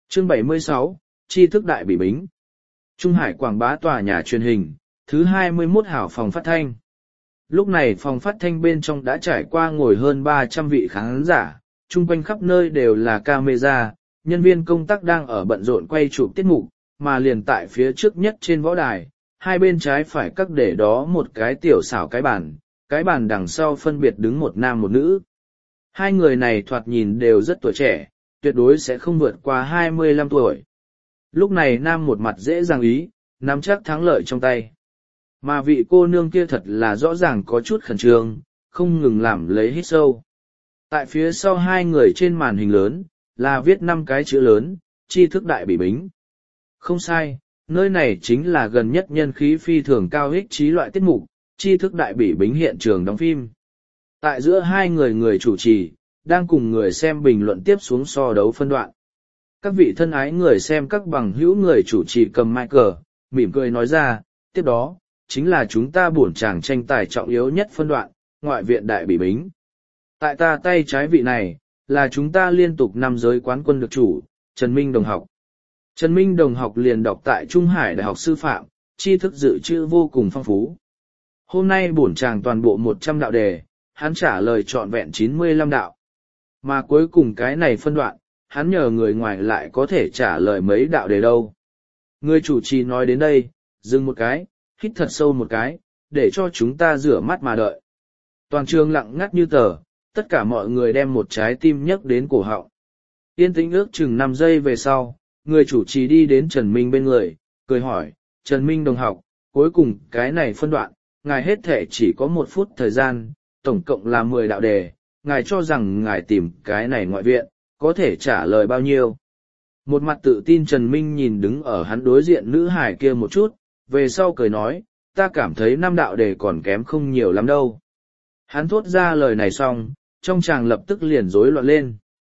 Chương 76, tri thức đại bỉ bính. Trung Hải quảng bá tòa nhà truyền hình, thứ 21 hảo phòng phát thanh. Lúc này phòng phát thanh bên trong đã trải qua ngồi hơn 300 vị khán giả, chung quanh khắp nơi đều là camera, nhân viên công tác đang ở bận rộn quay chụp tiết mục, mà liền tại phía trước nhất trên võ đài, hai bên trái phải các để đó một cái tiểu xảo cái bàn đằng sau phân biệt đứng một nam một nữ. Hai người này thoạt nhìn đều rất tuổi trẻ, tuyệt đối sẽ không vượt qua 25 tuổi. Lúc này nam một mặt dễ dàng ý, nắm chắc thắng lợi trong tay. Mà vị cô nương kia thật là rõ ràng có chút khẩn trương, không ngừng làm lấy hít sâu. Tại phía sau hai người trên màn hình lớn, là viết 5 cái chữ lớn, tri thức đại bỉ bính. Không sai, nơi này chính là gần nhất nhân khí phi thường cao ích trí loại tiết mục, tri thức đại bỉ bính hiện trường đóng phim. Tại giữa hai người chủ trì, đang cùng người xem bình luận tiếp xuống so đấu phân đoạn. Các vị thân ái người xem các bằng hữu người chủ trì cầm mic mỉm cười nói ra, tiếp đó, chính là chúng ta bổn chàng tranh tài trọng yếu nhất phân đoạn, ngoại viện đại bỉ bính. Tại ta tay trái vị này, là chúng ta liên tục 5 giới quán quân được chủ, Trần Minh đồng học. Trần Minh đồng học liền đọc tại Trung Hải Đại học Sư phạm, tri thức dự trữ vô cùng phong phú. Hôm nay bổn chàng toàn bộ 100 đạo đề, hắn trả lời trọn vẹn 95 đạo. Mà cuối cùng cái này phân đoạn, hắn nhờ người ngoài lại có thể trả lời mấy đạo đề đâu. Người chủ trì nói đến đây, dừng một cái, hít thật sâu một cái, để cho chúng ta rửa mắt mà đợi. Toàn trường lặng ngắt như tờ, tất cả mọi người đem một trái tim nhấc đến cổ họng. Yên tĩnh ước chừng 5 giây về sau, người chủ trì đi đến Trần Minh bên người, cười hỏi, Trần Minh đồng học, cuối cùng cái này phân đoạn, ngài hết thể chỉ có 1 phút thời gian, tổng cộng là 10 đạo đề, ngài cho rằng ngài tìm cái này ngoại viện, có thể trả lời bao nhiêu. Một mặt tự tin Trần Minh nhìn đứng ở hắn đối diện nữ hải kia một chút, về sau cười nói, ta cảm thấy 5 đạo đề còn kém không nhiều lắm đâu. Hắn thốt ra lời này xong, trong chàng lập tức liền rối loạn lên.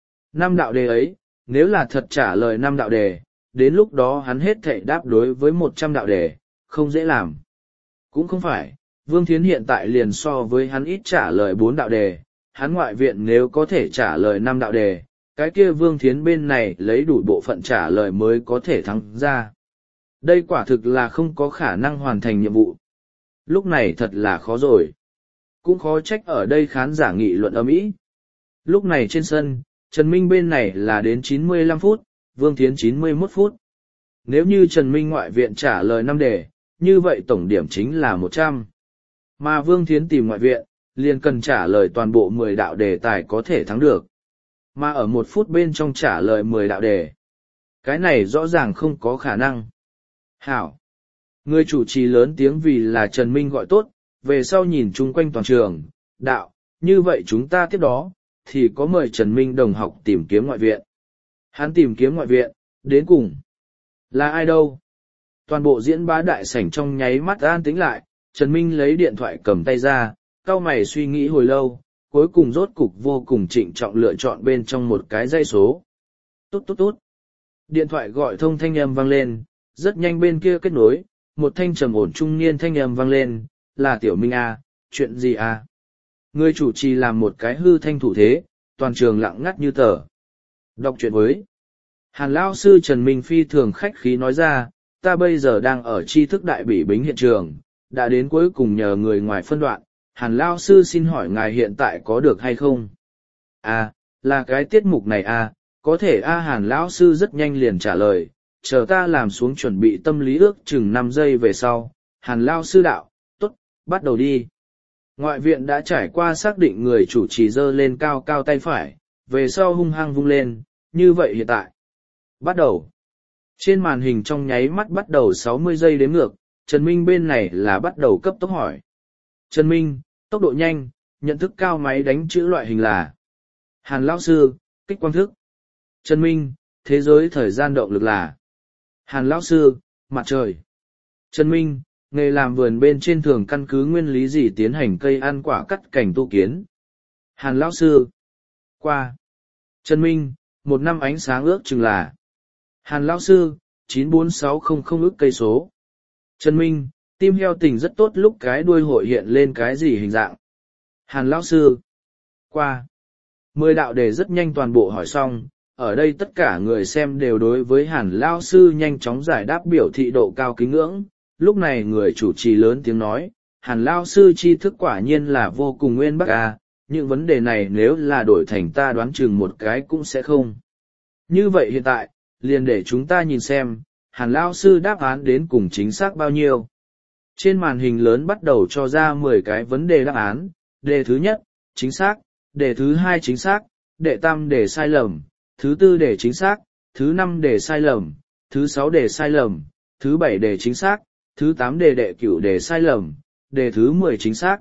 5 đạo đề ấy, nếu là thật trả lời 5 đạo đề, đến lúc đó hắn hết thảy đáp đối với 100 đạo đề, không dễ làm. Cũng không phải, Vương Thiến hiện tại liền so với hắn ít trả lời 4 đạo đề, hắn ngoại viện nếu có thể trả lời 5 đạo đề, cái kia Vương Thiến bên này lấy đủ bộ phận trả lời mới có thể thắng ra. Đây quả thực là không có khả năng hoàn thành nhiệm vụ. Lúc này thật là khó rồi. Cũng khó trách ở đây khán giả nghị luận ầm ĩ. Lúc này trên sân, Trần Minh bên này là đến 95 phút, Vương Thiến 91 phút. Nếu như Trần Minh ngoại viện trả lời 5 đề, như vậy tổng điểm chính là 100. Mà Vương Thiến tìm ngoại viện, liền cần trả lời toàn bộ 10 đạo đề tài có thể thắng được. Mà ở 1 phút bên trong trả lời 10 đạo đề. Cái này rõ ràng không có khả năng. Hảo. Người chủ trì lớn tiếng vì là Trần Minh gọi tốt, về sau nhìn chung quanh toàn trường, đạo, như vậy chúng ta tiếp đó, thì có mời Trần Minh đồng học tìm kiếm ngoại viện. Hắn tìm kiếm ngoại viện, đến cùng. Là ai đâu? Toàn bộ diễn bá đại sảnh trong nháy mắt an tĩnh lại, Trần Minh lấy điện thoại cầm tay ra, cau mày suy nghĩ hồi lâu, cuối cùng rốt cục vô cùng trịnh trọng lựa chọn bên trong một cái dãy số. Tốt tốt tốt. Điện thoại gọi thông thanh âm vang lên, rất nhanh bên kia kết nối, một thanh trầm ổn trung niên thanh âm vang lên, là Tiểu Minh à, chuyện gì à? Người chủ trì làm một cái hư thanh thủ thế, toàn trường lặng ngắt như tờ. Đọc chuyện với Hàn Lão sư Trần Minh phi thường khách khí nói ra, ta bây giờ đang ở tri thức đại bỉ bính hiện trường, đã đến cuối cùng nhờ người ngoài phân đoạn, Hàn Lão sư xin hỏi ngài hiện tại có được hay không? À, là cái tiết mục này à, có thể Hàn Lão sư rất nhanh liền trả lời, chờ ta làm xuống chuẩn bị tâm lý ước chừng 5 giây về sau, Hàn Lão sư đạo, tốt, bắt đầu đi. Ngoại viện đã trải qua xác định người chủ trì giơ lên cao cao tay phải, về sau hung hăng vung lên, như vậy hiện tại. Bắt đầu. Trên màn hình trong nháy mắt bắt đầu 60 giây đếm ngược, Trần Minh bên này là bắt đầu cấp tốc hỏi. Trần Minh, tốc độ nhanh, nhận thức cao máy đánh chữ loại hình là. Hàn Lão sư, kích quang thức. Trần Minh, thế giới thời gian động lực là. Hàn Lão sư, mặt trời. Trần Minh, nghề làm vườn bên trên thường căn cứ nguyên lý gì tiến hành cây ăn quả cắt cảnh tu kiến. Hàn Lão sư. Qua. Trần Minh, 1 năm ánh sáng ước chừng là. Hàn Lão sư, 94600 ước cây số. Trần Minh, tim heo tình rất tốt lúc cái đuôi hội hiện lên cái gì hình dạng. Hàn Lão sư. Qua. 10 đạo đề rất nhanh toàn bộ hỏi xong, ở đây tất cả người xem đều đối với Hàn Lao Sư nhanh chóng giải đáp biểu thị độ cao kính ngưỡng. Lúc này người chủ trì lớn tiếng nói, Hàn Lao Sư tri thức quả nhiên là vô cùng nguyên bắc à, những vấn đề này nếu là đổi thành ta đoán chừng một cái cũng sẽ không. Như vậy hiện tại, liền để chúng ta nhìn xem, Hàn Lao Sư đáp án đến cùng chính xác bao nhiêu. Trên màn hình lớn bắt đầu cho ra 10 cái vấn đề đáp án, đề thứ nhất, chính xác, đề thứ hai chính xác, đệ tam đề sai lầm, thứ tư đề chính xác, thứ năm đề sai lầm, thứ sáu đề sai lầm, thứ bảy đề chính xác, thứ tám đề đệ cửu đề sai lầm, đề thứ 10 chính xác.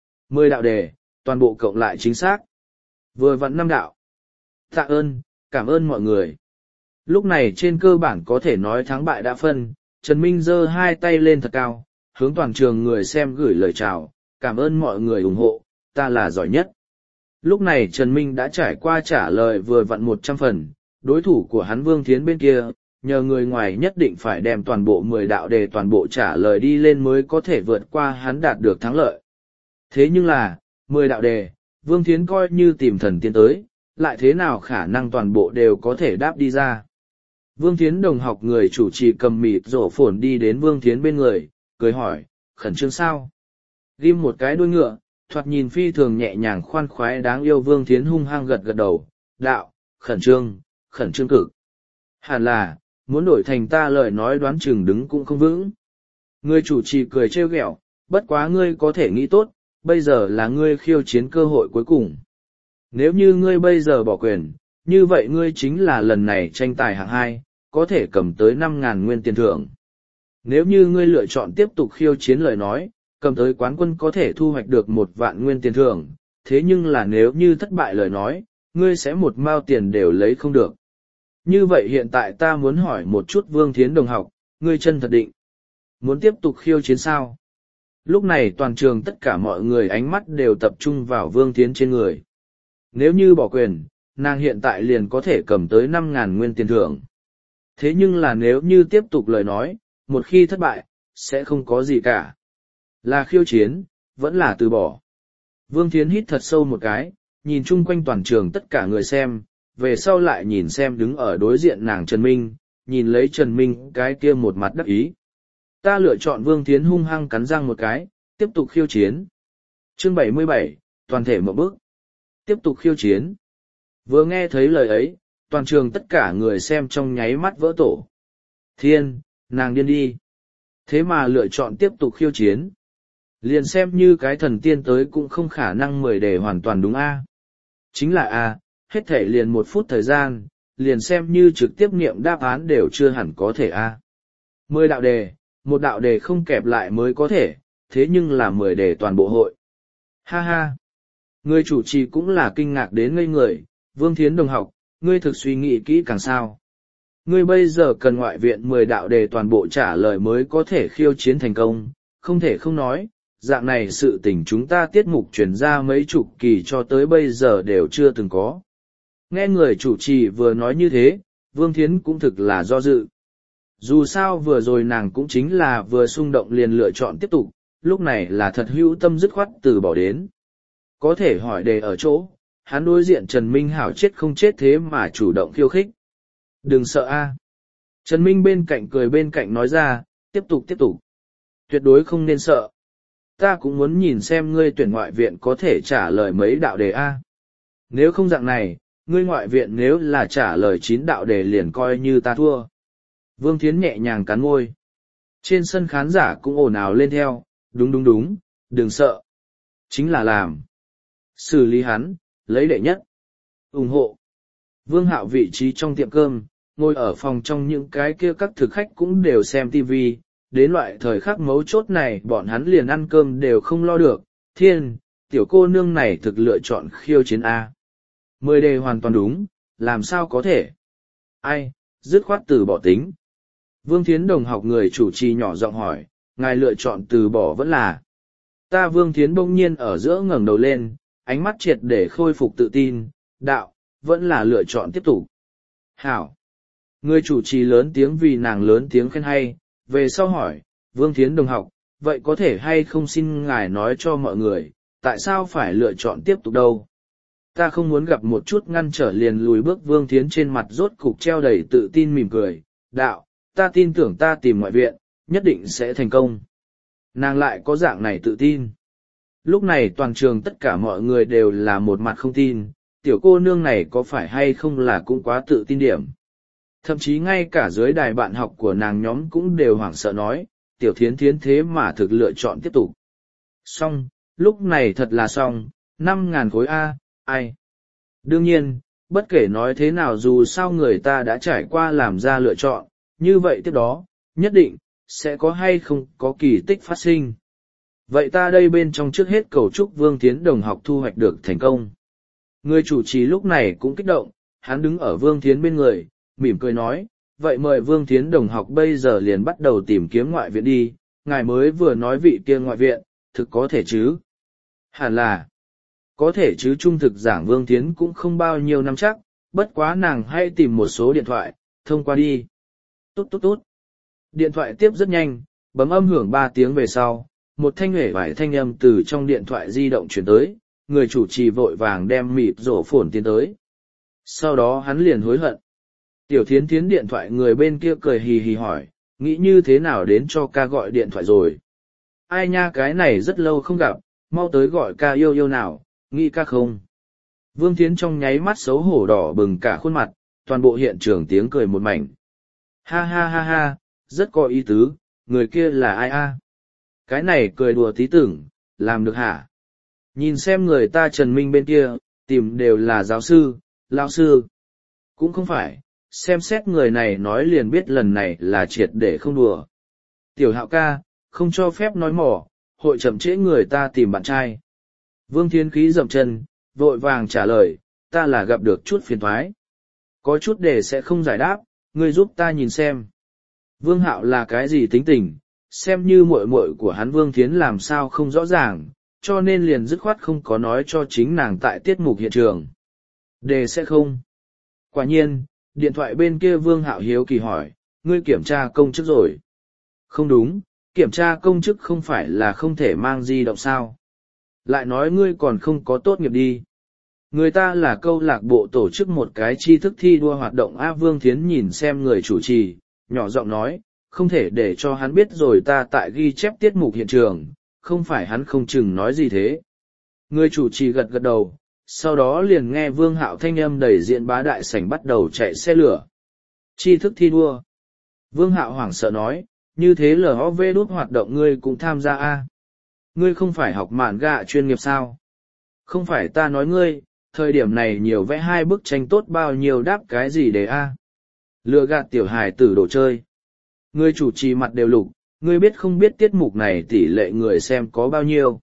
10 đạo đề, toàn bộ cộng lại chính xác. Vừa vặn 5 đạo. Tạ ơn, cảm ơn mọi người. Lúc này trên cơ bản có thể nói thắng bại đã phân, Trần Minh giơ hai tay lên thật cao, hướng toàn trường người xem gửi lời chào, cảm ơn mọi người ủng hộ, ta là giỏi nhất. Lúc này Trần Minh đã trải qua trả lời vừa vặn 100 phần, đối thủ của hắn Vương Thiến bên kia, nhờ người ngoài nhất định phải đem toàn bộ 10 đạo đề toàn bộ trả lời đi lên mới có thể vượt qua hắn đạt được thắng lợi. Thế nhưng là, 10 đạo đề, Vương Thiến coi như tìm thần tiên tới, lại thế nào khả năng toàn bộ đều có thể đáp đi ra. Vương Thiến đồng học người chủ trì cầm mịt rổ phồn đi đến Vương Thiến bên người, cười hỏi, khẩn trương sao? Ghim một cái đuôi ngựa, thoạt nhìn phi thường nhẹ nhàng khoan khoái đáng yêu Vương Thiến hung hăng gật gật đầu, đạo, khẩn trương cực. Hẳn là, muốn đổi thành ta lời nói đoán chừng đứng cũng không vững. Người chủ trì cười trêu ghẹo, bất quá ngươi có thể nghĩ tốt, bây giờ là ngươi khiêu chiến cơ hội cuối cùng. Nếu như ngươi bây giờ bỏ quyền, như vậy ngươi chính là lần này tranh tài hạng 2, có thể cầm tới 5.000 nguyên tiền thưởng. Nếu như ngươi lựa chọn tiếp tục khiêu chiến lời nói, cầm tới quán quân có thể thu hoạch được 1 vạn nguyên tiền thưởng, thế nhưng là nếu như thất bại lời nói, ngươi sẽ một mao tiền đều lấy không được. Như vậy hiện tại ta muốn hỏi một chút Vương Thiến đồng học, ngươi chân thật định. Muốn tiếp tục khiêu chiến sao? Lúc này toàn trường tất cả mọi người ánh mắt đều tập trung vào Vương Thiến trên người. Nếu như bỏ quyền, nàng hiện tại liền có thể cầm tới 5.000 nguyên tiền thưởng. Thế nhưng là nếu như tiếp tục lời nói, một khi thất bại, sẽ không có gì cả. Là khiêu chiến, vẫn là từ bỏ. Vương Thiến hít thật sâu một cái, nhìn chung quanh toàn trường tất cả người xem, về sau lại nhìn xem đứng ở đối diện nàng Trần Minh, nhìn lấy Trần Minh cái kia một mặt đắc ý. Ta lựa chọn Vương Thiến hung hăng cắn răng một cái, tiếp tục khiêu chiến. Chương 77, toàn thể một bước. Tiếp tục khiêu chiến. Vừa nghe thấy lời ấy, toàn trường tất cả người xem trong nháy mắt vỡ tổ. Thiên, nàng điên đi. Thế mà lựa chọn tiếp tục khiêu chiến. Liền xem như cái thần tiên tới cũng không khả năng 10 đề hoàn toàn đúng A. Chính là A, hết thể liền 1 phút thời gian, liền xem như trực tiếp nghiệm đáp án đều chưa hẳn có thể A. 10 đạo đề, 1 đạo đề không kẹp lại mới có thể, thế nhưng là 10 đề toàn bộ hội. Ha ha! Người chủ trì cũng là kinh ngạc đến ngây người, Vương Thiến đồng học, ngươi thực suy nghĩ kỹ càng sao. Ngươi bây giờ cần ngoại viện 10 đạo đề toàn bộ trả lời mới có thể khiêu chiến thành công, không thể không nói, dạng này sự tình chúng ta tiết mục truyền ra mấy chục kỳ cho tới bây giờ đều chưa từng có. Nghe người chủ trì vừa nói như thế, Vương Thiến cũng thực là do dự. Dù sao vừa rồi nàng cũng chính là vừa xung động liền lựa chọn tiếp tục, lúc này là thật hữu tâm dứt khoát từ bỏ đến. Có thể hỏi đề ở chỗ, hắn đối diện Trần Minh Hảo chết không chết thế mà chủ động khiêu khích. Đừng sợ a. Trần Minh bên cạnh cười bên cạnh nói ra, tiếp tục. Tuyệt đối không nên sợ. Ta cũng muốn nhìn xem ngươi tuyển ngoại viện có thể trả lời mấy đạo đề a. Nếu không dạng này, ngươi ngoại viện nếu là trả lời 9 đạo đề liền coi như ta thua. Vương Thiến nhẹ nhàng cắn môi. Trên sân khán giả cũng ồn ào lên theo, đúng, đừng sợ. Chính là làm. Xử lý hắn, lấy đệ nhất. Ủng hộ. Vương Hạo vị trí trong tiệm cơm, ngồi ở phòng trong những cái kia các thực khách cũng đều xem TV, đến loại thời khắc mấu chốt này bọn hắn liền ăn cơm đều không lo được. Thiên, tiểu cô nương này thực lựa chọn khiêu chiến A. 10 đề hoàn toàn đúng, làm sao có thể? Ai, dứt khoát từ bỏ tính. Vương Thiến đồng học người chủ trì nhỏ giọng hỏi, ngài lựa chọn từ bỏ vẫn là. Ta Vương Thiến bỗng nhiên ở giữa ngẩng đầu lên, ánh mắt triệt để khôi phục tự tin, đạo, vẫn là lựa chọn tiếp tục. Hảo. Người chủ trì lớn tiếng vì nàng lớn tiếng khen hay, về sau hỏi, Vương Thiến đồng học, vậy có thể hay không xin ngài nói cho mọi người, tại sao phải lựa chọn tiếp tục đâu? ta không muốn gặp một chút ngăn trở liền lùi bước. Vương Thiến trên mặt rốt cục treo đầy tự tin mỉm cười, đạo, ta tin tưởng ta tìm ngoại viện, nhất định sẽ thành công. Nàng lại có dạng này tự tin. Lúc này toàn trường tất cả mọi người đều là một mặt không tin, tiểu cô nương này có phải hay không là cũng quá tự tin điểm. Thậm chí ngay cả dưới đài bạn học của nàng nhóm cũng đều hoảng sợ nói, tiểu thiến thiến thế mà thực lựa chọn tiếp tục. Xong, lúc này thật là xong, 5.000 khối A, ai. Đương nhiên, bất kể nói thế nào dù sao người ta đã trải qua làm ra lựa chọn, như vậy tiếp đó, nhất định, sẽ có hay không có kỳ tích phát sinh. Vậy ta đây bên trong trước hết cầu chúc Vương Thiến đồng học thu hoạch được thành công. Người chủ trì lúc này cũng kích động, hắn đứng ở Vương Thiến bên người, mỉm cười nói, vậy mời Vương Thiến đồng học bây giờ liền bắt đầu tìm kiếm ngoại viện đi, ngài mới vừa nói vị kia ngoại viện, thực có thể chứ? Hẳn là, có thể chứ. Trung thực giảng Vương Thiến cũng không bao nhiêu năm chắc, bất quá nàng hay tìm một số điện thoại, thông qua đi. Tốt tốt tốt. Điện thoại tiếp rất nhanh, bấm âm hưởng 3 tiếng về sau, một thanh huệ vải thanh âm từ trong điện thoại di động chuyển tới, người chủ trì vội vàng đem mịt rổ phồn tiến tới. Sau đó hắn liền hối hận. Tiểu Thiến Thiến điện thoại người bên kia cười hì hì hỏi, nghĩ như thế nào đến cho ca gọi điện thoại rồi? Ai nha, cái này rất lâu không gặp, mau tới gọi ca yêu yêu nào, nghĩ ca không? Vương Thiến trong nháy mắt xấu hổ đỏ bừng cả khuôn mặt, toàn bộ hiện trường tiếng cười một mảnh. Ha ha ha ha, rất có ý tứ, người kia là ai a? Cái này cười đùa tí tưởng, làm được hả? Nhìn xem người ta Trần Minh bên kia, tìm đều là giáo sư, lao sư. Cũng không phải, xem xét người này nói liền biết lần này là triệt để không đùa. Tiểu Hạo ca, không cho phép nói mỏ, hội chậm trễ người ta tìm bạn trai. Vương Thiên khí dậm chân, vội vàng trả lời, ta là gặp được chút phiền thoái. Có chút để sẽ không giải đáp, ngươi giúp ta nhìn xem. Vương Hạo là cái gì tính tình, xem như muội muội của hắn Vương Thiến làm sao không rõ ràng, cho nên liền dứt khoát không có nói cho chính nàng tại tiết mục hiện trường. Đề sẽ không. Quả nhiên, điện thoại bên kia Vương Hạo hiếu kỳ hỏi, ngươi kiểm tra công chức rồi. Không đúng, kiểm tra công chức không phải là không thể mang di động sao. Lại nói ngươi còn không có tốt nghiệp đi. Người ta là câu lạc bộ tổ chức một cái tri thức thi đua hoạt động. Vương Thiến nhìn xem người chủ trì, nhỏ giọng nói, không thể để cho hắn biết rồi ta tại ghi chép tiết mục hiện trường, không phải hắn không chừng nói gì thế. Người chủ trì gật gật đầu, sau đó liền nghe Vương Hạo thanh âm đẩy diện bá đại sảnh bắt đầu chạy xe lửa. Tri thức thi đua. Vương Hạo hoảng sợ nói, như thế LOV đút hoạt động ngươi cũng tham gia a? Ngươi không phải học mạn gạ chuyên nghiệp sao? Không phải ta nói ngươi, thời điểm này nhiều vẽ 2 bức tranh tốt bao nhiêu đáp cái gì để a? Lừa gạt tiểu hài tử đồ chơi. Ngươi chủ trì mặt đều lục, ngươi biết không biết tiết mục này tỷ lệ người xem có bao nhiêu?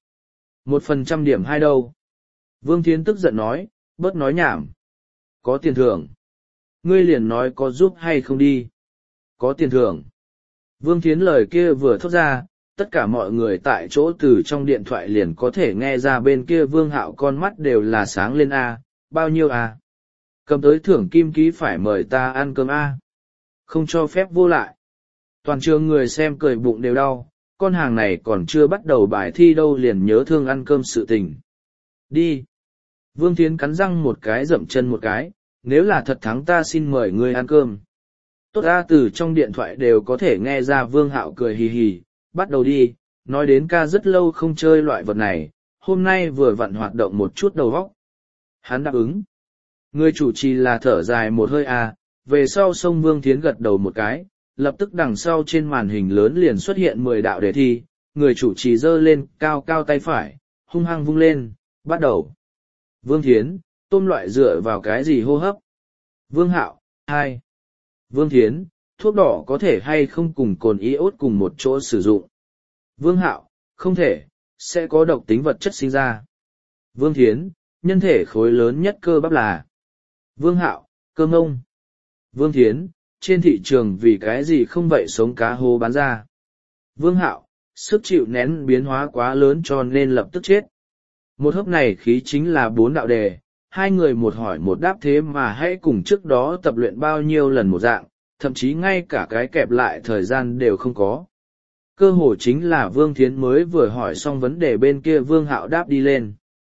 1% điểm 2 đâu? Vương Thiến tức giận nói, bớt nói nhảm. Có tiền thưởng. Ngươi liền nói có giúp hay không đi. Có tiền thưởng. Vương Thiến lời kia vừa thốt ra, tất cả mọi người tại chỗ từ trong điện thoại liền có thể nghe ra bên kia Vương Hạo con mắt đều là sáng lên A, bao nhiêu A. Cầm tới thưởng kim ký phải mời ta ăn cơm A. Không cho phép vô lại. Toàn trường người xem cười bụng đều đau, con hàng này còn chưa bắt đầu bài thi đâu liền nhớ thương ăn cơm sự tình. Đi. Vương Thiến cắn răng một cái dậm chân một cái, nếu là thật thắng ta xin mời ngươi ăn cơm. Tốt A, từ trong điện thoại đều có thể nghe ra Vương Hạo cười hì hì, bắt đầu đi, nói đến ca rất lâu không chơi loại vật này, hôm nay vừa vặn hoạt động một chút đầu óc. Hắn đáp ứng. Người chủ trì là thở dài một hơi A, về sau sông Vương Thiến gật đầu một cái, lập tức đằng sau trên màn hình lớn liền xuất hiện 10 đạo đề thi, người chủ trì giơ lên cao cao tay phải, hung hăng vung lên, bắt đầu. Vương Thiến, tôm loại dựa vào cái gì hô hấp? Vương Hạo, 2. Vương Thiến, thuốc đỏ có thể hay không cùng cồn iốt cùng một chỗ sử dụng? Vương Hạo, không thể, sẽ có độc tính vật chất sinh ra. Vương Thiến, nhân thể khối lớn nhất cơ bắp là? Vương Hạo, cơ ngông. Vương Thiến, trên thị trường vì cái gì không vậy sống cá hô bán ra? Vương Hạo, sức chịu nén biến hóa quá lớn cho nên lập tức chết. Một hớp này khí chính là 4 đạo đề, 2 người một hỏi một đáp thế mà hãy cùng trước đó tập luyện bao nhiêu lần một dạng, thậm chí ngay cả cái kẹp lại thời gian đều không có. Cơ hồ chính là Vương Thiến mới vừa hỏi xong vấn đề bên kia Vương Hạo đáp đi lên.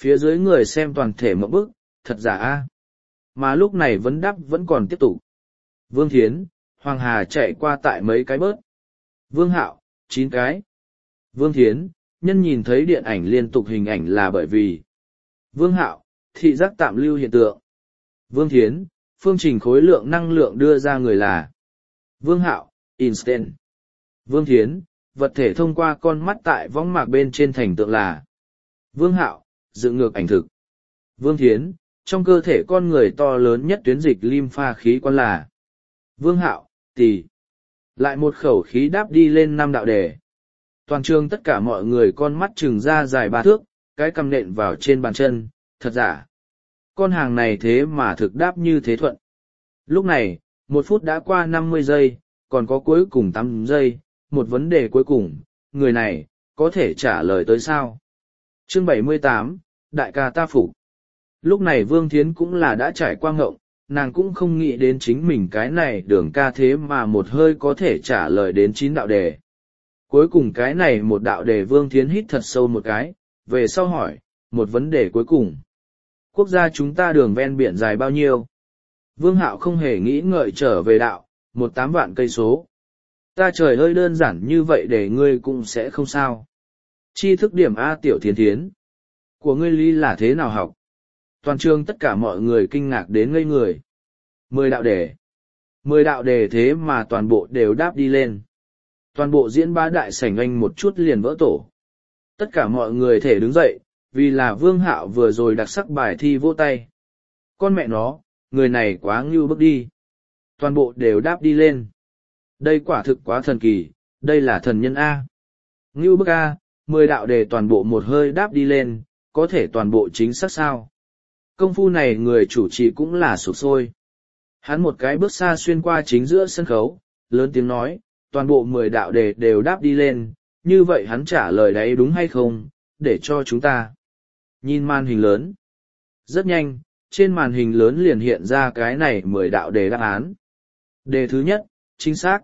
Phía dưới người xem toàn thể mộng bức, thật giả a. Mà lúc này vấn đáp vẫn còn tiếp tục. Vương Thiến, Hoàng Hà chạy qua tại mấy cái bớt. Vương Hạo, 9 cái. Vương Thiến, nhân nhìn thấy điện ảnh liên tục hình ảnh là bởi vì. Vương Hạo, thị giác tạm lưu hiện tượng. Vương Thiến, phương trình khối lượng năng lượng đưa ra người là. Vương Hạo, instant. Vương Thiến, vật thể thông qua con mắt tại võng mạc bên trên thành tượng là. Vương Hạo, dựng ngược ảnh thực. Vương Thiến, trong cơ thể con người to lớn nhất tuyến dịch lympha khí quan là. Vương Hạo, tỳ. Lại một khẩu khí đáp đi lên 5 đạo đề. Toàn trường tất cả mọi người con mắt trừng ra dài 3 thước, cái cầm nện vào trên bàn chân, thật giả. Con hàng này thế mà thực đáp như thế thuận. Lúc này, 1 phút đã qua 50 giây, còn có cuối cùng 8 giây, một vấn đề cuối cùng, người này, có thể trả lời tới sao? Chương 78, Đại ca ta phục. Lúc này Vương Thiến cũng là đã trải qua ngộng, nàng cũng không nghĩ đến chính mình cái này đường ca thế mà một hơi có thể trả lời đến 9 đạo đề. Cuối cùng cái này một đạo đề Vương Thiến hít thật sâu một cái, về sau hỏi, một vấn đề cuối cùng. Quốc gia chúng ta đường ven biển dài bao nhiêu? Vương Hạo không hề nghĩ ngợi trở về đạo, 18 vạn cây số. Ta trời ơi đơn giản như vậy để ngươi cũng sẽ không sao. Tri thức điểm A tiểu Thiến Thiến. Của ngươi lý là thế nào học? Toàn trường tất cả mọi người kinh ngạc đến ngây người. 10 đạo đề. 10 đạo đề thế mà toàn bộ đều đáp đi lên. Toàn bộ diễn bá đại sảnh anh một chút liền vỡ tổ. Tất cả mọi người thể đứng dậy, vì là Vương Hạo vừa rồi đặc sắc bài thi vỗ tay. Con mẹ nó, người này quá ngưu bức đi. Toàn bộ đều đáp đi lên. Đây quả thực quá thần kỳ, đây là thần nhân A. Ngưu bức A, 10 đạo đề toàn bộ một hơi đáp đi lên, có thể toàn bộ chính xác sao? Công phu này người chủ trì cũng là sụp sôi. Hắn một cái bước xa xuyên qua chính giữa sân khấu, lớn tiếng nói, toàn bộ 10 đạo đề đều đáp đi lên, như vậy hắn trả lời đấy đúng hay không, để cho chúng ta nhìn màn hình lớn. Rất nhanh, trên màn hình lớn liền hiện ra cái này 10 đạo đề đáp án. Đề thứ nhất, chính xác.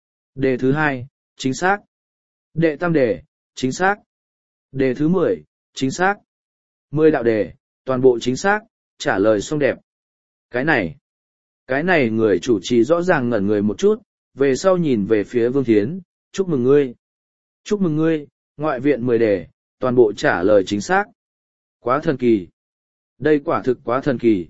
Đề thứ hai, chính xác. Đệ tam đề, chính xác. Đề thứ 10, chính xác. 10 đạo đề, toàn bộ chính xác, trả lời xong đẹp. Cái này người chủ trì rõ ràng ngẩn người một chút, về sau nhìn về phía Vương Thiến, chúc mừng ngươi. Chúc mừng ngươi, ngoại viện 10 đề, toàn bộ trả lời chính xác. Quá thần kỳ. Đây quả thực quá thần kỳ.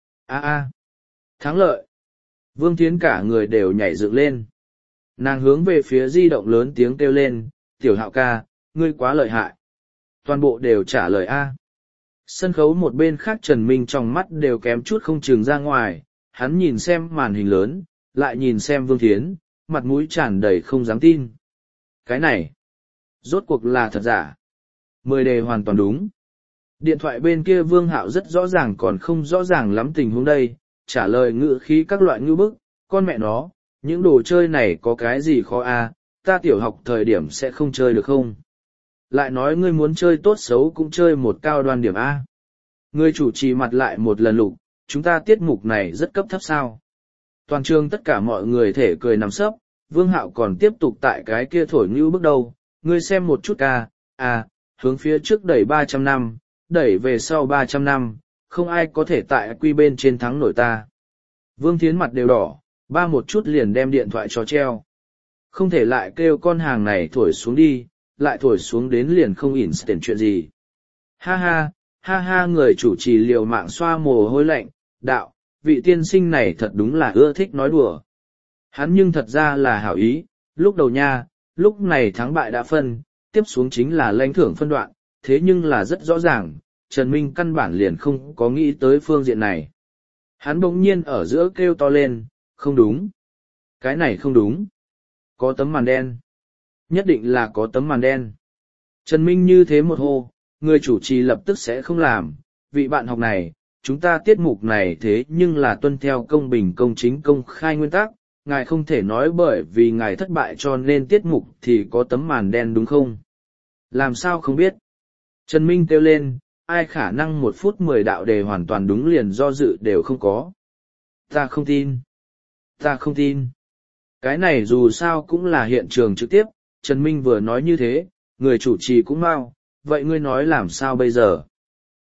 Thắng lợi. Vương Thiến cả người đều nhảy dựng lên. Nàng hướng về phía di động lớn tiếng kêu lên, Tiểu Hạo ca, ngươi quá lợi hại. Toàn bộ đều trả lời A. Sân khấu một bên khác Trần Minh trong mắt đều kém chút không chừng ra ngoài, hắn nhìn xem màn hình lớn, lại nhìn xem Vương Thiến, mặt mũi tràn đầy không dám tin. Cái này, rốt cuộc là thật giả. 10 đề hoàn toàn đúng. Điện thoại bên kia Vương Hạo rất rõ ràng còn không rõ ràng lắm tình huống đây, trả lời ngữ khí các loại ngữ bức, con mẹ nó, những đồ chơi này có cái gì khó a? Ta tiểu học thời điểm sẽ không chơi được không? Lại nói ngươi muốn chơi tốt xấu cũng chơi một cao đoan điểm A. Ngươi chủ trì mặt lại một lần lục, chúng ta tiết mục này rất cấp thấp sao. Toàn trường tất cả mọi người thể cười nằm sấp, Vương Hạo còn tiếp tục tại cái kia thổi như bước đầu, ngươi xem một chút hướng phía trước đẩy 300 năm, đẩy về sau 300 năm, không ai có thể tại quy bên trên thắng nổi ta. Vương Thiến mặt đều đỏ, ba một chút liền đem điện thoại cho treo. Không thể lại kêu con hàng này thổi xuống đi, lại thổi xuống đến liền không instant chuyện gì. Ha ha, người chủ trì liều mạng xoa mồ hôi lạnh, đạo, vị tiên sinh này thật đúng là ưa thích nói đùa. Hắn nhưng thật ra là hảo ý, lúc đầu nha, lúc này thắng bại đã phân, tiếp xuống chính là lãnh thưởng phân đoạn, thế nhưng là rất rõ ràng, Trần Minh căn bản liền không có nghĩ tới phương diện này. Hắn bỗng nhiên ở giữa kêu to lên, không đúng. Cái này không đúng. Có tấm màn đen. Nhất định là có tấm màn đen. Trần Minh như thế một hô, người chủ trì lập tức sẽ không làm, vị bạn học này, chúng ta tiết mục này thế nhưng là tuân theo công bình công chính công khai nguyên tắc, ngài không thể nói bởi vì ngài thất bại cho nên tiết mục thì có tấm màn đen đúng không? Làm sao không biết? Trần Minh kêu lên, ai khả năng 1 phút 10 đạo đề hoàn toàn đúng liền do dự đều không có. Ta không tin. Ta không tin. Cái này dù sao cũng là hiện trường trực tiếp, Trần Minh vừa nói như thế, người chủ trì cũng mau, vậy ngươi nói làm sao bây giờ?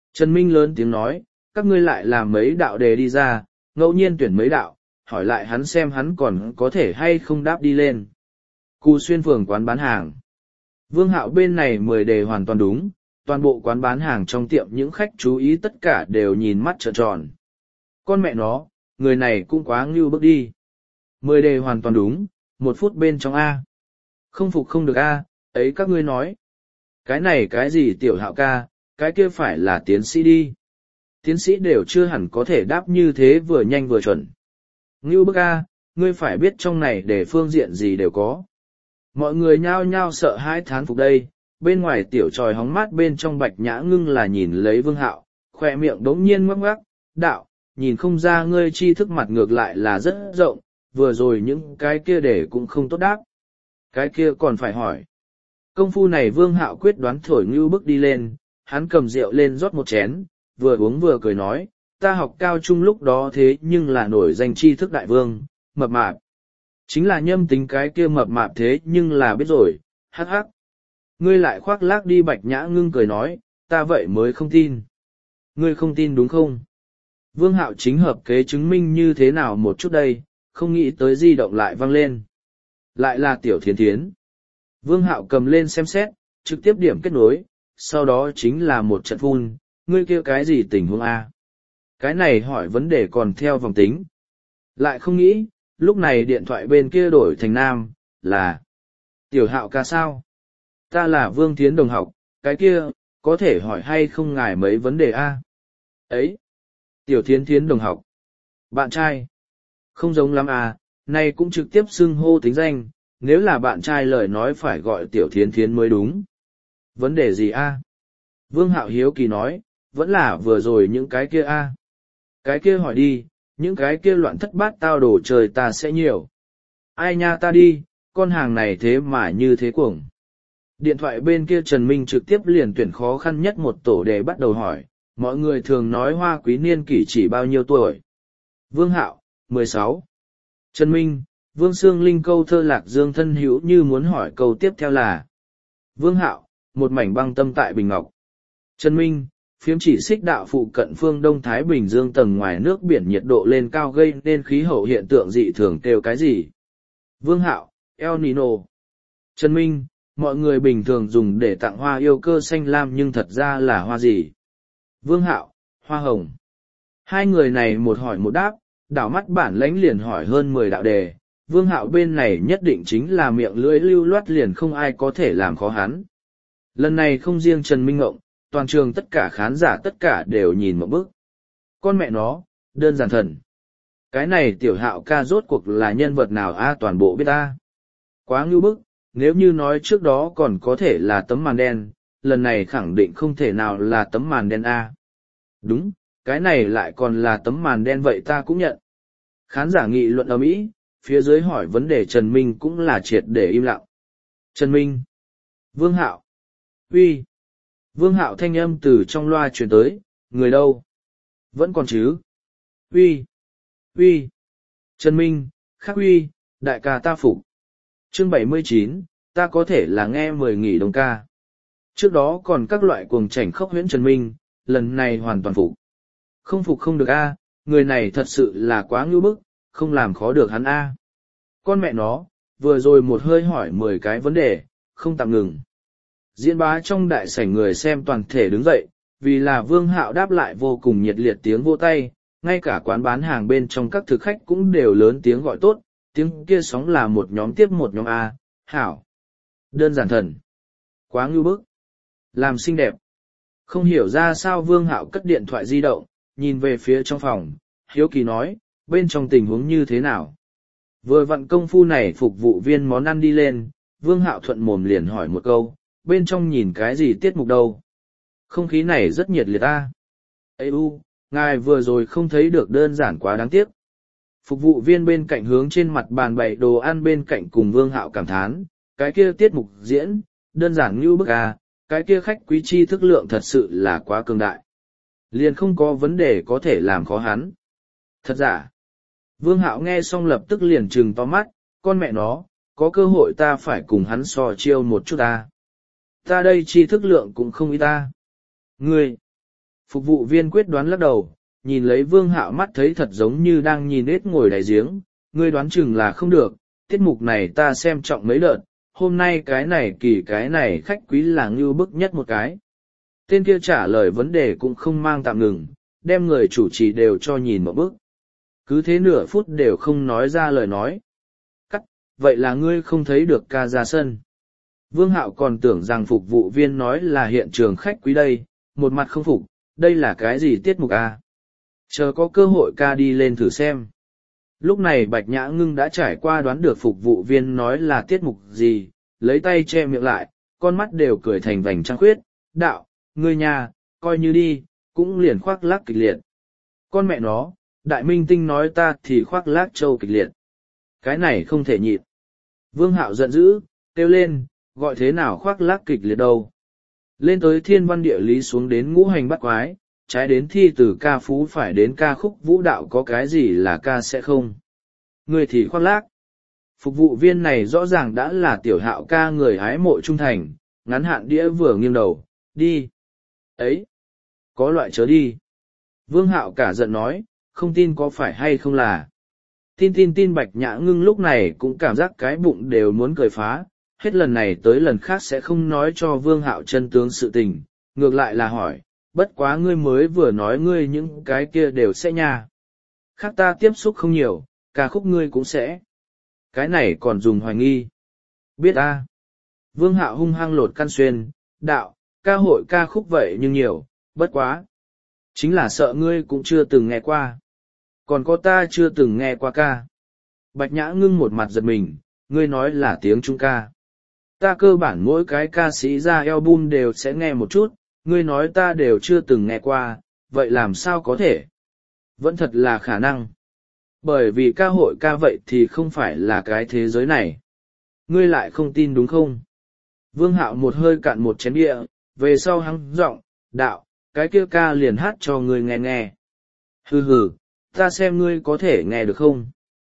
Trần Minh lớn tiếng nói, các ngươi lại làm mấy đạo đề đi ra, ngẫu nhiên tuyển mấy đạo, hỏi lại hắn xem hắn còn có thể hay không đáp đi lên. Cù Xuyên phường quán bán hàng. Vương Hạo bên này 10 đề hoàn toàn đúng, toàn bộ quán bán hàng trong tiệm những khách chú ý tất cả đều nhìn mắt trợn tròn. Con mẹ nó, người này cũng quá ngưu bước đi. 10 đề hoàn toàn đúng, 1 phút bên trong A. Không phục không được A, ấy các ngươi nói. Cái này cái gì tiểu Hạo ca, cái kia phải là tiến sĩ đi. Tiến sĩ đều chưa hẳn có thể đáp như thế vừa nhanh vừa chuẩn. Ngưu bức A, ngươi phải biết trong này để phương diện gì đều có. Mọi người nhao nhao sợ hãi thán phục đây, bên ngoài tiểu tròi hóng mát bên trong Bạch Nhã Ngưng là nhìn lấy Vương Hạo, khoe miệng đống nhiên ngoắc ngoắc, đạo, nhìn không ra ngươi tri thức mặt ngược lại là rất rộng, vừa rồi những cái kia để cũng không tốt đáp. Cái kia còn phải hỏi. Công phu này Vương Hạo quyết đoán thổi ngưu bức đi lên, hắn cầm rượu lên rót một chén, vừa uống vừa cười nói, ta học cao trung lúc đó thế nhưng là nổi danh tri thức đại vương, mập mạp. Chính là nhâm tính cái kia mập mạp thế nhưng là biết rồi, hắc hắc. Ngươi lại khoác lác đi. Bạch Nhã Ngưng cười nói, ta vậy mới không tin. Ngươi không tin đúng không? Vương Hạo chính hợp kế chứng minh như thế nào một chút đây, không nghĩ tới di động lại vang lên. Lại là Tiểu Thiến Thiến. Vương Hạo cầm lên xem xét, trực tiếp điểm kết nối, sau đó chính là một trận phun, ngươi kia cái gì tình huống A. Cái này hỏi vấn đề còn theo vòng tính. Lại không nghĩ, lúc này điện thoại bên kia đổi thành nam, là Tiểu Hạo ca sao? Ta là Vương Thiến đồng học, cái kia, có thể hỏi hay không ngài mấy vấn đề A? Ấy! Tiểu Thiến Thiến đồng học. Bạn trai. Không giống lắm à, nay cũng trực tiếp xưng hô tính danh, nếu là bạn trai lời nói phải gọi Tiểu Thiến Thiến mới đúng. Vấn đề gì a? Vương Hạo hiếu kỳ nói, vẫn là vừa rồi những cái kia a. Cái kia hỏi đi, những cái kia loạn thất bát tao đồ trời ta sẽ nhiều. Ai nha ta đi, con hàng này thế mà như thế cuồng. Điện thoại bên kia Trần Minh trực tiếp liền tuyển khó khăn nhất một tổ để bắt đầu hỏi, mọi người thường nói Hoa Quý niên kỷ chỉ bao nhiêu tuổi. Vương Hạo, 16. Trần Minh, Vương Sương Linh câu thơ lạc dương thân hữu như muốn hỏi câu tiếp theo là. Vương Hạo, một mảnh băng tâm tại Bình Ngọc. Trần Minh, phiếm chỉ xích đạo phụ cận phương Đông Thái Bình Dương tầng ngoài nước biển nhiệt độ lên cao gây nên khí hậu hiện tượng dị thường kêu cái gì. Vương Hạo, El Nino. Trần Minh, mọi người bình thường dùng để tặng hoa yêu cơ xanh lam nhưng thật ra là hoa gì. Vương Hạo, hoa hồng. Hai người này một hỏi một đáp, đảo mắt bản lãnh liền hỏi hơn 10 đạo đề, Vương Hạo bên này nhất định chính là miệng lưỡi lưu loát liền không ai có thể làm khó hắn. Lần này không riêng Trần Minh Ngộng, toàn trường tất cả khán giả tất cả đều nhìn một bức. Con mẹ nó, đơn giản thần. Cái này Tiểu Hạo ca rốt cuộc là nhân vật nào a toàn bộ biết ta. Quá ngưu bức, nếu như nói trước đó còn có thể là tấm màn đen, lần này khẳng định không thể nào là tấm màn đen a. Đúng, cái này lại còn là tấm màn đen vậy ta cũng nhận. Khán giả nghị luận ầm ĩ, phía dưới hỏi vấn đề Trần Minh cũng là triệt để im lặng. Trần Minh. Vương Hạo. Uy. Vương Hạo thanh âm từ trong loa truyền tới, người đâu? Vẫn còn chứ? Uy. Uy. Trần Minh, khắc uy, đại ca ta phục. Chương 79, ta có thể là nghe 10 nghỉ đồng ca. Trước đó còn các loại cuồng chảnh khốc huyễn Trần Minh, lần này hoàn toàn phục. Không phục không được a, người này thật sự là quá ngưu bức, không làm khó được hắn a. Con mẹ nó, vừa rồi một hơi hỏi 10 cái vấn đề, không tạm ngừng. Diễn bá trong đại sảnh người xem toàn thể đứng dậy, vì là Vương Hạo đáp lại vô cùng nhiệt liệt tiếng vỗ tay, ngay cả quán bán hàng bên trong các thực khách cũng đều lớn tiếng gọi tốt, tiếng kia sóng là một nhóm tiếp một nhóm A, hảo. Đơn giản thần. Quá ngưu bức. Làm xinh đẹp. Không hiểu ra sao Vương Hạo cất điện thoại di động, nhìn về phía trong phòng, hiếu kỳ nói, bên trong tình huống như thế nào. Vừa vặn công phu này phục vụ viên món ăn đi lên, Vương Hạo thuận mồm liền hỏi một câu, bên trong nhìn cái gì tiết mục đâu. Không khí này rất nhiệt liệt ta. Ê u, ngài vừa rồi không thấy được đơn giản quá đáng tiếc. Phục vụ viên bên cạnh hướng trên mặt bàn bày đồ ăn bên cạnh cùng Vương Hạo cảm thán, cái kia tiết mục diễn, đơn giản như bức à, cái kia khách quý chi thức lượng thật sự là quá cường đại. Liền không có vấn đề có thể làm khó hắn. Thật giả. Vương Hạo nghe xong lập tức liền trừng to mắt, con mẹ nó, có cơ hội ta phải cùng hắn so chiêu một chút ta. Ta đây chi thức lượng cũng không ý ta. Ngươi. Phục vụ viên quyết đoán lắc đầu, nhìn lấy Vương Hạo mắt thấy thật giống như đang nhìn ếch ngồi đáy giếng, ngươi đoán chừng là không được, tiết mục này ta xem trọng mấy đợt, hôm nay cái này kỳ cái này khách quý là ngưu bức nhất một cái. Tên kia trả lời vấn đề cũng không mang tạm ngừng, đem người chủ trì đều cho nhìn một bức. Cứ thế nửa phút đều không nói ra lời nói. Cắt, vậy là ngươi không thấy được ca ra sân. Vương Hạo còn tưởng rằng phục vụ viên nói là hiện trường khách quý đây, một mặt không phục, đây là cái gì tiết mục à? Chờ có cơ hội ca đi lên thử xem. Lúc này Bạch Nhã Ngưng đã trải qua đoán được phục vụ viên nói là tiết mục gì, lấy tay che miệng lại, con mắt đều cười thành vành trăng khuyết, đạo, ngươi nhà, coi như đi, cũng liền khoác lác kịch liệt. Con mẹ nó, đại minh tinh nói ta thì khoác lác châu kịch liệt. Cái này không thể nhịn. Vương Hạo giận dữ, kêu lên, gọi thế nào khoác lác kịch liệt đâu. Lên tới thiên văn địa lý xuống đến ngũ hành bắt quái, trái đến thi từ ca phú phải đến ca khúc vũ đạo có cái gì là ca sẽ không. Người thì khoác lác. Phục vụ viên này rõ ràng đã là Tiểu Hạo ca người hái mộ trung thành, ngắn hạn đĩa vừa nghiêng đầu, đi. Ấy, có loại chớ đi. Vương Hạo cả giận nói, không tin có phải hay không là. Tin Bạch Nhã Ngưng lúc này cũng cảm giác cái bụng đều muốn cười phá, hết lần này tới lần khác sẽ không nói cho Vương Hạo chân tướng sự tình, ngược lại là hỏi, bất quá ngươi mới vừa nói ngươi những cái kia đều sẽ nha. Khác ta tiếp xúc không nhiều, ca khúc ngươi cũng sẽ. Cái này còn dùng hoài nghi. Biết ta. Vương Hạo hung hăng lột căn xuyên, đạo, ca hội ca khúc vậy nhưng nhiều, bất quá. Chính là sợ ngươi cũng chưa từng nghe qua. Còn có ta chưa từng nghe qua ca. Bạch Nhã Ngưng một mặt giật mình, ngươi nói là tiếng Trung ca. Ta cơ bản mỗi cái ca sĩ ra album đều sẽ nghe một chút, ngươi nói ta đều chưa từng nghe qua, vậy làm sao có thể? Vẫn thật là khả năng. Bởi vì ca hội ca vậy thì không phải là cái thế giới này. Ngươi lại không tin đúng không? Vương Hạo một hơi cạn một chén bia, về sau hắn giọng, đạo, cái kia ca liền hát cho ngươi nghe nghe. Hừ hừ, ta xem ngươi có thể nghe được không?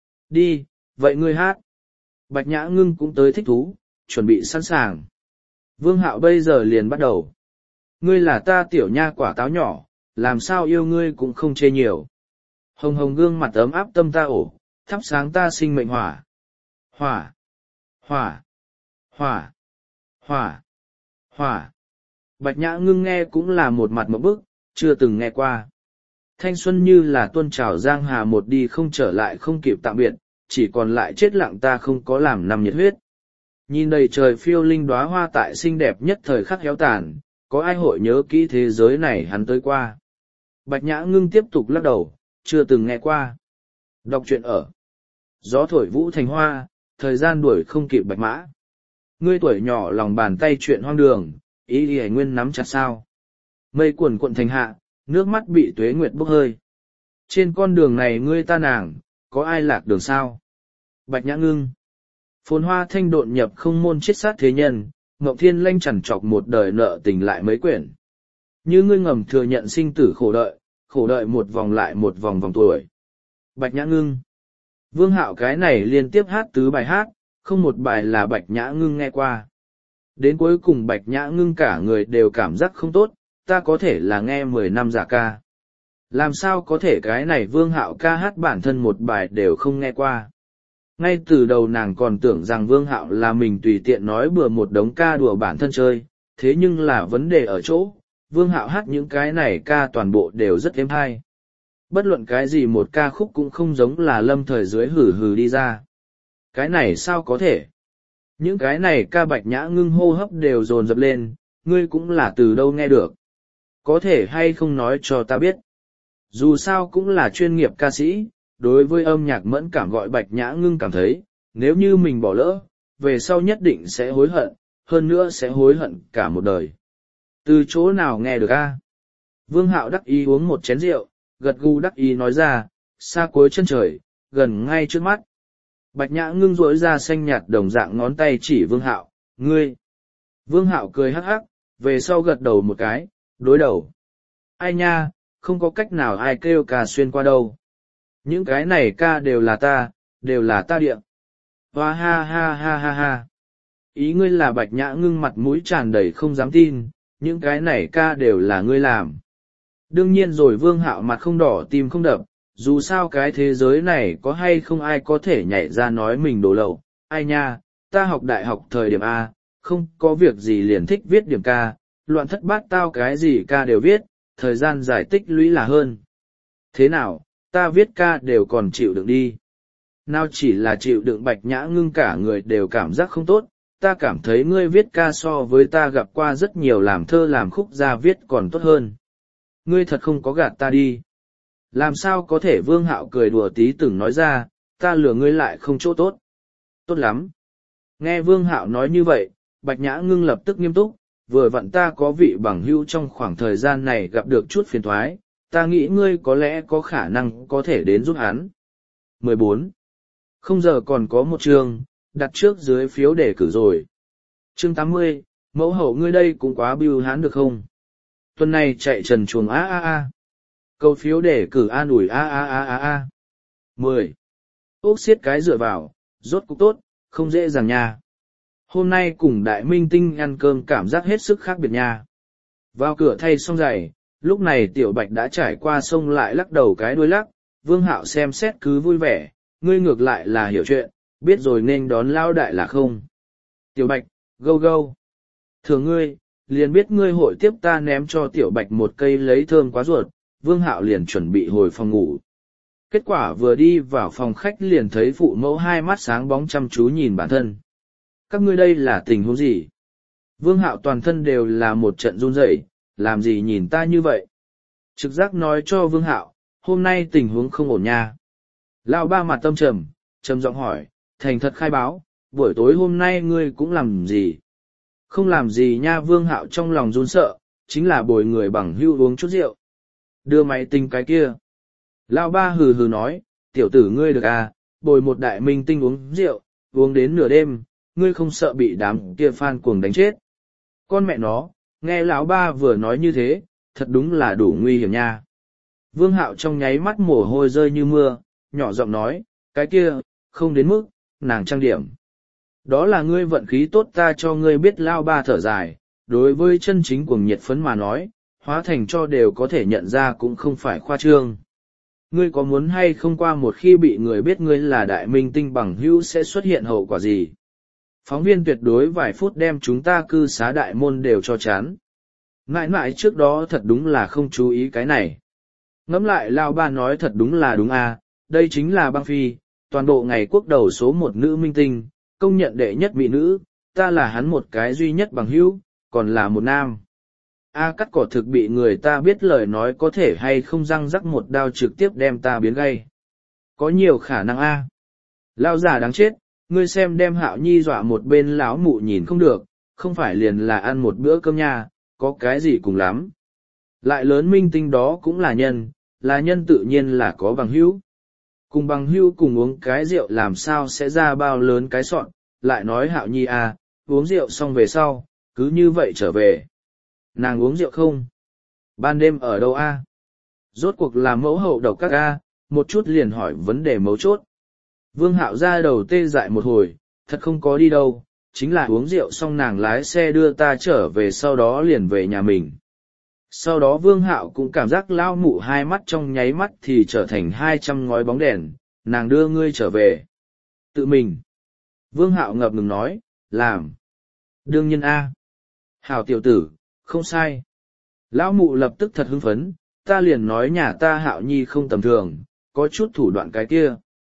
Đi, vậy ngươi hát. Bạch Nhã Ngưng cũng tới thích thú, chuẩn bị sẵn sàng. Vương Hạo bây giờ liền bắt đầu. Ngươi là ta tiểu nha quả táo nhỏ, làm sao yêu ngươi cũng không chê nhiều. Hồng hồng gương mặt ấm áp tâm ta ổ, thắp sáng ta sinh mệnh hỏa. Hỏa, hỏa, hỏa, hỏa, hỏa. Bạch Nhã Ngưng nghe cũng là một mặt mộng bức, chưa từng nghe qua. Thanh xuân như là tuôn trào giang hà một đi không trở lại không kịp tạm biệt, chỉ còn lại chết lặng ta không có làm nằm nhiệt huyết. Nhìn đầy trời phiêu linh đóa hoa tại xinh đẹp nhất thời khắc héo tàn, có ai hội nhớ kỹ thế giới này hắn tới qua. Bạch Nhã Ngưng tiếp tục lắc đầu, chưa từng nghe qua. Đọc truyện ở. Gió thổi vũ thành hoa, thời gian đuổi không kịp bạch mã. Ngươi tuổi nhỏ lòng bàn tay chuyện hoang đường, ý ý nguyên nắm chặt sao. Mây cuồn cuộn thành hạ, nước mắt bị tuế nguyệt bốc hơi. Trên con đường này ngươi ta nàng, có ai lạc đường sao? Bạch Nhã Ngưng. Phồn hoa thanh độn nhập không môn chết sát thế nhân, Ngọc Thiên Lanh chằn chọc một đời nợ tình lại mấy quyển. Như ngươi ngầm thừa nhận sinh tử khổ đợi một vòng lại một vòng vòng tuổi. Bạch Nhã Ngưng. Vương Hạo cái này liên tiếp hát tứ bài hát, không một bài là Bạch Nhã Ngưng nghe qua. Đến cuối cùng Bạch Nhã Ngưng cả người đều cảm giác không tốt, ta có thể là nghe 10 năm giả ca. Làm sao có thể cái này Vương Hạo ca hát bản thân một bài đều không nghe qua. Ngay từ đầu nàng còn tưởng rằng Vương Hạo là mình tùy tiện nói bừa một đống ca đùa bản thân chơi, thế nhưng là vấn đề ở chỗ, Vương Hạo hát những cái này ca toàn bộ đều rất êm hay. Bất luận cái gì một ca khúc cũng không giống là lâm thời dưới hử hử đi ra. Cái này sao có thể? Những cái này ca Bạch Nhã Ngưng hô hấp đều dồn dập lên, ngươi cũng là từ đâu nghe được. Có thể hay không nói cho ta biết. Dù sao cũng là chuyên nghiệp ca sĩ, đối với âm nhạc mẫn cảm gọi Bạch Nhã Ngưng cảm thấy, nếu như mình bỏ lỡ, về sau nhất định sẽ hối hận, hơn nữa sẽ hối hận cả một đời. Từ chỗ nào nghe được a? Vương Hạo đắc ý uống một chén rượu, gật gù đắc ý nói ra, xa cuối chân trời, gần ngay trước mắt. Bạch Nhã Ngưng rỗi ra xanh nhạt đồng dạng ngón tay chỉ Vương Hạo, ngươi. Vương Hạo cười hắc hắc, về sau gật đầu một cái, đối đầu. Ai nha, không có cách nào ai kêu ca xuyên qua đâu. Những cái này ca đều là ta địa. Hoa ha ha ha ha ha. Ý ngươi là Bạch Nhã Ngưng mặt mũi tràn đầy không dám tin, những cái này ca đều là ngươi làm. Đương nhiên rồi, Vương Hạo mặt không đỏ tim không đập, dù sao cái thế giới này có hay không ai có thể nhảy ra nói mình đổ lậu. Ai nha, ta học đại học thời điểm A, không có việc gì liền thích viết điểm ca, loạn thất bát tao cái gì ca đều viết, thời gian giải tích lũy là hơn. Thế nào, ta viết ca đều còn chịu đựng đi. Nào chỉ là chịu đựng, Bạch Nhã Ngưng cả người đều cảm giác không tốt, ta cảm thấy ngươi viết ca so với ta gặp qua rất nhiều làm thơ làm khúc ra viết còn tốt hơn. Ngươi thật không có gạt ta đi. Làm sao có thể? Vương Hạo cười đùa tí từng nói ra, ta lừa ngươi lại không chỗ tốt. Tốt lắm. Nghe Vương Hạo nói như vậy, Bạch Nhã Ngưng lập tức nghiêm túc, vừa vặn ta có vị bằng hữu trong khoảng thời gian này gặp được chút phiền thoái, ta nghĩ ngươi có lẽ có khả năng có thể đến giúp hắn. 14. Không giờ còn có một chương, đặt trước dưới phiếu đề cử rồi. Chương 80, mẫu hậu ngươi đây cũng quá bưu hán được không? Tuần này chạy trần chuồng a a a. Câu phiếu đề cử an ủi a a a a a. 10. Ốc xiết cái dựa vào, rốt cục tốt, không dễ dàng nha. Hôm nay cùng đại minh tinh ăn cơm cảm giác hết sức khác biệt nha. Vào cửa thay xong giày, lúc này Tiểu Bạch đã trải qua sông lại lắc đầu cái đuôi lắc, Vương Hạo xem xét cứ vui vẻ, ngươi ngược lại là hiểu chuyện, biết rồi nên đón lao đại là không. Tiểu Bạch, gâu gâu. Thường ngươi, liền biết ngươi hội tiếp ta ném cho Tiểu Bạch một cây lấy thơm quá ruột, Vương Hạo liền chuẩn bị hồi phòng ngủ. Kết quả vừa đi vào phòng khách liền thấy phụ mẫu hai mắt sáng bóng chăm chú nhìn bản thân. Các ngươi đây là tình huống gì? Vương Hạo toàn thân đều là một trận run rẩy, làm gì nhìn ta như vậy? Trực giác nói cho Vương Hạo, hôm nay tình huống không ổn nha. Lão ba mặt tâm trầm, trầm giọng hỏi, thành thật khai báo, buổi tối hôm nay ngươi cũng làm gì? Không làm gì nha. Vương Hạo trong lòng run sợ, chính là bồi người bằng hưu uống chút rượu. Đưa máy tinh cái kia. Lão ba hừ hừ nói, tiểu tử ngươi được à, bồi một đại minh tinh uống rượu, uống đến nửa đêm, ngươi không sợ bị đám kia fan cuồng đánh chết. Con mẹ nó, nghe lão ba vừa nói như thế, thật đúng là đủ nguy hiểm nha. Vương Hạo trong nháy mắt mồ hôi rơi như mưa, nhỏ giọng nói, cái kia, không đến mức, nàng trang điểm. Đó là ngươi vận khí tốt, ta cho ngươi biết. Lao ba thở dài, đối với chân chính cuồng nhiệt phấn mà nói, hóa thành cho đều có thể nhận ra cũng không phải khoa trương. Ngươi có muốn hay không qua một khi bị người biết ngươi là đại minh tinh bằng hữu sẽ xuất hiện hậu quả gì? Phóng viên tuyệt đối vài phút đem chúng ta cư xá đại môn đều cho chán. Mãi mãi trước đó thật đúng là không chú ý cái này. Ngẫm lại Lao ba nói thật đúng là đúng à, đây chính là băng phi, toàn bộ ngày quốc đầu số một nữ minh tinh, công nhận đệ nhất mỹ nữ, ta là hắn một cái duy nhất bằng hữu, còn là một nam. A cắt cỏ thực bị người ta biết lời nói có thể hay không răng rắc một đao trực tiếp đem ta biến gay. Có nhiều khả năng a. Lao già đáng chết, ngươi xem đem Hạo Nhi dọa một bên lão mụ nhìn không được, không phải liền là ăn một bữa cơm nha, có cái gì cùng lắm. Lại lớn minh tinh đó cũng là nhân tự nhiên là có bằng hữu. Cùng bằng hữu cùng uống cái rượu làm sao sẽ ra bao lớn cái sọn, lại nói Hạo Nhi à, uống rượu xong về sau, cứ như vậy trở về. Nàng uống rượu không? Ban đêm ở đâu a? Rốt cuộc là mẫu hậu độc các a, một chút liền hỏi vấn đề mấu chốt. Vương Hạo ra đầu tê dại một hồi, thật không có đi đâu, chính là uống rượu xong nàng lái xe đưa ta trở về, sau đó liền về nhà mình. Sau đó Vương Hạo cũng cảm giác lao mụ hai mắt trong nháy mắt thì trở thành 200 ngói bóng đèn, nàng đưa ngươi trở về. Tự mình. Vương Hạo ngập ngừng nói, làm. Đương nhiên a. Hảo tiểu tử, không sai. Lão mụ lập tức thật hưng phấn, ta liền nói nhà ta Hạo Nhi không tầm thường, có chút thủ đoạn cái kia.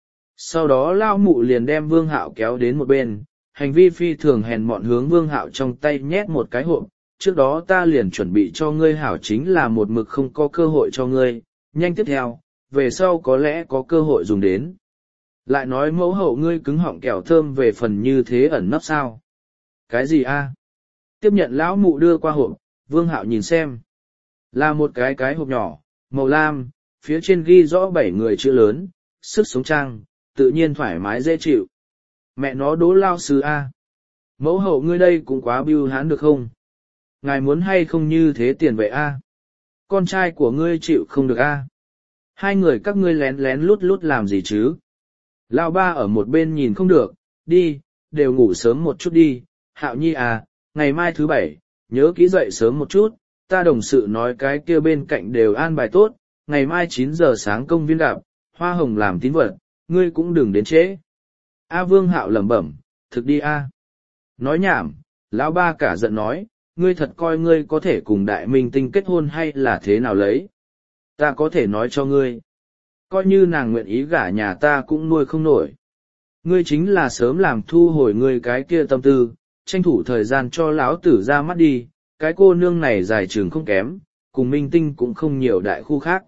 Sau đó lão mụ liền đem Vương Hạo kéo đến một bên, hành vi phi thường hèn mọn hướng Vương Hạo trong tay nhét một cái hộp. Trước đó ta liền chuẩn bị cho ngươi hảo, chính là một mực không có cơ hội cho ngươi, nhanh tiếp theo, về sau có lẽ có cơ hội dùng đến. Lại nói mẫu hậu ngươi cứng họng kẹo thơm về phần như thế ẩn nấp sao? Cái gì a? Tiếp nhận lão mụ đưa qua hộp, Vương Hạo nhìn xem. Là một cái hộp nhỏ, màu lam, phía trên ghi rõ 7 người chữ lớn, sức sống trang, tự nhiên thoải mái dễ chịu. Mẹ nó Đỗ lao sư a. Mẫu hậu ngươi đây cũng quá bưu hán được không? Ngài muốn hay không như thế tiền vậy a? Con trai của ngươi chịu không được a? Hai người các ngươi lén lén lút lút làm gì chứ? Lão ba ở một bên nhìn không được, đi, đều ngủ sớm một chút đi, Hạo Nhi à, ngày mai thứ 7, nhớ kỹ dậy sớm một chút, ta đồng sự nói cái kia bên cạnh đều an bài tốt, ngày mai 9 giờ sáng công viên gặp, hoa hồng làm tín vật, ngươi cũng đừng đến trễ. A Vương Hạo lẩm bẩm, thực đi a. Nói nhảm, lão ba cả giận nói, ngươi thật coi ngươi có thể cùng đại minh tinh kết hôn hay là thế nào lấy. Ta có thể nói cho ngươi. Coi như nàng nguyện ý gả nhà ta cũng nuôi không nổi. Ngươi chính là sớm làm thu hồi ngươi cái kia tâm tư, tranh thủ thời gian cho lão tử ra mắt đi, cái cô nương này dài trường không kém, cùng minh tinh cũng không nhiều đại khu khác.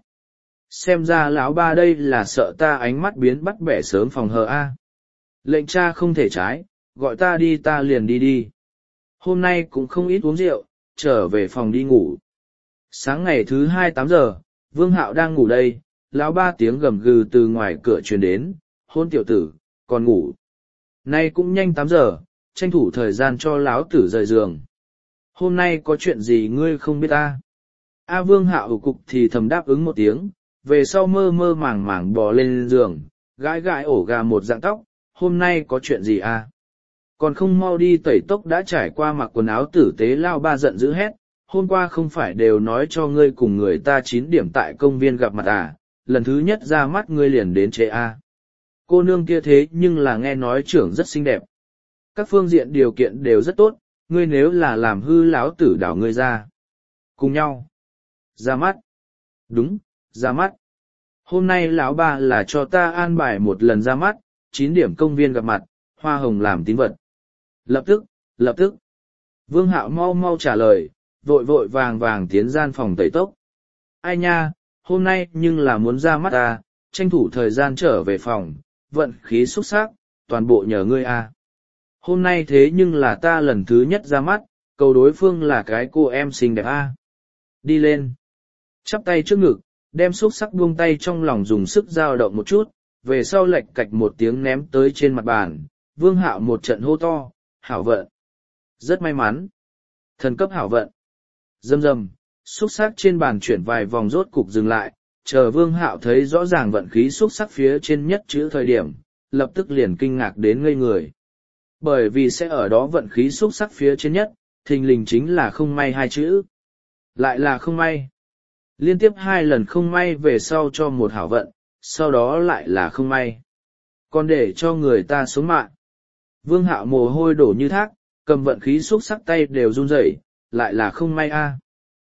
Xem ra lão ba đây là sợ ta ánh mắt biến bắt bẻ sớm phòng hờ a. Lệnh cha không thể trái, gọi ta đi ta liền đi đi. Hôm nay cũng không ít uống rượu, trở về phòng đi ngủ. Sáng ngày thứ 2 8 giờ, Vương Hạo đang ngủ đây, lão ba tiếng gầm gừ từ ngoài cửa truyền đến, hôn tiểu tử, còn ngủ. Nay cũng nhanh 8 giờ, tranh thủ thời gian cho lão tử rời giường. Hôm nay có chuyện gì ngươi không biết ta? A Vương Hạo cục thì thầm đáp ứng một tiếng, về sau mơ mơ màng màng bò lên giường, gãi gãi ổ gà một dạng tóc, hôm nay có chuyện gì à? Còn không mau đi tẩy tóc đã trải qua mặc quần áo tử tế lao ba giận dữ hét, hôm qua không phải đều nói cho ngươi cùng người ta 9 điểm tại công viên gặp mặt à, lần thứ nhất ra mắt ngươi liền đến trễ à. Cô nương kia thế nhưng là nghe nói trưởng rất xinh đẹp. Các phương diện điều kiện đều rất tốt, ngươi nếu là làm hư lão tử đảo ngươi ra. Cùng nhau. Ra mắt. Đúng, ra mắt. Hôm nay lão ba là cho ta an bài một lần ra mắt, 9 điểm công viên gặp mặt, hoa hồng làm tín vật. Lập tức, lập tức. Vương Hạo mau mau trả lời, vội vội vàng vàng tiến gian phòng tẩy tóc. Ai nha, hôm nay nhưng là muốn ra mắt ta, tranh thủ thời gian trở về phòng, vận khí xuất sắc, toàn bộ nhờ ngươi a. Hôm nay thế nhưng là ta lần thứ nhất ra mắt, cầu đối phương là cái cô em xinh đẹp a. Đi lên. Chắp tay trước ngực, đem xúc sắc buông tay trong lòng dùng sức dao động một chút, về sau lệch cạch một tiếng ném tới trên mặt bàn, Vương Hạo một trận hô to, hảo vận. Rất may mắn. Thần cấp hảo vận. Rầm rầm, xúc sắc trên bàn chuyển vài vòng rốt cục dừng lại, chờ Vương Hạo thấy rõ ràng vận khí xúc sắc phía trên nhất chữ thời điểm, lập tức liền kinh ngạc đến ngây người. Bởi vì sẽ ở đó vận khí xúc sắc phía trên nhất, thình lình chính là không may 2 chữ. Lại là không may. Liên tiếp 2 lần không may về sau cho một hảo vận, sau đó lại là không may. Còn để cho người ta sống mạng. Vương Hạo mồ hôi đổ như thác, cầm vận khí xúc sắc tay đều run rẩy, lại là không may a.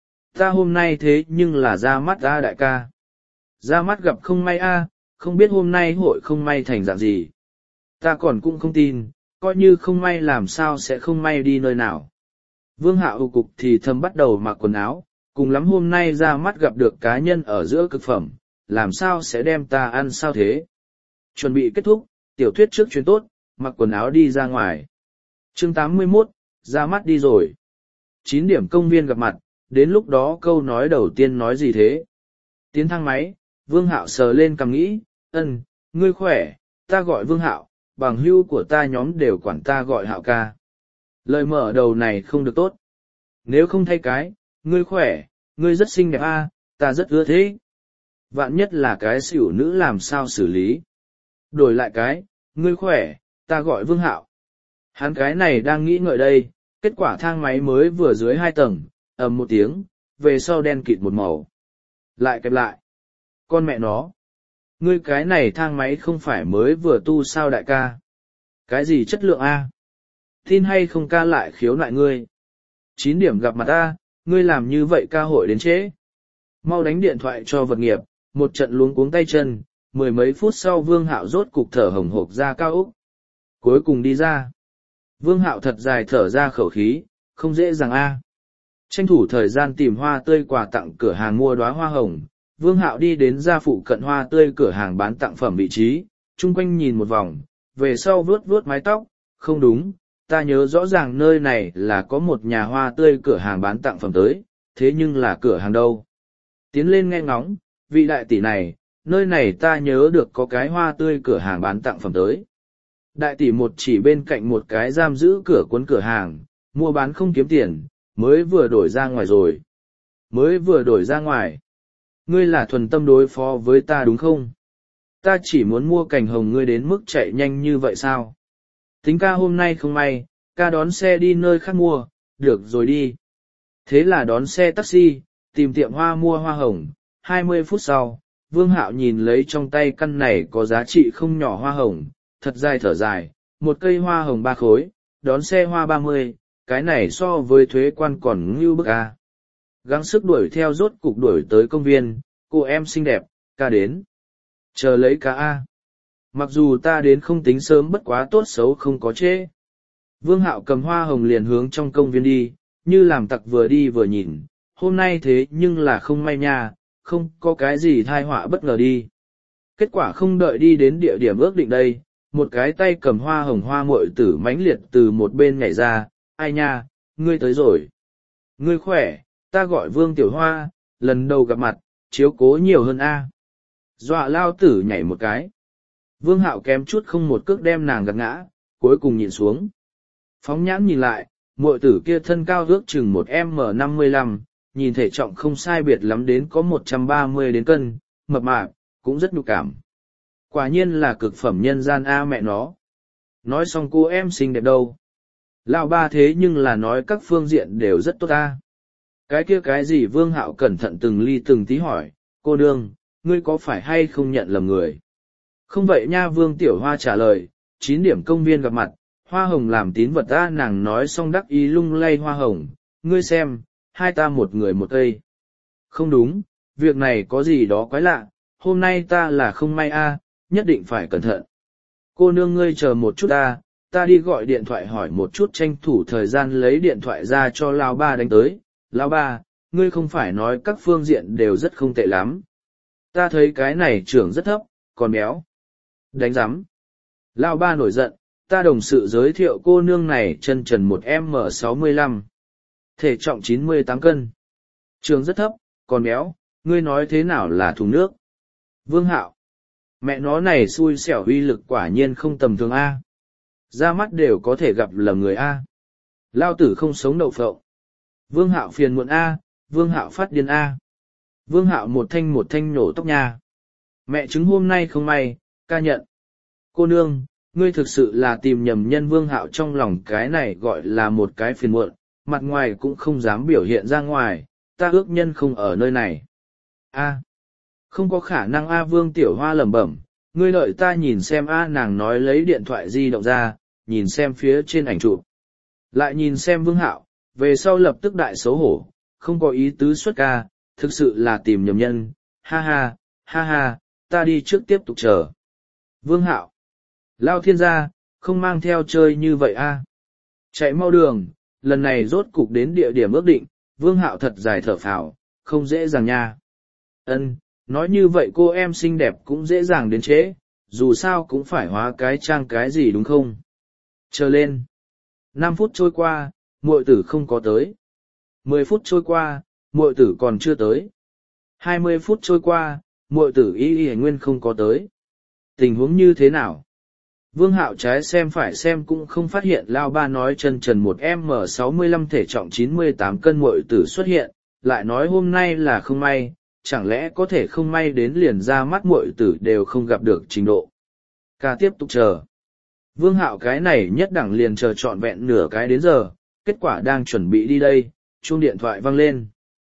Ta hôm nay thế nhưng là ra mắt a đại ca. Ra mắt gặp không may a, không biết hôm nay hội không may thành dạng gì. Ta còn cũng không tin, coi như không may làm sao sẽ không may đi nơi nào. Vương Hạo cục thì thầm bắt đầu mặc quần áo, cùng lắm hôm nay ra mắt gặp được cá nhân ở giữa cực phẩm, làm sao sẽ đem ta ăn sao thế. Chuẩn bị kết thúc, tiểu thuyết trước chuyến tốt, mặc quần áo đi ra ngoài. Chương 81, ra mắt đi rồi. 9 điểm công viên gặp mặt, đến lúc đó câu nói đầu tiên nói gì thế? Tiến thang máy, Vương Hạo sờ lên cằm nghĩ, ngươi khỏe, ta gọi Vương Hạo, bằng hữu của ta nhóm đều quản ta gọi Hạo ca. Lời mở đầu này không được tốt. Nếu không thay cái, ngươi khỏe, ngươi rất xinh đẹp a, ta rất ưa thế. Vạn nhất là cái xỉu nữ làm sao xử lý. Đổi lại cái, ngươi khỏe, ta gọi Vương Hạo. Hắn cái này đang nghĩ ngợi đây, kết quả thang máy mới vừa dưới 2 tầng, ầm một tiếng, về sau đen kịt một màu. Lại kẹp lại. Con mẹ nó. Ngươi cái này thang máy không phải mới vừa tu sao đại ca. Cái gì chất lượng a? Tin hay không ca lại khiếu nại ngươi. 9 điểm gặp mặt ta, ngươi làm như vậy ca hội đến trễ. Mau đánh điện thoại cho vật nghiệp, một trận luống cuống tay chân, 10 mấy phút sau Vương Hạo rốt cục thở hồng hộc ra cao úc. Cuối cùng đi ra. Vương Hạo thật dài thở ra khẩu khí, không dễ dàng a. Tranh thủ thời gian tìm hoa tươi quà tặng cửa hàng mua đóa hoa hồng, Vương Hạo đi đến gia phụ cận hoa tươi cửa hàng bán tặng phẩm vị trí, chung quanh nhìn một vòng, về sau vuốt vuốt mái tóc, không đúng, ta nhớ rõ ràng nơi này là có một nhà hoa tươi cửa hàng bán tặng phẩm tới, thế nhưng là cửa hàng đâu? Tiến lên nghe ngóng, vị đại tỷ này, nơi này ta nhớ được có cái hoa tươi cửa hàng bán tặng phẩm tới. Đại tỷ một chỉ bên cạnh một cái giam giữ cửa cuốn cửa hàng, mua bán không kiếm tiền, mới vừa đổi ra ngoài rồi. Mới vừa đổi ra ngoài. Ngươi là thuần tâm đối phó với ta đúng không? Ta chỉ muốn mua cành hồng ngươi đến mức chạy nhanh như vậy sao? Tính ca hôm nay không may, ca đón xe đi nơi khác mua, được rồi đi. Thế là đón xe taxi, tìm tiệm hoa mua hoa hồng. 20 phút sau, Vương Hạo nhìn lấy trong tay căn này có giá trị không nhỏ hoa hồng, thật dài thở dài, một cây hoa hồng 3 khối, đón xe hoa 30, cái này so với thuế quan còn ngưu bức a. Gắng sức đuổi theo rốt cục đuổi tới công viên, cô em xinh đẹp, ca đến. Chờ lấy ca a. Mặc dù ta đến không tính sớm bất quá tốt xấu không có trễ. Vương Hạo cầm hoa hồng liền hướng trong công viên đi, như làm tặc vừa đi vừa nhìn, hôm nay thế nhưng là không may nha, không có cái gì thai họa bất ngờ đi. Kết quả không đợi đi đến địa điểm ước định đây, một cái tay cầm hoa hồng hoa muội tử mãnh liệt từ một bên nhảy ra, ai nha, ngươi tới rồi. Ngươi khỏe, ta gọi Vương Tiểu Hoa, lần đầu gặp mặt, chiếu cố nhiều hơn a. Dọa lao tử nhảy một cái. Vương Hạo kém chút không một cước đem nàng gạt ngã, cuối cùng nhìn xuống. Phóng nhãn nhìn lại, muội tử kia thân cao ước chừng 1m55, nhìn thể trọng không sai biệt lắm đến có 130 đến cân, mập mạp, cũng rất nhục cảm. Quả nhiên là cực phẩm nhân gian a mẹ nó. Nói xong cô em xinh đẹp đâu. Lão ba thế nhưng là nói các phương diện đều rất tốt a. Cái kia cái gì Vương Hạo cẩn thận từng ly từng tí hỏi, cô nương, ngươi có phải hay không nhận lầm người? Không vậy nha Vương Tiểu Hoa trả lời, 9 điểm công viên gặp mặt, hoa hồng làm tín vật ta nàng nói xong đắc ý lung lay hoa hồng, ngươi xem, hai ta một người một cây. Không đúng, việc này có gì đó quái lạ, hôm nay ta là không may a, nhất định phải cẩn thận. Cô nương ngươi chờ một chút ta đi gọi điện thoại hỏi một chút tranh thủ thời gian lấy điện thoại ra cho Lão ba đánh tới. Lão ba, ngươi không phải nói các phương diện đều rất không tệ lắm. Ta thấy cái này trưởng rất thấp, còn béo. Đánh giám. Lão ba nổi giận, ta đồng sự giới thiệu cô nương này chân trần 1m65. Thể trọng 98 cân. Trường rất thấp, còn béo, ngươi nói thế nào là thùng nước. Vương Hạo. Mẹ nó này xui xẻo uy lực quả nhiên không tầm thường A. Ra mắt đều có thể gặp lầm người A. Lao tử không sống đậu phộng. Vương Hạo phiền muộn A, Vương Hạo phát điên A. Vương Hạo một thanh nổ tóc nha. Mẹ chứng hôm nay không may, ca nhận. Cô nương, ngươi thực sự là tìm nhầm nhân. Vương Hạo trong lòng cái này gọi là một cái phiền muộn, mặt ngoài cũng không dám biểu hiện ra ngoài, ta ước nhân không ở nơi này. A. Không có khả năng A. Vương Tiểu Hoa lẩm bẩm, ngươi đợi ta nhìn xem A. Nàng nói lấy điện thoại di động ra, nhìn xem phía trên ảnh chụp. Lại nhìn xem Vương Hạo, về sau lập tức đại xấu hổ, không có ý tứ xuất ca, thực sự là tìm nhầm nhân, ha ha, ta đi trước tiếp tục chờ. Vương Hạo, Lao thiên gia, không mang theo chơi như vậy A. Chạy mau đường, lần này rốt cục đến địa điểm ước định, Vương Hạo thật dài thở phào, không dễ dàng nha. Ân, nói như vậy cô em xinh đẹp cũng dễ dàng đến trễ, dù sao cũng phải hóa cái trang cái gì đúng không? Chờ lên. 5 phút trôi qua, muội tử không có tới. 10 phút trôi qua, muội tử còn chưa tới. 20 phút trôi qua, muội tử y nguyên không có tới. Tình huống như thế nào? Vương Hạo trái xem phải xem cũng không phát hiện Lao ba nói chân trần 1m65 thể trọng 98 cân muội tử xuất hiện, lại nói hôm nay là không may, chẳng lẽ có thể không may đến liền ra mắt muội tử đều không gặp được trình độ. Ca tiếp tục chờ. Vương Hạo cái này nhất đẳng liền chờ trọn vẹn nửa cái đến giờ, kết quả đang chuẩn bị đi đây, chuông điện thoại vang lên.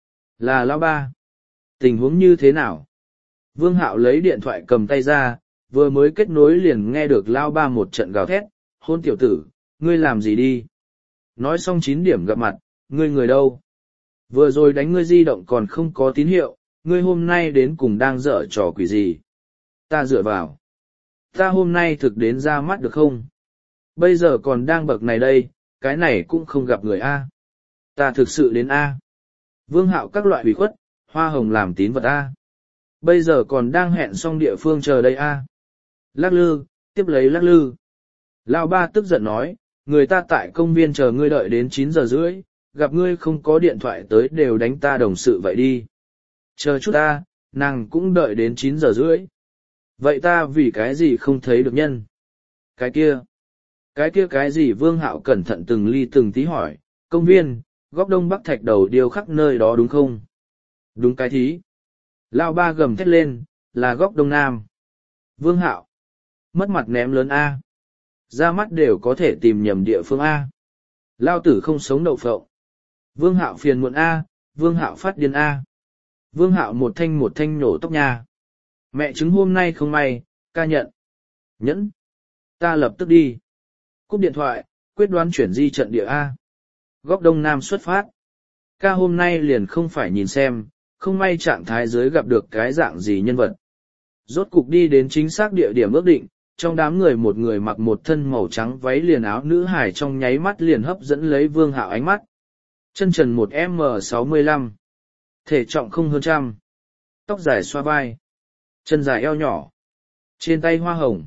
Là Lao ba. Tình huống như thế nào? Vương Hạo lấy điện thoại cầm tay ra, vừa mới kết nối liền nghe được Lao ba một trận gào thét, hôn tiểu tử, ngươi làm gì đi? Nói xong 9 điểm gặp mặt, ngươi người đâu? Vừa rồi đánh ngươi di động còn không có tín hiệu, ngươi hôm nay đến cùng đang dở trò quỷ gì? Ta dựa vào. Ta hôm nay thực đến ra mắt được không? Bây giờ còn đang bậc này đây, cái này cũng không gặp người A. Ta thực sự đến A. Vương Hạo các loại ủy khuất, hoa hồng làm tín vật A. Bây giờ còn đang hẹn xong địa phương chờ đây A. Lắc lư, tiếp lấy lắc lư. Lão ba tức giận nói, người ta tại công viên chờ ngươi đợi đến 9 giờ rưỡi, gặp ngươi không có điện thoại tới đều đánh ta đồng sự vậy đi. Chờ chút ta, nàng cũng đợi đến 9 giờ rưỡi. Vậy ta vì cái gì không thấy được nhân? Cái kia cái gì? Vương Hạo cẩn thận từng ly từng tí hỏi, công viên, góc đông bắc thạch đầu điêu khắc nơi đó đúng không? Đúng cái thí. Lão ba gầm thét lên, là góc đông nam. Vương Hạo, mất mặt ném lớn A. Ra mắt đều có thể tìm nhầm địa phương A. Lao tử không sống đậu phộng. Vương Hạo phiền muộn A, Vương Hạo phát điên A. Vương Hạo một thanh nổ tóc nha. Mẹ chứng hôm nay không may, ca nhận. Nhẫn. Ta lập tức đi. Cúp điện thoại, quyết đoán chuyển di trận địa A. Góc Đông Nam xuất phát. Ca hôm nay liền không phải nhìn xem, không may trạng thái dưới gặp được cái dạng gì nhân vật. Rốt cục đi đến chính xác địa điểm ước định, trong đám người một người mặc một thân màu trắng váy liền áo nữ hải trong nháy mắt liền hấp dẫn lấy Vương Hạo ánh mắt. Chân trần 1m65. Thể trọng không hơn trăm. Tóc dài xoa vai. Chân dài eo nhỏ. Trên tay hoa hồng.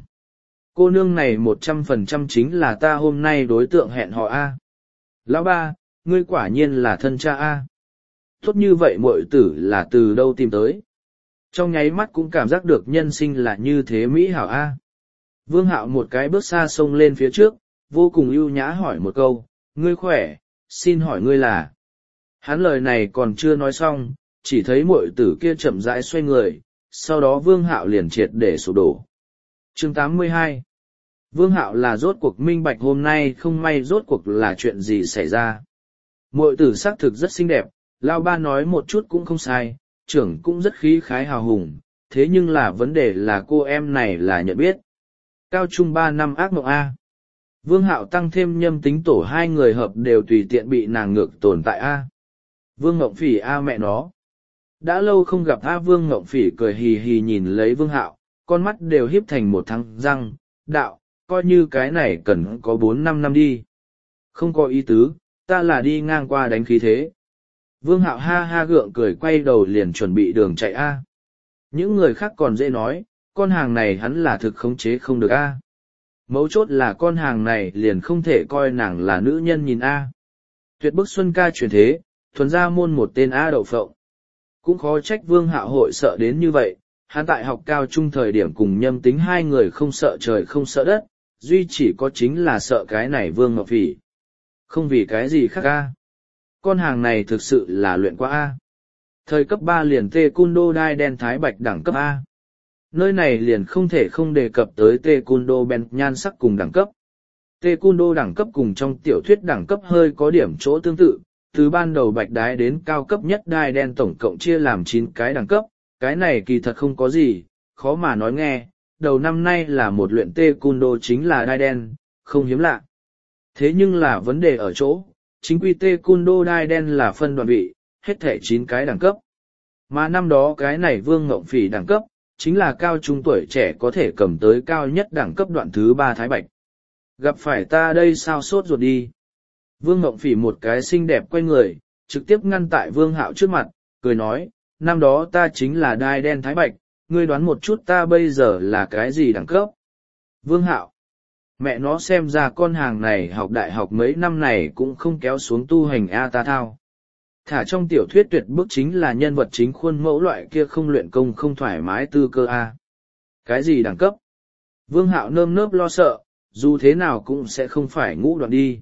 Cô nương này 100% chính là ta hôm nay đối tượng hẹn hò A. Lão ba, ngươi quả nhiên là thân cha A. Tốt như vậy muội tử là từ đâu tìm tới. Trong nháy mắt cũng cảm giác được nhân sinh là như thế mỹ hảo A. Vương Hạo một cái bước xa xông lên phía trước, vô cùng ưu nhã hỏi một câu, ngươi khỏe, xin hỏi ngươi là. Hắn lời này còn chưa nói xong, chỉ thấy muội tử kia chậm rãi xoay người, sau đó Vương Hạo liền triệt để sụp đổ. Chương 82. Vương Hạo là rốt cuộc minh bạch hôm nay không may rốt cuộc là chuyện gì xảy ra. Muội tử xác thực rất xinh đẹp, Lao Ba nói một chút cũng không sai, trưởng cũng rất khí khái hào hùng, thế nhưng là vấn đề là cô em này là nhận biết. Cao trung 3 năm ác mộng A. Vương Hạo tăng thêm nhâm tính tổ hai người hợp đều tùy tiện bị nàng ngược tồn tại A. Vương Ngộng Phỉ A mẹ nó. Đã lâu không gặp A. Vương Ngộng Phỉ cười hì hì nhìn lấy Vương Hạo, con mắt đều híp thành một thằng răng, đạo, coi như cái này cần có 4-5 năm đi. Không có ý tứ, ta là đi ngang qua đánh khí thế. Vương Hạo ha ha gượng cười quay đầu liền chuẩn bị đường chạy A. Những người khác còn dễ nói, con hàng này hắn là thực khống chế không được A. Mấu chốt là con hàng này liền không thể coi nàng là nữ nhân nhìn A. Tuyệt bức xuân ca truyền thế, thuần ra môn một tên A đậu phộng. Cũng khó trách Vương Hạo hội sợ đến như vậy, hắn tại học cao trung thời điểm cùng nhâm tính hai người không sợ trời không sợ đất, duy chỉ có chính là sợ cái này Vương Ngọc Phỉ. Không vì cái gì khác A. Con hàng này thực sự là luyện quá A. Thời cấp 3 liền Taekwondo đai đen thái bạch đẳng cấp A. Nơi này liền không thể không đề cập tới Taekwondo ben nhan sắc cùng đẳng cấp. Taekwondo đẳng cấp cùng trong tiểu thuyết đẳng cấp hơi có điểm chỗ tương tự, từ ban đầu bạch đái đến cao cấp nhất đai đen tổng cộng chia làm 9 cái đẳng cấp, cái này kỳ thật không có gì, khó mà nói nghe, đầu năm nay là một luyện Taekwondo chính là đai đen, không hiếm lạ. Thế nhưng là vấn đề ở chỗ, chính quy Taekwondo đai đen là phân đoạn vị, hết thể 9 cái đẳng cấp. Mà năm đó cái này Vương Ngộng Phỉ đẳng cấp, chính là cao trung tuổi trẻ có thể cầm tới cao nhất đẳng cấp đoạn thứ 3 thái bạch. Gặp phải ta đây sao sốt ruột đi. Vương Ngộng Phỉ một cái xinh đẹp quay người, trực tiếp ngăn tại Vương Hạo trước mặt, cười nói, năm đó ta chính là đai đen thái bạch, ngươi đoán một chút ta bây giờ là cái gì đẳng cấp. Vương Hạo, mẹ nó xem ra con hàng này học đại học mấy năm này cũng không kéo xuống tu hành A ta thao. Thả trong tiểu thuyết tuyệt bức chính là nhân vật chính khuôn mẫu loại kia không luyện công không thoải mái tư cơ A. Cái gì đẳng cấp? Vương Hạo nơm nớp lo sợ, dù thế nào cũng sẽ không phải ngũ đoạn đi.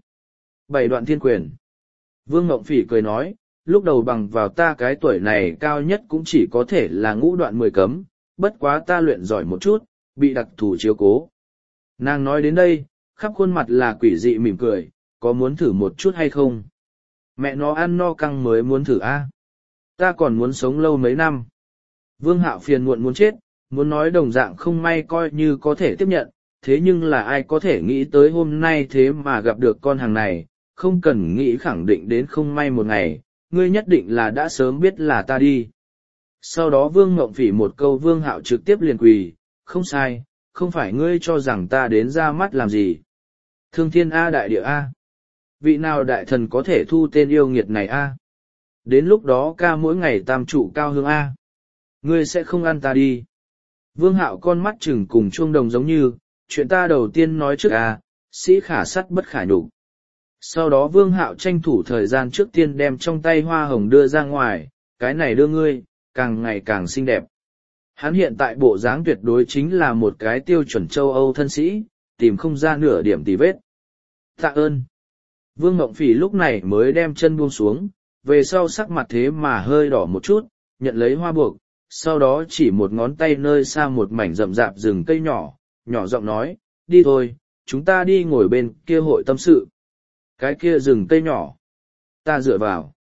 7 đoạn thiên quyền. Vương Ngộng Phỉ cười nói, lúc đầu bằng vào ta cái tuổi này cao nhất cũng chỉ có thể là ngũ đoạn 10 cấm, bất quá ta luyện giỏi một chút, bị đặc thù chiếu cố. Nàng nói đến đây, khắp khuôn mặt là quỷ dị mỉm cười, có muốn thử một chút hay không? Mẹ nó ăn no căng mới muốn thử A. Ta còn muốn sống lâu mấy năm. Vương Hạo phiền muộn muốn chết, muốn nói đồng dạng không may coi như có thể tiếp nhận, thế nhưng là ai có thể nghĩ tới hôm nay thế mà gặp được con hàng này, không cần nghĩ khẳng định đến không may một ngày, ngươi nhất định là đã sớm biết là ta đi. Sau đó Vương Ngộng Phỉ một câu Vương Hạo trực tiếp liền quỳ, không sai, không phải ngươi cho rằng ta đến ra mắt làm gì. Thương thiên A đại địa A. Vị nào đại thần có thể thu tên yêu nghiệt này A. Đến lúc đó ca mỗi ngày tam trụ cao hương A. Ngươi sẽ không ăn ta đi. Vương Hạo con mắt chừng cùng chuông đồng giống như, chuyện ta đầu tiên nói trước A, sĩ khả sắt bất khả nhục. Sau đó Vương Hạo tranh thủ thời gian trước tiên đem trong tay hoa hồng đưa ra ngoài, cái này đưa ngươi, càng ngày càng xinh đẹp. Hắn hiện tại bộ dáng tuyệt đối chính là một cái tiêu chuẩn châu Âu thân sĩ, tìm không ra nửa điểm tì vết. Tạ ơn. Vương Ngộng Phỉ lúc này mới đem chân buông xuống, về sau sắc mặt thế mà hơi đỏ một chút, nhận lấy hoa buộc, sau đó chỉ một ngón tay nơi xa một mảnh rậm rạp rừng cây nhỏ, nhỏ giọng nói, đi thôi, chúng ta đi ngồi bên kia hội tâm sự. Cái kia rừng cây nhỏ. Ta dựa vào.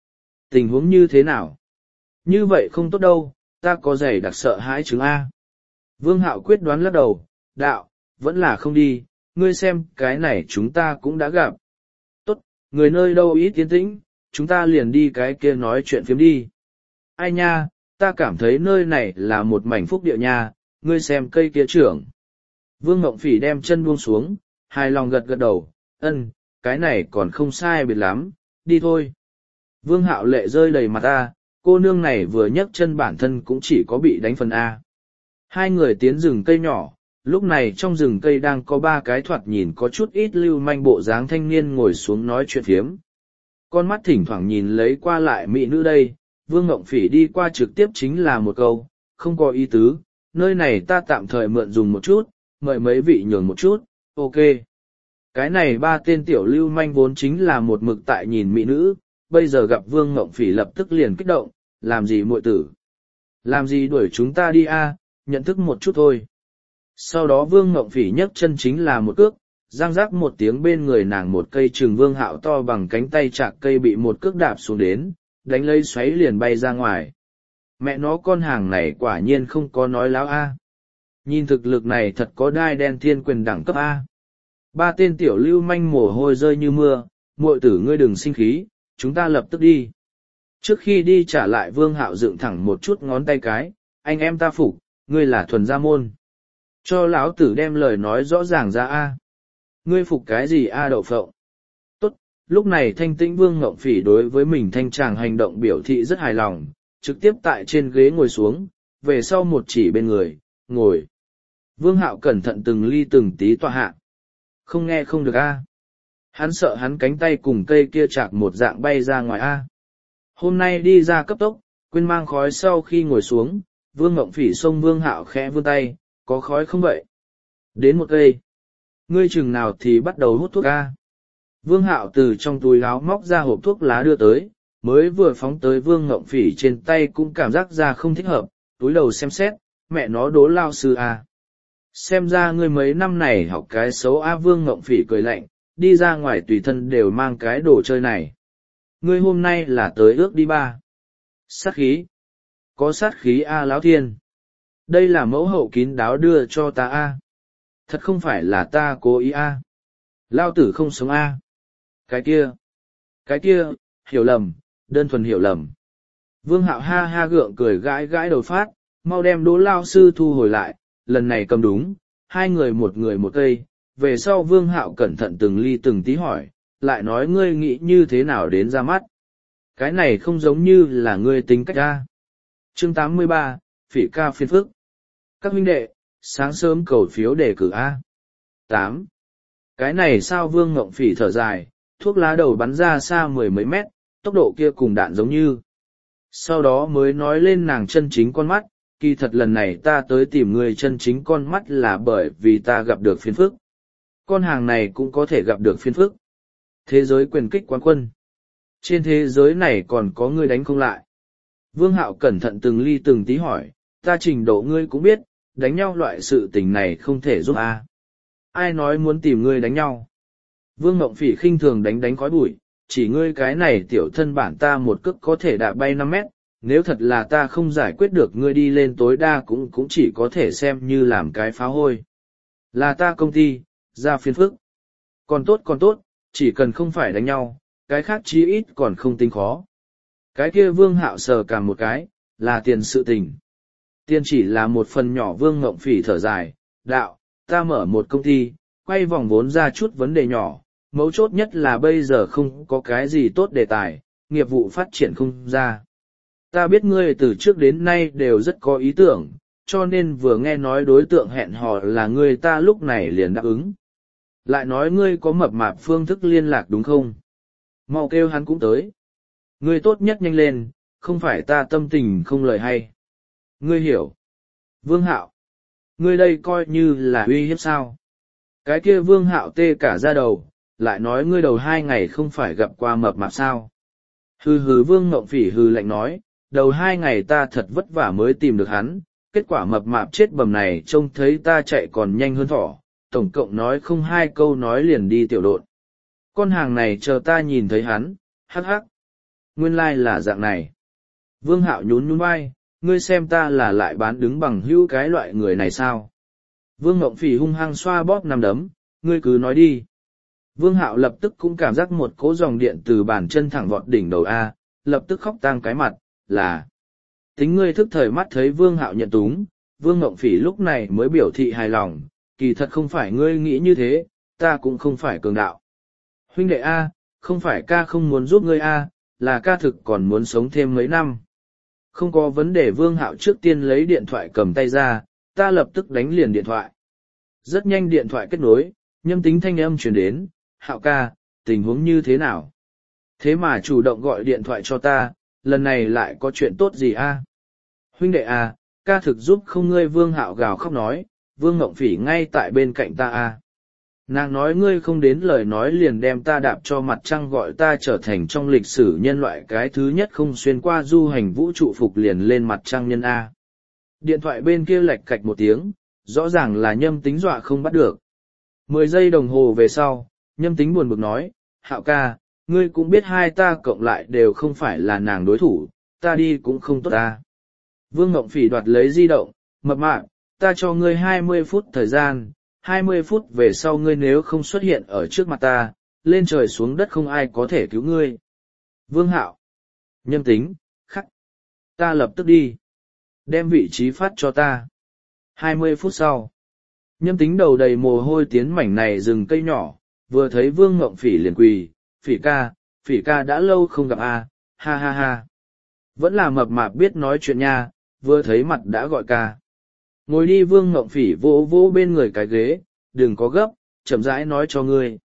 Tình huống như thế nào? Như vậy không tốt đâu, ta có giày đặc sợ hãi chứng A. Vương Hạo quyết đoán lắc đầu, đạo, vẫn là không đi, ngươi xem cái này chúng ta cũng đã gặp. Tốt, người nơi đâu ít tiến tĩnh, chúng ta liền đi cái kia nói chuyện phiếm đi. Ai nha, ta cảm thấy nơi này là một mảnh phúc địa nha, ngươi xem cây kia trưởng. Vương Ngộng Phỉ đem chân buông xuống, hài lòng gật gật đầu, cái này còn không sai biệt lắm, đi thôi. Vương Hạo lệ rơi đầy mặt A, cô nương này vừa nhấc chân bản thân cũng chỉ có bị đánh phần A. Hai người tiến rừng cây nhỏ, lúc này trong rừng cây đang có ba cái thoạt nhìn có chút ít lưu manh bộ dáng thanh niên ngồi xuống nói chuyện phiếm. Con mắt thỉnh thoảng nhìn lấy qua lại mỹ nữ đây, Vương Ngộng Phỉ đi qua trực tiếp chính là một câu, không có ý tứ, nơi này ta tạm thời mượn dùng một chút, mời mấy vị nhường một chút, ok. Cái này ba tên tiểu lưu manh vốn chính là một mực tại nhìn mỹ nữ, bây giờ gặp Vương Ngộng Phỉ lập tức liền kích động, làm gì muội tử? Làm gì đuổi chúng ta đi a? Nhận thức một chút thôi. Sau đó Vương Ngộng Phỉ nhấc chân chính là một cước, răng rác một tiếng bên người nàng một cây trường Vương Hạo to bằng cánh tay chạc cây bị một cước đạp xuống đến, đánh lấy xoáy liền bay ra ngoài. Mẹ nó con hàng này quả nhiên không có nói láo a. Nhìn thực lực này thật có đai đen thiên quyền đẳng cấp a. Ba tên tiểu lưu manh mồ hôi rơi như mưa, muội tử ngươi đừng sinh khí, chúng ta lập tức đi. Trước khi đi trả lại Vương Hạo dựng thẳng một chút ngón tay cái, anh em ta phục, ngươi là thuần gia môn. Cho lão tử đem lời nói rõ ràng ra a. Ngươi phục cái gì a đậu phộng? Tốt, lúc này thanh tĩnh Vương Ngộng Phỉ đối với mình thanh tràng hành động biểu thị rất hài lòng, trực tiếp tại trên ghế ngồi xuống, về sau một chỉ bên người, ngồi. Vương Hạo cẩn thận từng ly từng tí tọa hạ. Không nghe không được a. Hắn sợ hắn cánh tay cùng cây kia chạc một dạng bay ra ngoài a. Hôm nay đi ra cấp tốc, quên mang khói sau khi ngồi xuống, Vương Ngộng Phỉ xông Vương Hạo khẽ vươn tay, có khói không vậy? Đến một cây. Ngươi chừng nào thì bắt đầu hút thuốc a. Vương Hạo từ trong túi áo móc ra hộp thuốc lá đưa tới, mới vừa phóng tới Vương Ngộng Phỉ trên tay cũng cảm giác ra không thích hợp, túi đầu xem xét, mẹ nó đố lao sư a. Xem ra ngươi mấy năm này học cái xấu a. Vương Ngộng Phỉ cười lạnh, đi ra ngoài tùy thân đều mang cái đồ chơi này. Ngươi hôm nay là tới ước đi ba. Sát khí. Có sát khí a lão thiên. Đây là mẫu hậu kín đáo đưa cho ta a. Thật không phải là ta cố ý a. Lao tử không sống a. Cái kia, hiểu lầm, đơn thuần hiểu lầm. Vương Hạo ha ha gượng cười gãi gãi đầu phát, mau đem Đỗ lao sư thu hồi lại, lần này cầm đúng, hai người một cây. Về sau Vương Hạo cẩn thận từng ly từng tí hỏi, lại nói ngươi nghĩ như thế nào đến ra mắt. Cái này không giống như là ngươi tính cách ra. Chương 83, Phỉ ca phiên phức. Các huynh đệ, sáng sớm cầu phiếu đề cử A. 8. Cái này sao? Vương Ngộng Phỉ thở dài, thuốc lá đầu bắn ra xa mười mấy mét, tốc độ kia cùng đạn giống như. Sau đó mới nói lên nàng chân chính con mắt, kỳ thật lần này ta tới tìm người chân chính con mắt là bởi vì ta gặp được phiên phức. Con hàng này cũng có thể gặp được phiên phức. Thế giới quyền kích quán quân. Trên thế giới này còn có người đánh không lại. Vương Hạo cẩn thận từng ly từng tí hỏi, ta trình độ ngươi cũng biết, đánh nhau loại sự tình này không thể giúp a. Ai nói muốn tìm ngươi đánh nhau? Vương Ngộng Phỉ khinh thường đánh khói bụi, chỉ ngươi cái này tiểu thân bản ta một cước có thể đạp bay 5 mét, nếu thật là ta không giải quyết được ngươi đi lên tối đa cũng chỉ có thể xem như làm cái phá hôi. Là ta công ty, ra phiên phức. Còn tốt, chỉ cần không phải đánh nhau, cái khác chí ít còn không tính khó. Cái kia Vương Hạo sờ cả một cái, là tiền sự tình. Tiền chỉ là một phần nhỏ. Vương Ngộng Phỉ thở dài, đạo, ta mở một công ty, quay vòng vốn ra chút vấn đề nhỏ, mấu chốt nhất là bây giờ không có cái gì tốt đề tài, nghiệp vụ phát triển không ra. Ta biết ngươi từ trước đến nay đều rất có ý tưởng, cho nên vừa nghe nói đối tượng hẹn hò là ngươi ta lúc này liền đáp ứng. Lại nói ngươi có mập mạp phương thức liên lạc đúng không? Mau kêu hắn cũng tới. Ngươi tốt nhất nhanh lên, không phải ta tâm tình không lời hay. Ngươi hiểu. Vương Hạo. Ngươi đây coi như là uy hiếp sao? Cái kia Vương Hạo tê cả da đầu, lại nói ngươi đầu 2 ngày không phải gặp qua mập mạp sao? Hừ Vương Ngộng Phỉ hừ lạnh nói, đầu 2 ngày ta thật vất vả mới tìm được hắn, kết quả mập mạp chết bầm này trông thấy ta chạy còn nhanh hơn thỏ, tổng cộng nói không 2 câu nói liền đi tiểu độn. Con hàng này chờ ta nhìn thấy hắn, hắc hắc. Nguyên lai là dạng này. Vương Hạo nhún nhún vai, ngươi xem ta là lại bán đứng bằng hữu cái loại người này sao? Vương Ngộng Phỉ hung hăng xoa bóp nằm đấm, ngươi cứ nói đi. Vương Hạo lập tức cũng cảm giác một cỗ dòng điện từ bàn chân thẳng vọt đỉnh đầu A, lập tức khóc tang cái mặt, là. Tính ngươi thức thời mắt thấy Vương Hạo nhận túng, Vương Ngộng Phỉ lúc này mới biểu thị hài lòng, kỳ thật không phải ngươi nghĩ như thế, ta cũng không phải cường đạo. Huynh đệ A, không phải ca không muốn giúp ngươi A, là ca thực còn muốn sống thêm mấy năm. Không có vấn đề. Vương Hạo trước tiên lấy điện thoại cầm tay ra, ta lập tức đánh liền điện thoại. Rất nhanh điện thoại kết nối, Nhâm Tính thanh âm truyền đến, Hạo ca, tình huống như thế nào? Thế mà chủ động gọi điện thoại cho ta, lần này lại có chuyện tốt gì a? Huynh đệ a, ca thực giúp không ngươi. Vương Hạo gào khóc nói, Vương Ngộng Phỉ ngay tại bên cạnh ta a. Nàng nói ngươi không đến lời nói liền đem ta đạp cho mặt trăng, gọi ta trở thành trong lịch sử nhân loại cái thứ nhất không xuyên qua du hành vũ trụ phục liền lên mặt trăng nhân a. Điện thoại bên kia lạch cạch một tiếng, rõ ràng là Nhâm Tính dọa không bắt được. 10 giây đồng hồ về sau, Nhâm Tính buồn bực nói, Hạo ca, ngươi cũng biết hai ta cộng lại đều không phải là nàng đối thủ, ta đi cũng không tốt ta. Vương Ngộng Phỉ đoạt lấy di động, mập mạp, ta cho ngươi 20 phút thời gian, 20 phút về sau ngươi nếu không xuất hiện ở trước mặt ta, lên trời xuống đất không ai có thể cứu ngươi. Vương Hạo, Nhâm Tính, khắc, ta lập tức đi. Đem vị trí phát cho ta. 20 phút sau, Nhâm Tính đầu đầy mồ hôi tiến mảnh này rừng cây nhỏ, vừa thấy Vương Ngộng Phỉ liền quỳ, Phỉ ca đã lâu không gặp a, ha ha ha. Vẫn là mập mạp biết nói chuyện nha, vừa thấy mặt đã gọi ca. Ngồi đi. Vương Ngộng Phỉ vỗ vỗ bên người cái ghế, đừng có gấp, chậm rãi nói cho ngươi.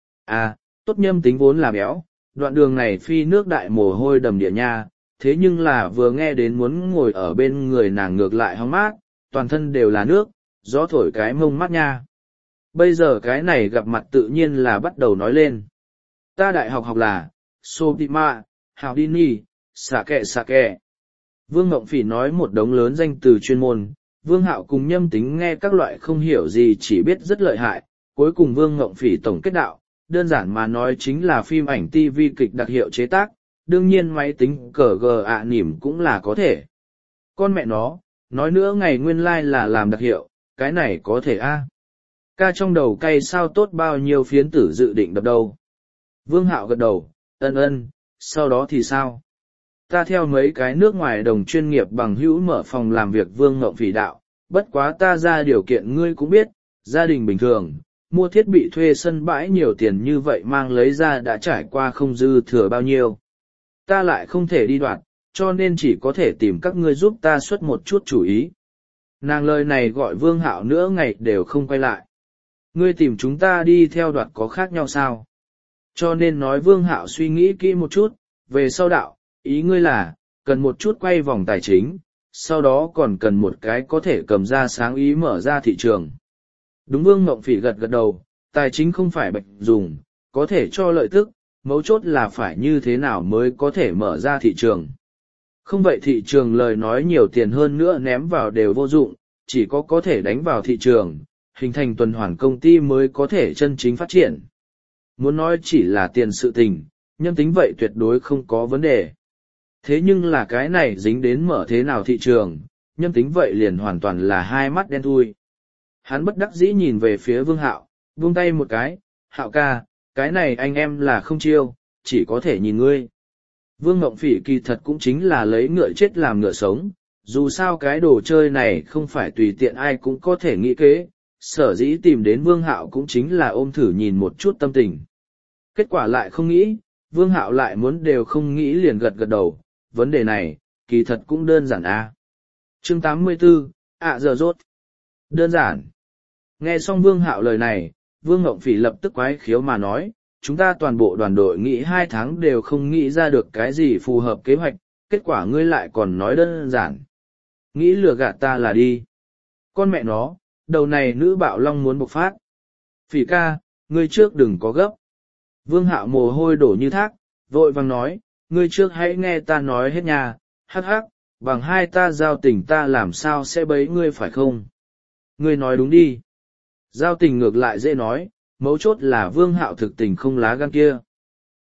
À, tốt. Nhâm Tính vốn là béo, đoạn đường này phi nước đại mồ hôi đầm địa nha, thế nhưng là vừa nghe đến muốn ngồi ở bên người nàng ngược lại hóng mát, toàn thân đều là nước, gió thổi cái mông mát nha. Bây giờ cái này gặp mặt tự nhiên là bắt đầu nói lên. Ta đại học học là, Sotima, Hào-đi-ni, xà kẹ. Vương Ngộng Phỉ nói một đống lớn danh từ chuyên môn, Vương Hạo cùng Nhâm Tính nghe các loại không hiểu gì chỉ biết rất lợi hại, cuối cùng Vương Ngộng Phỉ tổng kết đạo, đơn giản mà nói chính là phim ảnh TV kịch đặc hiệu chế tác, đương nhiên máy tính cờ gờ ạ nỉm cũng là có thể. Con mẹ nó, nói nữa ngày nguyên lai là làm đặc hiệu, cái này có thể a. Ca trong đầu cay sao tốt bao nhiêu phiến tử dự định đập đâu. Vương Hạo gật đầu, ân, sau đó thì sao? Ta theo mấy cái nước ngoài đồng chuyên nghiệp bằng hữu mở phòng làm việc. Vương Ngộng Phỉ đạo, bất quá ta ra điều kiện ngươi cũng biết, gia đình bình thường, mua thiết bị thuê sân bãi nhiều tiền như vậy mang lấy ra đã trải qua không dư thừa bao nhiêu. Ta lại không thể đi đoạt, cho nên chỉ có thể tìm các ngươi giúp ta xuất một chút chủ ý. Nàng lời này gọi Vương Hạo nữa ngày đều không quay lại. Ngươi tìm chúng ta đi theo đoạt có khác nhau sao? Cho nên nói Vương Hạo suy nghĩ kỹ một chút, về sau đạo, ý ngươi là, cần một chút quay vòng tài chính, sau đó còn cần một cái có thể cầm ra sáng ý mở ra thị trường. Đúng. Vương Ngộng Phỉ gật gật đầu, tài chính không phải bệnh dùng, có thể cho lợi tức, mấu chốt là phải như thế nào mới có thể mở ra thị trường. Không vậy thị trường lời nói nhiều tiền hơn nữa ném vào đều vô dụng, chỉ có thể đánh vào thị trường, hình thành tuần hoàn công ty mới có thể chân chính phát triển. Muốn nói chỉ là tiền sự tình, Nhâm Tính vậy tuyệt đối không có vấn đề. Thế nhưng là cái này dính đến mở thế nào thị trường, Nhâm Tính vậy liền hoàn toàn là hai mắt đen thui. Hắn bất đắc dĩ nhìn về phía Vương Hạo, vung tay một cái, Hạo ca, cái này anh em là không chiêu, chỉ có thể nhìn ngươi. Vương Ngộng Phỉ kỳ thật cũng chính là lấy ngựa chết làm ngựa sống, dù sao cái đồ chơi này không phải tùy tiện ai cũng có thể nghĩ kế, sở dĩ tìm đến Vương Hạo cũng chính là ôm thử nhìn một chút tâm tình. Kết quả lại không nghĩ, Vương Hạo lại muốn đều không nghĩ liền gật gật đầu, vấn đề này, kỳ thật cũng đơn giản a. Chương 84, giờ rốt. Đơn giản. Nghe xong Vương Hạo lời này, Vương Ngộng Phỉ lập tức quái khiếu mà nói, chúng ta toàn bộ đoàn đội nghĩ 2 tháng đều không nghĩ ra được cái gì phù hợp kế hoạch, kết quả ngươi lại còn nói đơn giản. Nghĩ lừa gạt ta là đi. Con mẹ nó, đầu này nữ bạo long muốn bộc phát. Phỉ ca, ngươi trước đừng có gấp. Vương Hạo mồ hôi đổ như thác, vội vàng nói, ngươi trước hãy nghe ta nói hết nhà, hắc hắc, bằng hai ta giao tình ta làm sao sẽ bấy ngươi phải không? Ngươi nói đúng đi. Giao tình ngược lại dễ nói, mấu chốt là Vương Hạo thực tình không lá gan kia. Tốt,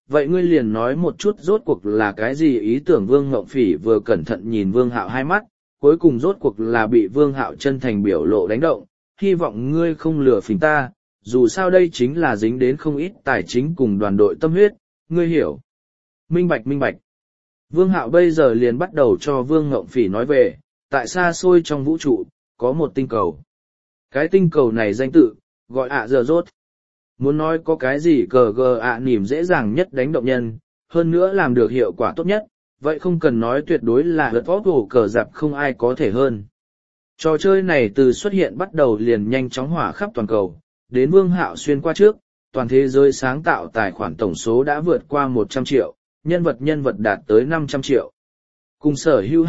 vậy ngươi liền nói một chút rốt cuộc là cái gì ý tưởng. Vương Ngộng Phỉ vừa cẩn thận nhìn Vương Hạo hai mắt, cuối cùng rốt cuộc là bị Vương Hạo chân thành biểu lộ đánh động, hy vọng ngươi không lừa phỉnh ta, dù sao đây chính là dính đến không ít tài chính cùng đoàn đội tâm huyết, ngươi hiểu. Minh bạch minh bạch. Vương Hạo bây giờ liền bắt đầu cho Vương Ngộng Phỉ nói về, tại xa xôi trong vũ trụ, có một tinh cầu. Cái tinh cầu này danh tự, gọi ạ giờ rốt. Muốn nói có cái gì cờ gờ ạ nỉm dễ dàng nhất đánh động nhân, hơn nữa làm được hiệu quả tốt nhất, vậy không cần nói tuyệt đối là hớt vót hổ cờ dạp không ai có thể hơn. Trò chơi này từ xuất hiện bắt đầu liền nhanh chóng hỏa khắp toàn cầu, đến Vương Hạo xuyên qua trước, toàn thế giới sáng tạo tài khoản tổng số đã vượt qua 100 triệu, nhân vật đạt tới 500 triệu. Cùng sở hữu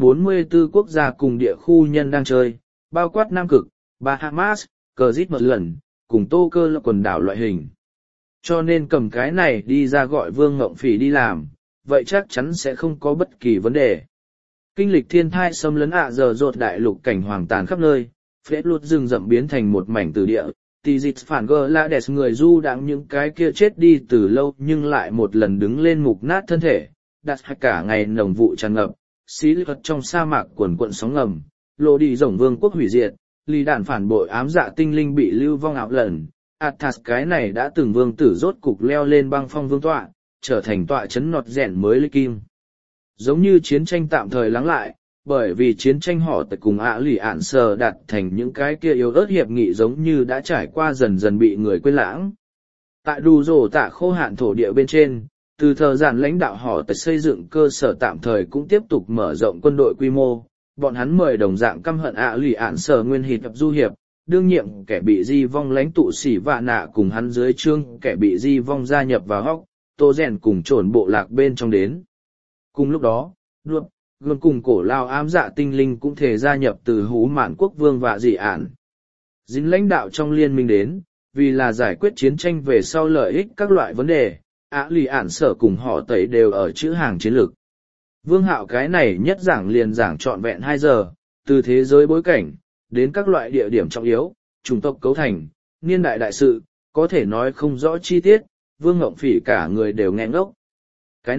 244 quốc gia cùng địa khu nhân đang chơi, bao quát Nam Cực, Bahamas, cờ dít một lần, cùng tô cơ là quần đảo loại hình. Cho nên cầm cái này đi ra gọi Vương Ngộng Phỉ đi làm, vậy chắc chắn sẽ không có bất kỳ vấn đề. Kinh lịch thiên thai xâm lấn ạ giờ rột đại lục cảnh hoàng tàn khắp nơi, phết lụt rừng rậm biến thành một mảnh từ địa, tì dịch phản gờ la đẹp người du đãng những cái kia chết đi từ lâu nhưng lại một lần đứng lên mục nát thân thể, đặt cả ngày nồng vụ tràn ngập, xí lật trong sa mạc cuồn cuộn sóng ngầm, lộ đi rồng vương quốc hủy diệt, lì đạn phản bội ám dạ tinh linh bị lưu vong ảo lần, Athas cái này đã từng vương tử rốt cục leo lên băng phong vương tọa, trở thành tọa chấn nọt rèn mới lê kim. Giống như chiến tranh tạm thời lắng lại, bởi vì chiến tranh họ tại cùng lì ạn sờ đạt thành những cái kia yếu ớt hiệp nghị giống như đã trải qua dần dần bị người quên lãng. Tại đủ rổ tạ khô hạn thổ địa bên trên, từ thời gian lãnh đạo họ tại xây dựng cơ sở tạm thời cũng tiếp tục mở rộng quân đội quy mô, bọn hắn mời đồng dạng căm hận lì ạn sờ nguyên hiệp du hiệp, đương nhiệm kẻ bị di vong lãnh tụ xỉ vạ nạ cùng hắn dưới trương kẻ bị di vong gia nhập vào hóc, tô rèn cùng trồn bộ lạc bên trong đến. Cùng lúc đó, luôn cùng cổ lao ám dạ tinh linh cũng thể gia nhập từ hú mạn quốc vương và dị ản. Dính lãnh đạo trong liên minh đến, vì là giải quyết chiến tranh về sau lợi ích các loại vấn đề, lì ản sở cùng họ tẩy đều ở chữ hàng chiến lược. Vương Hạo cái này nhất giảng liền giảng trọn vẹn 2 giờ, từ thế giới bối cảnh, đến các loại địa điểm trọng yếu, chủng tộc cấu thành, niên đại đại sự, có thể nói không rõ chi tiết, Vương Ngộng Phỉ cả người đều nghẹn ngốc. Cái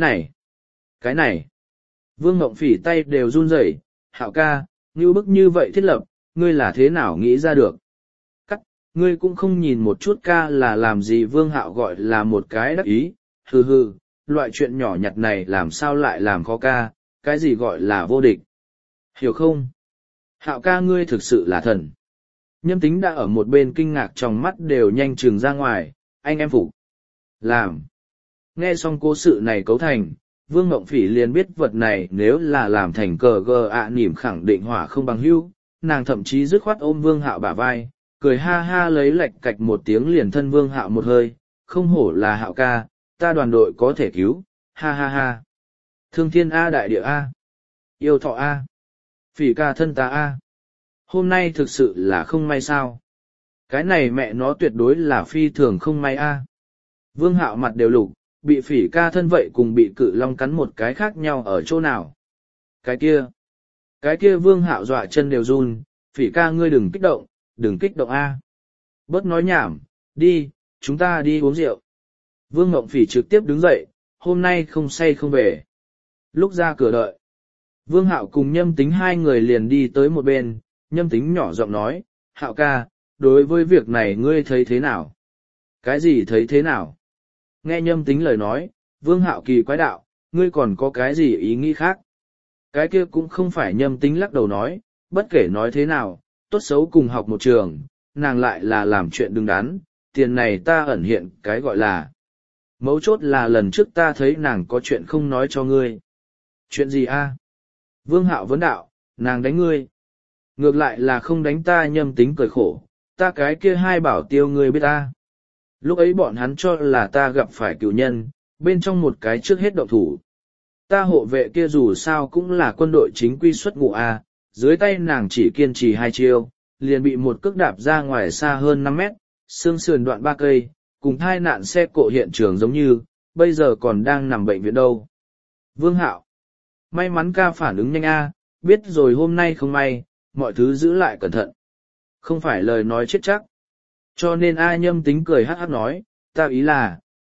này, Vương Ngộng Phỉ tay đều run rẩy, Hạo ca, như bức như vậy thiết lập, ngươi là thế nào nghĩ ra được? Cắt, ngươi cũng không nhìn một chút ca là làm gì. Vương Hạo gọi là một cái đắc ý, hừ hừ, loại chuyện nhỏ nhặt này làm sao lại làm khó ca, cái gì gọi là vô địch. Hiểu không? Hạo ca ngươi thực sự là thần. Nhâm Tính đã ở một bên kinh ngạc trong mắt đều nhanh chừng ra ngoài, anh em phục. Làm. Nghe xong cố sự này cấu thành, Vương Ngộng Phỉ liền biết vật này nếu là làm thành cờ gờ nỉm khẳng định hỏa không bằng hữu, nàng thậm chí dứt khoát ôm Vương Hạo bả vai, cười ha ha lấy lạch cạch một tiếng liền thân Vương Hạo một hơi, không hổ là Hạo ca, ta đoàn đội có thể cứu, ha ha ha. Thương thiên A đại địa A. Yêu thọ A. Phỉ ca thân ta A. Hôm nay thực sự là không may sao. Cái này mẹ nó tuyệt đối là phi thường không may A. Vương Hạo mặt đều lục, bị Phỉ ca thân vậy cùng bị cự long cắn một cái khác nhau ở chỗ nào. Cái kia Vương Hạo dọa chân đều run, Phỉ ca ngươi đừng kích động A. Bớt nói nhảm, đi, chúng ta đi uống rượu. Vương Ngộng Phỉ trực tiếp đứng dậy, hôm nay không say không về. Lúc ra cửa đợi, Vương Hạo cùng Nhâm Tính hai người liền đi tới một bên, Nhâm Tính nhỏ giọng nói, Hạo ca, đối với việc này ngươi thấy thế nào? Cái gì thấy thế nào? Nghe Nhâm Tính lời nói, Vương Hạo kỳ quái đạo, ngươi còn có cái gì ý nghĩ khác? Cái kia cũng không phải Nhâm Tính lắc đầu nói, bất kể nói thế nào, tốt xấu cùng học một trường, nàng lại là làm chuyện đứng đắn, tiền này ta ẩn hiện cái gọi là. Mấu chốt là lần trước ta thấy nàng có chuyện không nói cho ngươi. Chuyện gì a? Vương Hạo vấn đạo, nàng đánh ngươi. Ngược lại là không đánh ta. Nhâm Tính cười khổ, ta cái kia hai bảo tiêu ngươi biết ta. Lúc ấy bọn hắn cho là ta gặp phải cựu nhân, bên trong một cái trước hết động thủ. Ta hộ vệ kia dù sao cũng là quân đội chính quy xuất ngũ a, dưới tay nàng chỉ kiên trì 2 chiêu, liền bị một cước đạp ra ngoài xa hơn 5 mét, xương sườn đoạn 3 cây, cùng thai nạn xe cộ hiện trường giống như, bây giờ còn đang nằm bệnh viện đâu. Vương Hạo, may mắn ca phản ứng nhanh a, biết rồi hôm nay không may, mọi thứ giữ lại cẩn thận. Không phải lời nói chết chắc. Cho nên Nhâm Tính cười hắc hắc nói, ta ý là,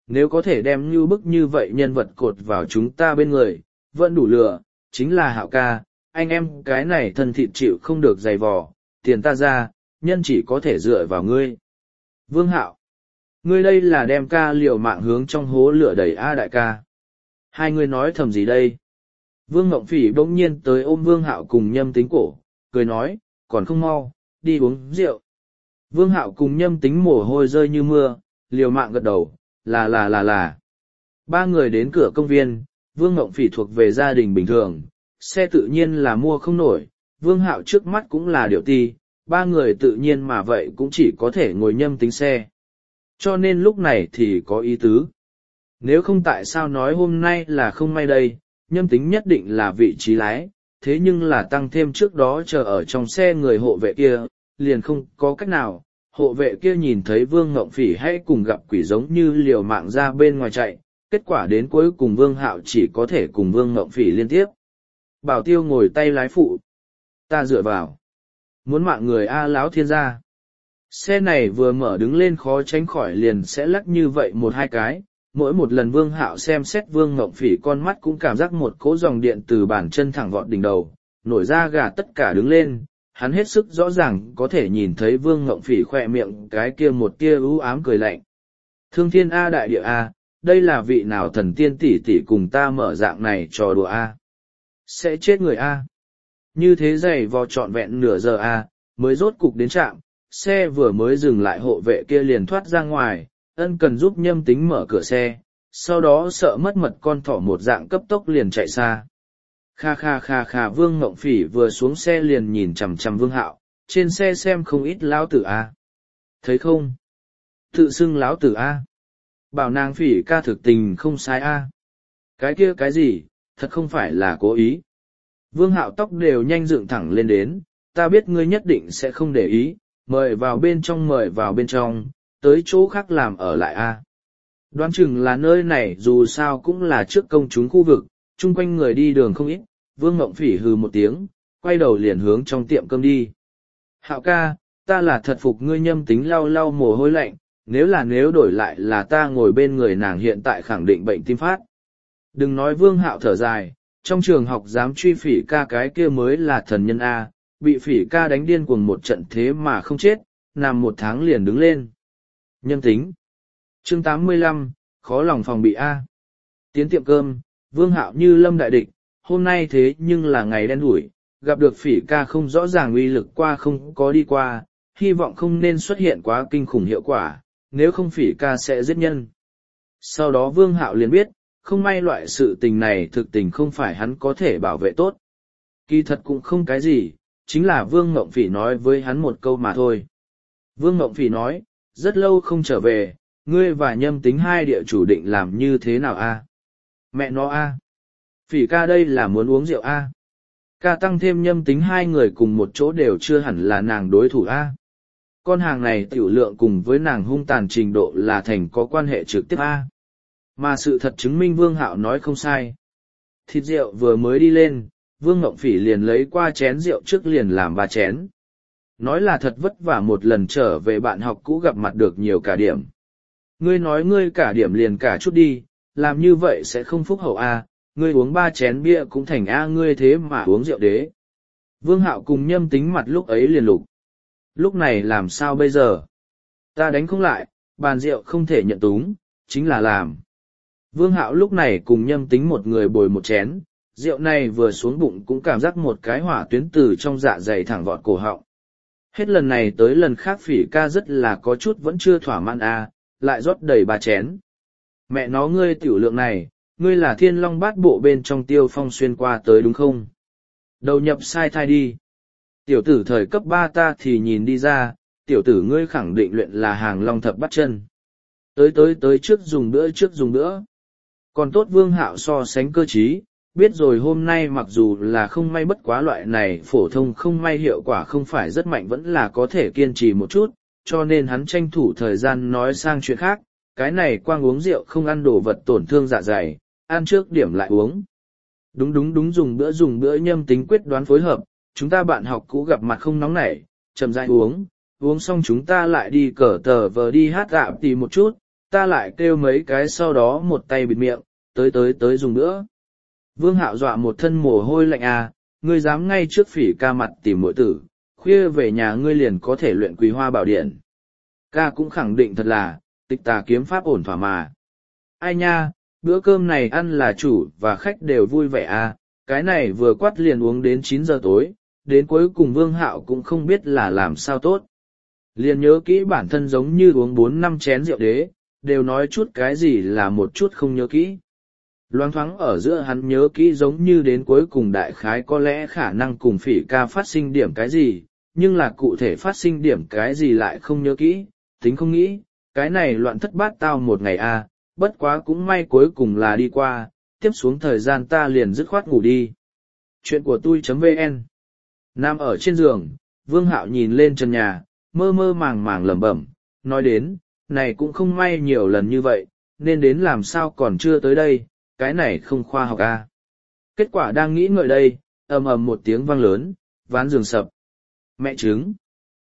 nếu có thể đem như bức như vậy nhân vật cột vào chúng ta bên người, vẫn đủ lừa, chính là Hạo ca, anh em cái này thân thịt chịu không được dày vò, tiền ta ra, nhân chỉ có thể dựa vào ngươi. Vương Hạo, ngươi đây là đem ca liều mạng hướng trong hố lửa đẩy A đại ca. Hai người nói thầm gì đây? Vương Ngộng Phỉ bỗng nhiên tới ôm Vương Hạo cùng Nhâm Tính cổ, cười nói, còn không mau, đi uống rượu. Vương Hạo cùng Nhâm Tính mồ hôi rơi như mưa, liều mạng gật đầu, là. Ba người đến cửa công viên, Vương Ngộng Phỉ thuộc về gia đình bình thường, xe tự nhiên là mua không nổi, Vương Hạo trước mắt cũng là điệu ti, ba người tự nhiên mà vậy cũng chỉ có thể ngồi Nhâm Tính xe. Cho nên lúc này thì có ý tứ. Nếu không tại sao nói hôm nay là không may đây, Nhâm Tính nhất định là vị trí lái, thế nhưng là tăng thêm trước đó chờ ở trong xe người hộ vệ kia, liền không có cách nào. Hộ vệ kia nhìn thấy Vương Ngộng Phỉ hay cùng gặp quỷ giống như liều mạng ra bên ngoài chạy, kết quả đến cuối cùng Vương Hạo chỉ có thể cùng Vương Ngộng Phỉ liên tiếp. Bảo Tiêu ngồi tay lái phụ. Ta dựa vào. Muốn mạng người A láo thiên gia. Xe này vừa mở đứng lên khó tránh khỏi liền sẽ lắc như vậy một hai cái. Mỗi một lần Vương Hạo xem xét Vương Ngộng Phỉ con mắt cũng cảm giác một cỗ dòng điện từ bàn chân thẳng vọt đỉnh đầu, nổi da gà tất cả đứng lên. Hắn hết sức rõ ràng có thể nhìn thấy Vương Ngộng Phỉ khỏe miệng cái kia một tia ưu ám cười lạnh. Thương thiên A đại địa A, đây là vị nào thần tiên tỷ tỷ cùng ta mở dạng này trò đùa A. Sẽ chết người A. Như thế giày vò trọn vẹn nửa giờ A, mới rốt cục đến trạm, xe vừa mới dừng lại hộ vệ kia liền thoát ra ngoài, ân cần giúp Nhâm Tính mở cửa xe, sau đó sợ mất mật con thỏ một dạng cấp tốc liền chạy xa. Kha Vương Ngộng Phỉ vừa xuống xe liền nhìn chằm chằm Vương Hạo, trên xe xem không ít lão tử A. Thấy không? Tự xưng lão tử A. Bảo nàng Phỉ ca thực tình không sai A. Cái kia cái gì, thật không phải là cố ý. Vương Hạo tóc đều nhanh dựng thẳng lên đến, ta biết ngươi nhất định sẽ không để ý, mời vào bên trong, tới chỗ khác làm ở lại A. Đoán chừng là nơi này dù sao cũng là trước công chúng khu vực, chung quanh người đi đường không ít, Vương Ngộng Phỉ hừ một tiếng, quay đầu liền hướng trong tiệm cơm đi. Hạo ca, ta là thật phục ngươi. Nhâm Tính lau lau mồ hôi lạnh, nếu đổi lại là ta ngồi bên người nàng hiện tại khẳng định bệnh tim phát. Đừng nói Vương Hạo thở dài, trong trường học dám truy Phỉ ca cái kia mới là thần nhân A, bị Phỉ ca đánh điên cuồng một trận thế mà không chết, nằm một tháng liền đứng lên. Nhâm Tính. Chương 85, khó lòng phòng bị A. Tiến tiệm cơm, Vương Hạo như lâm đại địch, hôm nay thế nhưng là ngày đen đủi, gặp được Phỉ ca không rõ ràng uy lực qua không có đi qua, hy vọng không nên xuất hiện quá kinh khủng hiệu quả, nếu không Phỉ ca sẽ giết nhân. Sau đó Vương Hạo liền biết, không may loại sự tình này thực tình không phải hắn có thể bảo vệ tốt. Kỳ thật cũng không cái gì, chính là Vương Ngộng Phỉ nói với hắn một câu mà thôi. Vương Ngộng Phỉ nói, rất lâu không trở về, ngươi và Nhâm Tính hai địa chủ định làm như thế nào a? Mẹ nó a. Phỉ ca đây là muốn uống rượu a. Ca tăng thêm Nhâm Tính hai người cùng một chỗ đều chưa hẳn là nàng đối thủ a. Con hàng này tiểu lượng cùng với nàng hung tàn trình độ là thành có quan hệ trực tiếp a. Mà sự thật chứng minh Vương Hạo nói không sai. Thịt rượu vừa mới đi lên, Vương Ngộng Phỉ liền lấy qua chén rượu trước liền làm 3 chén. Nói là thật vất vả một lần trở về bạn học cũ gặp mặt được nhiều cả điểm. Ngươi nói ngươi cả điểm liền cả chút đi, làm như vậy sẽ không phúc hậu a. Ngươi uống 3 chén bia cũng thành a ngươi thế mà uống rượu đế. Vương Hạo cùng Nhâm Tính mặt lúc ấy liền lục. Lúc này làm sao bây giờ? Ta đánh không lại, bàn rượu không thể nhận túng, chính là làm. Vương Hạo lúc này cùng Nhâm Tính một người bồi một chén, rượu này vừa xuống bụng cũng cảm giác một cái hỏa tuyến từ trong dạ dày thẳng vọt cổ họng. Hết lần này tới lần khác Phỉ ca rất là có chút vẫn chưa thỏa mãn a, lại rót đầy 3 chén. Mẹ nó ngươi tiểu lượng này, ngươi là Thiên Long Bát Bộ bên trong Tiêu Phong xuyên qua tới đúng không? Đầu nhập sai thai đi. Tiểu tử thời cấp 3 ta thì nhìn đi ra, tiểu tử ngươi khẳng định luyện là hàng long thập bắt chân. Tới trước dùng bữa. Còn tốt Vương Hạo so sánh cơ trí, biết rồi hôm nay mặc dù là không may bất quá loại này phổ thông không may hiệu quả không phải rất mạnh vẫn là có thể kiên trì một chút, cho nên hắn tranh thủ thời gian nói sang chuyện khác, cái này quang uống rượu không ăn đồ vật tổn thương dạ dày, ăn trước điểm lại uống. Đúng dùng bữa Nhâm Tính quyết đoán phối hợp, chúng ta bạn học cũ gặp mặt không nóng nảy, chậm rãi uống xong chúng ta lại đi cờ tờ vờ đi hát gạo tì một chút, ta lại kêu mấy cái sau đó một tay bịt miệng, tới dùng nữa. Vương Hạo dọa một thân mồ hôi lạnh à, ngươi dám ngay trước Phỉ Ca mặt tìm muội tử, khuya về nhà ngươi liền có thể luyện Quý Hoa Bảo Điện. Ca cũng khẳng định thật là, Tịch Tà kiếm pháp ổn thỏa mà. Ai nha, bữa cơm này ăn là chủ và khách đều vui vẻ à, cái này vừa quát liền uống đến 9 giờ tối, đến cuối cùng Vương Hạo cũng không biết là làm sao tốt. Liền nhớ kỹ bản thân giống như uống 4-5 chén rượu đế, đều nói chút cái gì là một chút không nhớ kỹ. Loáng thoáng ở giữa hắn nhớ kỹ giống như đến cuối cùng đại khái có lẽ khả năng cùng Phỉ Ca phát sinh điểm cái gì, nhưng là cụ thể phát sinh điểm cái gì lại không nhớ kỹ, tính không nghĩ, cái này loạn thất bát tao một ngày a, bất quá cũng may cuối cùng là đi qua, tiếp xuống thời gian ta liền dứt khoát ngủ đi. Chuyện của tôi.vn. Nằm ở trên giường, Vương Hạo nhìn lên trần nhà, mơ mơ màng màng lẩm bẩm, nói đến, này cũng không may nhiều lần như vậy, nên đến làm sao còn chưa tới đây, cái này không khoa học a. Kết quả đang nghĩ ngợi đây, ầm ầm một tiếng vang lớn, ván giường sập. Mẹ chứng.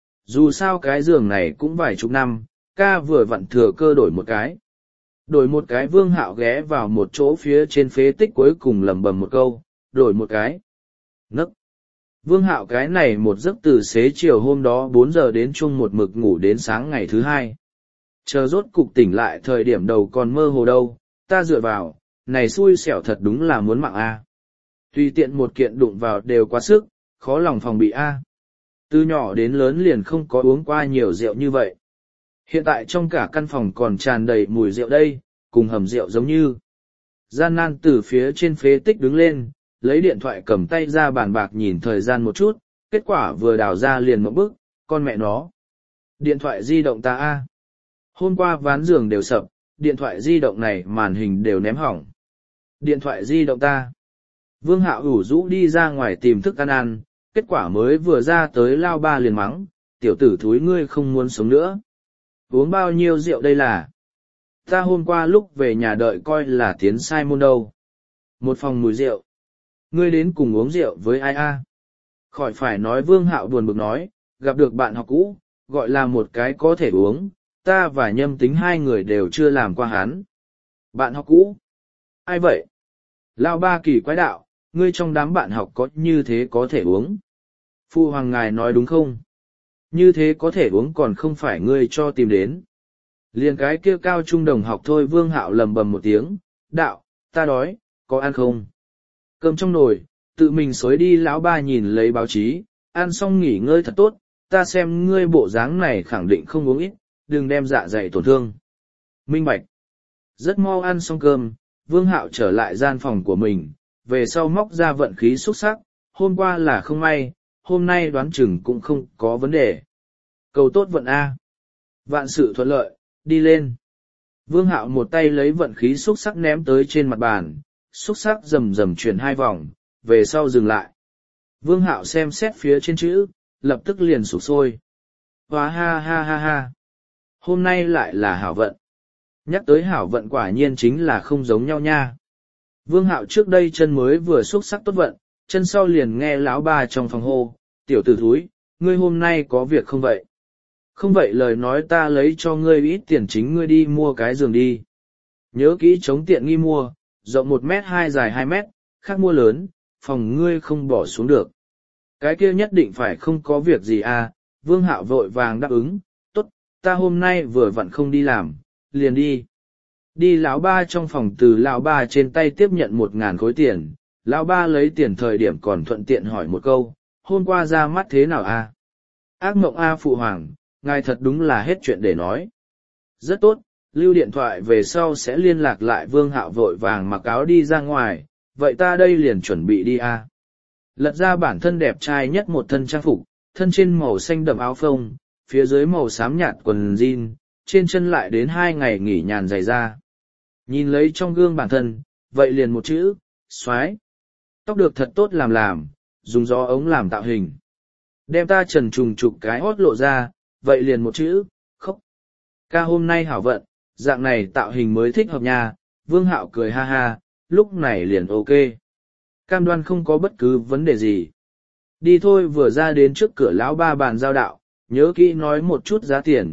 Dù sao cái giường này cũng vài chục năm, ca vừa vặn thừa cơ đổi một cái. Đổi một cái Vương Hạo ghé vào một chỗ phía trên phế tích cuối cùng lẩm bẩm một câu, đổi một cái. Nấc. Vương Hạo cái này một giấc từ xế chiều hôm đó 4 giờ đến chung một mực ngủ đến sáng ngày thứ hai. Chờ rốt cục tỉnh lại thời điểm đầu còn mơ hồ đâu, ta dựa vào, này xui xẻo thật đúng là muốn mạng a. Tùy tiện một kiện đụng vào đều quá sức, khó lòng phòng bị a. Từ nhỏ đến lớn liền không có uống qua nhiều rượu như vậy. Hiện tại trong cả căn phòng còn tràn đầy mùi rượu đây, cùng hầm rượu giống như. Gian nan từ phía trên phế tích đứng lên, lấy điện thoại cầm tay ra bàn bạc nhìn thời gian một chút, kết quả vừa đào ra liền một bức, con mẹ nó. Điện thoại di động ta a. Hôm qua ván giường đều sập, điện thoại di động này màn hình đều ném hỏng. Điện thoại di động ta. Vương Hạo ủ rũ đi ra ngoài tìm thức ăn ăn, kết quả mới vừa ra tới lao ba liền mắng, tiểu tử thúi ngươi không muốn sống nữa. Uống bao nhiêu rượu đây là? Ta hôm qua lúc về nhà đợi coi là tiến sai môn đâu. Một phòng mùi rượu. Ngươi đến cùng uống rượu với ai a? Khỏi phải nói Vương Hạo buồn bực nói, gặp được bạn học cũ, gọi là một cái có thể uống, ta và Nhâm Tính hai người đều chưa làm qua hắn. Bạn học cũ? Ai vậy? Lao ba kỳ quái đạo, ngươi trong đám bạn học có như thế có thể uống. Phu hoàng ngài nói đúng không? Như thế có thể uống còn không phải ngươi cho tìm đến. Liền cái kia cao trung đồng học thôi. Vương Hạo lầm bầm một tiếng, đạo, ta đói, có ăn không? Cơm trong nồi, tự mình xối đi. Lão ba nhìn lấy báo chí, ăn xong nghỉ ngơi thật tốt, ta xem ngươi bộ dáng này khẳng định không uống ít, đừng đem dạ dày tổn thương. Minh bạch. Rất mau ăn xong cơm, Vương Hạo trở lại gian phòng của mình, về sau móc ra vận khí xuất sắc, hôm qua là không may, hôm nay đoán chừng cũng không có vấn đề. Cầu tốt vận A. Vạn sự thuận lợi, đi lên. Vương Hạo một tay lấy vận khí xuất sắc ném tới trên mặt bàn, xuất sắc rầm rầm chuyển 2 vòng, về sau dừng lại. Vương Hạo xem xét phía trên chữ, lập tức liền sụp sôi. Hóa ha ha ha ha. Hôm nay lại là hảo vận. Nhắc tới hảo vận quả nhiên chính là không giống nhau nha. Vương Hạo trước đây chân mới vừa xuất sắc tốt vận, chân sau liền nghe lão ba trong phòng hô, tiểu tử thúi, ngươi hôm nay có việc không vậy? Không vậy lời nói ta lấy cho ngươi ít tiền chính ngươi đi mua cái giường đi. Nhớ kỹ chống tiện nghi mua, rộng 1m2 dài 2m, khác mua lớn, phòng ngươi không bỏ xuống được. Cái kia nhất định phải không có việc gì à, Vương Hạo vội vàng đáp ứng, tốt, ta hôm nay vừa vặn không đi làm, liền đi. Đi lão ba trong phòng từ lão ba trên tay tiếp nhận 1.000 khối tiền, lão ba lấy tiền thời điểm còn thuận tiện hỏi một câu, hôm qua ra mắt thế nào a? Ác mộng a phụ hoàng, ngài thật đúng là hết chuyện để nói. Rất tốt, lưu điện thoại về sau sẽ liên lạc lại. Vương Hạo vội vàng mặc áo đi ra ngoài, vậy ta đây liền chuẩn bị đi a. Lật ra bản thân đẹp trai nhất một thân trang phục, thân trên màu xanh đậm áo phông, phía dưới màu xám nhạt quần jean, trên chân lại đến 2 ngày nghỉ nhàn giày da. Nhìn lấy trong gương bản thân, vậy liền một chữ, xoái. Tóc được thật tốt làm, dùng gió ống làm tạo hình. Đem ta trần trùng trục cái hót lộ ra, vậy liền một chữ, khóc. Ca hôm nay hảo vận, dạng này tạo hình mới thích hợp nha. Vương Hạo cười ha ha, lúc này liền ok. Cam đoan không có bất cứ vấn đề gì. Đi thôi. Vừa ra đến trước cửa lão ba bàn giao đạo, nhớ kỹ nói một chút giá tiền,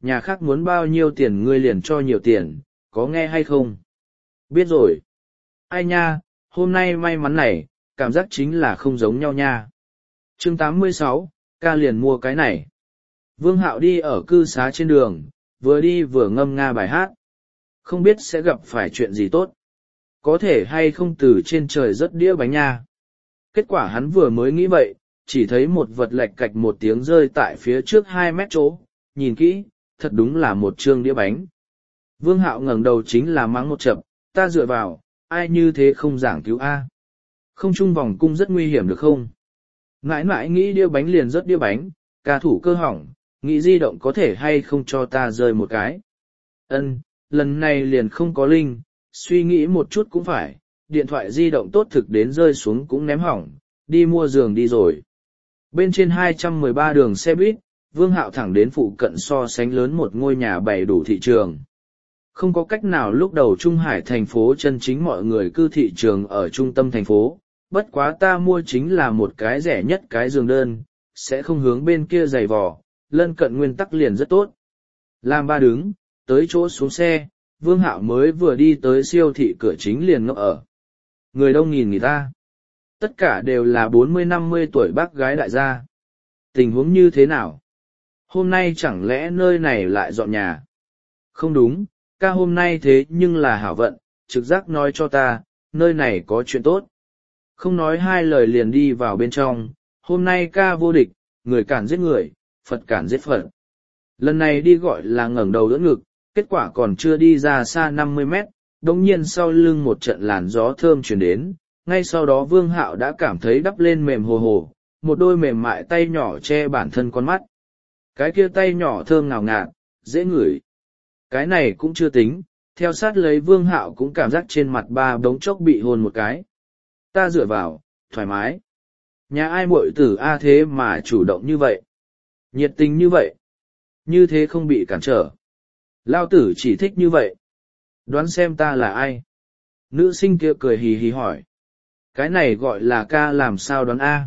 nhà khác muốn bao nhiêu tiền ngươi liền cho nhiều tiền, có nghe hay không? Biết rồi. Ai nha, hôm nay may mắn này, cảm giác chính là không giống nhau nha. Chương 86, ca liền mua cái này. Vương Hạo đi ở cư xá trên đường, vừa đi vừa ngâm nga bài hát. Không biết sẽ gặp phải chuyện gì tốt. Có thể hay không từ trên trời rớt đĩa bánh nha. Kết quả hắn vừa mới nghĩ vậy, chỉ thấy một vật lạch cạch một tiếng rơi tại phía trước 2 mét chỗ, nhìn kỹ, thật đúng là một trương đĩa bánh. Vương Hạo ngẩng đầu chính là mắng một chập, ta dựa vào, ai như thế không giảng cứu A. Không chung vòng cung rất nguy hiểm được không? Mãi mãi nghĩ đĩa bánh liền rớt đĩa bánh, ca thủ cơ hỏng, nghĩ di động có thể hay không cho ta rơi một cái. Ân, lần này liền không có linh, suy nghĩ một chút cũng phải, điện thoại di động tốt thực đến rơi xuống cũng ném hỏng, đi mua giường đi rồi. Bên trên 213 đường xe buýt, Vương Hạo thẳng đến phụ cận so sánh lớn một ngôi nhà bày đủ thị trường. Không có cách nào lúc đầu Trung Hải thành phố chân chính mọi người cư thị trường ở trung tâm thành phố, bất quá ta mua chính là một cái rẻ nhất cái giường đơn, sẽ không hướng bên kia dày vò, lân cận nguyên tắc liền rất tốt. Làm ba đứng, tới chỗ xuống xe, Vương Hạo mới vừa đi tới siêu thị cửa chính liền ngốc ở. Người đông nghìn người ta. Tất cả đều là 40-50 tuổi bác gái đại gia. Tình huống như thế nào? Hôm nay chẳng lẽ nơi này lại dọn nhà? Không đúng, ca hôm nay thế nhưng là hảo vận, trực giác nói cho ta, nơi này có chuyện tốt. Không nói hai lời liền đi vào bên trong, hôm nay ca vô địch, người cản giết người, Phật cản giết Phật. Lần này đi gọi là ngẩng đầu đỡ ngực, kết quả còn chưa đi ra xa 50 mét, đồng nhiên sau lưng một trận làn gió thơm truyền đến, ngay sau đó Vương Hạo đã cảm thấy đắp lên mềm hồ hồ, một đôi mềm mại tay nhỏ che bản thân con mắt. Cái kia tay nhỏ thơm ngào ngạt, dễ ngửi. Cái này cũng chưa tính, theo sát lấy Vương Hạo cũng cảm giác trên mặt ba bỗng chốc bị hôn một cái. Ta dựa vào, thoải mái. Nhà ai muội tử A thế mà chủ động như vậy. Nhiệt tình như vậy. Như thế không bị cản trở. Lao tử chỉ thích như vậy. Đoán xem ta là ai? Nữ sinh kia cười hì hì hỏi. Cái này gọi là ca làm sao đoán A?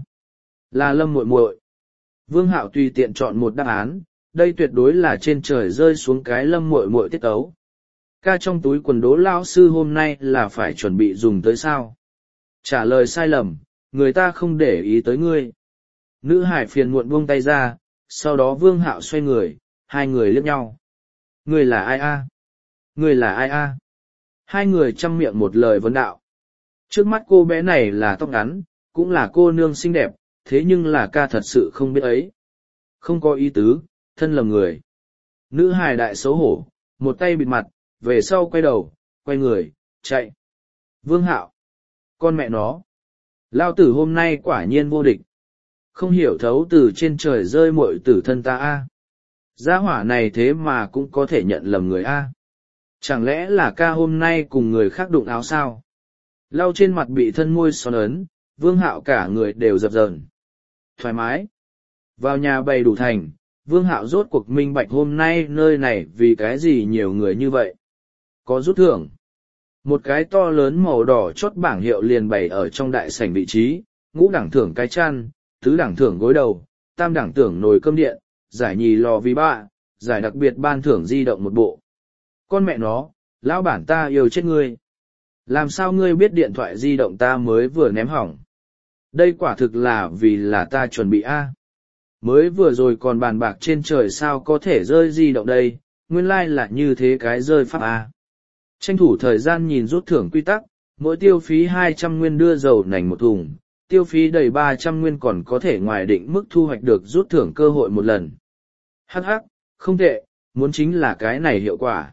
Là Lâm muội muội. Vương Hạo tùy tiện chọn một đáp án, đây tuyệt đối là trên trời rơi xuống cái Lâm muội muội tiết tấu. Ca trong túi quần đố lao sư hôm nay là phải chuẩn bị dùng tới sao? Trả lời sai lầm, người ta không để ý tới ngươi. Nữ hải phiền muộn buông tay ra, sau đó Vương Hạo xoay người, hai người liếc nhau. Ngươi là ai a? Ngươi là ai a? Hai người chăm miệng một lời vấn đạo. Trước mắt cô bé này là tóc ngắn, cũng là cô nương xinh đẹp, thế nhưng là ca thật sự không biết ấy. Không có ý tứ, thân lầm người. Nữ hài đại xấu hổ, một tay bịt mặt, về sau quay đầu, quay người, chạy. Vương Hạo. Con mẹ nó. Lao tử hôm nay quả nhiên vô địch. Không hiểu thấu từ trên trời rơi muội tử thân ta a. Gia hỏa này thế mà cũng có thể nhận lầm người a. Chẳng lẽ là ca hôm nay cùng người khác đụng áo sao? Lau trên mặt bị thân môi son ấn, Vương Hạo cả người đều dập dờn. Thoải mái. Vào nhà bày đủ thành, Vương Hạo rốt cuộc minh bạch hôm nay nơi này vì cái gì nhiều người như vậy. Có rút thưởng. Một cái to lớn màu đỏ chốt bảng hiệu liền bày ở trong đại sảnh vị trí, ngũ đẳng thưởng cái chăn, tứ đẳng thưởng gối đầu, tam đẳng thưởng nồi cơm điện, giải nhì lò vi ba, giải đặc biệt ban thưởng di động một bộ. Con mẹ nó, lão bản ta yêu chết ngươi. Làm sao ngươi biết điện thoại di động ta mới vừa ném hỏng? Đây quả thực là vì là ta chuẩn bị A. Mới vừa rồi còn bàn bạc trên trời sao có thể rơi di động đây, nguyên lai là như thế cái rơi pháp A. Tranh thủ thời gian nhìn rút thưởng quy tắc, mỗi tiêu phí 200 nguyên đưa dầu nành một thùng, tiêu phí đầy 300 nguyên còn có thể ngoài định mức thu hoạch được rút thưởng cơ hội một lần. Hắc hắc, không tệ, muốn chính là cái này hiệu quả.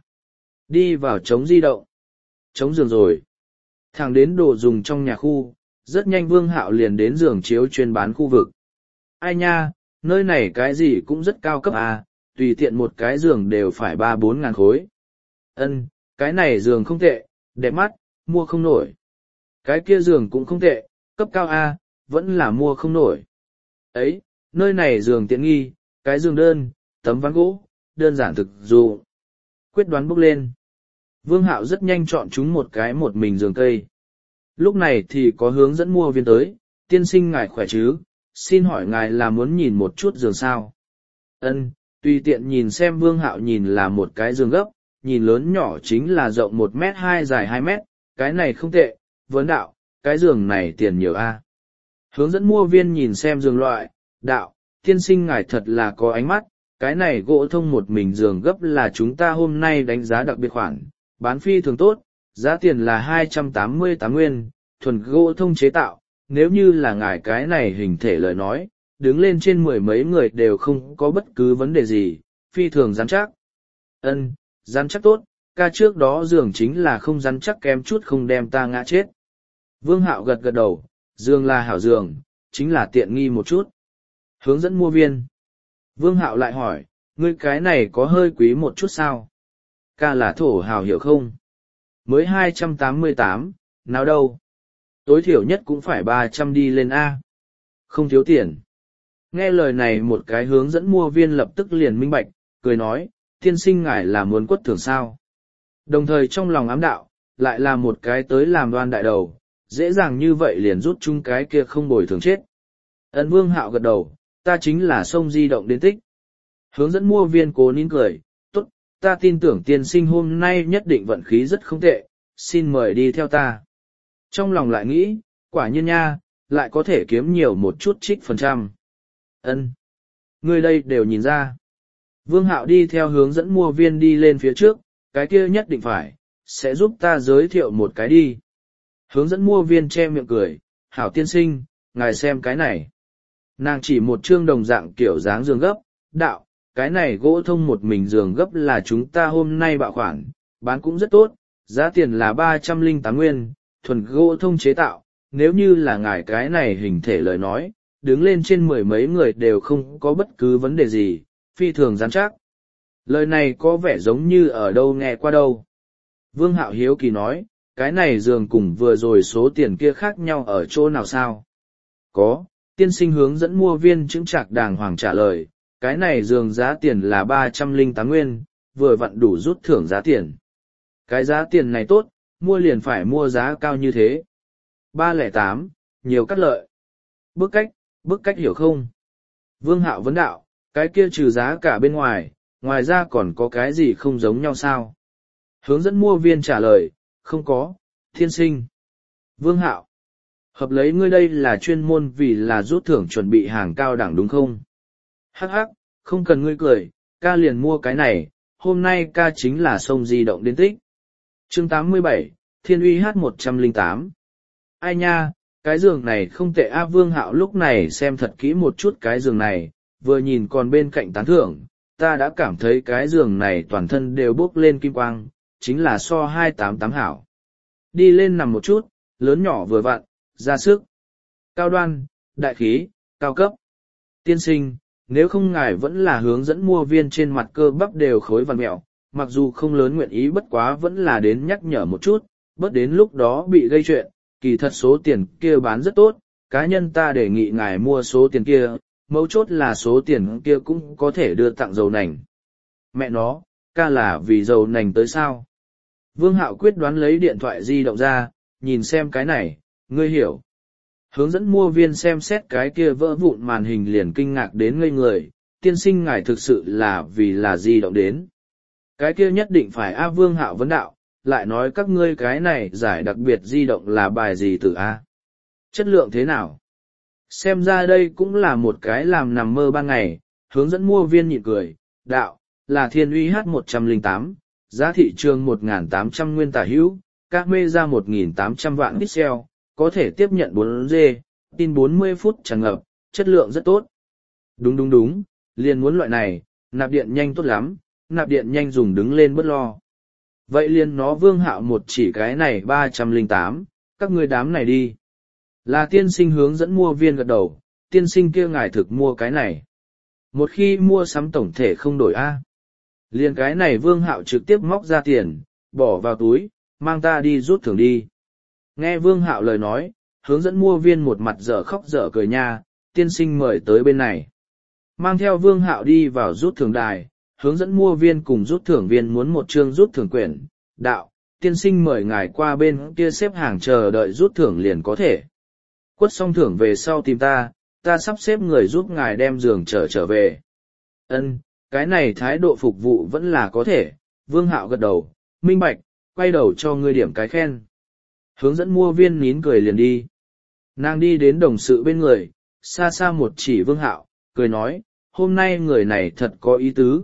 Đi vào chống di động. Chống giường rồi. Thẳng đến đồ dùng trong nhà khu, rất nhanh Vương Hạo liền đến giường chiếu chuyên bán khu vực. Ai nha, nơi này cái gì cũng rất cao cấp à, tùy tiện một cái giường đều phải 3-4 ngàn khối. Ân, cái này giường không tệ, đẹp mắt, mua không nổi. Cái kia giường cũng không tệ, cấp cao A, vẫn là mua không nổi. Ấy, nơi này giường tiện nghi, cái giường đơn, tấm ván gỗ, đơn giản thực dụng. Quyết đoán bốc lên. Vương Hạo rất nhanh chọn chúng một cái một mình giường cây. Lúc này thì có hướng dẫn mua viên tới, tiên sinh ngài khỏe chứ, xin hỏi ngài là muốn nhìn một chút giường sao? Ân, Tùy tiện nhìn xem Vương Hạo nhìn là một cái giường gấp, nhìn lớn nhỏ chính là rộng 1 m 2 dài 2 m, cái này không tệ, vấn đạo, cái giường này tiền nhiều a. Hướng dẫn mua viên nhìn xem giường loại, đạo, tiên sinh ngài thật là có ánh mắt, cái này gỗ thông một mình giường gấp là chúng ta hôm nay đánh giá đặc biệt khoản, bán phi thường tốt, giá tiền là 288 nguyên, thuần gỗ thông chế tạo, nếu như là ngài cái này hình thể lời nói, đứng lên trên 10 mấy người đều không có bất cứ vấn đề gì, phi thường rắn chắc. Ân, rắn chắc tốt, ca trước đó giường chính là không rắn chắc kém chút không đem ta ngã chết. Vương Hạo gật gật đầu, giường là hảo giường, chính là tiện nghi một chút. Hướng dẫn mua viên. Vương Hạo lại hỏi, ngươi cái này có hơi quý một chút sao? Ca là thổ hào hiểu không? Mới 288, nào đâu? Tối thiểu nhất cũng phải 300 đi lên A. Không thiếu tiền. Nghe lời này một cái hướng dẫn mua viên lập tức liền minh bạch, cười nói, tiên sinh ngài là muốn quất thưởng sao. Đồng thời trong lòng ám đạo, lại là một cái tới làm đoan đại đầu, dễ dàng như vậy liền rút chung cái kia không bồi thường chết. Ấn Vương Hạo gật đầu, ta chính là sông di động đến tích. Hướng dẫn mua viên cố nín cười, tốt, ta tin tưởng tiên sinh hôm nay nhất định vận khí rất không tệ, xin mời đi theo ta. Trong lòng lại nghĩ, quả nhiên nha, lại có thể kiếm nhiều một chút trích phần trăm. Ân, người đây đều nhìn ra. Vương Hạo đi theo hướng dẫn mua viên đi lên phía trước, cái kia nhất định phải, sẽ giúp ta giới thiệu một cái đi. Hướng dẫn mua viên che miệng cười, hảo tiên sinh, ngài xem cái này. Nàng chỉ một chương đồng dạng kiểu dáng giường gấp, đạo, cái này gỗ thông một mình giường gấp là chúng ta hôm nay bạo khoản, bán cũng rất tốt, giá tiền là 308 nguyên, thuần gỗ thông chế tạo, nếu như là ngài cái này hình thể lời nói, đứng lên trên 10 mấy người đều không có bất cứ vấn đề gì, phi thường rắn chắc. Lời này có vẻ giống như ở đâu nghe qua đâu. Vương Hạo hiếu kỳ nói, cái này giường cùng vừa rồi số tiền kia khác nhau ở chỗ nào sao? Có, tiên sinh hướng dẫn mua viên chứng trạc đàng hoàng trả lời, cái này giường giá tiền là 308 nguyên, vừa vặn đủ rút thưởng giá tiền. Cái giá tiền này tốt, mua liền phải mua giá cao như thế. 308, nhiều cắt lợi. Bức cách hiểu không? Vương Hạo vấn đạo, cái kia trừ giá cả bên ngoài, ngoài ra còn có cái gì không giống nhau sao? Hướng dẫn mua viên trả lời, không có, thiên sinh. Vương Hạo, hợp lấy ngươi đây là chuyên môn vì là rút thưởng chuẩn bị hàng cao đẳng đúng không? Hắc hắc, không cần ngươi cười, ca liền mua cái này, hôm nay ca chính là sông di động đến tích. Chương 87, Thiên uy H108. Ai nha, cái giường này không tệ a. Vương Hạo lúc này xem thật kỹ một chút cái giường này, vừa nhìn còn bên cạnh tán thưởng, ta đã cảm thấy cái giường này toàn thân đều bốc lên kim quang, chính là so 288 hảo. Đi lên nằm một chút, lớn nhỏ vừa vặn, ra sức. Cao đoan, đại khí, cao cấp. Tiên sinh, nếu không ngài vẫn là hướng dẫn mua viên trên mặt cơ bắp đều khối vằn mẹo, mặc dù không lớn nguyện ý bất quá vẫn là đến nhắc nhở một chút, bớt đến lúc đó bị gây chuyện, kỳ thật số tiền kia bán rất tốt, cá nhân ta đề nghị ngài mua số tiền kia, mấu chốt là số tiền kia cũng có thể đưa tặng dầu nành. Mẹ nó, ca là vì dầu nành tới sao? Vương Hạo quyết đoán lấy điện thoại di động ra, nhìn xem cái này, ngươi hiểu. Hướng dẫn mua viên xem xét cái kia vỡ vụn màn hình liền kinh ngạc đến ngây người, tiên sinh ngài thực sự là vì là di động đến. Cái kia nhất định phải A. Vương Hạo vấn đạo, lại nói các ngươi cái này giải đặc biệt di động là bài gì từ A. Chất lượng thế nào? Xem ra đây cũng là một cái làm nằm mơ ban ngày, hướng dẫn mua viên nhịn cười, đạo, là Thiên uy H108, giá thị trường 1.800 nguyên tả hữu, các mê ra 1.800 vạn pixel, có thể tiếp nhận 4G, tin 40 phút tràn ngập, chất lượng rất tốt. Đúng, liền muốn loại này, nạp điện nhanh tốt lắm, nạp điện nhanh dùng đứng lên bớt lo. Vậy liền nó. Vương Hạo một chỉ cái này 308, các ngươi đám này đi. Là tiên sinh hướng dẫn mua viên gật đầu, tiên sinh kia ngài thực mua cái này. Một khi mua sắm tổng thể không đổi A. Liền cái này Vương Hạo trực tiếp móc ra tiền, bỏ vào túi, mang ta đi rút thưởng đi. Nghe Vương Hạo lời nói, hướng dẫn mua viên một mặt dở khóc dở cười nha, tiên sinh mời tới bên này. Mang theo Vương Hạo đi vào rút thưởng đài, hướng dẫn mua viên cùng rút thưởng viên muốn một chương rút thưởng quyển, đạo, tiên sinh mời ngài qua bên kia xếp hàng chờ đợi rút thưởng liền có thể. Quất xong thưởng về sau tìm ta sắp xếp người giúp ngài đem giường trở về. Ân, cái này thái độ phục vụ vẫn là có thể. Vương Hạo gật đầu, minh bạch, quay đầu cho ngươi điểm cái khen. Hướng dẫn mua viên nín cười liền đi. Nàng đi đến đồng sự bên người, xa xa một chỉ Vương Hạo, cười nói, hôm nay người này thật có ý tứ,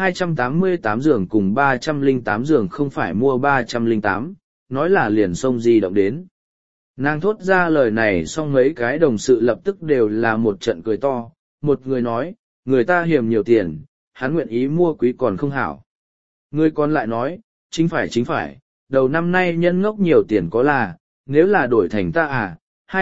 288 giường cùng 308 giường không phải mua 308, nói là liền xông di động đến. Nàng thốt ra lời này xong mấy cái đồng sự lập tức đều là một trận cười to, một người nói, người ta hiểm nhiều tiền, hắn nguyện ý mua quý còn không hảo. Người còn lại nói, chính phải, đầu năm nay nhân ngốc nhiều tiền có là, nếu là đổi thành ta à,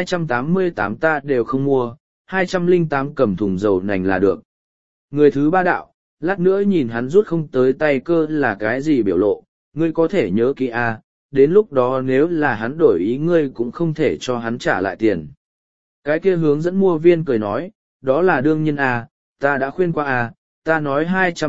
288 ta đều không mua, 208 cầm thùng dầu nành là được. Người thứ ba đạo, lát nữa nhìn hắn rút không tới tay cơ là cái gì biểu lộ, ngươi có thể nhớ kỹ à, đến lúc đó nếu là hắn đổi ý ngươi cũng không thể cho hắn trả lại tiền. Cái kia hướng dẫn mua viên cười nói, đó là đương nhiên à, ta đã khuyên qua à, ta nói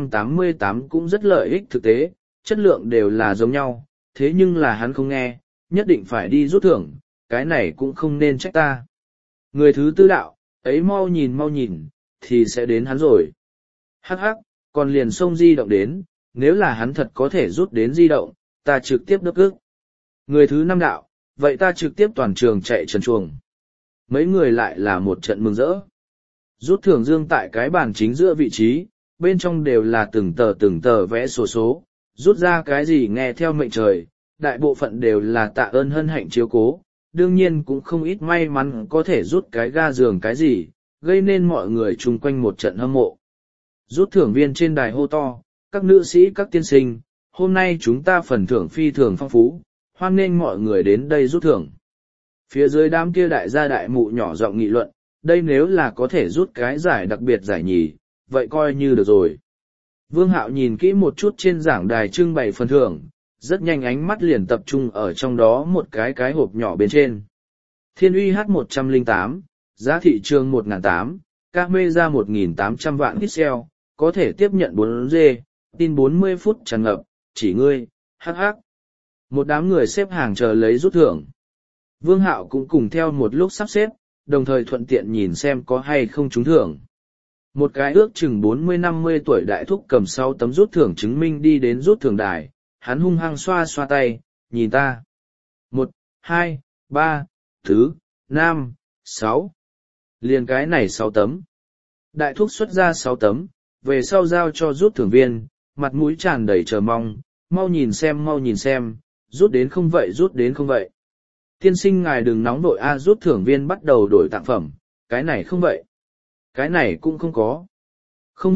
288 cũng rất lợi ích thực tế, chất lượng đều là giống nhau, thế nhưng là hắn không nghe, nhất định phải đi rút thưởng, cái này cũng không nên trách ta. Người thứ tư đạo, ấy mau nhìn, thì sẽ đến hắn rồi. Hắc hắc, còn liền xông di động đến, nếu là hắn thật có thể rút đến di động, ta trực tiếp đớp ức. Người thứ năm đạo, vậy ta trực tiếp toàn trường chạy trần chuồng. Mấy người lại là một trận mừng rỡ. Rút thưởng dương tại cái bàn chính giữa vị trí, bên trong đều là từng tờ vẽ sổ số, rút ra cái gì nghe theo mệnh trời, đại bộ phận đều là tạ ơn hân hạnh chiếu cố, đương nhiên cũng không ít may mắn có thể rút cái ga giường cái gì, gây nên mọi người chung quanh một trận hâm mộ. Rút thưởng viên trên đài hô to, các nữ sĩ các tiên sinh, hôm nay chúng ta phần thưởng phi thường phong phú, hoan nghênh mọi người đến đây rút thưởng. Phía dưới đám kia đại gia đại mụ nhỏ giọng nghị luận, đây nếu là có thể rút cái giải đặc biệt giải nhì, vậy coi như được rồi. Vương Hạo nhìn kỹ một chút trên giảng đài trưng bày phần thưởng, rất nhanh ánh mắt liền tập trung ở trong đó một cái hộp nhỏ bên trên. Thiên uy H108, giá thị trường 1.800, camera 1.800 vạn pixel, có thể tiếp nhận 4G, tin 40 phút tràn ngập, chỉ ngươi, hắc. Một đám người xếp hàng chờ lấy rút thưởng. Vương Hạo cũng cùng theo một lúc sắp xếp, đồng thời thuận tiện nhìn xem có hay không trúng thưởng. Một cái ước chừng 40-50 tuổi đại thúc cầm 6 tấm rút thưởng chứng minh đi đến rút thưởng đài, hắn hung hăng xoa tay, nhìn ta. 1, 2, 3, 4, 5, 6. Liền cái này 6 tấm. Đại thúc xuất ra 6 tấm, về sau giao cho rút thưởng viên, mặt mũi tràn đầy chờ mong, mau nhìn xem, rút đến không vậy. Tiên sinh ngài đừng nóng đội a, rút thưởng viên bắt đầu đổi tặng phẩm, cái này không vậy. Cái này cũng không có. Không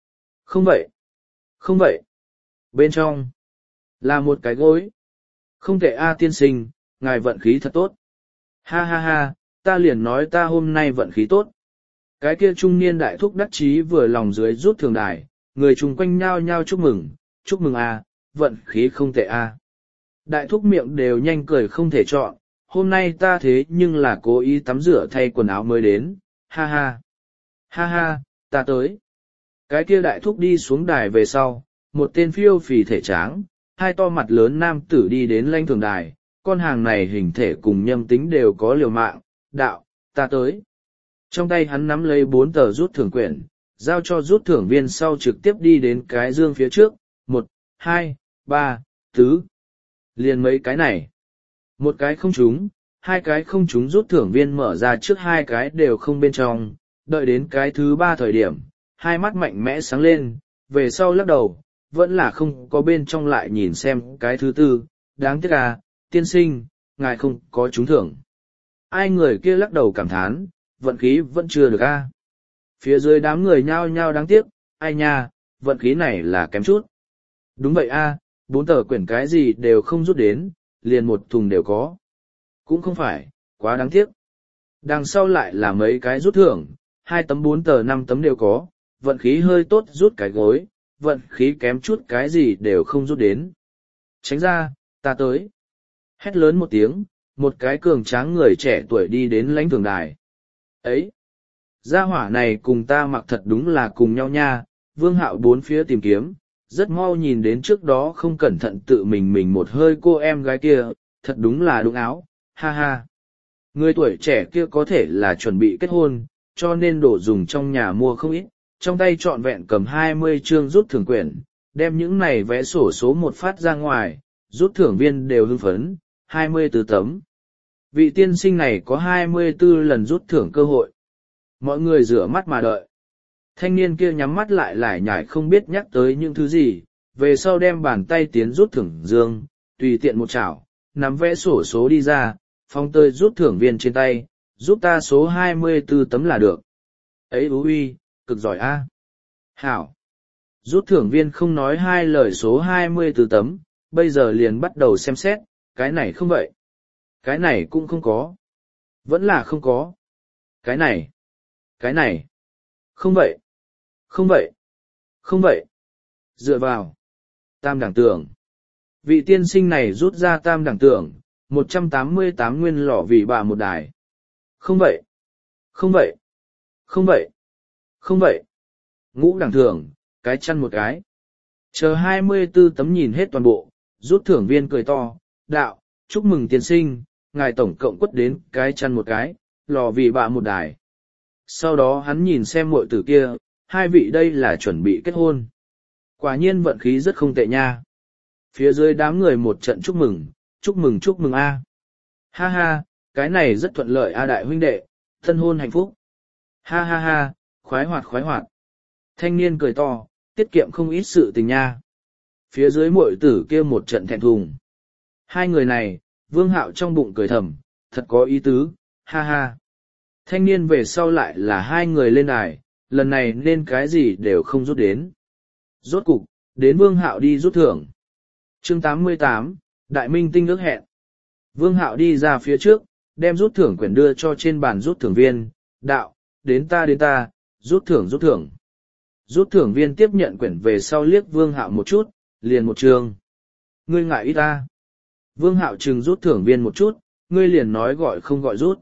vậy. Bên trong là một cái gối. Không thể a tiên sinh, ngài vận khí thật tốt. Ha, ta liền nói ta hôm nay vận khí tốt. Cái kia trung niên đại thúc đắc chí vừa lòng dưới rút thưởng đài, người chung quanh nhao nhao chúc mừng a, vận khí không tệ a. Đại thúc miệng đều nhanh cười không thể chọn, hôm nay ta thế nhưng là cố ý tắm rửa thay quần áo mới đến, ha, ta tới. Cái kia đại thúc đi xuống đài về sau, một tên phiêu phì thể tráng, hai to mặt lớn nam tử đi đến lãnh thưởng đài, con hàng này hình thể cùng nhâm tính đều có liều mạng, đạo, ta tới. Trong tay hắn nắm lấy 4 tờ rút thưởng quyển, giao cho rút thưởng viên sau trực tiếp đi đến cái dương phía trước, 1, 2, 3, 4. Liền mấy cái này. Một cái không trúng, 2 cái không trúng, rút thưởng viên mở ra trước 2 cái đều không bên trong, đợi đến cái thứ 3 thời điểm, hai mắt mạnh mẽ sáng lên, về sau lắc đầu, vẫn là không có bên trong, lại nhìn xem cái thứ 4, đáng tiếc à, tiên sinh, ngài không có trúng thưởng. Ai người kia lắc đầu cảm thán, vận khí vẫn chưa được a. Phía dưới đám người nhao nhao đáng tiếc, ai nha, vận khí này là kém chút. Đúng vậy a, 4 tờ quyển cái gì đều không rút đến, liền một thùng đều có. Cũng không phải, quá đáng tiếc. Đằng sau lại là mấy cái rút thưởng, 2 tấm 4 tờ 5 tấm đều có, vận khí hơi tốt rút cái gối, vận khí kém chút cái gì đều không rút đến. Tránh ra, ta tới. Hét lớn một tiếng, một cái cường tráng người trẻ tuổi đi đến lãnh thưởng đài. Ấy! Gia hỏa này cùng ta mặc thật đúng là cùng nhau nha, Vương Hạo bốn phía tìm kiếm, rất mau nhìn đến trước đó không cẩn thận tự mình một hơi cô em gái kia, thật đúng là đúng áo, ha. Người tuổi trẻ kia có thể là chuẩn bị kết hôn, cho nên đồ dùng trong nhà mua không ít, trong tay trọn vẹn cầm 20 chương rút thưởng quyển, đem những này vé sổ số một phát ra ngoài, rút thưởng viên đều hưng phấn, 24 tấm. Vị tiên sinh này có 24 lần rút thưởng cơ hội. Mọi người rửa mắt mà đợi. Thanh niên kia nhắm mắt lại lải nhải không biết nhắc tới những thứ gì, về sau đem bàn tay tiến rút thưởng dương, tùy tiện một chảo, nắm vẽ sổ số đi ra, phong tơi rút thưởng viên trên tay, giúp ta số 24 tấm là được. Ấy uy, cực giỏi a. Hảo. Rút thưởng viên không nói hai lời số 24 tấm, bây giờ liền bắt đầu xem xét, cái này không vậy. Cái này cũng không có. Vẫn là không có. Cái này. Không vậy. Không vậy. Không vậy. Dựa vào. Tam đẳng tưởng. Vị tiên sinh này rút ra tam đẳng tưởng, 188 nguyên lọ vì bà một đài. Không vậy. Không vậy. Không vậy. Không vậy. Ngũ đẳng thưởng, cái chăn một cái. Chờ 24 tấm nhìn hết toàn bộ, rút thưởng viên cười to, đạo, chúc mừng tiên sinh, ngài tổng cộng quất đến cái chăn một cái, lò vì bạ một đài. Sau đó hắn nhìn xem muội tử kia, hai vị đây là chuẩn bị kết hôn. Quả nhiên vận khí rất không tệ nha. Phía dưới đám người một trận chúc mừng, chúc mừng a. Ha ha, cái này rất thuận lợi a đại huynh đệ, thân hôn hạnh phúc. Ha ha ha, khoái hoạt. Thanh niên cười to, tiết kiệm không ít sự tình nha. Phía dưới muội tử kia một trận thẹn thùng. Hai người này, Vương Hạo trong bụng cười thầm, thật có ý tứ, ha ha. Thanh niên về sau lại là hai người lên đài, lần này nên cái gì đều không rút đến. Rốt cục, đến Vương Hạo đi rút thưởng. Chương 88, Đại Minh Tinh ước hẹn. Vương Hạo đi ra phía trước, đem rút thưởng quyển đưa cho trên bàn rút thưởng viên, đạo, đến ta, rút thưởng. Rút thưởng viên tiếp nhận quyển về sau liếc Vương Hạo một chút, liền một trường. Ngươi ngại ít ta. Vương Hạo trừng rút thưởng viên một chút, ngươi liền nói gọi không gọi rút.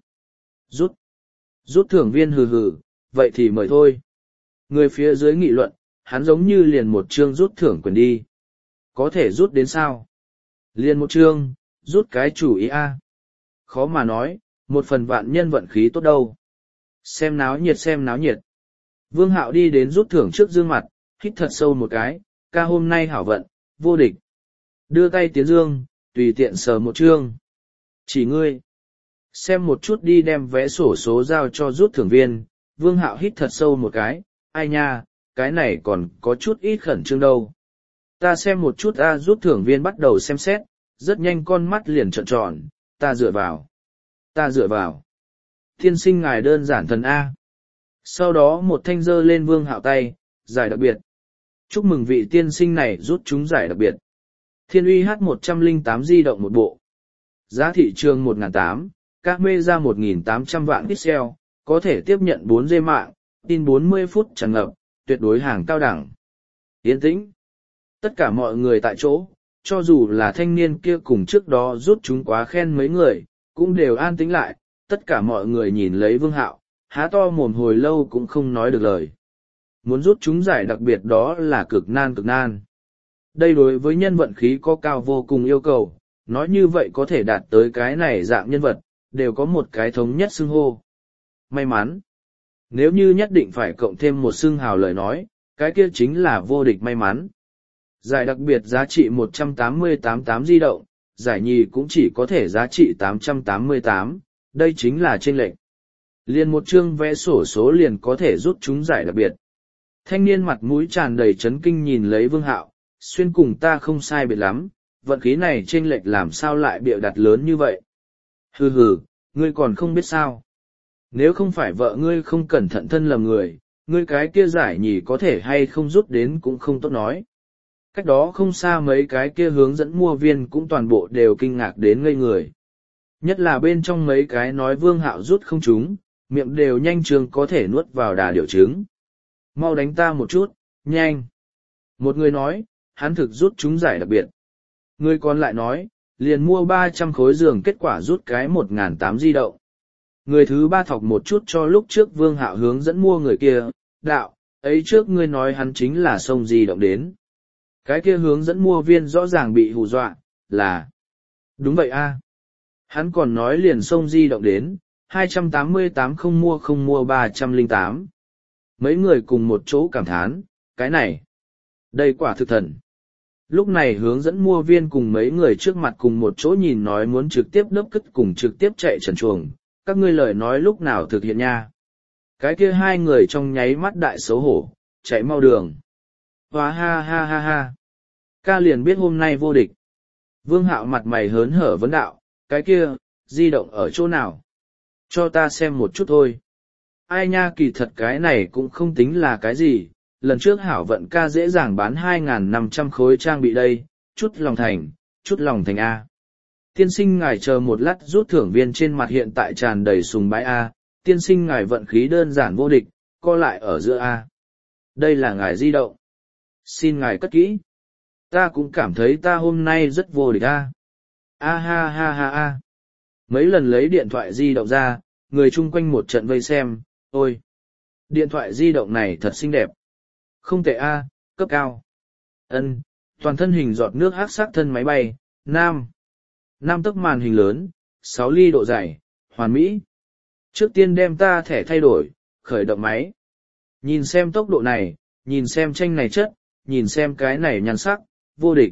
Rút thưởng viên hừ, vậy thì mời thôi. Người phía dưới nghị luận, hắn giống như liền một chương rút thưởng quyển đi. Có thể rút đến sao? Liền một chương, rút cái chủ ý a. Khó mà nói, một phần vạn nhân vận khí tốt đâu. Xem náo nhiệt. Vương Hạo đi đến rút thưởng trước dương mặt, hít thật sâu một cái, ca hôm nay hảo vận, vô địch. Đưa tay tiến dương, tùy tiện sờ một chương. Chỉ ngươi. Xem một chút đi đem vé sổ số giao cho rút thưởng viên, Vương Hạo hít thật sâu một cái, ai nha, cái này còn có chút ít khẩn trương đâu. Ta xem một chút rút thưởng viên bắt đầu xem xét, rất nhanh con mắt liền trợn tròn, ta dựa vào. Thiên sinh ngài đơn giản thần A. Sau đó một thanh giơ lên Vương Hạo tay, giải đặc biệt. Chúc mừng vị tiên sinh này rút chúng giải đặc biệt. Thiên uy H108 di động một bộ. Giá thị trường 1.800, các mê ra 1.800 vạn pixel, có thể tiếp nhận 4G mạng, tin 40 phút tràn ngập, tuyệt đối hàng cao đẳng. Yên tĩnh. Tất cả mọi người tại chỗ, cho dù là thanh niên kia cùng trước đó rút chúng quá khen mấy người, cũng đều an tĩnh lại, tất cả mọi người nhìn lấy Vương Hạo, há to mồm hồi lâu cũng không nói được lời. Muốn rút chúng giải đặc biệt đó là cực nan. Đây đối với nhân vận khí có cao vô cùng yêu cầu, nói như vậy có thể đạt tới cái này dạng nhân vật, đều có một cái thống nhất xưng hô. May mắn. Nếu như nhất định phải cộng thêm một xưng hào lời nói, cái kia chính là vô địch may mắn. Giải đặc biệt giá trị 188 di động, giải nhì cũng chỉ có thể giá trị 888, đây chính là chênh lệch. Liền một chương vẽ sổ số liền có thể rút chúng giải đặc biệt. Thanh niên mặt mũi tràn đầy chấn kinh nhìn lấy Vương Hạo, xuyên cùng ta không sai biệt lắm, vận khí này chênh lệch làm sao lại bịa đặt lớn như vậy. Hừ, ngươi còn không biết sao. Nếu không phải vợ ngươi không cẩn thận thân lầm người, ngươi cái kia giải nhì có thể hay không rút đến cũng không tốt nói. Cách đó không xa mấy cái kia hướng dẫn mua viên cũng toàn bộ đều kinh ngạc đến ngây người. Nhất là bên trong mấy cái nói Vương Hạo rút không trúng, miệng đều nhanh chóng có thể nuốt vào đà điểu trứng. Mau đánh ta một chút, nhanh. Một người nói, hắn thực rút trúng giải đặc biệt. Người còn lại nói, liền mua 300 khối giường kết quả rút cái 1.800 di động. Người thứ ba thọc một chút cho lúc trước Vương Hạo hướng dẫn mua người kia, đạo, ấy trước ngươi nói hắn chính là sông di động đến. Cái kia hướng dẫn mua viên rõ ràng bị hù dọa, là. Đúng vậy a. Hắn còn nói liền sông di động đến, 288 không mua 308. Mấy người cùng một chỗ cảm thán, cái này, đây quả thực thần. Lúc này hướng dẫn mua viên cùng mấy người trước mặt cùng một chỗ nhìn nói muốn trực tiếp đớp cất cùng trực tiếp chạy trần chuồng, các ngươi lời nói lúc nào thực hiện nha. Cái kia hai người trong nháy mắt đại xấu hổ, chạy mau đường. Hóa ha ha ha ha. Ca liền biết hôm nay vô địch. Vương Hạo mặt mày hớn hở vấn đạo, cái kia, di động ở chỗ nào? Cho ta xem một chút thôi. Ai nha, kỳ thật cái này cũng không tính là cái gì, lần trước Hảo Vận ca dễ dàng bán 2.500 khối trang bị đây, chút lòng thành A. Tiên sinh ngài chờ một lát, rút thưởng viên trên mặt hiện tại tràn đầy sùng bái A, tiên sinh ngài vận khí đơn giản vô địch, co lại ở giữa A. Đây là ngài di động. Xin ngài cất kỹ. Ta cũng cảm thấy ta hôm nay rất vô địch A. A ha ha ha ha. Mấy lần lấy điện thoại di động ra, người chung quanh một trận vây xem, ôi! Điện thoại di động này thật xinh đẹp. Không tệ A, cấp cao. Ân, toàn thân hình giọt nước hắc sắc thân máy bay, nam tấc màn hình lớn, 6 ly độ dày, hoàn mỹ. Trước tiên đem ta thẻ thay đổi, khởi động máy. Nhìn xem tốc độ này, nhìn xem tranh này chất, nhìn xem cái này nhan sắc, vô địch.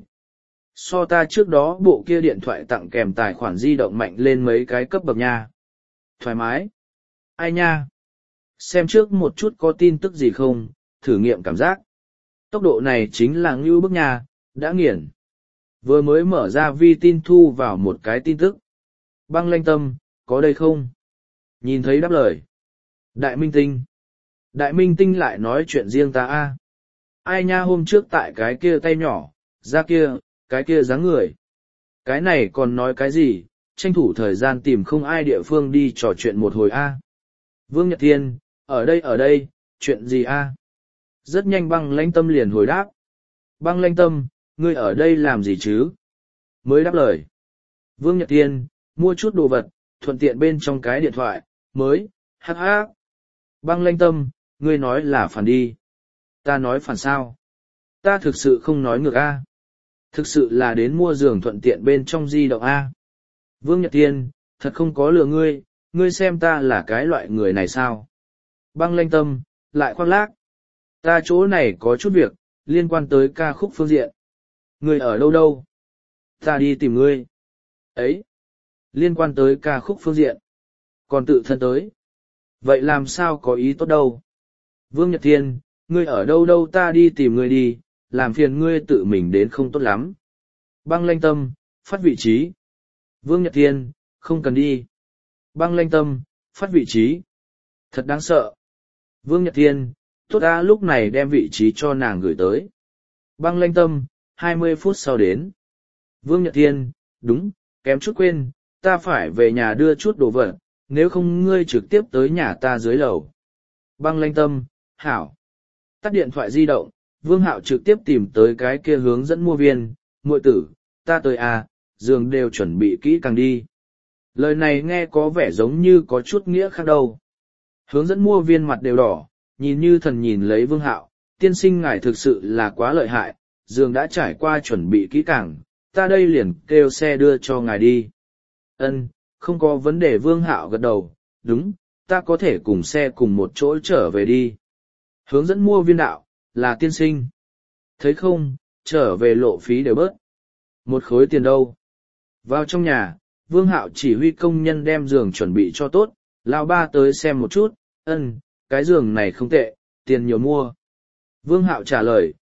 So ta trước đó bộ kia điện thoại tặng kèm tài khoản di động mạnh lên mấy cái cấp bậc nha. Thoải mái. Ai nha? Xem trước một chút có tin tức gì không, thử nghiệm cảm giác. Tốc độ này chính là ngưu bức nha, đã nghiền. Vừa mới mở ra vi tin thu vào một cái tin tức. Băng Lanh Tâm, có đây không? Nhìn thấy đáp lời. Đại Minh Tinh. Đại Minh Tinh lại nói chuyện riêng ta a. Ai nha, hôm trước tại cái kia tay nhỏ, ra kia, cái kia dáng người. Cái này còn nói cái gì, tranh thủ thời gian tìm không ai địa phương đi trò chuyện một hồi a. Vương Nhật Thiên, ở đây, chuyện gì a? Rất nhanh Băng Lanh Tâm liền hồi đáp. Băng Lanh Tâm, ngươi ở đây làm gì chứ? Mới đáp lời. Vương Nhật Thiên, mua chút đồ vật, thuận tiện bên trong cái điện thoại, mới, hắc hắc. Băng Lanh Tâm, ngươi nói là phản đi. Ta nói phản sao? Ta thực sự không nói ngược a. Thực sự là đến mua giường thuận tiện bên trong di động a. Vương Nhật Thiên, thật không có lừa ngươi, ngươi xem ta là cái loại người này sao? Băng Lanh Tâm, lại khoác lác. Ta chỗ này có chút việc, liên quan tới ca khúc phương diện. Ngươi ở đâu? Ta đi tìm ngươi. Ấy, liên quan tới ca khúc phương diện. Còn tự thân tới. Vậy làm sao có ý tốt đâu? Vương Nhật Thiên, ngươi ở đâu ta đi tìm ngươi đi, làm phiền ngươi tự mình đến không tốt lắm. Băng Lanh Tâm, phát vị trí. Vương Nhật Thiên, không cần đi. Băng Lanh Tâm, phát vị trí. Thật đáng sợ. Vương Nhật Thiên, tốt ta lúc này đem vị trí cho nàng gửi tới. Băng Lanh Tâm, 20 phút sau đến. Vương Nhật Thiên, đúng, kém chút quên, ta phải về nhà đưa chút đồ vật, nếu không ngươi trực tiếp tới nhà ta dưới lầu. Băng Lanh Tâm, hảo. Tắt điện thoại di động, Vương Hạo trực tiếp tìm tới cái kia hướng dẫn mua viên, muội tử, ta tới à, giường đều chuẩn bị kỹ càng đi. Lời này nghe có vẻ giống như có chút nghĩa khác đâu. Hướng dẫn mua viên mặt đều đỏ, nhìn như thần nhìn lấy Vương Hạo, tiên sinh ngài thực sự là quá lợi hại, giường đã trải qua chuẩn bị kỹ càng, ta đây liền kêu xe đưa cho ngài đi. Ân, không có vấn đề. Vương Hạo gật đầu, đúng, ta có thể cùng xe cùng một chỗ trở về đi. Hướng dẫn mua viên đạo, là tiên sinh. Thấy không, trở về lộ phí đều bớt. Một khối tiền đâu. Vào trong nhà, Vương Hạo chỉ huy công nhân đem giường chuẩn bị cho tốt, lão ba tới xem một chút, ân, cái giường này không tệ, tiền nhiều mua. Vương Hạo trả lời,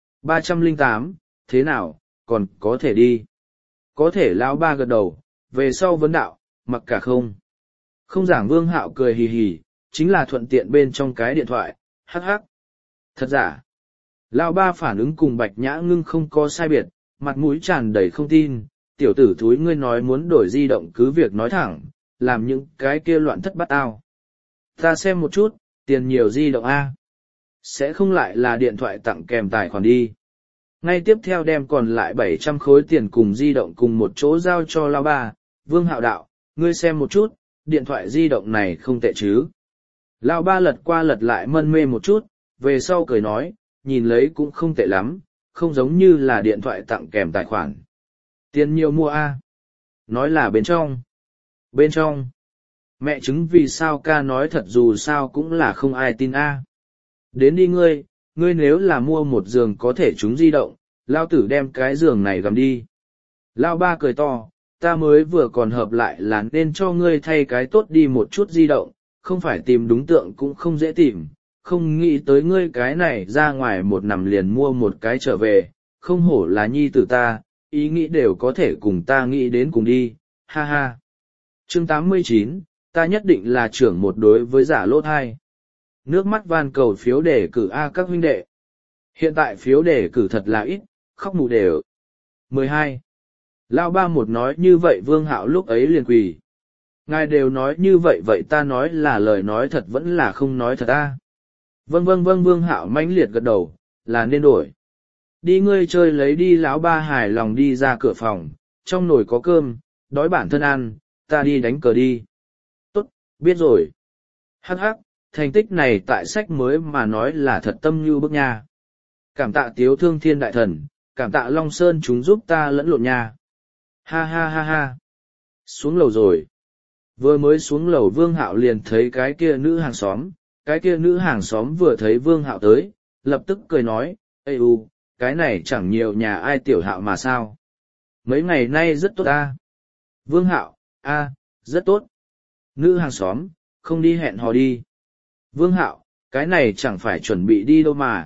308, thế nào, còn có thể đi. Có thể. Lão ba gật đầu, về sau vấn đạo, mặc cả không. Không giảng. Vương Hạo cười hì hì, chính là thuận tiện bên trong cái điện thoại, hắc hắc. Thật giả. Lão ba phản ứng cùng Bạch Nhã Ngưng không có sai biệt, mặt mũi tràn đầy không tin, tiểu tử thúi ngươi nói muốn đổi di động cứ việc nói thẳng, làm những cái kia loạn thất bát ao. Ta xem một chút, tiền nhiều di động A. Sẽ không lại là điện thoại tặng kèm tài khoản đi. Ngay tiếp theo đem còn lại 700 khối tiền cùng di động cùng một chỗ giao cho lão ba. Vương Hạo đạo, ngươi xem một chút, điện thoại di động này không tệ chứ. Lão ba lật qua lật lại mân mê một chút, về sau cười nói, nhìn lấy cũng không tệ lắm, không giống như là điện thoại tặng kèm tài khoản. Tiền nhiều mua A. Nói là bên trong. Bên trong. Mẹ chứng vì sao ca nói thật dù sao cũng là không ai tin A. Đến đi ngươi nếu là mua một giường có thể chúng di động, lao tử đem cái giường này gầm đi. Lao ba cười to, ta mới vừa còn hợp lại là nên cho ngươi thay cái tốt đi một chút di động, không phải tìm đúng tượng cũng không dễ tìm, không nghĩ tới ngươi cái này ra ngoài một nằm liền mua một cái trở về, không hổ là nhi tử ta, ý nghĩ đều có thể cùng ta nghĩ đến cùng đi, ha ha. Chương 89, ta nhất định là trưởng một đối với giả lốt hai. Nước mắt van cầu phiếu đề cử A các huynh đệ. Hiện tại phiếu đề cử thật là ít, khóc mù đều. 12. Lao ba một nói như vậy Vương Hạo lúc ấy liền quỳ. Ngài đều nói như vậy vậy ta nói là lời nói thật vẫn là không nói thật ta. Vâng vâng vâng Vương Hạo mãnh liệt gật đầu, là nên đổi. Đi ngươi chơi lấy đi lão ba hài lòng đi ra cửa phòng, trong nồi có cơm, đói bản thân ăn, ta đi đánh cờ đi. Tốt, biết rồi. Hắc hắc, thành tích này tại sách mới mà nói là thật tâm như bức nha. Cảm tạ Tiếu Thương Thiên Đại Thần, cảm tạ Long Sơn chúng giúp ta lẫn lộn nha. Ha ha ha ha. Xuống lầu rồi. Vừa mới xuống lầu Vương Hạo liền thấy cái kia nữ hàng xóm, cái kia nữ hàng xóm vừa thấy Vương Hạo tới, lập tức cười nói, ê u, cái này chẳng nhiều nhà ai tiểu Hạo mà sao. Mấy ngày nay rất tốt ta. Vương Hạo, rất tốt. Nữ hàng xóm, không đi hẹn hò đi. Vương Hạo, cái này chẳng phải chuẩn bị đi đâu mà.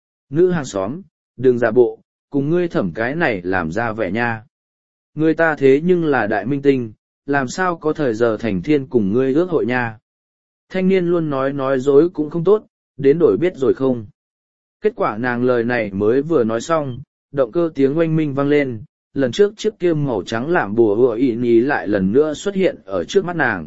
Nữ hàng xóm, đừng giả bộ, cùng ngươi thẩm cái này làm ra vẻ nha. Người ta thế nhưng là đại minh tinh, làm sao có thời giờ thành thiên cùng ngươi ước hội nha. Thanh niên luôn nói dối cũng không tốt, đến đổi biết rồi không. Kết quả nàng lời này mới vừa nói xong, động cơ tiếng oanh minh vang lên, lần trước chiếc kia màu trắng làm bùa hùa ị ní lại lần nữa xuất hiện ở trước mắt nàng.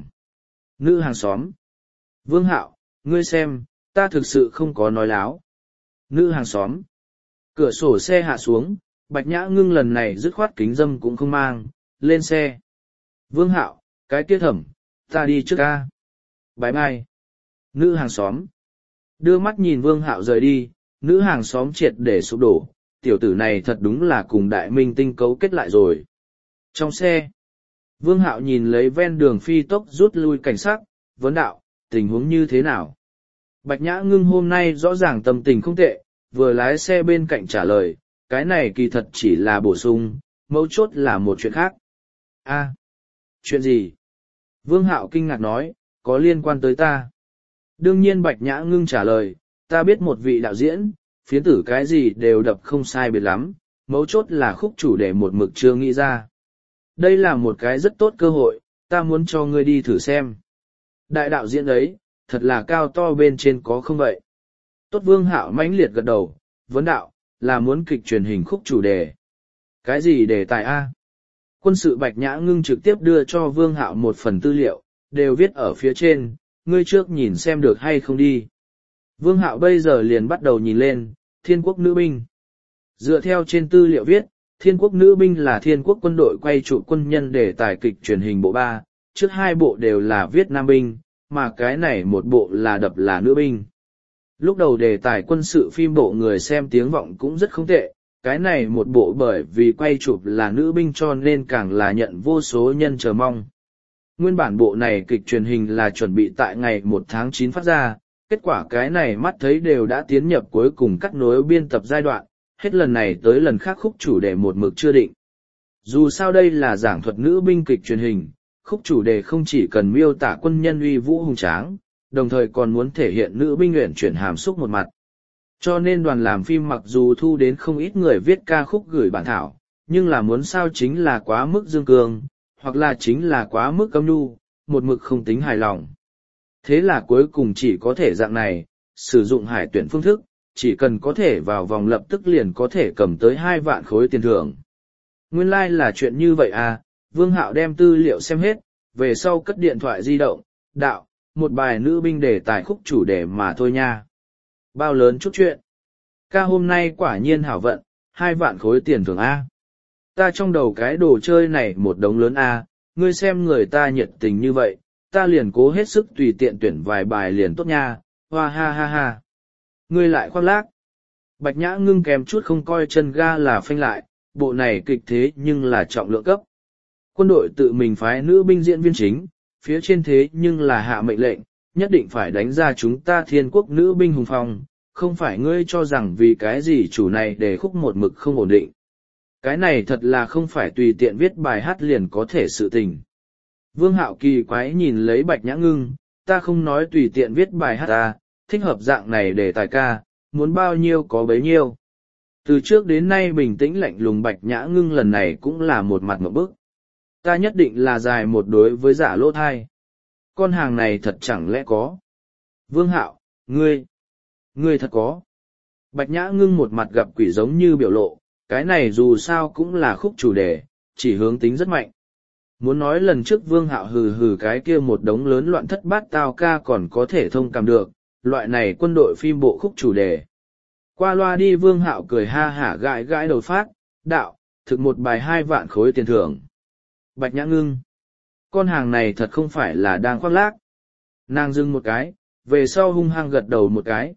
Nữ hàng xóm. Vương Hạo, ngươi xem, ta thực sự không có nói láo. Nữ hàng xóm. Cửa sổ xe hạ xuống, Bạch Nhã Ngưng lần này dứt khoát kính dâm cũng không mang, lên xe. Vương Hạo, cái kia thẩm, ta đi trước ca. Bye bye. Nữ hàng xóm. Đưa mắt nhìn Vương Hạo rời đi, nữ hàng xóm triệt để sụp đổ, tiểu tử này thật đúng là cùng đại minh tinh cấu kết lại rồi. Trong xe, Vương Hạo nhìn lấy ven đường phi tốc rút lui cảnh sát, vấn đạo, tình huống như thế nào? Bạch Nhã Ngưng hôm nay rõ ràng tâm tình không tệ, vừa lái xe bên cạnh trả lời, cái này kỳ thật chỉ là bổ sung, mấu chốt là một chuyện khác. Chuyện gì? Vương Hạo kinh ngạc nói, có liên quan tới ta. Đương nhiên Bạch Nhã Ngưng trả lời, ta biết một vị đạo diễn, phiến tử cái gì đều đập không sai biệt lắm, mấu chốt là khúc chủ đề một mực chưa nghĩ ra. Đây là một cái rất tốt cơ hội, ta muốn cho ngươi đi thử xem. Đại đạo diễn ấy, thật là cao to bên trên có không vậy? Tốt Vương Hạo mãnh liệt gật đầu, vấn đạo, là muốn kịch truyền hình khúc chủ đề. Cái gì đề tài A? Quân sự Bạch Nhã Ngưng trực tiếp đưa cho Vương Hạo một phần tư liệu, đều viết ở phía trên, ngươi trước nhìn xem được hay không đi. Vương Hạo bây giờ liền bắt đầu nhìn lên, Thiên Quốc Nữ Binh. Dựa theo trên tư liệu viết, Thiên Quốc Nữ Binh là Thiên Quốc quân đội quay trụ quân nhân đề tài kịch truyền hình bộ 3, trước 2 bộ đều là viết nam binh, mà cái này một bộ là đập là nữ binh. Lúc đầu đề tài quân sự phim bộ người xem tiếng vọng cũng rất không tệ, cái này một bộ bởi vì quay chụp là nữ binh cho nên càng là nhận vô số nhân chờ mong. Nguyên bản bộ này kịch truyền hình là chuẩn bị tại ngày 1 tháng 9 phát ra, kết quả cái này mắt thấy đều đã tiến nhập cuối cùng cắt nối biên tập giai đoạn, hết lần này tới lần khác khúc chủ đề một mực chưa định. Dù sao đây là giảng thuật nữ binh kịch truyền hình, khúc chủ đề không chỉ cần miêu tả quân nhân uy vũ hùng tráng, đồng thời còn muốn thể hiện nữ binh uyển chuyển hàm xúc một mặt. Cho nên đoàn làm phim mặc dù thu đến không ít người viết ca khúc gửi bản thảo, nhưng là muốn sao chính là quá mức dương cương, hoặc là chính là quá mức âm nhu, một mực không tính hài lòng. Thế là cuối cùng chỉ có thể dạng này, sử dụng hải tuyển phương thức, chỉ cần có thể vào vòng lập tức liền có thể cầm tới 2 vạn khối tiền thưởng. Nguyên lai là chuyện như vậy à, Vương Hạo đem tư liệu xem hết, về sau cất điện thoại di động, đạo, một bài nữ binh đề tài khúc chủ đề mà thôi nha. Bao lớn chút chuyện. Ca hôm nay quả nhiên hảo vận, 2 vạn khối tiền thưởng A. Ta trong đầu cái đồ chơi này một đống lớn A, ngươi xem người ta nhiệt tình như vậy, ta liền cố hết sức tùy tiện tuyển vài bài liền tốt nha, hoa ha ha ha. Ngươi lại khoác lác. Bạch Nhã Ngưng kèm chút không coi chân ga là phanh lại, bộ này kịch thế nhưng là trọng lượng cấp. Quân đội tự mình phái nữ binh diễn viên chính, phía trên thế nhưng là hạ mệnh lệnh, nhất định phải đánh ra chúng ta Thiên Quốc nữ binh hùng phong, không phải ngươi cho rằng vì cái gì chủ này để khúc một mực không ổn định. Cái này thật là không phải tùy tiện viết bài hát liền có thể sự tình. Vương Hạo kỳ quái nhìn lấy Bạch Nhã Ngưng, ta không nói tùy tiện viết bài hát ta, thích hợp dạng này để tài ca, muốn bao nhiêu có bấy nhiêu. Từ trước đến nay bình tĩnh lạnh lùng Bạch Nhã Ngưng lần này cũng là một mặt ngộp bức. Ta nhất định là dài một đối với giả lỗ thai. Con hàng này thật chẳng lẽ có. Vương Hạo, ngươi thật có. Bạch Nhã Ngưng một mặt gặp quỷ giống như biểu lộ, cái này dù sao cũng là khúc chủ đề, chỉ hướng tính rất mạnh. Muốn nói lần trước Vương Hạo hừ hừ cái kia một đống lớn loạn thất bát tao ca còn có thể thông cảm được, loại này quân đội phim bộ khúc chủ đề. Qua loa đi Vương Hạo cười ha hả gãi gãi đầu phát, đạo, thực một bài 2 vạn khối tiền thưởng. Bạch Nhã Ngưng, con hàng này thật không phải là đang khoác lác. Nàng dưng một cái, về sau hung hăng gật đầu một cái,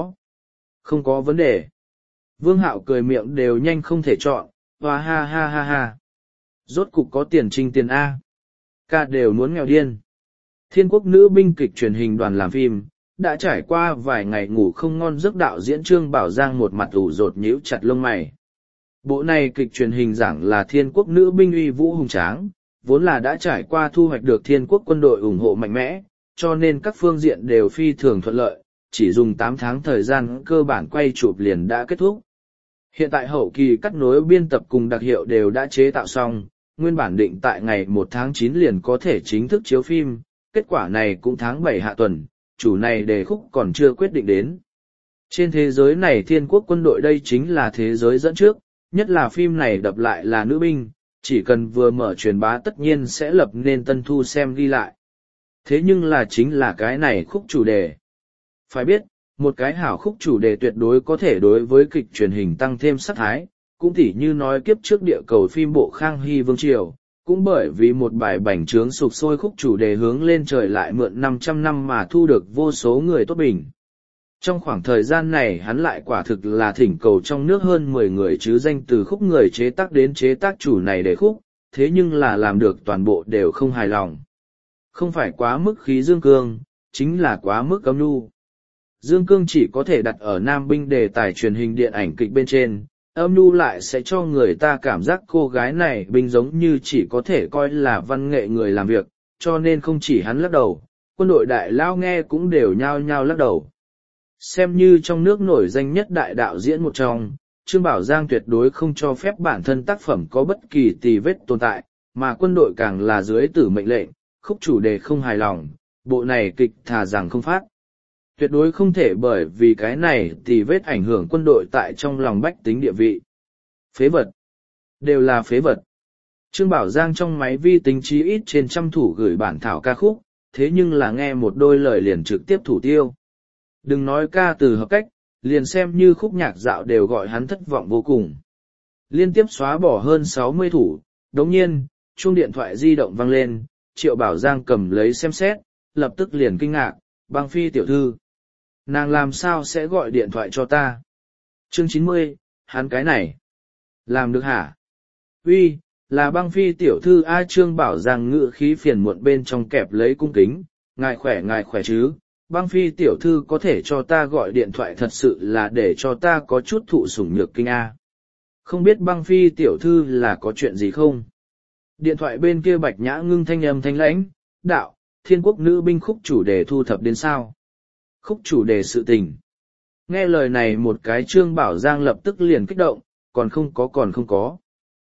không có vấn đề. Vương Hạo cười miệng đều nhanh không thể chọn, hoa ha ha ha ha. Rốt cục có tiền trinh tiền A. Ca đều muốn nghèo điên. Thiên Quốc nữ binh kịch truyền hình đoàn làm phim, đã trải qua vài ngày ngủ không ngon giấc đạo diễn Trương Bảo Giang một mặt ủ rột nhíu chặt lông mày. Bộ này kịch truyền hình giảng là Thiên Quốc nữ binh uy vũ hùng tráng, vốn là đã trải qua thu hoạch được Thiên Quốc quân đội ủng hộ mạnh mẽ, cho nên các phương diện đều phi thường thuận lợi, chỉ dùng 8 tháng thời gian cơ bản quay chụp liền đã kết thúc. Hiện tại hậu kỳ cắt nối biên tập cùng đặc hiệu đều đã chế tạo xong, nguyên bản định tại ngày 1 tháng 9 liền có thể chính thức chiếu phim, kết quả này cũng tháng 7 hạ tuần, chủ này đề khúc còn chưa quyết định đến. Trên thế giới này Thiên Quốc quân đội đây chính là thế giới dẫn trước, nhất là phim này đập lại là nữ binh, chỉ cần vừa mở truyền bá tất nhiên sẽ lập nên tân thu xem ghi lại. Thế nhưng là chính là cái này khúc chủ đề. Phải biết, một cái hảo khúc chủ đề tuyệt đối có thể đối với kịch truyền hình tăng thêm sắc thái, cũng tỉ như nói kiếp trước địa cầu phim bộ Khang Hy Vương Triều, cũng bởi vì một bài bành trướng sục sôi khúc chủ đề hướng lên trời lại mượn 500 năm mà thu được vô số người tốt bình. Trong khoảng thời gian này hắn lại quả thực là thỉnh cầu trong nước hơn 10 người chứ danh từ khúc người chế tác đến chế tác chủ này để khúc, thế nhưng là làm được toàn bộ đều không hài lòng. Không phải quá mức khí dương cương, chính là quá mức âm nhu. Dương cương chỉ có thể đặt ở nam binh đề tài truyền hình điện ảnh kịch bên trên, âm nhu lại sẽ cho người ta cảm giác cô gái này binh giống như chỉ có thể coi là văn nghệ người làm việc, cho nên không chỉ hắn lắc đầu, quân đội đại lao nghe cũng đều nhao nhao lắc đầu. Xem như trong nước nổi danh nhất đại đạo diễn một trong, Trương Bảo Giang tuyệt đối không cho phép bản thân tác phẩm có bất kỳ tì vết tồn tại, mà quân đội càng là dưới tử mệnh lệnh, khúc chủ đề không hài lòng, bộ này kịch thà rằng không phát. Tuyệt đối không thể bởi vì cái này tì vết ảnh hưởng quân đội tại trong lòng bách tính địa vị. Phế vật. Đều là phế vật. Trương Bảo Giang trong máy vi tính chí ít trên trăm thủ gửi bản thảo ca khúc, thế nhưng là nghe một đôi lời liền trực tiếp thủ tiêu. Đừng nói ca từ hợp cách, liền xem như khúc nhạc dạo đều gọi hắn thất vọng vô cùng. Liên tiếp xóa bỏ hơn 60 thủ, đồng nhiên, chuông điện thoại di động vang lên, Triệu Bảo Giang cầm lấy xem xét, lập tức liền kinh ngạc, Băng Phi tiểu thư. Nàng làm sao sẽ gọi điện thoại cho ta? Chương 90, hắn cái này. Làm được hả? Uy, là Băng Phi tiểu thư A. Trương Bảo Giang ngự khí phiền muộn bên trong kẹp lấy cung kính, ngài khỏe chứ? Băng Phi tiểu thư có thể cho ta gọi điện thoại thật sự là để cho ta có chút thụ sủng nhược kinh A. Không biết Băng Phi tiểu thư là có chuyện gì không? Điện thoại bên kia Bạch Nhã Ngưng thanh âm thanh lãnh, đạo, Thiên Quốc nữ binh khúc chủ đề thu thập đến sao? Khúc chủ đề sự tình. Nghe lời này một cái Trương Bảo Giang lập tức liền kích động, còn không có.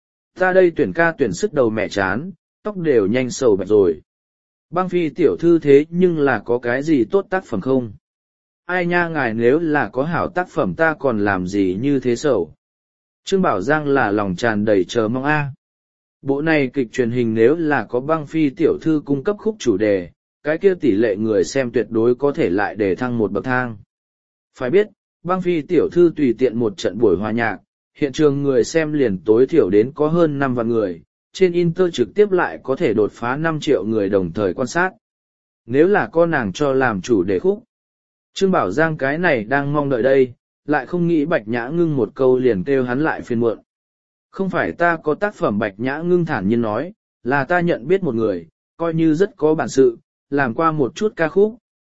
Ta đây tuyển ca tuyển sức đầu mẹ chán, tóc đều nhanh sầu bạch rồi. Băng Phi tiểu thư thế nhưng là có cái gì tốt tác phẩm không? Ai nha ngài nếu là có hảo tác phẩm ta còn làm gì như thế sầu? Trương Bảo Giang là lòng tràn đầy chờ mong a. Bộ này kịch truyền hình nếu là có Băng Phi tiểu thư cung cấp khúc chủ đề, cái kia tỷ lệ người xem tuyệt đối có thể lại để thăng một bậc thang. Phải biết, Băng Phi tiểu thư tùy tiện một trận buổi hòa nhạc, hiện trường người xem liền tối thiểu đến có hơn 5 vạn người, trên Inter trực tiếp lại có thể đột phá 5 triệu người đồng thời quan sát. Nếu là con nàng cho làm chủ đề khúc, Trương Bảo Giang cái này đang mong đợi đây, lại không nghĩ Bạch Nhã Ngưng một câu liền kêu hắn lại phiền muộn. Không phải ta có tác phẩm Bạch Nhã Ngưng thản nhiên nói, là ta nhận biết một người, coi như rất có bản sự, làm qua một chút ca khúc,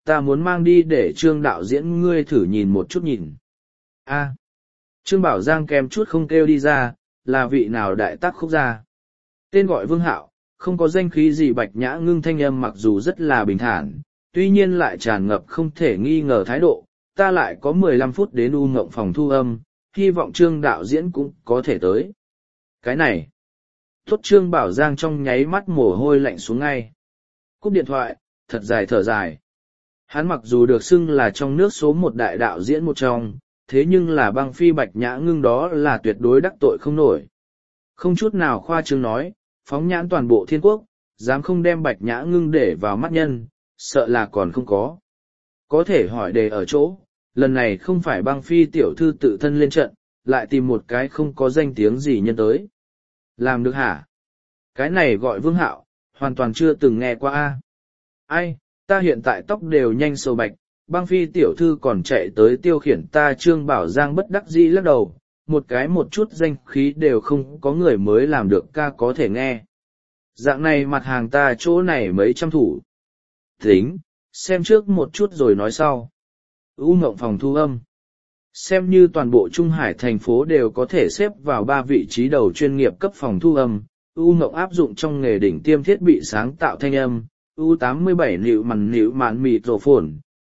ta muốn mang đi để Trương đạo diễn ngươi thử nhìn một chút nhìn. A. Trương Bảo Giang kèm chút không kêu đi ra, là vị nào đại tác khúc gia. Tên gọi Vương Hạo, không có danh khí gì. Bạch Nhã Ngưng thanh âm mặc dù rất là bình thản, tuy nhiên lại tràn ngập không thể nghi ngờ thái độ. Ta lại có 15 phút đến U Ngộng phòng thu âm, hy vọng Trương đạo diễn cũng có thể tới. Cái này. Tốt, Trương Bảo Giang trong nháy mắt mồ hôi lạnh xuống ngay. Cúp điện thoại, thật dài thở dài. Hắn mặc dù được xưng là trong nước số một đại đạo diễn một trong, thế nhưng là băng phi Bạch Nhã Ngưng đó là tuyệt đối đắc tội không nổi. Không chút nào khoa trương nói, phóng nhãn toàn bộ thiên quốc, dám không đem Bạch Nhã Ngưng để vào mắt nhân, sợ là còn không có. Có thể hỏi đề ở chỗ, lần này không phải băng phi tiểu thư tự thân lên trận, lại tìm một cái không có danh tiếng gì nhân tới. Làm được hả? Cái này gọi Vương Hạo, hoàn toàn chưa từng nghe qua a. Ai, ta hiện tại tóc đều nhanh sầu bạch, băng phi tiểu thư còn chạy tới tiêu khiển ta. Trương Bảo Giang bất đắc dĩ lắc đầu, một chút danh khí đều không có người mới làm được ca có thể nghe. Dạng này mặt hàng ta chỗ này mấy trăm thủ. Tính, xem trước một chút rồi nói sau. U Ngộng phòng thu âm. Xem như toàn bộ Trung Hải thành phố đều có thể xếp vào 3 vị trí đầu chuyên nghiệp cấp phòng thu âm, U Ngộng áp dụng trong nghề đỉnh tiêm thiết bị sáng tạo thanh âm, U87 nịu màn microphone,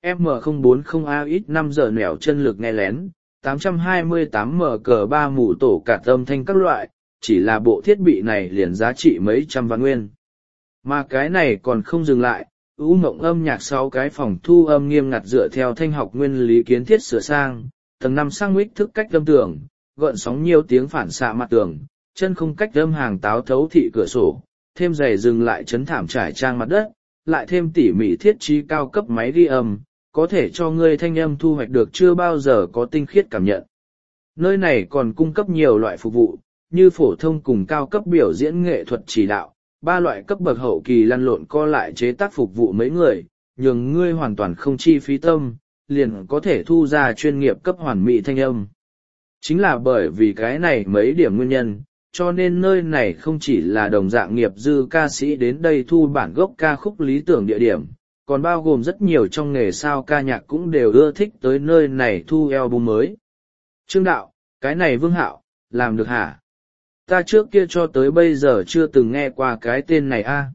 M040AX5 giờ nẻo chân lực nghe lén, 828 MK3 mũ tổ cả âm thanh các loại, chỉ là bộ thiết bị này liền giá trị mấy trăm vạn nguyên. Mà cái này còn không dừng lại, U Ngộng âm nhạc 6 cái phòng thu âm nghiêm ngặt dựa theo thanh học nguyên lý kiến thiết sửa sang, tầng 5 sang mix thức cách âm tường, gợn sóng nhiều tiếng phản xạ mặt tường, chân không cách âm hàng táo thấu thị cửa sổ, thêm giày dừng lại chấn thảm trải trang mặt đất, lại thêm tỉ mỉ thiết trí cao cấp máy ghi âm, có thể cho ngươi thanh âm thu hoạch được chưa bao giờ có tinh khiết cảm nhận. Nơi này còn cung cấp nhiều loại phục vụ, như phổ thông cùng cao cấp biểu diễn nghệ thuật chỉ đạo, 3 loại cấp bậc hậu kỳ lăn lộn co lại chế tác phục vụ mấy người, nhường ngươi hoàn toàn không chi phí tâm, liền có thể thu ra chuyên nghiệp cấp hoàn mỹ thanh âm. Chính là bởi vì cái này mấy điểm nguyên nhân, cho nên nơi này không chỉ là đồng dạng nghiệp dư ca sĩ đến đây thu bản gốc ca khúc lý tưởng địa điểm, còn bao gồm rất nhiều trong nghề sao ca nhạc cũng đều ưa thích tới nơi này thu album mới. Trương đạo, cái này Vương Hạo, làm được hả? Ta trước kia cho tới bây giờ chưa từng nghe qua cái tên này a.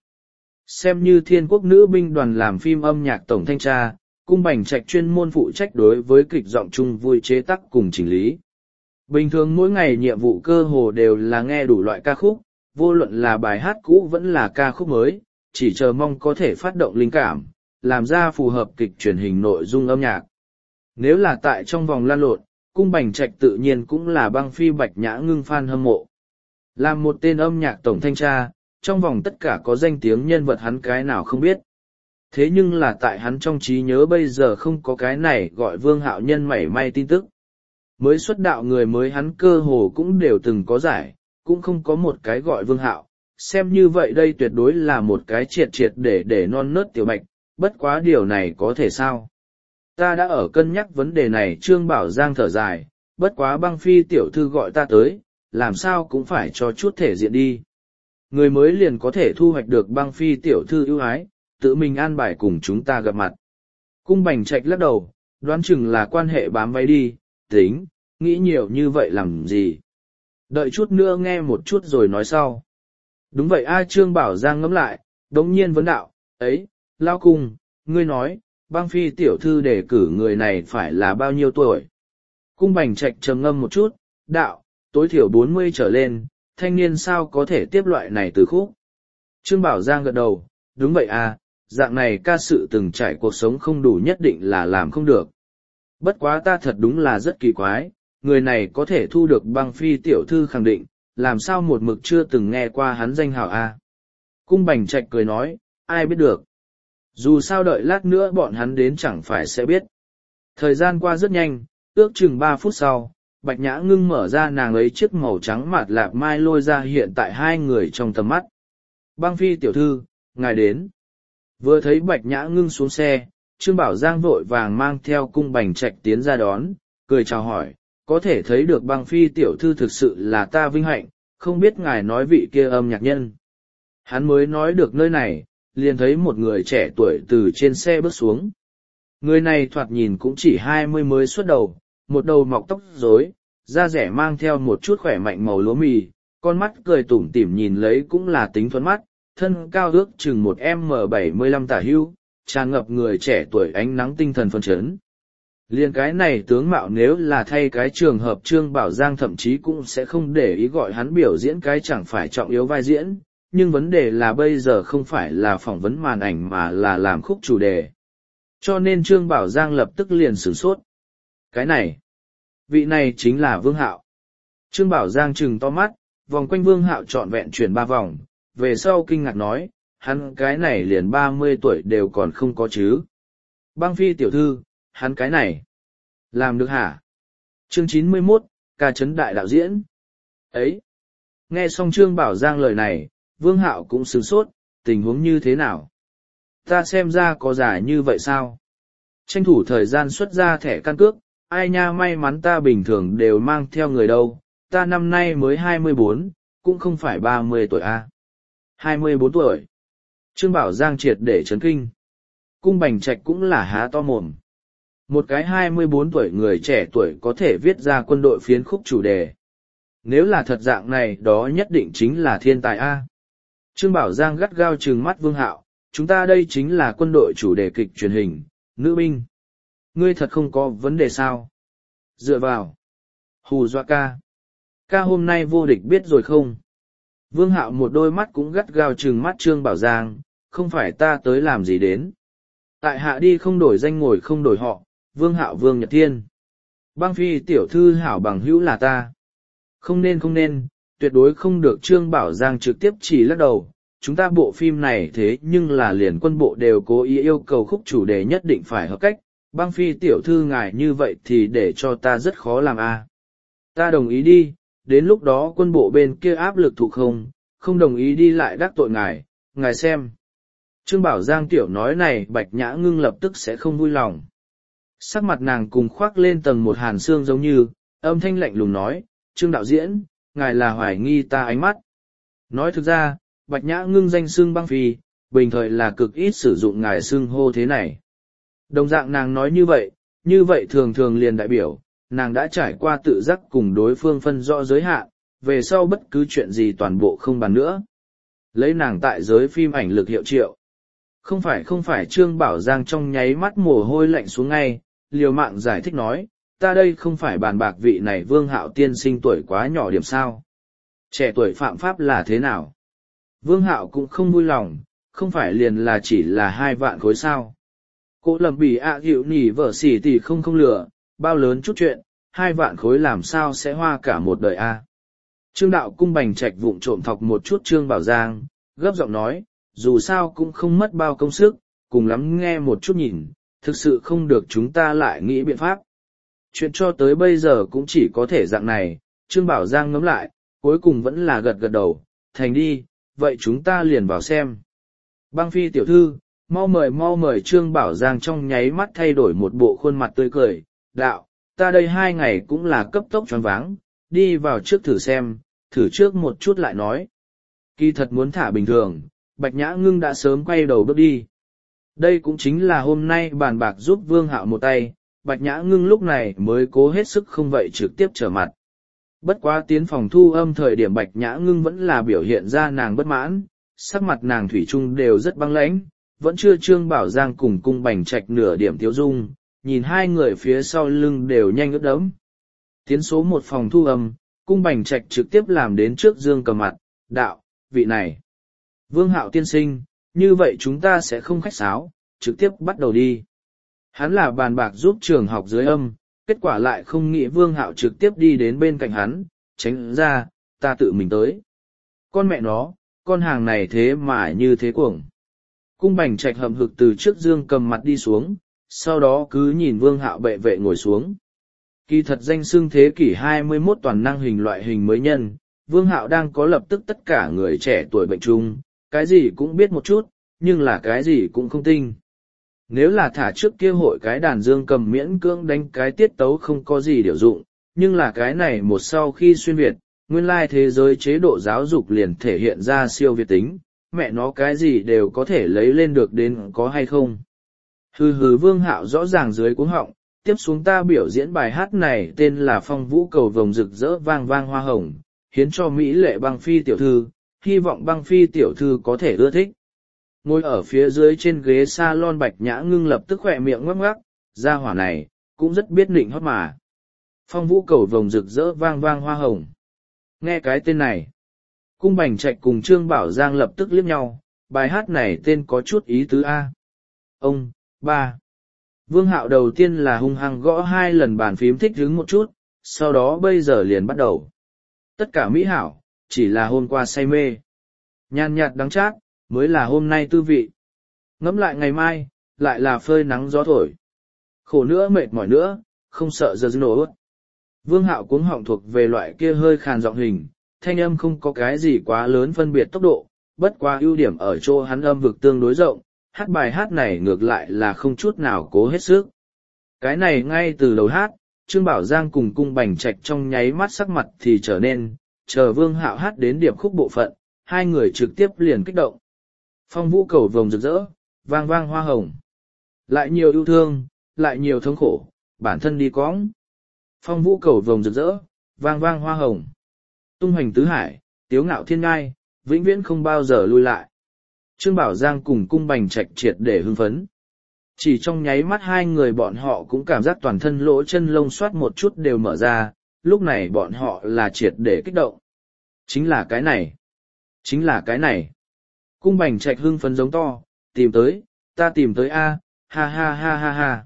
Xem như Thiên Quốc Nữ binh đoàn làm phim âm nhạc tổng thanh tra, Cung Bành Trạch chuyên môn phụ trách đối với kịch giọng chung vui chế tác cùng chỉnh lý. Bình thường mỗi ngày nhiệm vụ cơ hồ đều là nghe đủ loại ca khúc, vô luận là bài hát cũ vẫn là ca khúc mới, chỉ chờ mong có thể phát động linh cảm, làm ra phù hợp kịch truyền hình nội dung âm nhạc. Nếu là tại trong vòng lan lộn, Cung Bành Trạch tự nhiên cũng là băng phi Bạch Nhã Ngưng fan hâm mộ. Làm một tên âm nhạc tổng thanh tra, trong vòng tất cả có danh tiếng nhân vật hắn cái nào không biết. Thế nhưng là tại hắn trong trí nhớ bây giờ không có cái này gọi Vương Hạo nhân mảy may tin tức. Mới xuất đạo người mới hắn cơ hồ cũng đều từng có giải, cũng không có một cái gọi Vương Hạo. Xem như vậy đây tuyệt đối là một cái triệt để non nớt tiểu bạch, bất quá điều này có thể sao? Ta đã ở cân nhắc vấn đề này. Trương Bảo Giang thở dài, bất quá băng phi tiểu thư gọi ta tới, làm sao cũng phải cho chút thể diện đi. Người mới liền có thể thu hoạch được băng phi tiểu thư ưu ái, tự mình an bài cùng chúng ta gặp mặt. Cung Bành Trạch lắc đầu, đoán chừng là quan hệ bám váy đi, tính, nghĩ nhiều như vậy làm gì. Đợi chút nữa nghe một chút rồi nói sau. Đúng vậy a. Trương Bảo Giang ngẫm lại, đống nhiên vấn đạo, ấy, Lao Cung, ngươi nói, băng phi tiểu thư đề cử người này phải là bao nhiêu tuổi? Cung Bành Trạch trầm ngâm một chút, đạo, tối thiểu 40 trở lên, thanh niên sao có thể tiếp loại này từ khúc. Trương Bảo Giang gật đầu, đúng vậy à, dạng này ca sự từng trải cuộc sống không đủ nhất định là làm không được. Bất quá ta thật đúng là rất kỳ quái, người này có thể thu được băng phi tiểu thư khẳng định, làm sao một mực chưa từng nghe qua hắn danh hào a. Cung Bành Trạch cười nói, ai biết được. Dù sao đợi lát nữa bọn hắn đến chẳng phải sẽ biết. Thời gian qua rất nhanh, ước chừng 3 phút sau, Bạch Nhã Ngưng mở ra nàng ấy chiếc màu trắng mạt lạp mai lôi ra hiện tại hai người trong tầm mắt. Băng phi tiểu thư, ngài đến. Vừa thấy Bạch Nhã Ngưng xuống xe, Trương Bảo Giang vội vàng mang theo Cung Bành Trạch tiến ra đón, cười chào hỏi, có thể thấy được băng phi tiểu thư thực sự là ta vinh hạnh, không biết ngài nói vị kia âm nhạc nhân. Hắn mới nói được nơi này, liền thấy một người trẻ tuổi từ trên xe bước xuống. Người này thoạt nhìn cũng chỉ 20 mới xuất đầu, một đầu mọc tóc rối, da rẻ mang theo một chút khỏe mạnh màu lúa mì, con mắt cười tủm tỉm nhìn lấy cũng là tính thuần mắt, thân cao ước chừng một M75 tả hưu, tràn ngập người trẻ tuổi ánh nắng tinh thần phấn chấn. Liên cái này tướng mạo nếu là thay cái trường hợp Trương Bảo Giang thậm chí cũng sẽ không để ý gọi hắn biểu diễn cái chẳng phải trọng yếu vai diễn, nhưng vấn đề là bây giờ không phải là phỏng vấn màn ảnh mà là làm khúc chủ đề. Cho nên Trương Bảo Giang lập tức liền sửng sốt. Cái này, vị này chính là Vương Hạo. Trương Bảo Giang trừng to mắt, vòng quanh Vương Hạo trọn vẹn chuyển 3 vòng, về sau kinh ngạc nói, hắn cái này liền 30 tuổi đều còn không có chứ. Băng Phi tiểu thư, hắn cái này, làm được hả? Chương 91, ca chấn đại đạo diễn. Ấy! Nghe xong Trương Bảo Giang lời này, Vương Hạo cũng sửng sốt, tình huống như thế nào? Ta xem ra có giả như vậy sao? Tranh thủ thời gian xuất ra thẻ căn cước, ai nha may mắn ta bình thường đều mang theo người đâu, ta năm nay mới 24, cũng không phải 30 tuổi a. 24 tuổi. Trương Bảo Giang triệt để chấn kinh. Cung Bành Trạch cũng là há to mồm. Một cái 24 tuổi người trẻ tuổi có thể viết ra quân đội phiến khúc chủ đề. Nếu là thật dạng này đó nhất định chính là thiên tài a. Trương Bảo Giang gắt gao trừng mắt Vương Hạo, chúng ta đây chính là quân đội chủ đề kịch truyền hình, nữ binh. Ngươi thật không có vấn đề sao? Dựa vào. Hù dọa ca. Ca hôm nay vô địch biết rồi không? Vương Hạo một đôi mắt cũng gắt gao trừng mắt Trương Bảo Giang, không phải ta tới làm gì đến. Tại hạ đi không đổi danh ngồi không đổi họ, Vương Hạo Vương Nhật Thiên. Băng Phi tiểu thư hảo bằng hữu là ta. Không nên, tuyệt đối không được. Trương Bảo Giang trực tiếp chỉ lắc đầu. Chúng ta bộ phim này thế nhưng là liền quân bộ đều cố ý yêu cầu khúc chủ đề nhất định phải hợp cách. Băng Phi tiểu thư ngài như vậy thì để cho ta rất khó làm a. Ta đồng ý đi, đến lúc đó quân bộ bên kia áp lực thụ không đồng ý đi lại đắc tội ngài xem. Trương Bảo Giang tiểu nói này Bạch Nhã Ngưng lập tức sẽ không vui lòng. Sắc mặt nàng cùng khoác lên tầng một hàn xương giống như, âm thanh lạnh lùng nói, Trương đạo diễn, ngài là hoài nghi ta ánh mắt. Nói thực ra, Bạch Nhã Ngưng danh xưng Băng Phi, bình thời là cực ít sử dụng ngài xưng hô thế này. Đồng dạng nàng nói như vậy thường thường liền đại biểu, nàng đã trải qua tự giác cùng đối phương phân rõ giới hạn, về sau bất cứ chuyện gì toàn bộ không bàn nữa. Lấy nàng tại giới phim ảnh lực hiệu triệu. Không phải Trương Bảo Giang trong nháy mắt mồ hôi lạnh xuống ngay, liều mạng giải thích nói, ta đây không phải bàn bạc vị này Vương Hạo tiên sinh tuổi quá nhỏ điểm sao. Trẻ tuổi phạm pháp là thế nào? Vương Hạo cũng không vui lòng, không phải liền là chỉ là 2 vạn khối sao. Cô lầm bỉ dịu nỉ vợ xỉ thì không lừa, bao lớn chút chuyện, 2 vạn khối làm sao sẽ hoa cả một đời a. Trương đạo Cung Bành Trạch vụng trộm thọc một chút Trương Bảo Giang, gấp giọng nói, dù sao cũng không mất bao công sức, cùng lắm nghe một chút nhìn, thực sự không được chúng ta lại nghĩ biện pháp. Chuyện cho tới bây giờ cũng chỉ có thể dạng này, Trương Bảo Giang ngẫm lại, cuối cùng vẫn là gật đầu, thành đi, vậy chúng ta liền vào xem. Băng Phi tiểu thư, mau mời. Trương Bảo Giang trong nháy mắt thay đổi một bộ khuôn mặt tươi cười, đạo, ta đây 2 ngày cũng là cấp tốc choáng váng, đi vào trước thử xem, thử trước một chút lại nói. Kỳ thật muốn thả bình thường, Bạch Nhã Ngưng đã sớm quay đầu bước đi. Đây cũng chính là hôm nay bàn bạc giúp Vương Hạo một tay, Bạch Nhã Ngưng lúc này mới cố hết sức không vậy trực tiếp trở mặt. Bất quá tiến phòng thu âm thời điểm Bạch Nhã Ngưng vẫn là biểu hiện ra nàng bất mãn, sắc mặt nàng thủy chung đều rất băng lãnh, vẫn chưa Trương Bảo Giang cùng Cung Bành Trạch nửa điểm tiêu dung, nhìn 2 người phía sau lưng đều nhanh ướt đẫm. Tiến số 1 phòng thu âm, Cung Bành Trạch trực tiếp làm đến trước Dương Cầm mặt, đạo, vị này. Vương Hạo tiên sinh, như vậy chúng ta sẽ không khách sáo, trực tiếp bắt đầu đi. Hắn là bàn bạc giúp trường học dưới âm, kết quả lại không nghĩ Vương Hạo trực tiếp đi đến bên cạnh hắn, tránh ra, ta tự mình tới. Con mẹ nó, con hàng này thế mà như thế cuồng. Cung Bành Trạch hậm hực từ trước Dương Cầm mặt đi xuống, sau đó cứ nhìn Vương Hạo bệ vệ ngồi xuống. Kỳ thật danh xưng thế kỷ 21 toàn năng hình loại hình mới nhân, Vương Hạo đang có lập tức tất cả người trẻ tuổi bệnh chung, cái gì cũng biết một chút, nhưng là cái gì cũng không tinh. Nếu là thả trước kia hội cái đàn Dương Cầm miễn cưỡng đánh cái tiết tấu không có gì điều dụng, nhưng là cái này một sau khi xuyên Việt, nguyên lai thế giới chế độ giáo dục liền thể hiện ra siêu việt tính, mẹ nó cái gì đều có thể lấy lên được đến có hay không. Hừ hừ, Vương Hạo rõ ràng dưới cuống họng, tiếp xuống ta biểu diễn bài hát này tên là Phong Vũ Cầu Vồng Rực Rỡ Vang Vang Hoa Hồng, hiến cho Mỹ lệ băng phi tiểu thư, hy vọng băng phi tiểu thư có thể ưa thích. Ngồi ở phía dưới trên ghế salon Bạch Nhã Ngưng lập tức khỏe miệng ngoắc ngoắc, gia hỏa này, cũng rất biết nịnh hót mà. Phong Vũ Cầu Vồng Rực Rỡ Vang Vang Hoa Hồng. Nghe cái tên này. Cung Bành Trạch cùng Trương Bảo Giang lập tức liếc nhau, bài hát này tên có chút ý tứ A. Ông, ba. Vương Hạo đầu tiên là hung hăng gõ 2 lần bàn phím thích hứng một chút, sau đó bây giờ liền bắt đầu. Tất cả mỹ hảo, chỉ là hôm qua say mê. Nhàn nhạt đắng chát, mới là hôm nay tư vị. Ngẫm lại ngày mai, lại là phơi nắng gió thổi. Khổ nữa mệt mỏi nữa, không sợ giờ nổ. Vương Hạo cuống họng thuộc về loại kia hơi khàn giọng hình, thanh âm không có cái gì quá lớn phân biệt tốc độ, bất quá ưu điểm ở chỗ hắn âm vực tương đối rộng, hát bài hát này ngược lại là không chút nào cố hết sức. Cái này ngay từ đầu hát, Trương Bảo Giang cùng Cung Bành Trạch trong nháy mắt sắc mặt thì trở nên, chờ Vương Hạo hát đến điệp khúc bộ phận, hai người trực tiếp liền kích động. Phong Vũ Cầu Vồng Rực Rỡ, Vang Vang Hoa Hồng. Lại nhiều yêu thương, lại nhiều thống khổ, bản thân đi cõng. Phong Vũ Cầu Vồng Rực Rỡ, Vang Vang Hoa Hồng. Tung hoành tứ hải, tiếu ngạo thiên ngai, vĩnh viễn không bao giờ lui lại. Trương Bảo Giang cùng Cung Bành Trạch triệt để hưng phấn. Chỉ trong nháy mắt hai người bọn họ cũng cảm giác toàn thân lỗ chân lông xoát một chút đều mở ra, lúc này bọn họ là triệt để kích động. Chính là cái này. Chính là cái này. Cung Bành Trạch hưng phấn giống to, tìm tới, ta tìm tới a, ha ha ha ha ha.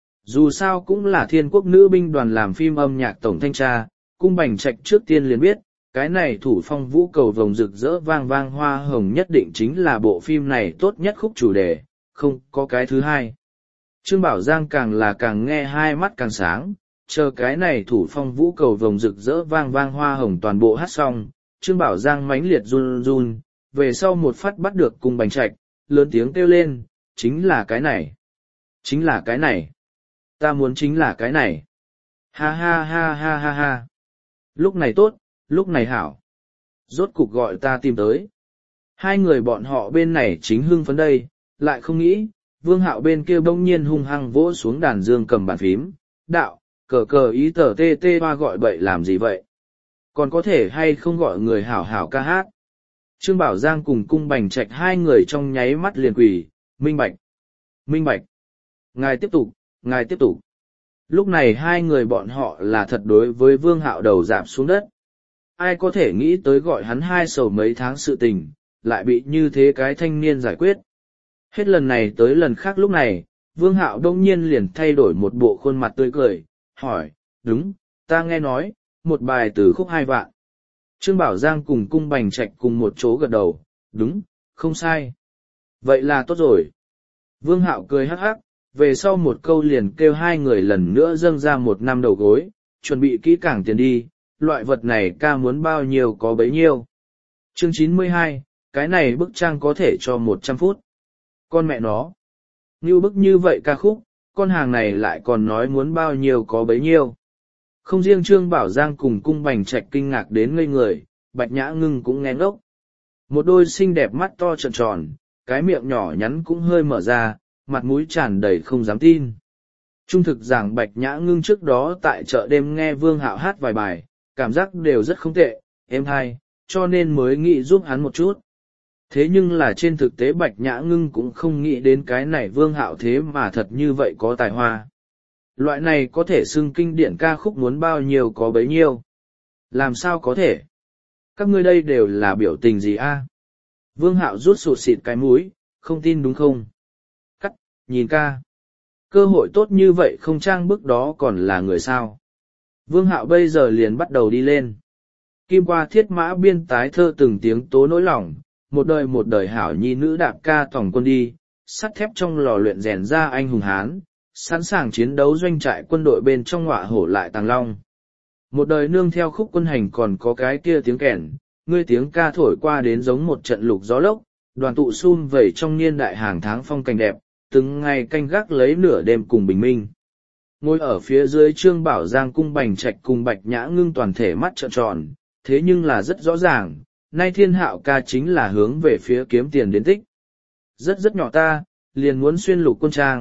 Dù sao cũng là Thiên Quốc Nữ binh đoàn làm phim âm nhạc tổng thanh tra, Cung Bành Trạch trước tiên liền biết, cái này thủ Phong Vũ Cầu Vồng Rực Rỡ Vang Vang Hoa Hồng nhất định chính là bộ phim này tốt nhất khúc chủ đề, không có cái thứ hai. Trương Bảo Giang càng là càng nghe hai mắt càng sáng, chờ cái này thủ Phong Vũ Cầu Vồng Rực Rỡ Vang Vang Hoa Hồng toàn bộ hát xong, Trương Bảo Giang mãnh liệt run run, về sau một phát bắt được Cung Bành Trạch, lớn tiếng kêu lên, chính là cái này, chính là cái này, ta muốn chính là cái này, ha ha ha ha ha ha, lúc này tốt, lúc này hảo, rốt cục gọi ta tìm tới. Hai người bọn họ bên này chính hưng phấn đây, lại không nghĩ, Vương Hạo bên kia bỗng nhiên hung hăng vỗ xuống đàn dương cầm bàn phím, đạo, cờ cờ ý tờ tê tê hoa gọi bậy làm gì vậy? Còn có thể hay không gọi người hảo hảo ca hát? Trương Bảo Giang cùng Cung Bành Trạch hai người trong nháy mắt liền quỳ, minh bạch, minh bạch. Ngài tiếp tục, ngài tiếp tục. Lúc này hai người bọn họ là thật đối với Vương Hạo đầu rạp xuống đất. Ai có thể nghĩ tới gọi hắn hai sầu mấy tháng sự tình, lại bị như thế cái thanh niên giải quyết. Hết lần này tới lần khác lúc này, Vương Hạo đông nhiên liền thay đổi một bộ khuôn mặt tươi cười, hỏi, đúng, ta nghe nói, một bài từ khúc 2 vạn. Trương Bảo Giang cùng Cung Bành Trạch cùng một chỗ gật đầu, đúng, không sai. Vậy là tốt rồi. Vương Hạo cười hắc hắc, về sau một câu liền kêu hai người lần nữa dâng ra 1 năm đầu gối, chuẩn bị kỹ càng tiền đi, loại vật này ca muốn bao nhiêu có bấy nhiêu. Chương 92, cái này bức trang có thể cho 100 phút. Con mẹ nó. Như bức như vậy ca khúc, con hàng này lại còn nói muốn bao nhiêu có bấy nhiêu. Không riêng Trương Bảo Giang cùng Cung Bành Trạch kinh ngạc đến ngây người, Bạch Nhã Ngưng cũng nghe ngốc. Một đôi xinh đẹp mắt to tròn tròn, cái miệng nhỏ nhắn cũng hơi mở ra, mặt mũi tràn đầy không dám tin. Trung thực rằng Bạch Nhã Ngưng trước đó tại chợ đêm nghe Vương Hạo hát vài bài, cảm giác đều rất không tệ, êm hay, cho nên mới nghĩ giúp hắn một chút. Thế nhưng là trên thực tế Bạch Nhã Ngưng cũng không nghĩ đến cái này Vương Hạo thế mà thật như vậy có tài hoa. Loại này có thể xưng kinh điển ca khúc muốn bao nhiêu có bấy nhiêu. Làm sao có thể? Các ngươi đây đều là biểu tình gì a? Vương Hạo rút sụt xịt cái mũi, không tin đúng không? Cắt, nhìn ca. Cơ hội tốt như vậy không trang bức đó còn là người sao? Vương Hạo bây giờ liền bắt đầu đi lên. Kim qua thiết mã biên tái thơ từng tiếng tố nỗi lòng, một đời hảo nhi nữ đạp ca tòng quân đi, sắt thép trong lò luyện rèn ra anh hùng hán, sẵn sàng chiến đấu doanh trại quân đội bên trong ngọa hổ lại tàng long. Một đời nương theo khúc quân hành còn có cái kia tiếng kèn, ngươi tiếng ca thổi qua đến giống một trận lục gió lốc, đoàn tụ sum vẩy trong niên đại hàng tháng phong cảnh đẹp, từng ngày canh gác lấy nửa đêm cùng bình minh. Ngồi ở phía dưới Trương Bảo Giang Cung Bành Trạch cùng Bạch Nhã Ngưng toàn thể mắt trợn tròn, thế nhưng là rất rõ ràng, nay Thiên Hạo ca chính là hướng về phía kiếm tiền đến tích. Rất nhỏ ta, liền muốn xuyên lục quân trang,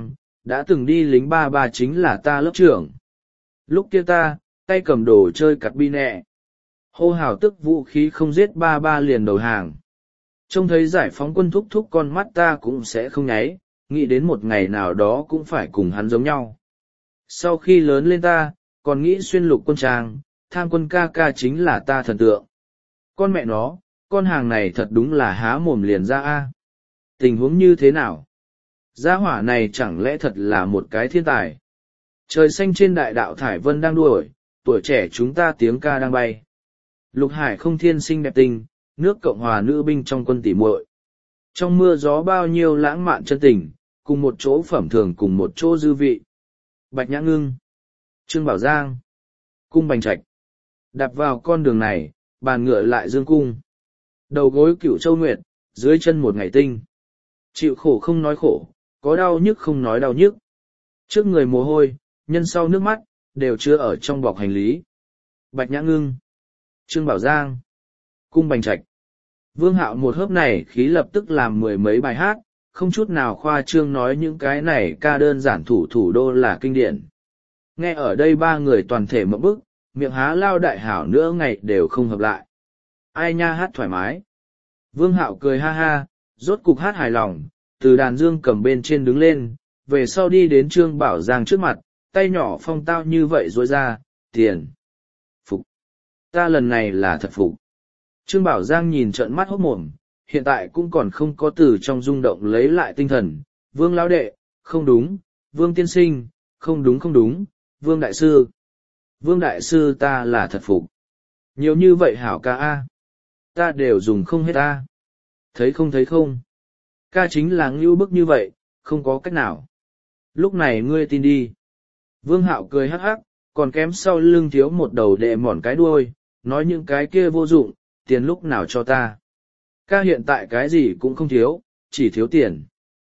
Đã từng đi lính ba ba chính là ta lớp trưởng. Lúc kia ta, tay cầm đồ chơi cặt bi nẹ. Hô hào tức vũ khí không giết ba ba liền đầu hàng. Trông thấy giải phóng quân thúc thúc con mắt ta cũng sẽ không nháy, nghĩ đến một ngày nào đó cũng phải cùng hắn giống nhau. Sau khi lớn lên ta, còn nghĩ xuyên lục quân trang, tham quân ca ca chính là ta thần tượng. Con mẹ nó, con hàng này thật đúng là há mồm liền ra a. Tình huống như thế nào? Gia hỏa này chẳng lẽ thật là một cái thiên tài? Trời xanh trên đại đạo Thải Vân đang đuổi, tuổi trẻ chúng ta tiếng ca đang bay. Lục hải không thiên sinh đẹp tình, nước Cộng hòa nữ binh trong quân tỉ muội. Trong mưa gió bao nhiêu lãng mạn chân tình, cùng một chỗ phẩm thường cùng một chỗ dư vị. Bạch Nhã Ngưng, Trương Bảo Giang, Cung Bành Trạch. Đạp vào con đường này, bàn ngựa lại dương cung. Đầu gối Cửu Châu Nguyệt, dưới chân một ngày tinh. Chịu khổ không nói khổ, có đau nhức không nói đau nhức. Trước người mồ hôi, nhân sau nước mắt, đều chứa ở trong bọc hành lý. Bạch Nhã Ngưng, Trương Bảo Giang, Cung Bành Trạch. Vương Hạo một hớp này khí lập tức làm mười mấy bài hát, không chút nào khoa trương nói những cái này ca đơn giản thủ đô là kinh điển. Nghe ở đây ba người toàn thể mộng bức, miệng há lao đại hảo nữa ngày đều không hợp lại. Ai nha hát thoải mái. Vương Hạo cười ha ha, rốt cục hát hài lòng, từ đàn dương cầm bên trên đứng lên, về sau đi đến Trương Bảo Giang trước mặt, tay nhỏ phong tao như vậy rối ra, tiền. Phục. Ta lần này là thật phục. Trương Bảo Giang nhìn trợn mắt hốt mồm, hiện tại cũng còn không có từ trong rung động lấy lại tinh thần. Vương lão đệ, không đúng, Vương tiên sinh, không đúng, Vương đại sư. Vương đại sư ta là thật phục. Nhiều như vậy hảo ca a, ta đều dùng không hết ta. Thấy không? Ca chính là ngưu bức như vậy, không có cách nào. Lúc này ngươi tin đi. Vương Hạo cười hắc hắc, còn kém sau lưng thiếu một đầu đệ mòn cái đuôi, nói những cái kia vô dụng, tiền lúc nào cho ta. Ca hiện tại cái gì cũng không thiếu, chỉ thiếu tiền.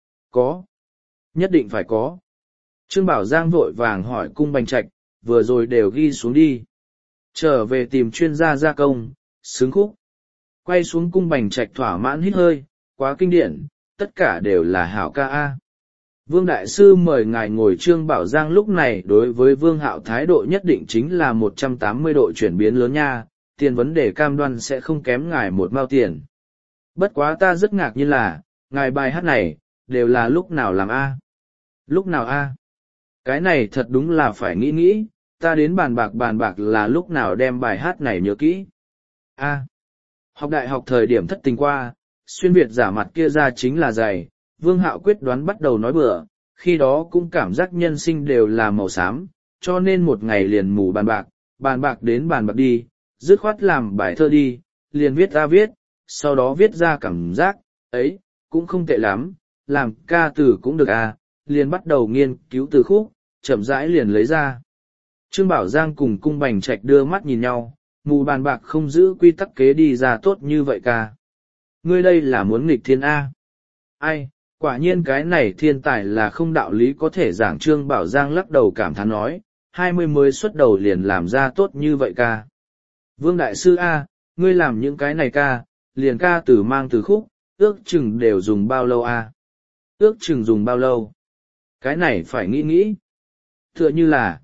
Có. Nhất định phải có. Trương Bảo Giang vội vàng hỏi Cung Bành Trạch, vừa rồi đều ghi xuống đi. Trở về tìm chuyên gia gia công, xứng khúc. Quay xuống Cung Bành Trạch thỏa mãn hít hơi, quá kinh điển, tất cả đều là hảo ca a. Vương Đại Sư mời ngài ngồi. Trương Bảo Giang lúc này đối với Vương Hạo thái độ nhất định chính là 180 độ chuyển biến lớn nha, tiền vấn đề cam đoan sẽ không kém ngài một mao tiền. Bất quá ta rất ngạc nhiên là, ngài bài hát này, đều là lúc nào làm a? Lúc nào a? Cái này thật đúng là phải nghĩ, ta đến bàn bạc là lúc nào đem bài hát này nhớ kỹ. A. Học đại học thời điểm thất tình qua, xuyên Việt giả mặt kia ra chính là dày, Vương Hạo quyết đoán bắt đầu nói bừa, khi đó cũng cảm giác nhân sinh đều là màu xám, cho nên một ngày liền mù bàn bạc đến bàn bạc đi, dứt khoát làm bài thơ đi, liền viết ra viết, sau đó viết ra cảm giác, ấy, cũng không tệ lắm, làm ca từ cũng được à, liền bắt đầu nghiên cứu từ khúc, chậm rãi liền lấy ra. Trương Bảo Giang cùng Cung Bành Trạch đưa mắt nhìn nhau, mù bàn bạc không giữ quy tắc kế đi ra tốt như vậy ca. Ngươi đây là muốn nghịch thiên A. Ai, quả nhiên cái này thiên tài là không đạo lý có thể giảng. Trương Bảo Giang lắc đầu cảm thán nói, 20 mới xuất đầu liền làm ra tốt như vậy ca. Vương Đại Sư A, ngươi làm những cái này ca, liền ca từ mang từ khúc, ước chừng đều dùng bao lâu A? Ước chừng dùng bao lâu? Cái này phải nghĩ. Tựa như là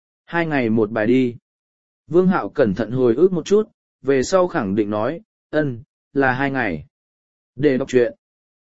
2 ngày một bài đi. Vương Hạo cẩn thận hồi ức một chút, về sau khẳng định nói, là 2 ngày. Để đọc truyện.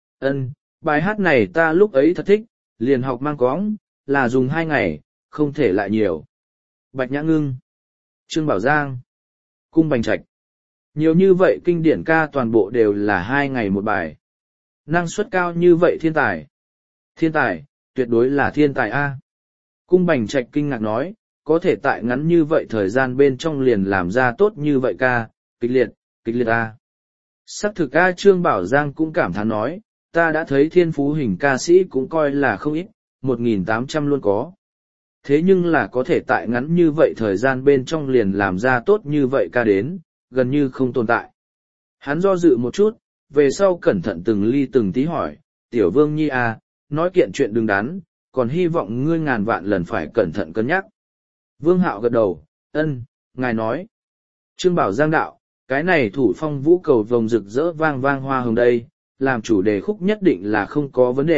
Bài hát này ta lúc ấy thật thích, liền học mang cóng, là dùng 2 ngày, không thể lại nhiều. Bạch Nhã Ngưng, Trương Bảo Giang, Cung Bành Trạch. Nhiều như vậy kinh điển ca toàn bộ đều là 2 ngày một bài. Năng suất cao như vậy thiên tài. Thiên tài, tuyệt đối là thiên tài A. Cung Bành Trạch kinh ngạc nói, có thể tại ngắn như vậy thời gian bên trong liền làm ra tốt như vậy ca, kịch liệt A. Sắc thực A. Trương Bảo Giang cũng cảm thán nói, ta đã thấy thiên phú hình ca sĩ cũng coi là không ít, 1.800 luôn có. Thế nhưng là có thể tại ngắn như vậy thời gian bên trong liền làm ra tốt như vậy ca đến, gần như không tồn tại. Hắn do dự một chút, về sau cẩn thận từng ly từng tí hỏi, Tiểu Vương Nhi à, nói kiện chuyện đứng đắn, còn hy vọng ngươi ngàn vạn lần phải cẩn thận cân nhắc. Vương Hạo gật đầu, ngài nói. Trương Bảo Giang đạo, cái này thủ phong vũ cầu vồng rực rỡ vang vang hoa hồng đây, làm chủ đề khúc nhất định là không có vấn đề,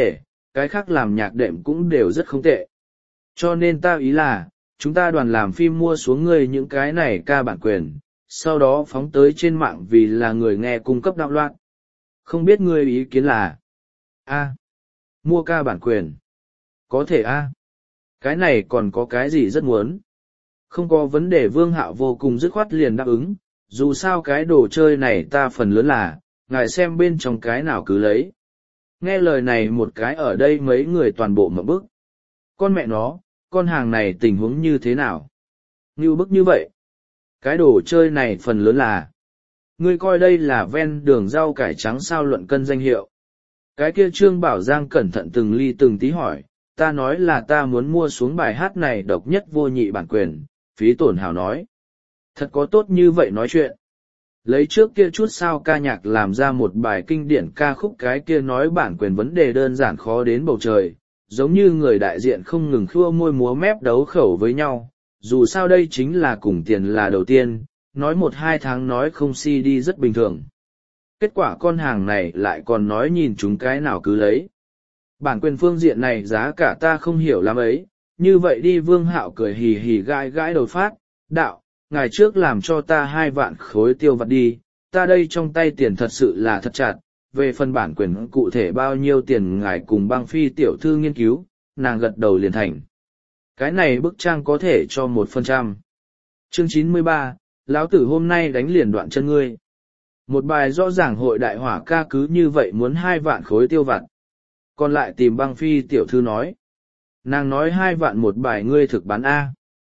cái khác làm nhạc đệm cũng đều rất không tệ. Cho nên ta ý là, chúng ta đoàn làm phim mua xuống ngươi những cái này ca bản quyền, sau đó phóng tới trên mạng vì là người nghe cung cấp đạo loạn. Không biết ngươi ý kiến là A. Mua ca bản quyền. Có thể A. Cái này còn có cái gì rất muốn. Không có vấn đề. Vương Hạo vô cùng dứt khoát liền đáp ứng, dù sao cái đồ chơi này ta phần lớn là, ngài xem bên trong cái nào cứ lấy. Nghe lời này một cái ở đây mấy người toàn bộ mở bức. Con mẹ nó, con hàng này tình huống như thế nào? Như bức như vậy. Cái đồ chơi này phần lớn là, ngươi coi đây là ven đường rau cải trắng sao luận cân danh hiệu. Cái kia Trương Bảo Giang cẩn thận từng ly từng tí hỏi, ta nói là ta muốn mua xuống bài hát này độc nhất vô nhị bản quyền, Phí Tổn Hào nói. Thật có tốt như vậy nói chuyện. Lấy trước kia chút sao ca nhạc làm ra một bài kinh điển ca khúc, cái kia nói bản quyền vấn đề đơn giản khó đến bầu trời, giống như người đại diện không ngừng khua môi múa mép đấu khẩu với nhau, dù sao đây chính là cùng tiền là đầu tiên, nói 1-2 tháng nói không CD rất bình thường. Kết quả con hàng này lại còn nói nhìn chúng cái nào cứ lấy. Bản quyền phương diện này giá cả ta không hiểu lắm ấy, như vậy đi. Vương Hạo cười hì hì gãi gãi đầu phát, đạo, ngày trước làm cho ta 2 vạn khối tiêu vặt đi, ta đây trong tay tiền thật sự là thật chặt, về phần bản quyền cụ thể bao nhiêu tiền ngài cùng Băng Phi tiểu thư nghiên cứu, nàng gật đầu liền thành. Cái này bức trang có thể cho 1%. Chương 93, lão tử hôm nay đánh liền đoạn chân ngươi. Một bài rõ ràng hội đại hỏa ca cứ như vậy muốn 2 vạn khối tiêu vặt. Còn lại tìm Băng Phi tiểu thư nói. Nàng nói 2 vạn một bài ngươi thực bán A.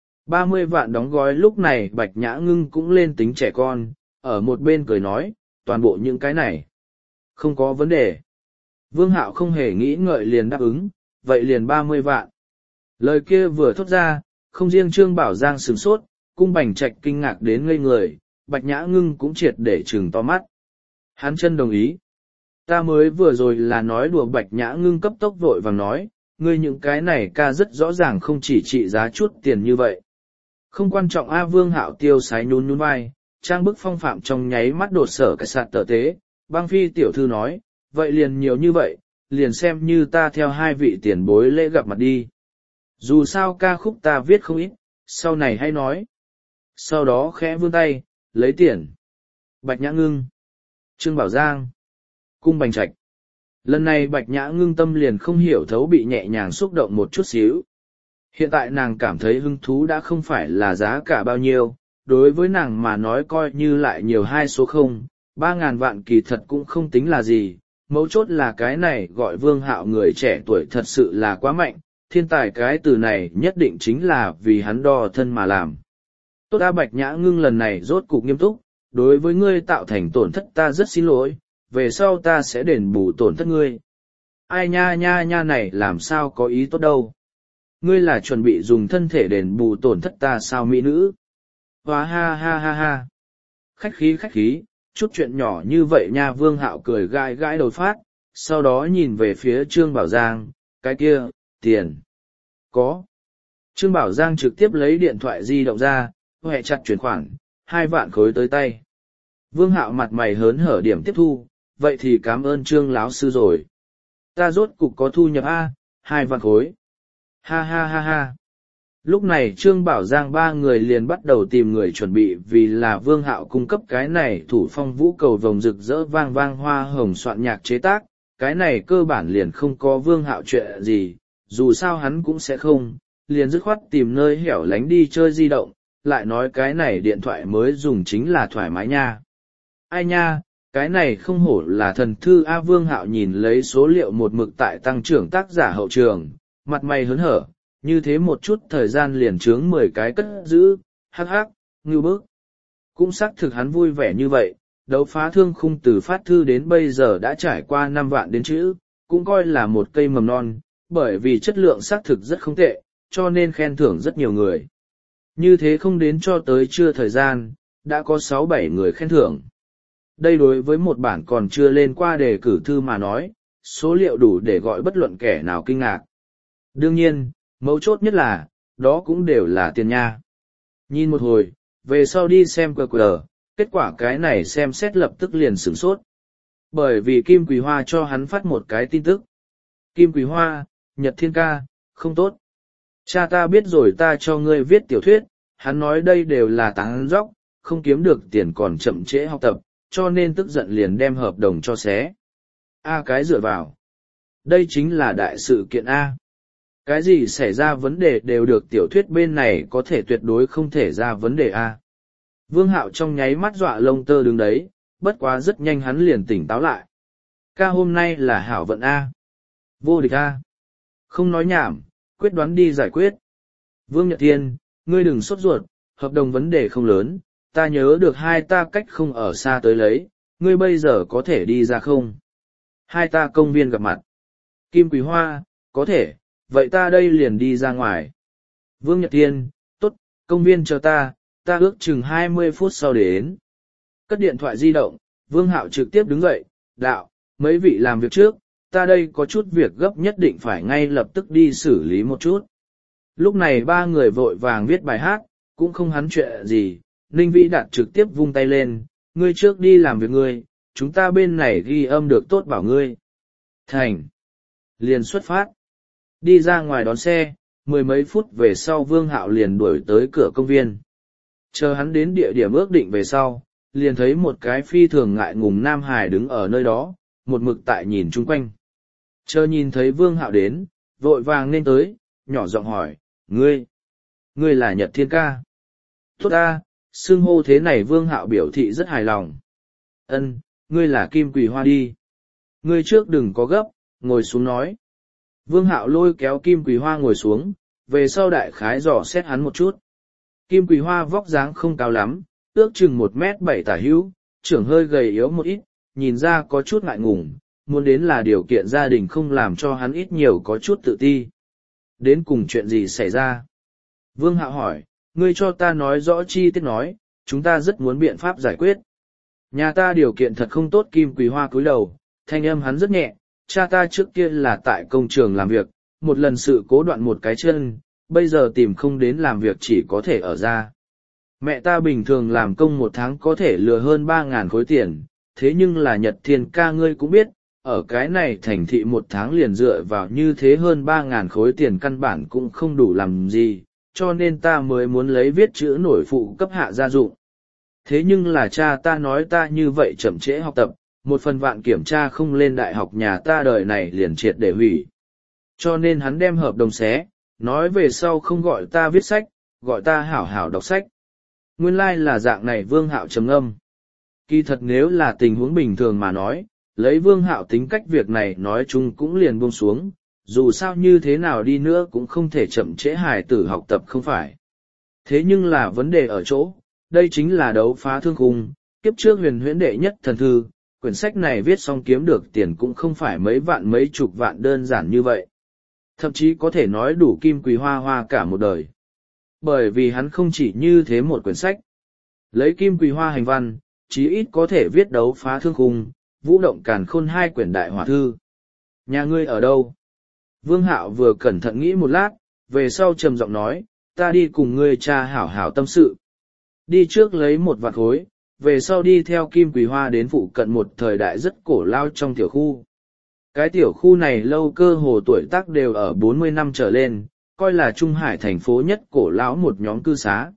30 vạn đóng gói. Lúc này Bạch Nhã Ngưng cũng lên tính trẻ con, ở một bên cười nói, toàn bộ những cái này. Không có vấn đề. Vương Hạo không hề nghĩ ngợi liền đáp ứng, vậy liền 30 vạn. Lời kia vừa thốt ra, không riêng Trương Bảo Giang sửng sốt, Cung Bành Trạch kinh ngạc đến ngây người, Bạch Nhã Ngưng cũng triệt để trừng to mắt. Hắn chân đồng ý. Ta mới vừa rồi là nói đùa. Bạch Nhã Ngưng cấp tốc vội vàng nói, ngươi những cái này ca rất rõ ràng không chỉ trị giá chút tiền như vậy. Không quan trọng A. Vương Hạo tiêu sái nhún nhún vai, trang bức phong phạm trong nháy mắt đột sở cái sạt tờ tế. Băng Phi tiểu thư nói, vậy liền nhiều như vậy, liền xem như ta theo 2 vị tiền bối lễ gặp mặt đi. Dù sao ca khúc ta viết không ít, sau này hay nói. Sau đó khẽ vươn tay, lấy tiền. Bạch Nhã Ngưng, Trương Bảo Giang, Cung Bành Trạch. Lần này Bạch Nhã Ngưng tâm liền không hiểu thấu bị nhẹ nhàng xúc động một chút xíu. Hiện tại nàng cảm thấy hứng thú đã không phải là giá cả bao nhiêu, đối với nàng mà nói coi như lại nhiều 2 số 0, 3.000 vạn kỳ thật cũng không tính là gì. Mấu chốt là cái này gọi Vương Hạo người trẻ tuổi thật sự là quá mạnh, thiên tài cái từ này nhất định chính là vì hắn đo thân mà làm. Tốt đã. Bạch Nhã Ngưng lần này rốt cục nghiêm túc, đối với ngươi tạo thành tổn thất ta rất xin lỗi, về sau ta sẽ đền bù tổn thất ngươi. Ai nha nha nha này làm sao có ý tốt đâu. Ngươi là chuẩn bị dùng thân thể đền bù tổn thất ta sao mỹ nữ? Hóa ha ha ha ha. Khách khí, chút chuyện nhỏ như vậy nha. Vương Hạo cười gãi gãi đầu phát, sau đó nhìn về phía Trương Bảo Giang, cái kia, tiền. Có. Trương Bảo Giang trực tiếp lấy điện thoại di động ra, hẹ chặt chuyển khoản, 2 vạn khối tới tay. Vương Hạo mặt mày hớn hở điểm tiếp thu, vậy thì cảm ơn Trương lão sư rồi. Ta rốt cục có thu nhập A, 2 vạn khối. Ha ha ha ha. Lúc này Trương Bảo Giang 3 người liền bắt đầu tìm người chuẩn bị, vì là Vương Hạo cung cấp cái này thủ phong vũ cầu vồng rực rỡ vang vang hoa hồng soạn nhạc chế tác, cái này cơ bản liền không có Vương Hạo chuyện gì, dù sao hắn cũng sẽ không, liền dứt khoát tìm nơi hẻo lánh đi chơi di động, lại nói cái này điện thoại mới dùng chính là thoải mái nha. Ai nha, cái này không hổ là thần thư A. Vương Hạo nhìn lấy số liệu một mực tại tăng trưởng tác giả hậu trường, mặt mày hớn hở, như thế một chút thời gian liền chướng 10 cái cất giữ, hắc hắc, ngưu bức. Cũng xác thực hắn vui vẻ như vậy, đấu phá thương khung từ phát thư đến bây giờ đã trải qua 5 vạn đến chữ, cũng coi là một cây mầm non, bởi vì chất lượng xác thực rất không tệ, cho nên khen thưởng rất nhiều người. Như thế không đến cho tới trưa thời gian, đã có 6-7 người khen thưởng. Đây đối với một bản còn chưa lên qua đề cử thư mà nói, số liệu đủ để gọi bất luận kẻ nào kinh ngạc. Đương nhiên, mấu chốt nhất là, đó cũng đều là tiền nha. Nhìn một hồi, về sau đi xem QR, kết quả cái này xem xét lập tức liền sửng sốt. Bởi vì Kim Quỳ Hoa cho hắn phát một cái tin tức. Kim Quỳ Hoa, Nhật Thiên ca, không tốt. Cha ta biết rồi, ta cho ngươi viết tiểu thuyết, hắn nói đây đều là táng dóc, không kiếm được tiền còn chậm trễ học tập, cho nên tức giận liền đem hợp đồng cho xé. A cái dựa vào. Đây chính là đại sự kiện A. Cái gì xảy ra vấn đề đều được tiểu thuyết bên này có thể tuyệt đối không thể ra vấn đề A. Vương Hạo trong nháy mắt dọa lông tơ đứng đấy, bất quá rất nhanh hắn liền tỉnh táo lại. Ca hôm nay là hảo vận A. Vô địch A. Không nói nhảm, quyết đoán đi giải quyết. Vương Nhật Thiên, ngươi đừng sốt ruột, hợp đồng vấn đề không lớn, ta nhớ được hai ta cách không ở xa tới lấy, ngươi bây giờ có thể đi ra không? Hai ta công viên gặp mặt. Kim Quý Hoa, có thể, vậy ta đây liền đi ra ngoài. Vương Nhật Thiên, tốt, công viên chờ ta ước chừng 20 phút sau đến. Cất điện thoại di động, Vương Hạo trực tiếp đứng dậy, đạo, mấy vị làm việc trước, ta đây có chút việc gấp nhất định phải ngay lập tức đi xử lý một chút. Lúc này ba người vội vàng viết bài hát, cũng không hắn chuyện gì, Ninh Vĩ Đạt trực tiếp vung tay lên, ngươi trước đi làm việc ngươi, chúng ta bên này ghi âm được tốt bảo ngươi. Thành. Liền xuất phát. Đi ra ngoài đón xe, mười mấy phút về sau Vương Hạo liền đuổi tới cửa công viên. Chờ hắn đến địa điểm ước định về sau, liền thấy một cái phi thường ngại ngùng Nam Hải đứng ở nơi đó, một mực tại nhìn chung quanh. Chờ nhìn thấy Vương Hạo đến, vội vàng nên tới, nhỏ giọng hỏi, ngươi là Nhật Thiên ca. Tốt ta, xưng hô thế này Vương Hạo biểu thị rất hài lòng. Ân, ngươi là Kim Quỳ Hoa đi. Ngươi trước đừng có gấp, ngồi xuống nói. Vương Hạo lôi kéo Kim Quỳ Hoa ngồi xuống, về sau đại khái dò xét hắn một chút. Kim Quỳ Hoa vóc dáng không cao lắm, ước chừng 1m7 tả hữu, trưởng hơi gầy yếu một ít, nhìn ra có chút ngại ngùng, muốn đến là điều kiện gia đình không làm cho hắn ít nhiều có chút tự ti. Đến cùng chuyện gì xảy ra? Vương Hạo hỏi, ngươi cho ta nói rõ chi tiết nói, chúng ta rất muốn biện pháp giải quyết. Nhà ta điều kiện thật không tốt. Kim Quỳ Hoa cúi đầu, thanh âm hắn rất nhẹ, cha ta trước kia là tại công trường làm việc, một lần sự cố đoạn một cái chân, bây giờ tìm không đến làm việc chỉ có thể ở ra. Mẹ ta bình thường làm công một tháng có thể lừa hơn 3.000 khối tiền, thế nhưng là Nhật Thiên ca ngươi cũng biết, ở cái này thành thị một tháng liền dựa vào như thế hơn 3.000 khối tiền căn bản cũng không đủ làm gì, cho nên ta mới muốn lấy viết chữ nổi phụ cấp hạ gia dụng. Thế nhưng là cha ta nói ta như vậy chậm trễ học tập, một phần vạn kiểm tra không lên đại học nhà ta đời này liền triệt để hủy. Cho nên hắn đem hợp đồng xé, nói về sau không gọi ta viết sách, gọi ta hảo hảo đọc sách. Nguyên lai là dạng này. Vương Hạo trầm ngâm. Kỳ thật nếu là tình huống bình thường mà nói, lấy Vương Hạo tính cách việc này nói chung cũng liền buông xuống, dù sao như thế nào đi nữa cũng không thể chậm trễ hài tử học tập không phải. Thế nhưng là vấn đề ở chỗ, đây chính là đấu phá thương khung, kiếp trước huyền huyễn đệ nhất thần thư, quyển sách này viết xong kiếm được tiền cũng không phải mấy vạn mấy chục vạn đơn giản như vậy. Thậm chí có thể nói đủ Kim Quỳ Hoa hoa cả một đời. Bởi vì hắn không chỉ như thế một quyển sách. Lấy Kim Quỳ Hoa hành văn, chí ít có thể viết đấu phá thương khung, vũ động càn khôn 2 quyển đại hỏa thư. Nhà ngươi ở đâu? Vương Hạo vừa cẩn thận nghĩ một lát, về sau trầm giọng nói, ta đi cùng ngươi cha hảo hảo tâm sự. Đi trước lấy một vạt khối, về sau đi theo Kim Quỳ Hoa đến phụ cận một thời đại rất cổ lao trong tiểu khu. Cái tiểu khu này lâu cơ hồ tuổi tác đều ở 40 năm trở lên, coi là Trung Hải thành phố nhất cổ lão một nhóm cư xá.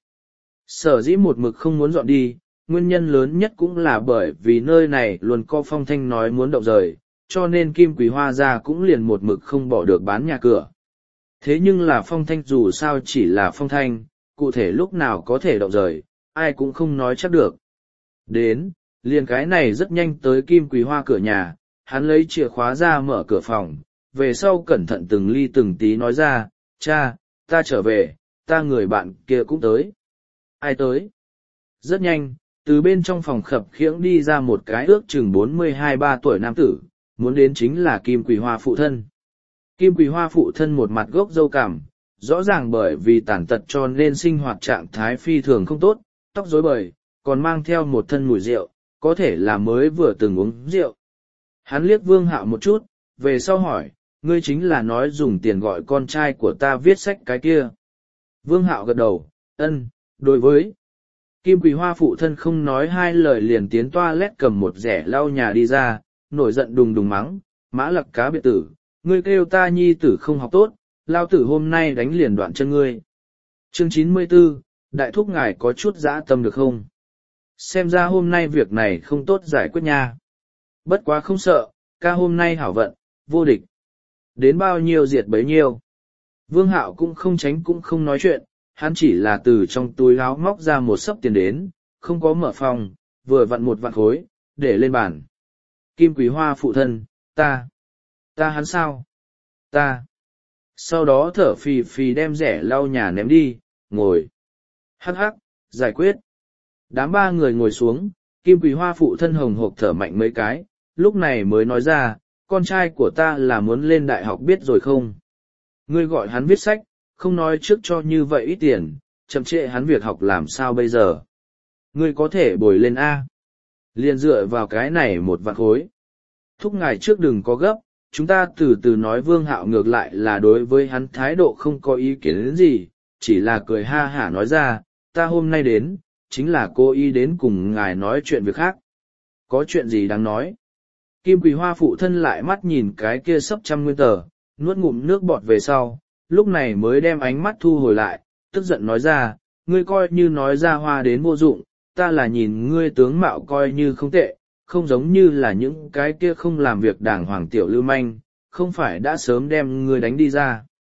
Sở dĩ một mực không muốn dọn đi, nguyên nhân lớn nhất cũng là bởi vì nơi này luôn có Phong Thanh nói muốn động rời, cho nên Kim Quỳ Hoa ra cũng liền một mực không bỏ được bán nhà cửa. Thế nhưng là Phong Thanh dù sao chỉ là Phong Thanh, cụ thể lúc nào có thể động rời, ai cũng không nói chắc được. Đến, liền cái này rất nhanh tới Kim Quỳ Hoa cửa nhà, hắn lấy chìa khóa ra mở cửa phòng, về sau cẩn thận từng ly từng tí nói ra, cha, ta trở về, ta người bạn kia cũng tới. Ai tới? Rất nhanh, từ bên trong phòng khập khiễng đi ra một cái ước chừng 42-3 tuổi nam tử, muốn đến chính là Kim Quỳ Hoa phụ thân. Kim Quỳ Hoa phụ thân một mặt gốc râu cằm, rõ ràng bởi vì tàn tật cho nên sinh hoạt trạng thái phi thường không tốt, tóc rối bời, còn mang theo một thân mùi rượu, có thể là mới vừa từng uống rượu. Hắn liếc Vương Hạo một chút, về sau hỏi, ngươi chính là nói dùng tiền gọi con trai của ta viết sách cái kia. Vương Hạo gật đầu, ân, đối với. Kim Quỳ Hoa phụ thân không nói hai lời liền tiến toilet cầm một rẻ lau nhà đi ra, nổi giận đùng đùng mắng, mã lặc cá biệt tử, Ngươi kêu ta nhi tử không học tốt, lao tử hôm nay đánh liền đoạn chân ngươi. Chương 94, đại thúc ngài có chút dã tâm được không? Xem ra hôm nay việc này không tốt giải quyết nha. Bất quá không sợ, ca hôm nay hảo vận, vô địch. Đến bao nhiêu diệt bấy nhiêu. Vương Hạo cũng không tránh cũng không nói chuyện, hắn chỉ là từ trong túi áo móc ra một xấp tiền đến, không có mở phòng, vừa vặn một vạn khối, để lên bàn. Kim Quý Hoa phụ thân, ta hắn sao? Ta. Sau đó thở phì phì đem rẻ lau nhà ném đi, ngồi. Hắc hắc, giải quyết. Đám ba người ngồi xuống, Kim Quý Hoa phụ thân hồng hộc thở mạnh mấy cái, lúc này mới nói ra, con trai của ta là muốn lên đại học biết rồi không? Ngươi gọi hắn viết sách, không nói trước cho như vậy ít tiền, chậm trễ hắn việc học làm sao bây giờ? Ngươi có thể bồi lên A. Liền dựa vào cái này một vạn khối. Thúc ngài trước đừng có gấp, chúng ta từ từ nói. Vương Hạo ngược lại là đối với hắn thái độ không có ý kiến đến gì, chỉ là cười ha hả nói ra, ta hôm nay đến, chính là cô ý đến cùng ngài nói chuyện việc khác. Có chuyện gì đáng nói? Kim Quý Hoa phụ thân lại mắt nhìn cái kia sấp trăm nguyên tờ, nuốt ngụm nước bọt về sau, lúc này mới đem ánh mắt thu hồi lại, tức giận nói ra, ngươi coi như nói ra hoa đến vô dụng, ta là nhìn ngươi tướng mạo coi như không tệ, không giống như là những cái kia không làm việc đàng hoàng tiểu lưu manh, không phải đã sớm đem ngươi đánh đi ra.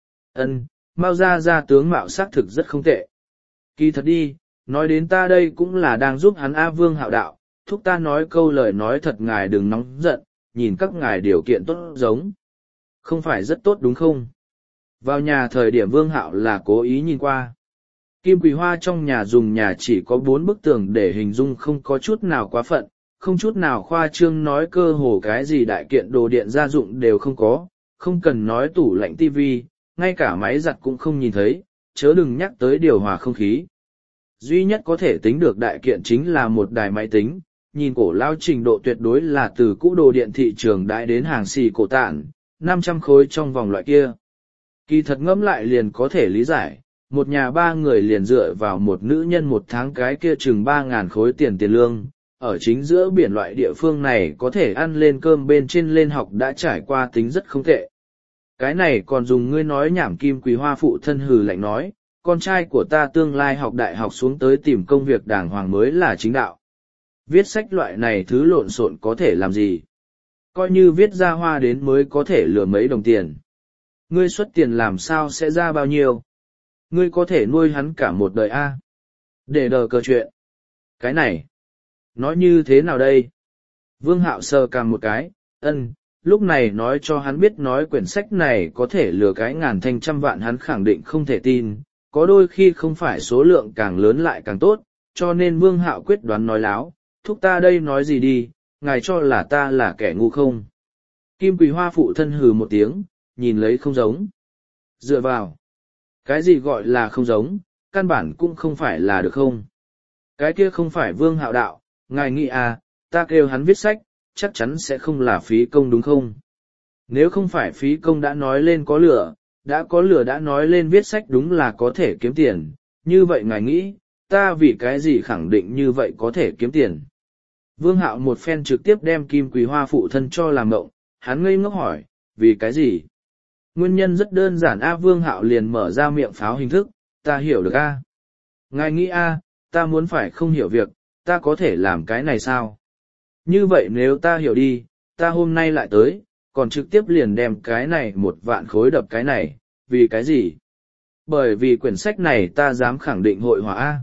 Ân, Mao ra tướng mạo xác thực rất không tệ. Kỳ thật đi, nói đến ta đây cũng là đang giúp hắn A Vương Hạo đạo, thúc ta nói câu lời nói thật ngài đừng nóng giận, nhìn các ngài điều kiện tốt giống. Không phải rất tốt đúng không? Vào nhà thời điểm Vương Hạo là cố ý nhìn qua. Kim Quý Hoa trong nhà dùng nhà chỉ có 4 bức tường để hình dung không có chút nào quá phận, không chút nào khoa trương nói cơ hồ cái gì đại kiện đồ điện gia dụng đều không có, không cần nói tủ lạnh tivi, ngay cả máy giặt cũng không nhìn thấy, chớ đừng nhắc tới điều hòa không khí. Duy nhất có thể tính được đại kiện chính là một đài máy tính, nhìn cổ lao trình độ tuyệt đối là từ cũ đồ điện thị trường đại đến hàng xì cổ tản, 500 khối trong vòng loại kia. Kỳ thật ngẫm lại liền có thể lý giải, một nhà ba người liền dựa vào một nữ nhân một tháng cái kia chừng 3.000 khối tiền lương, ở chính giữa biển loại địa phương này có thể ăn lên cơm bên trên lên học đã trải qua tính rất không tệ. Cái này còn dùng ngươi nói nhảm. Kim Quý Hoa phụ thân hừ lạnh nói, con trai của ta tương lai học đại học xuống tới tìm công việc đàng hoàng mới là chính đạo. Viết sách loại này thứ lộn xộn có thể làm gì? Coi như viết ra hoa đến mới có thể lừa mấy đồng tiền. Ngươi xuất tiền làm sao sẽ ra bao nhiêu? Ngươi có thể nuôi hắn cả một đời a. Để đờ cờ chuyện. Cái này, nói như thế nào đây? Vương Hạo sờ cằm một cái, lúc này nói cho hắn biết nói quyển sách này có thể lừa cái ngàn thanh trăm vạn hắn khẳng định không thể tin, có đôi khi không phải số lượng càng lớn lại càng tốt, cho nên Vương Hạo quyết đoán nói láo, thúc ta đây nói gì đi, ngài cho là ta là kẻ ngu không? Kim Quý Hoa phụ thân hừ một tiếng, nhìn lấy không giống. Dựa vào. Cái gì gọi là không giống, căn bản cũng không phải là được không? Cái kia không phải Vương Hạo đạo, ngài nghĩ à, ta kêu hắn viết sách, chắc chắn sẽ không là phí công đúng không? Nếu không phải phí công đã nói lên có lửa, đã có lửa đã nói lên viết sách đúng là có thể kiếm tiền, như vậy ngài nghĩ, ta vì cái gì khẳng định như vậy có thể kiếm tiền? Vương Hạo một phen trực tiếp đem Kim Quý Hoa phụ thân cho làm ngộng, hắn ngây ngốc hỏi, vì cái gì? Nguyên nhân rất đơn giản a. Vương Hạo liền mở ra miệng pháo hình thức, ta hiểu được a. Ngài nghĩ a, ta muốn phải không hiểu việc, ta có thể làm cái này sao? Như vậy nếu ta hiểu đi, ta hôm nay lại tới, còn trực tiếp liền đem cái này 1 vạn khối đập cái này, vì cái gì? Bởi vì quyển sách này ta dám khẳng định hội họa a.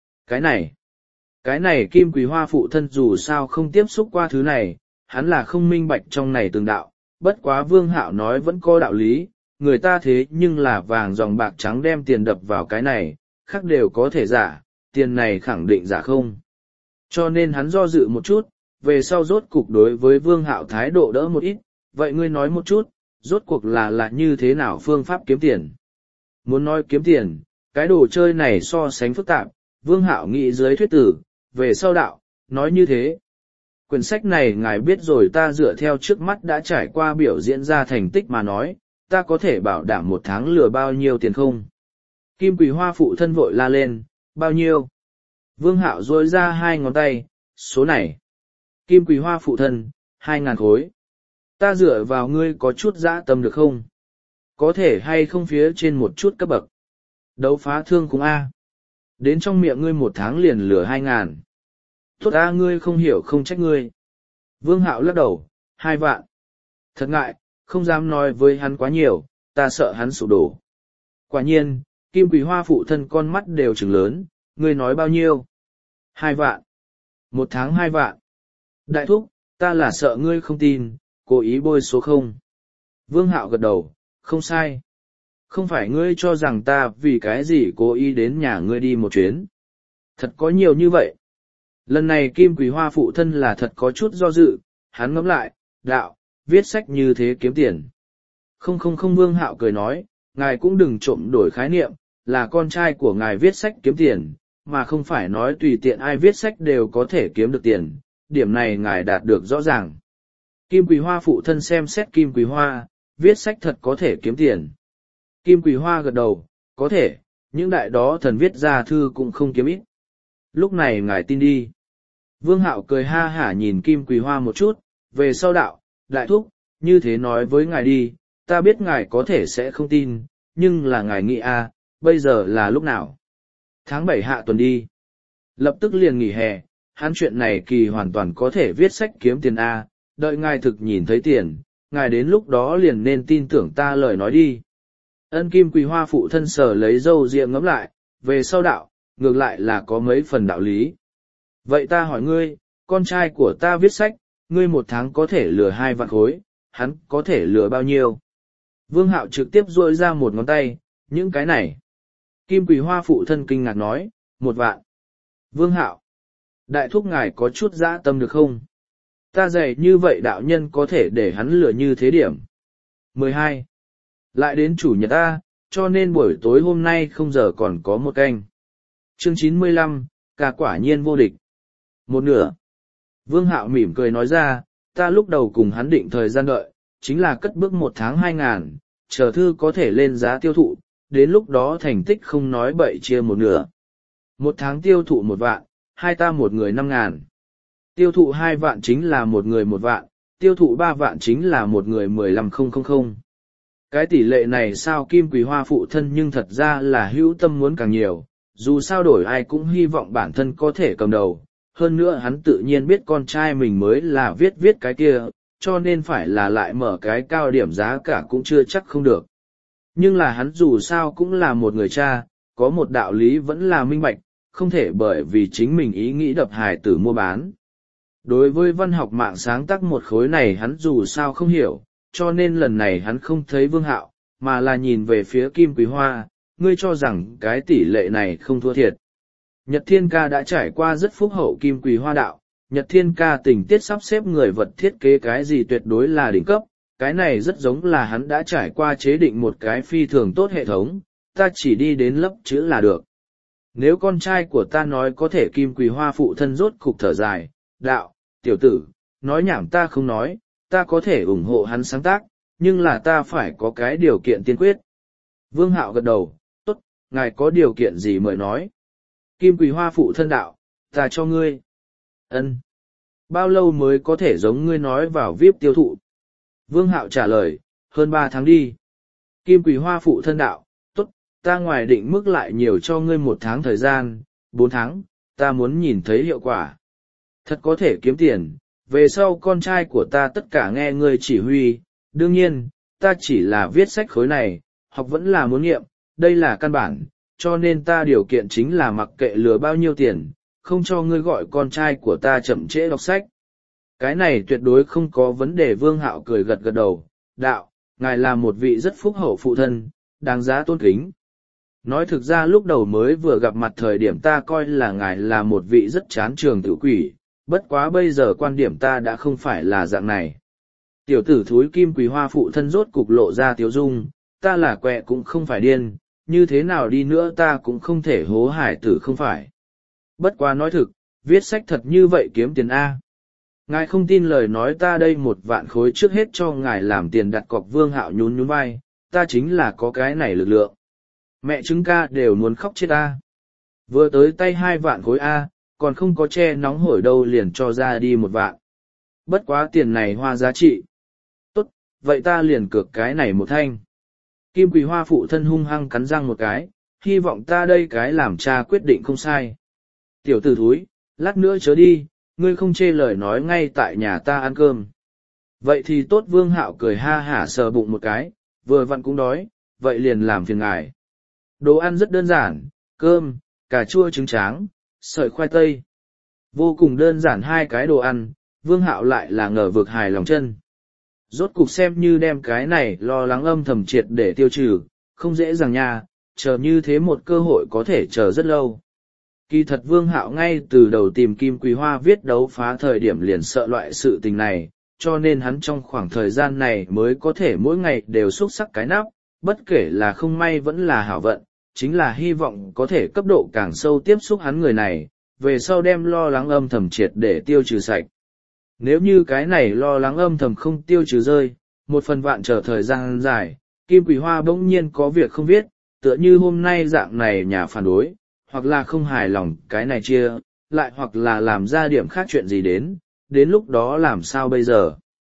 Cái này Kim Quý Hoa phụ thân dù sao không tiếp xúc qua thứ này, hắn là không minh bạch trong này từng đạo, bất quá Vương Hạo nói vẫn có đạo lý, người ta thế nhưng là vàng dòng bạc trắng đem tiền đập vào cái này, khác đều có thể giả, tiền này khẳng định giả không. Cho nên hắn do dự một chút, về sau rốt cuộc đối với Vương Hạo thái độ đỡ một ít, vậy ngươi nói một chút, rốt cuộc là như thế nào phương pháp kiếm tiền? Muốn nói kiếm tiền, cái đồ chơi này so sánh phức tạp, Vương Hạo nghĩ dưới thuyết tử, về sau đạo, nói như thế. Quyển sách này ngài biết rồi, ta dựa theo trước mắt đã trải qua biểu diễn ra thành tích mà nói, ta có thể bảo đảm 1 tháng lừa bao nhiêu tiền không? Kim Quý Hoa phụ thân vội la lên, bao nhiêu? Vương Hạo duỗi ra 2 ngón tay, số này. Kim Quý Hoa phụ thân, 2.000 khối. Ta dựa vào ngươi có chút dã tâm được không? Có thể hay không phía trên một chút cấp bậc. Đấu phá thương cũng A. Đến trong miệng ngươi một tháng liền lừa 2.000. Tốt A, ngươi không hiểu không trách ngươi. Vương Hạo lắc đầu, 2 vạn. Thật ngại, không dám nói với hắn quá nhiều, ta sợ hắn sụp đổ. Quả nhiên, Kim Quỳ Hoa phụ thân con mắt đều trừng lớn, ngươi nói bao nhiêu? 2 vạn. 1 tháng 2 vạn. Đại thúc, ta là sợ ngươi không tin, cố ý bôi số không. Vương Hạo gật đầu, không sai. Không phải ngươi cho rằng ta vì cái gì cố ý đến nhà ngươi đi một chuyến. Thật có nhiều như vậy. Lần này Kim Quỳ Hoa phụ thân là thật có chút do dự, hắn ngẫm lại, đạo, viết sách như thế kiếm tiền. Không Vương Hạo cười nói, ngài cũng đừng trộm đổi khái niệm, là con trai của ngài viết sách kiếm tiền, mà không phải nói tùy tiện ai viết sách đều có thể kiếm được tiền, điểm này ngài đạt được rõ ràng. Kim Quỳ Hoa phụ thân xem xét Kim Quỳ Hoa, viết sách thật có thể kiếm tiền. Kim Quỳ Hoa gật đầu, có thể, những đại đó thần viết ra thư cũng không kiếm ít. Lúc này ngài tin đi. Vương Hạo cười ha hả nhìn Kim Quỳ Hoa một chút, về sau đạo, đại thúc, như thế nói với ngài đi, ta biết ngài có thể sẽ không tin, nhưng là ngài nghĩ a, bây giờ là lúc nào? Tháng 7 hạ tuần đi. Lập tức liền nghỉ hè, hắn chuyện này kỳ hoàn toàn có thể viết sách kiếm tiền a, đợi ngài thực nhìn thấy tiền, ngài đến lúc đó liền nên tin tưởng ta lời nói đi. Ân Kim Quỳ Hoa phụ thân sở lấy dâu ria ngẫm lại, về sau đạo, ngược lại là có mấy phần đạo lý. Vậy ta hỏi ngươi, con trai của ta viết sách, ngươi một tháng có thể lừa 2 vạn khối, hắn có thể lừa bao nhiêu? Vương Hạo trực tiếp duỗi ra một ngón tay, những cái này. Kim Quỳ Hoa phụ thân kinh ngạc nói, 1 vạn. Vương Hạo, đại thúc ngài có chút dã tâm được không? Ta dạy như vậy đạo nhân có thể để hắn lừa như thế điểm. 12. Lại đến chủ nhật ta, cho nên buổi tối hôm nay không giờ còn có một canh. Chương 95, ca quả nhiên vô địch. 1/2. Vương Hạo mỉm cười nói ra, ta lúc đầu cùng hắn định thời gian đợi, chính là cất bước 1 tháng 2.000, chờ thư có thể lên giá tiêu thụ, đến lúc đó thành tích không nói bậy chia 1/2. 1 tháng tiêu thụ 1 vạn, hai ta một người 5.000. Tiêu thụ 2 vạn chính là một người 1 vạn, tiêu thụ 3 vạn chính là một người 15.000. Cái tỷ lệ này sao Kim Quỳ Hoa phụ thân nhưng thật ra là hữu tâm muốn càng nhiều, dù sao đổi ai cũng hy vọng bản thân có thể cầm đầu. Hơn nữa hắn tự nhiên biết con trai mình mới là viết cái kia, cho nên phải là lại mở cái cao điểm giá cả cũng chưa chắc không được. Nhưng là hắn dù sao cũng là một người cha, có một đạo lý vẫn là minh bạch, không thể bởi vì chính mình ý nghĩ đập hài tử mua bán. Đối với văn học mạng sáng tác một khối này hắn dù sao không hiểu, cho nên lần này hắn không thấy Vương Hạo, mà là nhìn về phía Kim Quỳ Hoa, ngươi cho rằng cái tỷ lệ này không thua thiệt. Nhật Thiên Ca đã trải qua rất phúc hậu Kim Quỳ Hoa đạo, Nhật Thiên Ca tình tiết sắp xếp người vật thiết kế cái gì tuyệt đối là đỉnh cấp, cái này rất giống là hắn đã trải qua chế định một cái phi thường tốt hệ thống, ta chỉ đi đến lấp chữ là được. Nếu con trai của ta nói có thể Kim Quỳ Hoa phụ thân rốt cục thở dài, đạo, tiểu tử, nói nhảm ta không nói, ta có thể ủng hộ hắn sáng tác, nhưng là ta phải có cái điều kiện tiên quyết. Vương Hạo gật đầu, tốt, ngài có điều kiện gì mời nói. Kim Quỳ Hoa phụ thân đạo, ta cho ngươi. Ân. Bao lâu mới có thể giống ngươi nói vào VIP tiêu thụ? Vương Hạo trả lời, hơn 3 tháng đi. Kim Quỳ Hoa phụ thân đạo, tốt, ta ngoài định mức lại nhiều cho ngươi 1 tháng thời gian, 4 tháng, ta muốn nhìn thấy hiệu quả. Thật có thể kiếm tiền, về sau con trai của ta tất cả nghe ngươi chỉ huy, đương nhiên, ta chỉ là viết sách khối này, học vẫn là muốn nghiệm, đây là căn bản, cho nên ta điều kiện chính là mặc kệ lừa bao nhiêu tiền, không cho ngươi gọi con trai của ta chậm trễ đọc sách. Cái này tuyệt đối không có vấn đề. Vương Hạo cười gật gật đầu, đạo, ngài là một vị rất phúc hậu phụ thân, đáng giá tôn kính. Nói thực ra lúc đầu mới vừa gặp mặt thời điểm ta coi là ngài là một vị rất chán trường tự quỷ, bất quá bây giờ quan điểm ta đã không phải là dạng này. Tiểu tử thúi Kim Quỳ Hoa phụ thân rốt cục lộ ra tiếu dung, ta là quẹ cũng không phải điên, như thế nào đi nữa ta cũng không thể hố hải tử không phải. Bất quá nói thực, viết sách thật như vậy kiếm tiền A. Ngài không tin lời nói ta đây 1 vạn khối trước hết cho ngài làm tiền đặt cọc. Vương Hạo nhún nhún vai, ta chính là có cái này lực lượng. Mẹ chứng ca đều muốn khóc chết A. Vừa tới tay 2 vạn khối A, còn không có che nóng hổi đâu liền cho ra đi 1 vạn. Bất quá tiền này hoa giá trị. vậy ta liền cược cái này một thanh. Kim Quỳ Hoa phụ thân hung hăng cắn răng một cái, hy vọng ta đây cái làm cha quyết định không sai. Tiểu tử thúi, lát nữa chớ đi, ngươi không chê lời nói ngay tại nhà ta ăn cơm. Vậy thì tốt. Vương Hạo cười ha hả sờ bụng một cái, vừa vặn cũng đói, vậy liền làm phiền ngài. Đồ ăn rất đơn giản, cơm, cà chua trứng tráng, sợi khoai tây. Vô cùng đơn giản hai cái đồ ăn, Vương Hạo lại là ngờ vực hài lòng chân. Rốt cục xem như đem cái này lo lắng âm thầm triệt để tiêu trừ, không dễ dàng nha, chờ như thế một cơ hội có thể chờ rất lâu. Kỳ thật Vương Hạo ngay từ đầu tìm Kim Quỳ Hoa viết đấu phá thời điểm liền sợ loại sự tình này, cho nên hắn trong khoảng thời gian này mới có thể mỗi ngày đều xúc sắc cái nắp, bất kể là không may vẫn là hảo vận, chính là hy vọng có thể cấp độ càng sâu tiếp xúc hắn người này, về sau đem lo lắng âm thầm triệt để tiêu trừ sạch. Nếu như cái này lo lắng âm thầm không tiêu trừ rơi, một phần vạn chờ thời gian dài, Kim Quỳ Hoa bỗng nhiên có việc không viết, tựa như hôm nay dạng này nhà phản đối, hoặc là không hài lòng cái này chia, lại hoặc là làm ra điểm khác chuyện gì đến lúc đó làm sao bây giờ.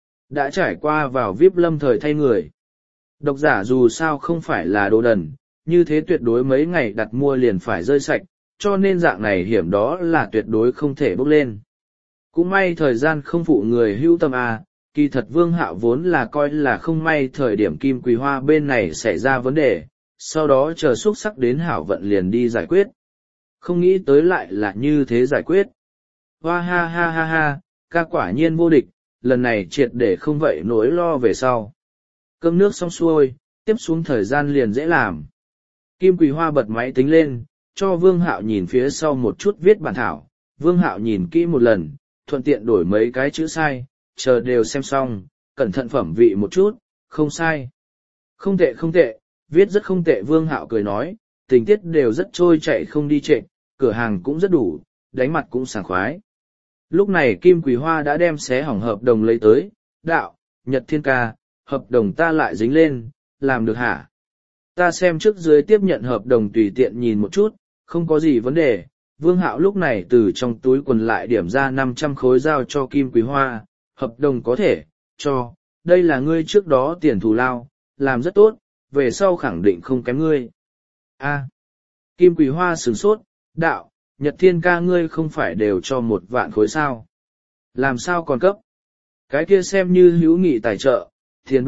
Đã trải qua vào VIP lâm thời thay người. Độc giả dù sao không phải là đồ đần, như thế tuyệt đối mấy ngày đặt mua liền phải rơi sạch, cho nên dạng này hiểm đó là tuyệt đối không thể bốc lên. Cũng may thời gian không phụ người hữu tâm à, kỳ thật Vương Hạo vốn là coi là không may thời điểm Kim Quỳ Hoa bên này xảy ra vấn đề, sau đó chờ xúc sắc đến hảo vận liền đi giải quyết. Không nghĩ tới lại là như thế giải quyết. Hoa ha ha ha ha, ca quả nhiên vô địch, lần này triệt để không vậy nỗi lo về sau. Cơm nước xong xuôi, tiếp xuống thời gian liền dễ làm. Kim Quỳ Hoa bật máy tính lên, cho Vương Hạo nhìn phía sau một chút viết bản thảo. Vương Hạo nhìn kỹ một lần, thuận tiện đổi mấy cái chữ sai, chờ đều xem xong, cẩn thận phẩm vị một chút, không sai. Không tệ không tệ, viết rất không tệ. Vương Hạo cười nói, tình tiết đều rất trôi chạy không đi trệ, cửa hàng cũng rất đủ, đánh mặt cũng sảng khoái. Lúc này Kim Quỳ Hoa đã đem xé hỏng hợp đồng lấy tới, đạo, Nhật Thiên ca, hợp đồng ta lại dính lên, làm được hả? Ta xem trước dưới tiếp nhận hợp đồng tùy tiện nhìn một chút, không có gì vấn đề. Vương Hạo lúc này từ trong túi quần lại điểm ra 500 khối giao cho Kim Quỳ Hoa, hợp đồng có thể, cho, đây là ngươi trước đó tiền thù lao, làm rất tốt, về sau khẳng định không kém ngươi. A. Kim Quỳ Hoa sửng sốt, đạo, Nhật Thiên ca ngươi không phải đều cho 1 vạn khối sao? Làm sao còn cấp? Cái kia xem như hữu nghị tài trợ, tiền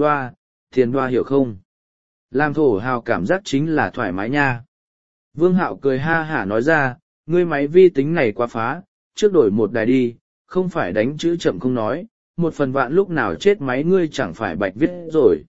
đoa hiểu không? Làm thổ hào cảm giác chính là thoải mái nha. Vương Hạo cười ha hả nói ra, ngươi máy vi tính này quá phá, trước đổi một đài đi, không phải đánh chữ chậm không nói, 1 phần vạn lúc nào chết máy ngươi chẳng phải bạch viết rồi.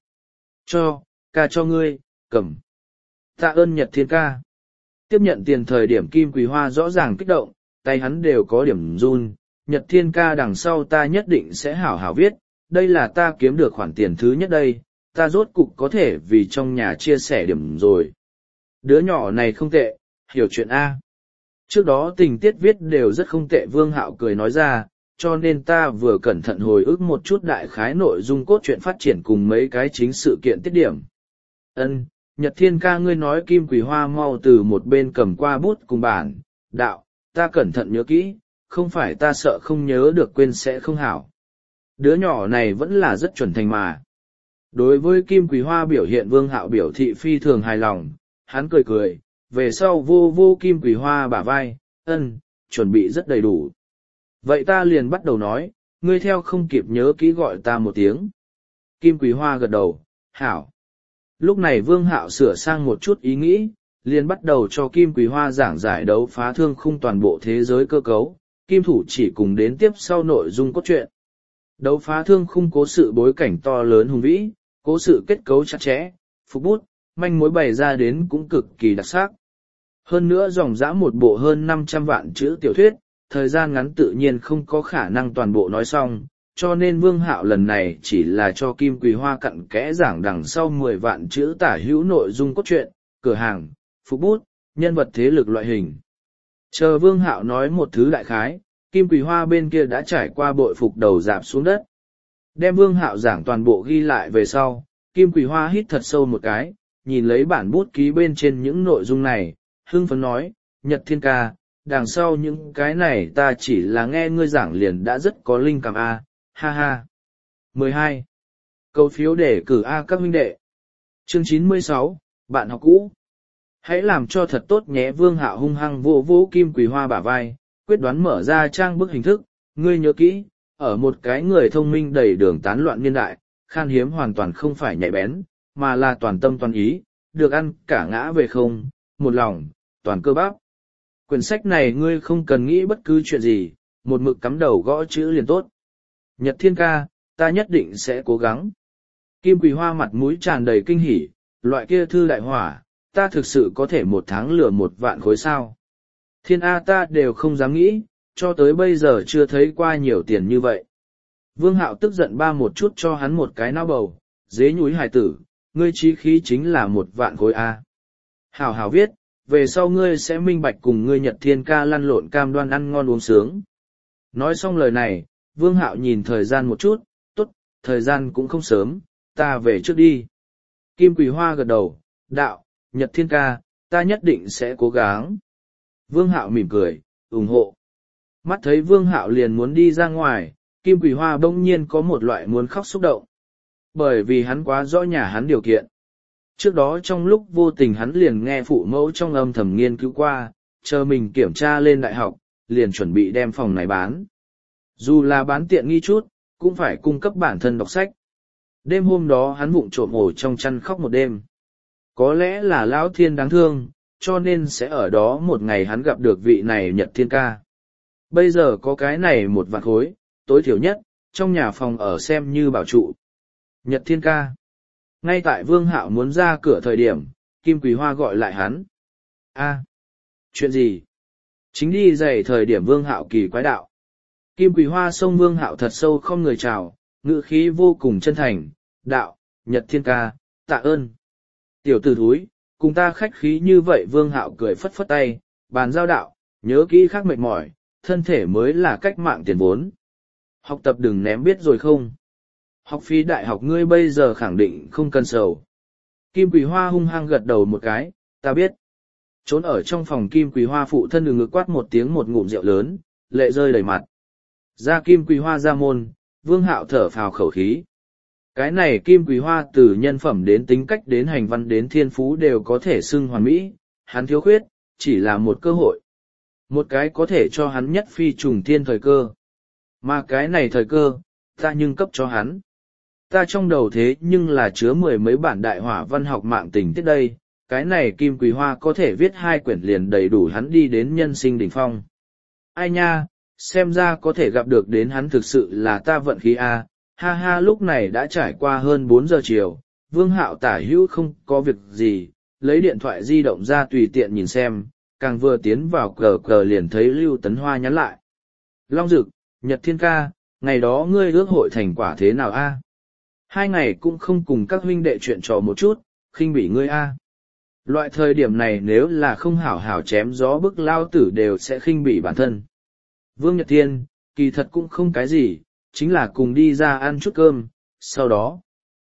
Ca cho ngươi, cầm. Tạ ơn Nhật Thiên ca. Tiếp nhận tiền thời điểm Kim Quỳ Hoa rõ ràng kích động, tay hắn đều có điểm run. Nhật Thiên ca đằng sau ta nhất định sẽ hảo hảo viết, đây là ta kiếm được khoản tiền thứ nhất đây, ta rốt cục có thể vì trong nhà chia sẻ điểm rồi. Đứa nhỏ này không tệ, hiểu chuyện A. Trước đó tình tiết viết đều rất không tệ. Vương Hạo cười nói ra, cho nên ta vừa cẩn thận hồi ức một chút đại khái nội dung cốt truyện phát triển cùng mấy cái chính sự kiện tiết điểm. Ân, Nhật Thiên ca ngươi nói. Kim Quỳ Hoa mau từ một bên cầm qua bút cùng bản, đạo, ta cẩn thận nhớ kỹ, không phải ta sợ không nhớ được quên sẽ không hảo. Đứa nhỏ này vẫn là rất chuẩn thành mà. Đối với Kim Quỳ Hoa biểu hiện Vương Hạo biểu thị phi thường hài lòng, hắn cười cười, về sau vô Kim Quỳ Hoa bả vai, chuẩn bị rất đầy đủ. Vậy ta liền bắt đầu nói, ngươi theo không kịp nhớ kỹ gọi ta một tiếng. Kim Quỳ Hoa gật đầu, hảo. Lúc này Vương Hạo sửa sang một chút ý nghĩ, liền bắt đầu cho Kim Quỳ Hoa giảng giải đấu phá thương khung toàn bộ thế giới cơ cấu, Kim Thủ chỉ cùng đến tiếp sau nội dung cốt truyện. Đấu phá thương khung cố sự bối cảnh to lớn hùng vĩ, cố sự kết cấu chặt chẽ, phục bút, manh mối bày ra đến cũng cực kỳ đặc sắc. Hơn nữa dòng dã một bộ hơn 500 vạn chữ tiểu thuyết, thời gian ngắn tự nhiên không có khả năng toàn bộ nói xong, cho nên Vương Hạo lần này chỉ là cho Kim Quỳ Hoa cặn kẽ giảng đằng sau 10 vạn chữ tả hữu nội dung cốt truyện, cửa hàng, phục bút, nhân vật thế lực loại hình. Chờ Vương Hạo nói một thứ đại khái, Kim Quỳ Hoa bên kia đã trải qua bội phục đầu rạp xuống đất. Đem Vương Hạo giảng toàn bộ ghi lại về sau, Kim Quỳ Hoa hít thật sâu một cái, nhìn lấy bản bút ký bên trên những nội dung này, hưng phấn nói, Nhật Thiên ca, đằng sau những cái này ta chỉ là nghe ngươi giảng liền đã rất có linh cảm a, ha ha. 12. Cầu phiếu để cử A các huynh đệ. Chương 96, bạn học cũ. Hãy làm cho thật tốt nhé. Vương Hạo hung hăng vỗ vỗ Kim Quỳ Hoa bả vai, quyết đoán mở ra trang bức hình thức. Ngươi nhớ kỹ, ở một cái người thông minh đầy đường tán loạn niên đại, khan hiếm hoàn toàn không phải nhạy bén, mà là toàn tâm toàn ý, được ăn cả ngã về không, một lòng, toàn cơ bắp. Quyển sách này ngươi không cần nghĩ bất cứ chuyện gì, một mực cắm đầu gõ chữ liền tốt. Nhật Thiên ca, ta nhất định sẽ cố gắng. Kim Quỳ Hoa mặt mũi tràn đầy kinh hỉ, loại kia thư đại hỏa, ta thực sự có thể một tháng lừa 1 vạn khối sao. Thiên A ta đều không dám nghĩ, cho tới bây giờ chưa thấy qua nhiều tiền như vậy. Vương Hạo tức giận ba một chút cho hắn một cái não bầu, dế nhúi hài tử, ngươi chí khí chính là 1 vạn khối A. Hảo hảo viết, về sau ngươi sẽ minh bạch cùng ngươi Nhật Thiên ca lăn lộn cam đoan ăn ngon uống sướng. Nói xong lời này, Vương Hạo nhìn thời gian một chút, tốt, thời gian cũng không sớm, ta về trước đi. Kim Quỳ Hoa gật đầu, đạo, Nhật Thiên ca, ta nhất định sẽ cố gắng. Vương Hạo mỉm cười, ủng hộ. Mắt thấy Vương Hạo liền muốn đi ra ngoài, Kim Quỳ Hoa bỗng nhiên có một loại muốn khóc xúc động. Bởi vì hắn quá rõ nhà hắn điều kiện. Trước đó trong lúc vô tình hắn liền nghe phụ mẫu trong âm thầm nghiên cứu qua, chờ mình kiểm tra lên đại học, liền chuẩn bị đem phòng này bán. Dù là bán tiện nghi chút, cũng phải cung cấp bản thân đọc sách. Đêm hôm đó hắn vụng trộm ổ trong chăn khóc một đêm. Có lẽ là Lão Thiên đáng thương, cho nên sẽ ở đó một ngày hắn gặp được vị này Nhật Thiên ca. Bây giờ có cái này 1 vạn khối, tối thiểu nhất, trong nhà phòng ở xem như bảo trụ. Nhật Thiên ca. Ngay tại Vương Hạo muốn ra cửa thời điểm, Kim Quỳ Hoa gọi lại hắn. A, chuyện gì? Chính đi giày thời điểm Vương Hạo kỳ quái đạo. Kim Quỳ Hoa xông Vương Hạo thật sâu không người chào, ngữ khí vô cùng chân thành, đạo, Nhật Thiên ca, tạ ơn. Tiểu tử thúi, cùng ta khách khí như vậy. Vương Hạo cười phất phất tay, bàn giao đạo, nhớ kỹ khác mệt mỏi, thân thể mới là cách mạng tiền vốn. Học tập đừng ném biết rồi không? Học phí đại học ngươi bây giờ khẳng định không cần sầu. Kim Quỳ Hoa hung hăng gật đầu một cái, ta biết. Trốn ở trong phòng Kim Quỳ Hoa phụ thân ngực quát một tiếng một ngụm rượu lớn, lệ rơi đầy mặt. Ra Kim Quỳ Hoa ra môn, Vương Hạo thở phào khẩu khí. Cái này Kim Quỳ Hoa từ nhân phẩm đến tính cách đến hành văn đến thiên phú đều có thể xưng hoàn mỹ, hắn thiếu khuyết, chỉ là một cơ hội. Một cái có thể cho hắn nhất phi trùng thiên thời cơ. Mà cái này thời cơ, ta nhưng cấp cho hắn. Ta trong đầu thế nhưng là chứa 10 mấy bản đại hỏa văn học mạng tình tiết đây, cái này Kim Quỳ Hoa có thể viết 2 quyển liền đầy đủ hắn đi đến nhân sinh đỉnh phong. Ai nha, xem ra có thể gặp được đến hắn thực sự là ta vận khí a. Ha ha. Lúc này đã trải qua hơn 4 giờ chiều, Vương Hạo tả hữu không có việc gì, lấy điện thoại di động ra tùy tiện nhìn xem, càng vừa tiến vào cờ liền thấy Lưu Tấn Hoa nhắn lại. Long Dực, Nhật Thiên ca, ngày đó ngươi ước hội thành quả thế nào a? 2 ngày cũng không cùng các huynh đệ chuyện trò một chút, khinh bỉ ngươi a. Loại thời điểm này nếu là không hảo hảo chém gió bức lao tử đều sẽ khinh bỉ bản thân. Vương Nhật Thiên, kỳ thật cũng không cái gì, chính là cùng đi ra ăn chút cơm, sau đó.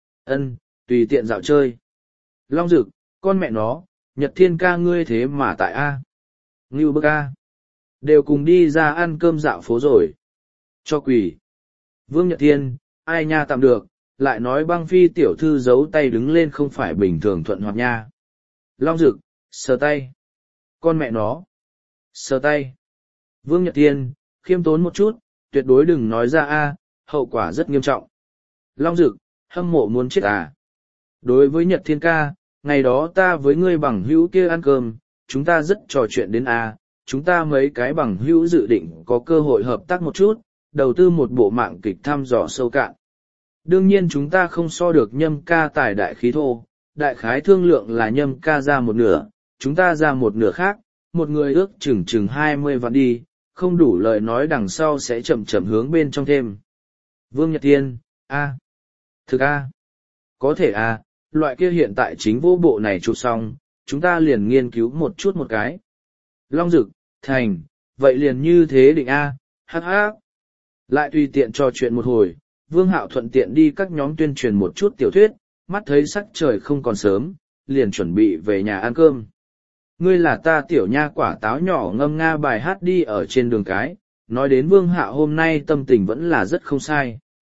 Tùy tiện dạo chơi. Long Dực, con mẹ nó, Nhật Thiên ca ngươi thế mà tại A. Ngưu bức A. Đều cùng đi ra ăn cơm dạo phố rồi. Cho quỷ. Vương Nhật Thiên, ai nha tạm được, lại nói băng phi tiểu thư giấu tay đứng lên không phải bình thường thuận hoạt nha. Long Dực, sờ tay. Con mẹ nó. Sờ tay. Vương Nhật Thiên, khiêm tốn một chút, tuyệt đối đừng nói ra A, hậu quả rất nghiêm trọng. Long Dực, hâm mộ muốn chết à. Đối với Nhật Thiên ca, ngày đó ta với ngươi bằng hữu kia ăn cơm, chúng ta rất trò chuyện đến A, chúng ta mấy cái bằng hữu dự định có cơ hội hợp tác một chút, đầu tư một bộ mạng kịch thăm dò sâu cạn. Đương nhiên chúng ta không so được Nhâm ca tài đại khí thô, đại khái thương lượng là Nhâm ca ra một nửa, chúng ta ra một nửa khác, một người ước chừng 20 vạn đi, không đủ lời nói đằng sau sẽ chậm chậm hướng bên trong thêm. Vương Nhật Thiên, A. Thực A. Có thể A, loại kia hiện tại chính vô bộ này chụp xong, chúng ta liền nghiên cứu một chút một cái. Long Dực, thành, vậy liền như thế định A, hắc hắc. Lại tùy tiện trò chuyện một hồi, Vương Hạo thuận tiện đi các nhóm tuyên truyền một chút tiểu thuyết, mắt thấy sắc trời không còn sớm, liền chuẩn bị về nhà ăn cơm. Ngươi là ta tiểu nha quả táo nhỏ ngâm nga bài hát đi ở trên đường cái, nói đến Vương Hạo hôm nay tâm tình vẫn là rất không sai.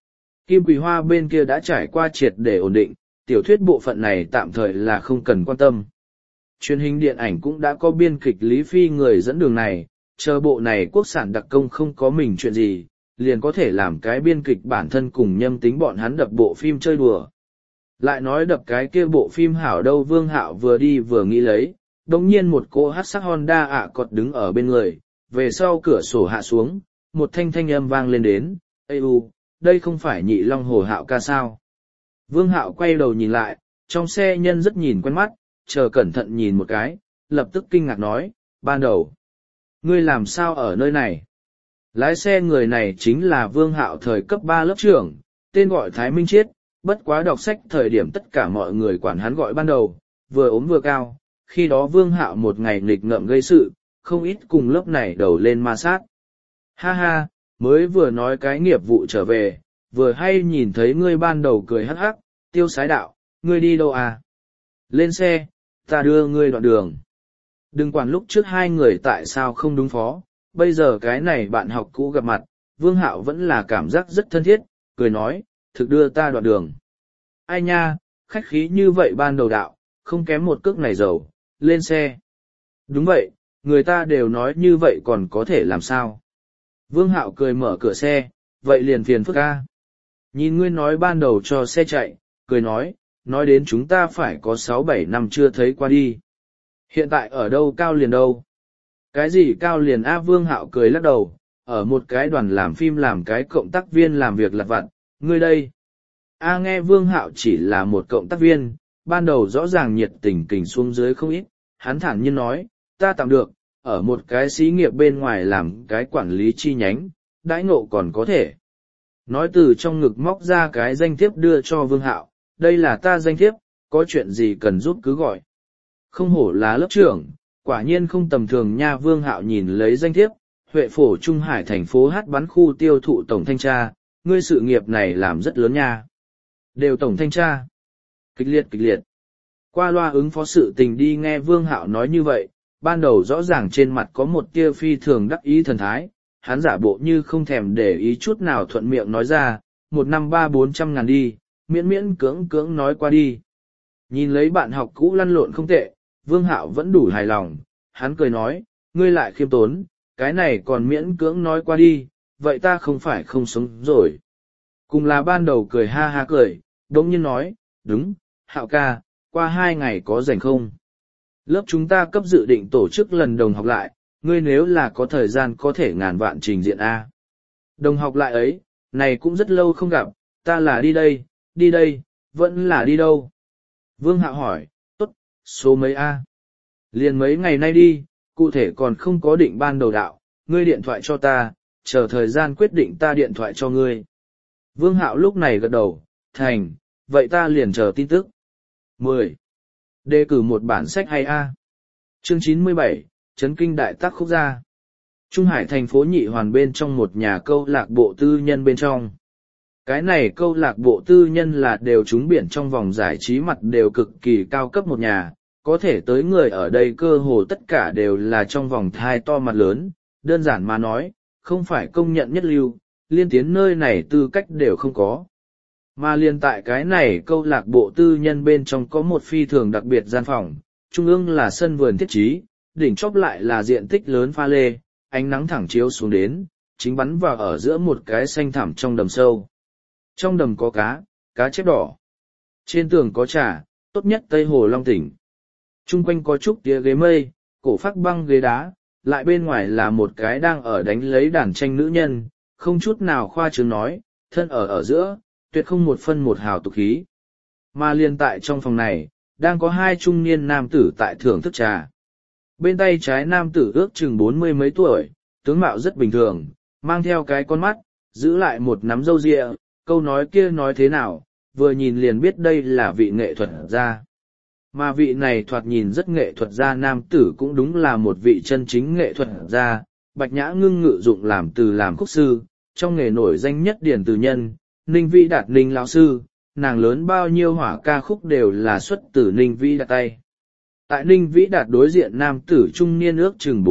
Kim Quỳ Hoa bên kia đã trải qua triệt để ổn định, tiểu thuyết bộ phận này tạm thời là không cần quan tâm. Truyền hình điện ảnh cũng đã có biên kịch Lý Phi người dẫn đường này, chờ bộ này quốc sản đặc công không có mình chuyện gì, liền có thể làm cái biên kịch bản thân cùng Nhâm Tính bọn hắn đập bộ phim chơi đùa. Lại nói đập cái kia bộ phim hảo đâu, Vương Hạo vừa đi vừa nghĩ lấy, đồng nhiên một cô hát sắc Honda Accord đứng ở bên người, về sau cửa sổ hạ xuống, một thanh âm vang lên đến, "Ê u, đây không phải Nhị Long Hồ Hạo ca sao?" Vương Hạo quay đầu nhìn lại, trong xe nhân rất nhìn quen mắt, chờ cẩn thận nhìn một cái, lập tức kinh ngạc nói, "Ban đầu, ngươi làm sao ở nơi này?" Lái xe người này chính là Vương Hạo thời cấp 3 lớp trưởng, tên gọi Thái Minh Chiết, bất quá đọc sách thời điểm tất cả mọi người quản hắn gọi Ban đầu, vừa ốm vừa cao, khi đó Vương Hạo một ngày nghịch ngợm gây sự, không ít cùng lớp này đầu lên ma sát. Ha ha, mới vừa nói cái nghiệp vụ trở về, vừa hay nhìn thấy ngươi Ban đầu cười hắc hắc, Tiêu Sái đạo, ngươi đi đâu à? Lên xe, ta đưa ngươi đoạn đường. Đừng quản lúc trước hai người tại sao không đúng phó, bây giờ cái này bạn học cũ gặp mặt, Vương Hạo vẫn là cảm giác rất thân thiết, cười nói, thực đưa ta đoạn đường. Ai nha, khách khí như vậy Ban đầu đạo, không kém một cước này dầu, lên xe. Đúng vậy, người ta đều nói như vậy còn có thể làm sao? Vương Hạo cười mở cửa xe, vậy liền phiền phức ca. Nhìn ngươi nói ban đầu cho xe chạy, cười nói đến chúng ta phải có 6-7 năm chưa thấy qua đi. Hiện tại ở đâu cao liền đâu? Cái gì cao liền A? Vương Hạo cười lắc đầu, ở một cái đoàn làm phim làm cái cộng tác viên làm việc lặt vặt, ngươi đây. A nghe Vương Hạo chỉ là một cộng tác viên, ban đầu rõ ràng nhiệt tình kình xuống dưới không ít, hắn thản nhiên nói, ta tạm được, ở một cái xí nghiệp bên ngoài làm cái quản lý chi nhánh, đãi ngộ còn có thể. Nói từ trong ngực móc ra cái danh thiếp đưa cho Vương Hạo, đây là ta danh thiếp, có chuyện gì cần giúp cứ gọi. Không hổ là lớp trưởng, quả nhiên không tầm thường nha. Vương Hạo nhìn lấy danh thiếp, Huệ Phổ Trung Hải thành phố hát bắn khu tiêu thụ tổng thanh tra, ngươi sự nghiệp này làm rất lớn nha. Đều tổng thanh tra. Kịch liệt. Qua loa ứng phó sự tình đi. Nghe Vương Hạo nói như vậy, ban đầu rõ ràng trên mặt có một tia phi thường đắc ý thần thái, hắn giả bộ như không thèm để ý chút nào thuận miệng nói ra, 1 năm 300-400 ngàn đi, miễn cưỡng nói qua đi. Nhìn lấy bạn học cũ lăn lộn không tệ, Vương Hạo vẫn đủ hài lòng, hắn cười nói, ngươi lại khiêm tốn, cái này còn miễn cưỡng nói qua đi, vậy ta không phải không sống rồi. Cùng là ban đầu cười ha ha cười, đống nhiên nói, đúng, Hạo ca, qua 2 ngày có rảnh không? Lớp chúng ta cấp dự định tổ chức lần đồng học lại, ngươi nếu là có thời gian có thể ngàn vạn trình diện A. Đồng học lại ấy, này cũng rất lâu không gặp, ta là đi đây, vẫn là đi đâu? Vương Hạo hỏi, tốt, số mấy A? Liền mấy ngày nay đi, cụ thể còn không có định ban đầu đạo, ngươi điện thoại cho ta, chờ thời gian quyết định ta điện thoại cho ngươi. Vương Hạo lúc này gật đầu, thành, vậy ta liền chờ tin tức. 10. Đề cử một bản sách hay A. Chương 97, Chấn kinh đại tác khúc gia. Trung Hải thành phố Nhị Hoàn bên trong một nhà câu lạc bộ tư nhân bên trong. Cái này câu lạc bộ tư nhân là đều trúng biển trong vòng giải trí mặt đều cực kỳ cao cấp một nhà, có thể tới người ở đây cơ hồ tất cả đều là trong vòng thai to mặt lớn, đơn giản mà nói, không phải công nhận nhất lưu, liên tiến nơi này tư cách đều không có. Mà liên tại cái này câu lạc bộ tư nhân bên trong có một phi thường đặc biệt gian phòng, trung ương là sân vườn thiết trí, đỉnh chóp lại là diện tích lớn pha lê, ánh nắng thẳng chiếu xuống đến, chính bắn vào ở giữa một cái xanh thẳm trong đầm sâu. Trong đầm có cá chép đỏ. Trên tường có trà, tốt nhất Tây Hồ Long Tỉnh. Trung quanh có trúc tía ghế mây, cổ phác băng ghế đá, lại bên ngoài là một cái đang ở đánh lấy đàn tranh nữ nhân, không chút nào khoa trương nói, thân ở giữa, tuyệt không một phân một hào tục khí. Mà liên tại trong phòng này, đang có 2 trung niên nam tử tại thưởng thức trà. Bên tay trái nam tử ước chừng 40 mấy tuổi, tướng mạo rất bình thường, mang theo cái con mắt, giữ lại một nắm râu ria, câu nói kia nói thế nào, vừa nhìn liền biết đây là vị nghệ thuật gia. Mà vị này thoạt nhìn rất nghệ thuật gia nam tử cũng đúng là một vị chân chính nghệ thuật gia, Bạch Nhã Ngưng ngự dụng làm từ làm khúc sư, trong nghề nổi danh nhất điển từ nhân, Ninh Vĩ Đạt Ninh lão sư, nàng lớn bao nhiêu hỏa ca khúc đều là xuất từ Ninh Vĩ Đạt tay. Tại Ninh Vĩ Đạt đối diện nam tử trung niên ước chừng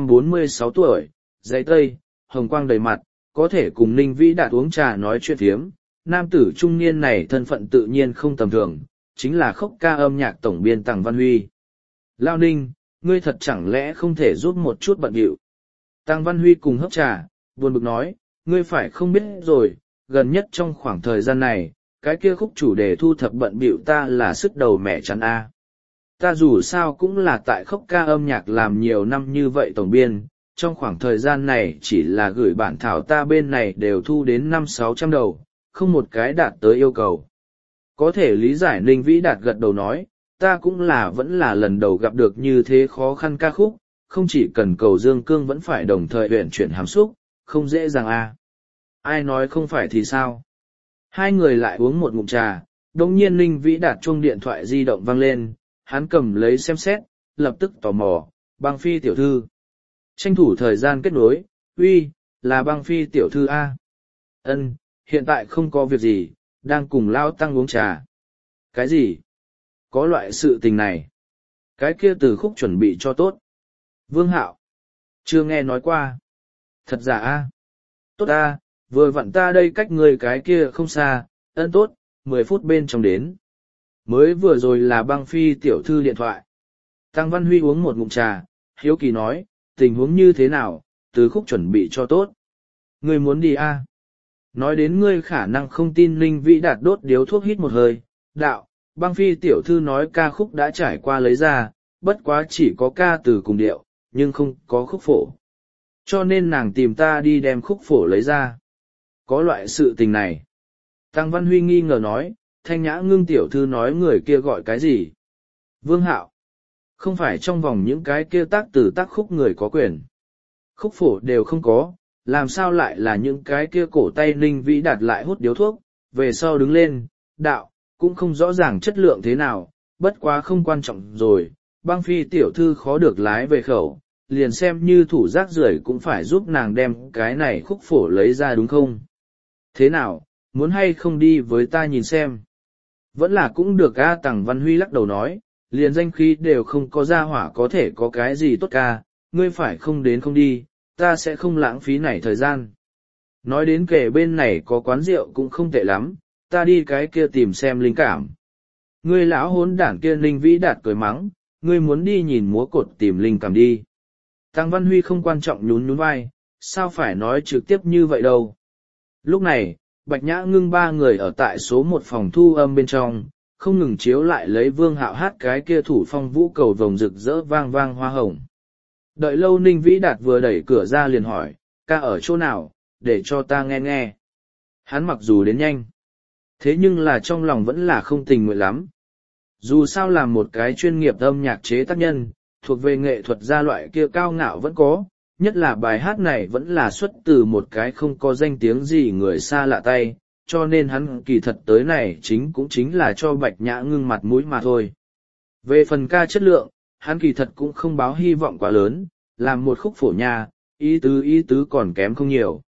45-46 tuổi, giày tây, hồng quang đầy mặt, có thể cùng Ninh Vĩ Đạt uống trà nói chuyện thiếm, nam tử trung niên này thân phận tự nhiên không tầm thường, chính là khúc ca âm nhạc tổng biên Tằng Văn Huy. Lao Ninh, ngươi thật chẳng lẽ không thể giúp một chút bận điệu. Tằng Văn Huy cùng hấp trà, buồn bực nói, ngươi phải không biết rồi, gần nhất trong khoảng thời gian này, cái kia khúc chủ đề thu thập bận bịu ta là sức đầu mẹ chắn a. Ta dù sao cũng là tại khúc ca âm nhạc làm nhiều năm như vậy tổng biên, trong khoảng thời gian này chỉ là gửi bản thảo ta bên này đều thu đến 500-600 đầu, không một cái đạt tới yêu cầu. Có thể lý giải Ninh Vĩ Đạt gật đầu nói, ta cũng vẫn là lần đầu gặp được như thế khó khăn ca khúc, không chỉ cần cầu dương cương vẫn phải đồng thời huyện chuyển hàm xúc, không dễ dàng a. Ai nói không phải thì sao? Hai người lại uống một ngụm trà, đồng nhiên Ninh Vĩ Đạt chuông điện thoại di động vang lên, hắn cầm lấy xem xét, lập tức tò mò, băng phi tiểu thư. Tranh thủ thời gian kết nối, uy, là băng phi tiểu thư A. Ân, hiện tại không có việc gì, đang cùng Lao Tăng uống trà. Cái gì? Có loại sự tình này. Cái kia từ khúc chuẩn bị cho tốt. Vương Hạo. Chưa nghe nói qua. Thật giả A. Tốt A, vừa vặn ta đây cách người cái kia không xa, ân tốt, 10 phút bên trong đến. Mới vừa rồi là băng phi tiểu thư điện thoại. Tăng Văn Huy uống một ngụm trà, hiếu kỳ nói, tình huống như thế nào, từ khúc chuẩn bị cho tốt. Ngươi muốn đi a? Nói đến ngươi khả năng không tin Ninh Vĩ Đạt đốt điếu thuốc hít một hơi, đạo, băng phi tiểu thư nói ca khúc đã trải qua lấy ra, bất quá chỉ có ca từ cùng điệu, nhưng không có khúc phổ. Cho nên nàng tìm ta đi đem khúc phổ lấy ra. Có loại sự tình này. Tăng Văn Huy nghi ngờ nói, Thanh Nhã Ngưng tiểu thư nói người kia gọi cái gì? Vương Hạo. Không phải trong vòng những cái kia tác từ tác khúc người có quyền. Khúc phổ đều không có, làm sao lại là những cái kia cổ tay Ninh Vĩ Đạt lại hút điếu thuốc, về sau đứng lên, đạo, cũng không rõ ràng chất lượng thế nào, bất quá không quan trọng rồi, băng phi tiểu thư khó được lái về khẩu, liền xem như thủ rác rưởi cũng phải giúp nàng đem cái này khúc phổ lấy ra đúng không? Thế nào, muốn hay không đi với ta nhìn xem? Vẫn là cũng được a. Tằng Văn Huy lắc đầu nói, liền danh khí đều không có ra hỏa có thể có cái gì tốt ca, ngươi phải không đến không đi, ta sẽ không lãng phí này thời gian. Nói đến kể bên này có quán rượu cũng không tệ lắm, ta đi cái kia tìm xem linh cảm. Ngươi lão hốn đảng kia Ninh Vĩ Đạt cười mắng, ngươi muốn đi nhìn múa cột tìm linh cảm đi. Tăng Văn Huy không quan trọng nhún nhún vai, sao phải nói trực tiếp như vậy đâu. Lúc này, Bạch Nhã Ngưng ba người ở tại số 1 phòng thu âm bên trong, không ngừng chiếu lại lấy Vương Hạo hát cái kia thủ phong vũ cầu vồng rực rỡ vang vang hoa hồng. Đợi lâu Ninh Vĩ Đạt vừa đẩy cửa ra liền hỏi, ca ở chỗ nào, để cho ta nghe nghe. Hắn mặc dù đến nhanh, thế nhưng là trong lòng vẫn là không tình nguyện lắm. Dù sao làm một cái chuyên nghiệp âm nhạc chế tác nhân, thuộc về nghệ thuật gia loại kia cao ngạo vẫn có, nhất là bài hát này vẫn là xuất từ một cái không có danh tiếng gì người xa lạ tay, cho nên hắn kỳ thật tới này cũng chính là cho Bạch Nhã Ngưng mặt mũi mà thôi. Về phần ca chất lượng, hắn kỳ thật cũng không báo hy vọng quá lớn, làm một khúc phổ nha, ý tứ còn kém không nhiều.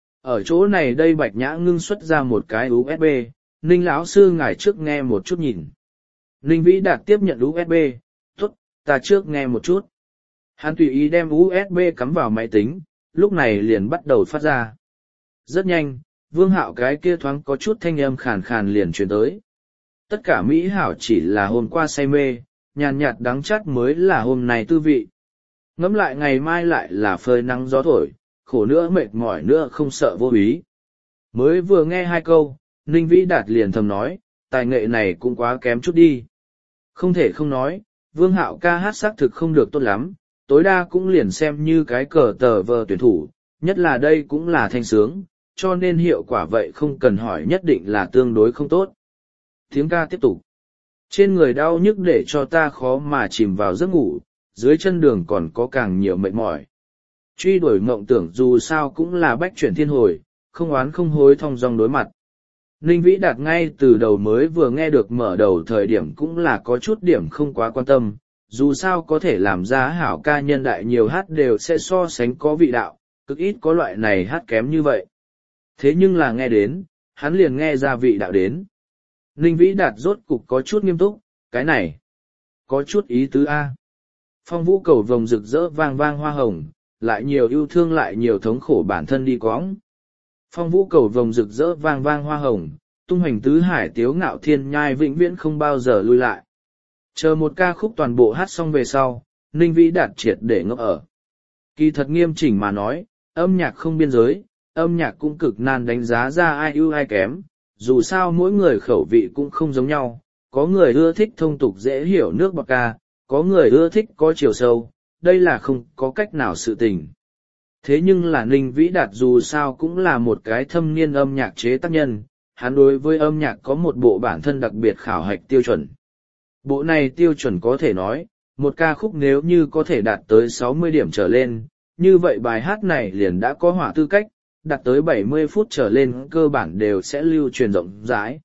Ở chỗ này đây Bạch Nhã Ngưng xuất ra một cái USB, Ninh lão sư ngài trước nghe một chút nhìn. Ninh Vĩ Đạt tiếp nhận USB, tốt, ta trước nghe một chút. Hắn tùy ý đem USB cắm vào máy tính, lúc này liền bắt đầu phát ra. Rất nhanh, Vương Hạo cái kia thoáng có chút thanh âm khàn khàn liền truyền tới. Tất cả Mỹ Hảo chỉ là hôm qua say mê, nhàn nhạt đắng chát mới là hôm nay tư vị. Ngẫm lại ngày mai lại là phơi nắng gió thổi, khổ nữa mệt mỏi nữa không sợ vô ý. Mới vừa nghe hai câu, Ninh Vĩ Đạt liền thầm nói, tài nghệ này cũng quá kém chút đi. Không thể không nói, Vương Hạo ca hát xác thực không được tốt lắm, tối đa cũng liền xem như cái cờ tờ vờ tuyển thủ, nhất là đây cũng là thanh sướng, cho nên hiệu quả vậy không cần hỏi nhất định là tương đối không tốt. Tiếng ca tiếp tục. Trên người đau nhức để cho ta khó mà chìm vào giấc ngủ, dưới chân đường còn có càng nhiều mệt mỏi. Truy đuổi mộng tưởng dù sao cũng là bách chuyển thiên hồi, không oán không hối thong dong đối mặt. Ninh Vĩ Đạt ngay từ đầu mới vừa nghe được mở đầu thời điểm cũng là có chút điểm không quá quan tâm, dù sao có thể làm ra hảo ca nhân đại nhiều hát đều sẽ so sánh có vị đạo, cực ít có loại này hát kém như vậy. Thế nhưng là nghe đến, hắn liền nghe ra vị đạo đến. Ninh Vĩ Đạt rốt cục có chút nghiêm túc, cái này, có chút ý tứ A. Phong vũ cầu vồng rực rỡ vang vang hoa hồng, lại nhiều yêu thương lại nhiều thống khổ bản thân đi quõng. Phong vũ cầu vồng rực rỡ vang vang hoa hồng, tung hoành tứ hải tiếu ngạo thiên nhai vĩnh viễn không bao giờ lui lại. Chờ một ca khúc toàn bộ hát xong về sau, Ninh Vĩ Đạt triệt để ngốc ở. Kỳ thật nghiêm chỉnh mà nói, âm nhạc không biên giới, âm nhạc cũng cực nan đánh giá ra ai ưu ai kém, dù sao mỗi người khẩu vị cũng không giống nhau, có người ưa thích thông tục dễ hiểu nước bọt ca, có người ưa thích có chiều sâu, đây là không có cách nào sự tình. Thế nhưng là Ninh Vĩ Đạt dù sao cũng là một cái thâm niên âm nhạc chế tác nhân, hắn đối với âm nhạc có một bộ bản thân đặc biệt khảo hạch tiêu chuẩn. Bộ này tiêu chuẩn có thể nói, một ca khúc nếu như có thể đạt tới 60 điểm trở lên, như vậy bài hát này liền đã có hỏa tư cách, đạt tới 70 phút trở lên cơ bản đều sẽ lưu truyền rộng rãi.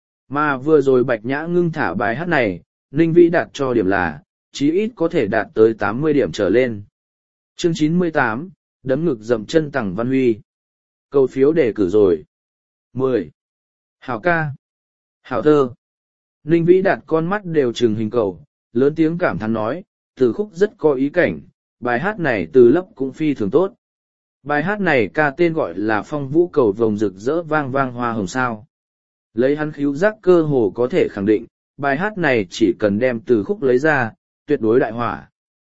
Mà vừa rồi Bạch Nhã Ngưng thả bài hát này, Ninh Vĩ Đạt cho điểm là, chí ít có thể đạt tới 80 điểm trở lên. Chương 98, đấm ngực dậm chân Tằng Văn Huy. Câu phiếu đề cử rồi. 10. Hảo ca. Hảo thơ. Ninh Vĩ Đạt con mắt đều trừng hình cầu, lớn tiếng cảm thán nói, từ khúc rất có ý cảnh, bài hát này từ lấp cũng phi thường tốt. Bài hát này ca tên gọi là Phong Vũ Cầu Vồng Rực Rỡ Vang Vang Hoa Hồng sao. Lấy hắn khíu giác cơ hồ có thể khẳng định, bài hát này chỉ cần đem từ khúc lấy ra, tuyệt đối đại hỏa.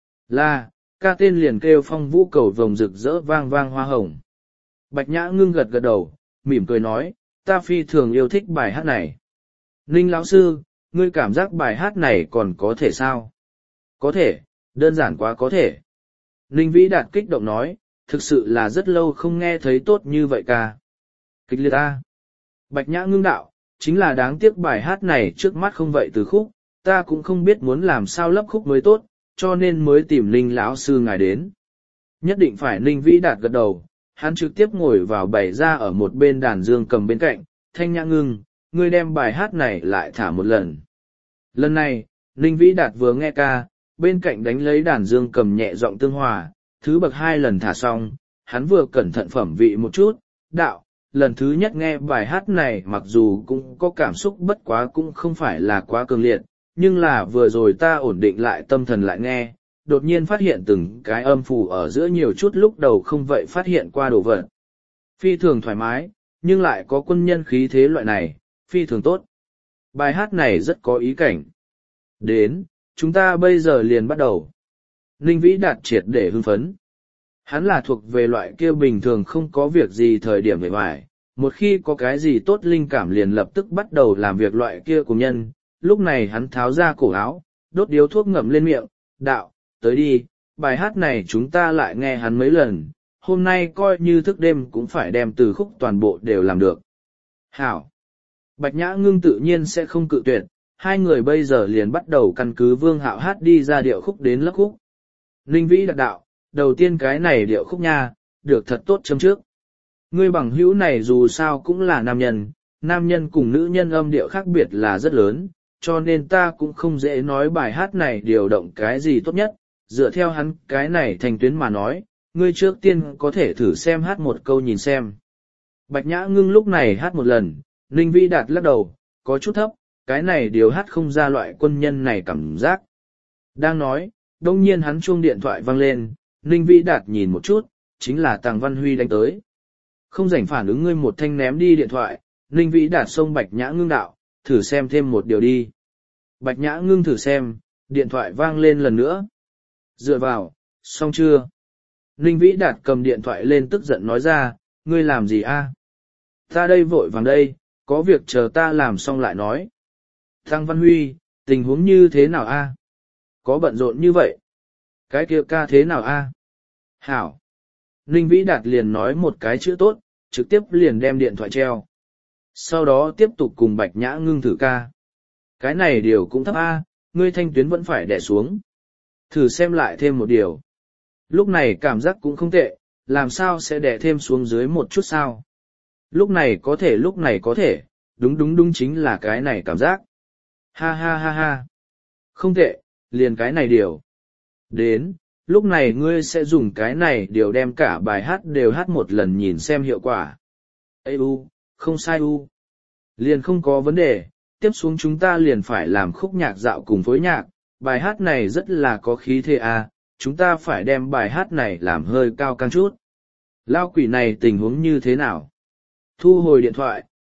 Là, ca tên liền kêu Phong Vũ Cầu Vồng Rực Rỡ Vang Vang Hoa Hồng. Bạch Nhã Ngưng gật gật đầu, mỉm cười nói, ta phi thường yêu thích bài hát này. Ninh lão sư, ngươi cảm giác bài hát này còn có thể sao? Có thể, đơn giản quá có thể. Ninh Vĩ Đạt kích động nói, thực sự là rất lâu không nghe thấy tốt như vậy ca. Kịch liệt ta. Bạch Nhã Ngưng đạo, chính là đáng tiếc bài hát này trước mắt không vậy từ khúc, ta cũng không biết muốn làm sao lấp khúc mới tốt, cho nên mới tìm Ninh lão sư ngài đến. Nhất định phải Ninh Vĩ Đạt gật đầu, hắn trực tiếp ngồi vào bày ra ở một bên đàn dương cầm bên cạnh, Thanh Nhã Ngưng, ngươi đem bài hát này lại thả một lần. Lần này, Ninh Vĩ Đạt vừa nghe ca, bên cạnh đánh lấy đàn dương cầm nhẹ giọng tương hòa, thứ bậc 2 lần thả xong, hắn vừa cẩn thận phẩm vị một chút, đạo, lần thứ nhất nghe bài hát này mặc dù cũng có cảm xúc bất quá cũng không phải là quá cường liệt, nhưng là vừa rồi ta ổn định lại tâm thần lại nghe, đột nhiên phát hiện từng cái âm phủ ở giữa nhiều chút lúc đầu không vậy phát hiện qua đồ vật. Phi thường thoải mái, nhưng lại có quân nhân khí thế loại này, phi thường tốt. Bài hát này rất có ý cảnh. Đến, chúng ta bây giờ liền bắt đầu. Ninh Vĩ Đạt triệt để hưng phấn. Hắn là thuộc về loại kia bình thường không có việc gì thời điểm về vải, một khi có cái gì tốt linh cảm liền lập tức bắt đầu làm việc loại kia của nhân. Lúc này hắn tháo ra cổ áo, đốt điếu thuốc ngậm lên miệng, đạo, tới đi, bài hát này chúng ta lại nghe hắn mấy lần, hôm nay coi như thức đêm cũng phải đem từ khúc toàn bộ đều làm được. Hảo! Bạch Nhã Ngưng tự nhiên sẽ không cự tuyệt, hai người bây giờ liền bắt đầu căn cứ Vương Hạo hát đi ra điệu khúc đến lớp khúc. Ninh Vĩ Đạt đạo, đầu tiên cái này điệu khúc nha, được thật tốt chấm trước. Ngươi bằng hữu này dù sao cũng là nam nhân cùng nữ nhân âm điệu khác biệt là rất lớn, cho nên ta cũng không dễ nói bài hát này điều động cái gì tốt nhất, dựa theo hắn cái này thành tuyến mà nói, ngươi trước tiên có thể thử xem hát một câu nhìn xem. Bạch Nhã Ngưng lúc này hát một lần, Ninh Vĩ Đạt lắc đầu, có chút thấp, cái này điều hát không ra loại quân nhân này cảm giác. Đang nói, đông nhiên hắn chuông điện thoại vang lên, Ninh Vĩ Đạt nhìn một chút, chính là Tằng Văn Huy đánh tới. Không rảnh phản ứng ngươi một thanh ném đi điện thoại, Ninh Vĩ Đạt xông Bạch Nhã Ngưng đạo, thử xem thêm một điều đi. Bạch Nhã Ngưng thử xem, điện thoại vang lên lần nữa. Dựa vào, xong chưa? Ninh Vĩ Đạt cầm điện thoại lên tức giận nói ra, ngươi làm gì a? Ta đây vội vàng đây, có việc chờ ta làm xong lại nói. Tằng Văn Huy, tình huống như thế nào a? Có bận rộn như vậy? Cái kia ca thế nào a? Hảo. Ninh Vĩ Đạt liền nói một cái chữ tốt, trực tiếp liền đem điện thoại treo. Sau đó tiếp tục cùng Bạch Nhã Ngưng thử ca. Cái này điều cũng thấp a, ngươi thanh tuyến vẫn phải đè xuống. Thử xem lại thêm một điều. Lúc này cảm giác cũng không tệ, làm sao sẽ đè thêm xuống dưới một chút sao? Lúc này có thể, đúng chính là cái này cảm giác. Ha ha ha ha. Không tệ, liền cái này điều. Đến, lúc này ngươi sẽ dùng cái này điều đem cả bài hát đều hát một lần nhìn xem hiệu quả. Ê u, không sai u. Liền không có vấn đề, tiếp xuống chúng ta liền phải làm khúc nhạc dạo cùng phối nhạc, bài hát này rất là có khí thế à, chúng ta phải đem bài hát này làm hơi cao căng chút. Lao quỷ này tình huống như thế nào? Thu hồi điện thoại,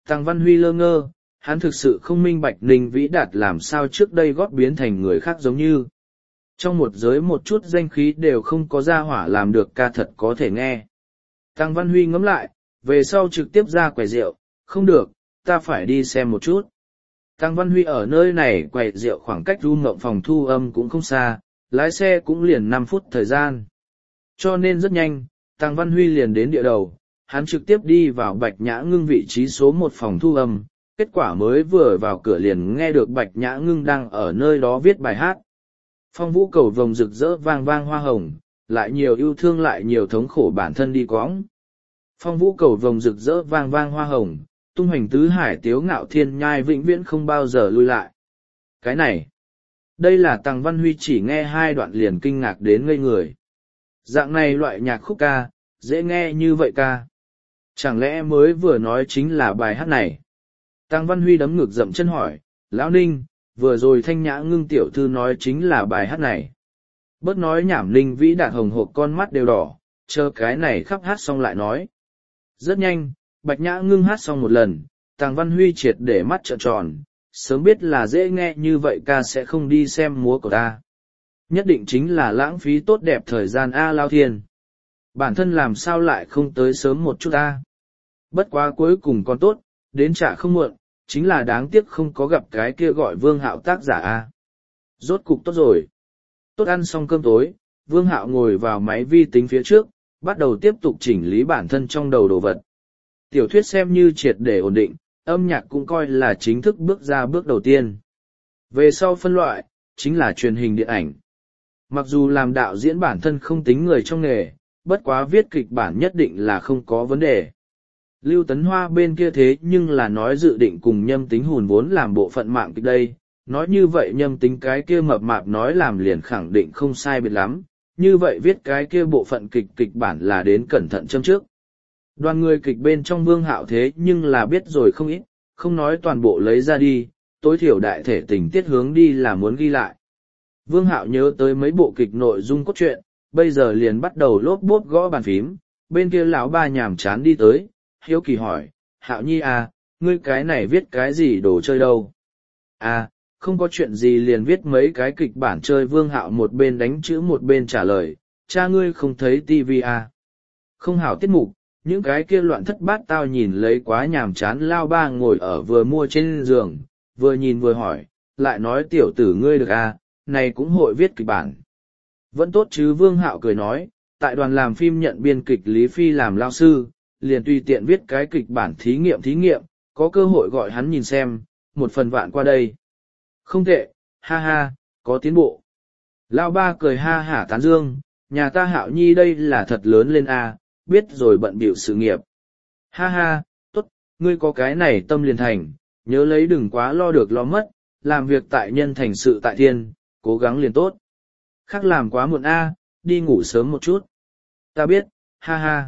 Tăng Văn Huy lơ ngơ, hắn thực sự không minh bạch Ninh Vĩ Đạt làm sao trước đây gót biến thành người khác giống như. Trong một giới một chút danh khí đều không có gia hỏa làm được ca thật có thể nghe. Tăng Văn Huy ngẫm lại, về sau trực tiếp ra quầy rượu, không được, ta phải đi xem một chút. Tăng Văn Huy ở nơi này quầy rượu khoảng cách ru ngộng phòng thu âm cũng không xa, lái xe cũng liền 5 phút thời gian. Cho nên rất nhanh, Tăng Văn Huy liền đến địa đầu, hắn trực tiếp đi vào Bạch Nhã Ngưng vị trí số 1 phòng thu âm, kết quả mới vừa vào cửa liền nghe được Bạch Nhã Ngưng đang ở nơi đó viết bài hát. Phong vũ cầu vồng rực rỡ vang vang hoa hồng, lại nhiều yêu thương lại nhiều thống khổ bản thân đi quõng. Phong vũ cầu vồng rực rỡ vang vang hoa hồng, tung hoành tứ hải tiếu ngạo thiên nhai vĩnh viễn không bao giờ lui lại. Cái này, đây là Tăng Văn Huy chỉ nghe 2 đoạn liền kinh ngạc đến ngây người. Dạng này loại nhạc khúc ca, dễ nghe như vậy ca. Chẳng lẽ mới vừa nói chính là bài hát này? Tăng Văn Huy đấm ngực dậm chân hỏi, Lão Ninh, vừa rồi Thanh Nhã Ngưng tiểu thư nói chính là bài hát này. Bớt nói nhảm, Ninh Vĩ Đạt hồng hộc con mắt đều đỏ, chờ cái này khắp hát xong lại nói. Rất nhanh, Bạch Nhã Ngưng hát xong một lần, Tăng Văn Huy triệt để mắt trợn tròn, sớm biết là dễ nghe như vậy ca sẽ không đi xem múa của ta. Nhất định chính là lãng phí tốt đẹp thời gian A Lao Thiên. Bản thân làm sao lại không tới sớm một chút A. Bất quá cuối cùng còn tốt, đến trả không muộn, chính là đáng tiếc không có gặp cái kia gọi Vương Hạo tác giả A. Rốt cục tốt rồi. Tốt ăn xong cơm tối, Vương Hạo ngồi vào máy vi tính phía trước, bắt đầu tiếp tục chỉnh lý bản thân trong đầu đồ vật. Tiểu thuyết xem như triệt để ổn định, âm nhạc cũng coi là chính thức bước ra bước đầu tiên. Về sau phân loại, chính là truyền hình điện ảnh. Mặc dù làm đạo diễn bản thân không tính người trong nghề, bất quá viết kịch bản nhất định là không có vấn đề. Lưu Tấn Hoa bên kia thế nhưng là nói dự định cùng Nhâm Tính hùn vốn làm bộ phận mạng kịch đây, nói như vậy Nhâm Tính cái kia mập mạp nói làm liền khẳng định không sai biệt lắm, như vậy viết cái kia bộ phận kịch bản là đến cẩn thận châm trước. Đoàn người kịch bên trong Vương Hạo thế nhưng là biết rồi không ít, không nói toàn bộ lấy ra đi, tối thiểu đại thể tình tiết hướng đi là muốn ghi lại. Vương Hạo nhớ tới mấy bộ kịch nội dung cốt truyện, bây giờ liền bắt đầu lốp bốp gõ bàn phím, bên kia lão ba nhàm chán đi tới, hiếu kỳ hỏi, Hạo Nhi à, ngươi cái này viết cái gì đồ chơi đâu? À, không có chuyện gì liền viết mấy cái kịch bản chơi. Vương Hạo một bên đánh chữ một bên trả lời, cha ngươi không thấy tivi à? Không hảo tiết mục, những cái kia loạn thất bát tao nhìn lấy quá nhàm chán. Lao ba ngồi ở vừa mua trên giường, vừa nhìn vừa hỏi, lại nói tiểu tử ngươi được à, này cũng hội viết kịch bản. Vẫn tốt chứ. Vương Hạo cười nói, tại đoàn làm phim nhận biên kịch Lý Phi làm lao sư, liền tùy tiện viết cái kịch bản thí nghiệm, có cơ hội gọi hắn nhìn xem, 1/1000 qua đây. Không tệ, ha ha, có tiến bộ. Lao ba cười ha hả tán dương, nhà ta Hạo Nhi đây là thật lớn lên a, biết rồi bận bịu sự nghiệp. Ha ha, tốt, ngươi có cái này tâm liền thành, nhớ lấy đừng quá lo được lo mất, làm việc tại nhân thành sự tại thiên, cố gắng liền tốt. Khác làm quá muộn a, đi ngủ sớm một chút. Ta biết, ha ha.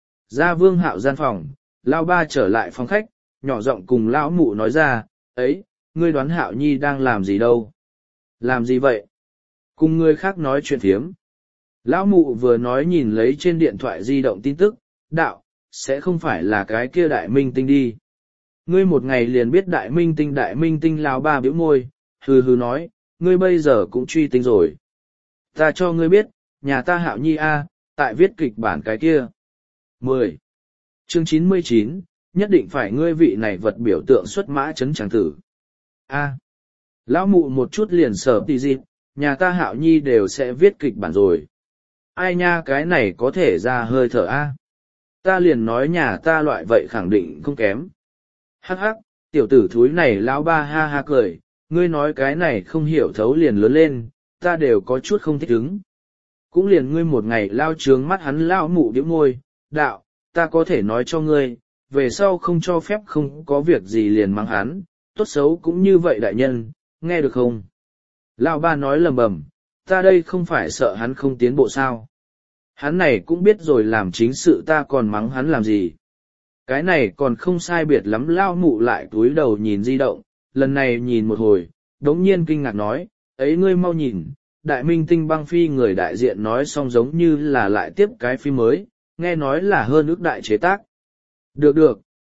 Ra Vương Hạo gian phòng, Lao ba trở lại phòng khách, nhỏ giọng cùng lão mụ nói ra, ấy, ngươi đoán Hạo Nhi đang làm gì đâu? Làm gì vậy? Cùng người khác nói chuyện phiếm. Lão mụ vừa nói nhìn lấy trên điện thoại di động tin tức, đạo, sẽ không phải là cái kia đại minh tinh đi. Ngươi một ngày liền biết đại minh tinh. Lão ba bĩu môi, hừ hừ nói, ngươi bây giờ cũng truy tinh rồi. Ta cho ngươi biết, nhà ta Hạo Nhi a, tại viết kịch bản cái kia. 10. Chương 99, nhất định phải ngươi vị này vật biểu tượng xuất mã chấn tràng tử. A. Lão mụ một chút liền sở tì dịp, nhà ta Hạo Nhi đều sẽ viết kịch bản rồi. Ai nha, cái này có thể ra hơi thở a. Ta liền nói nhà ta loại vậy khẳng định không kém. Hắc hắc, tiểu tử thúi này. Lão ba ha ha cười, ngươi nói cái này không hiểu thấu liền lớn lên, ta đều có chút không thích ứng. Cũng liền ngươi một ngày lao trướng mắt hắn. Lão mụ điếu môi, đạo, ta có thể nói cho ngươi, về sau không cho phép không có việc gì liền mắng hắn, tốt xấu cũng như vậy đại nhân, nghe được không? Lão ba nói lầm bầm, ta đây không phải sợ hắn không tiến bộ sao? Hắn này cũng biết rồi làm chính sự, ta còn mắng hắn làm gì? Cái này còn không sai biệt lắm. Lão mụ lại cúi đầu nhìn di động, lần này nhìn một hồi, đống nhiên kinh ngạc nói, ấy ngươi mau nhìn, đại minh tinh băng phi người đại diện nói xong giống như là lại tiếp cái phim mới, nghe nói là hơn ước đại chế tác. Được được,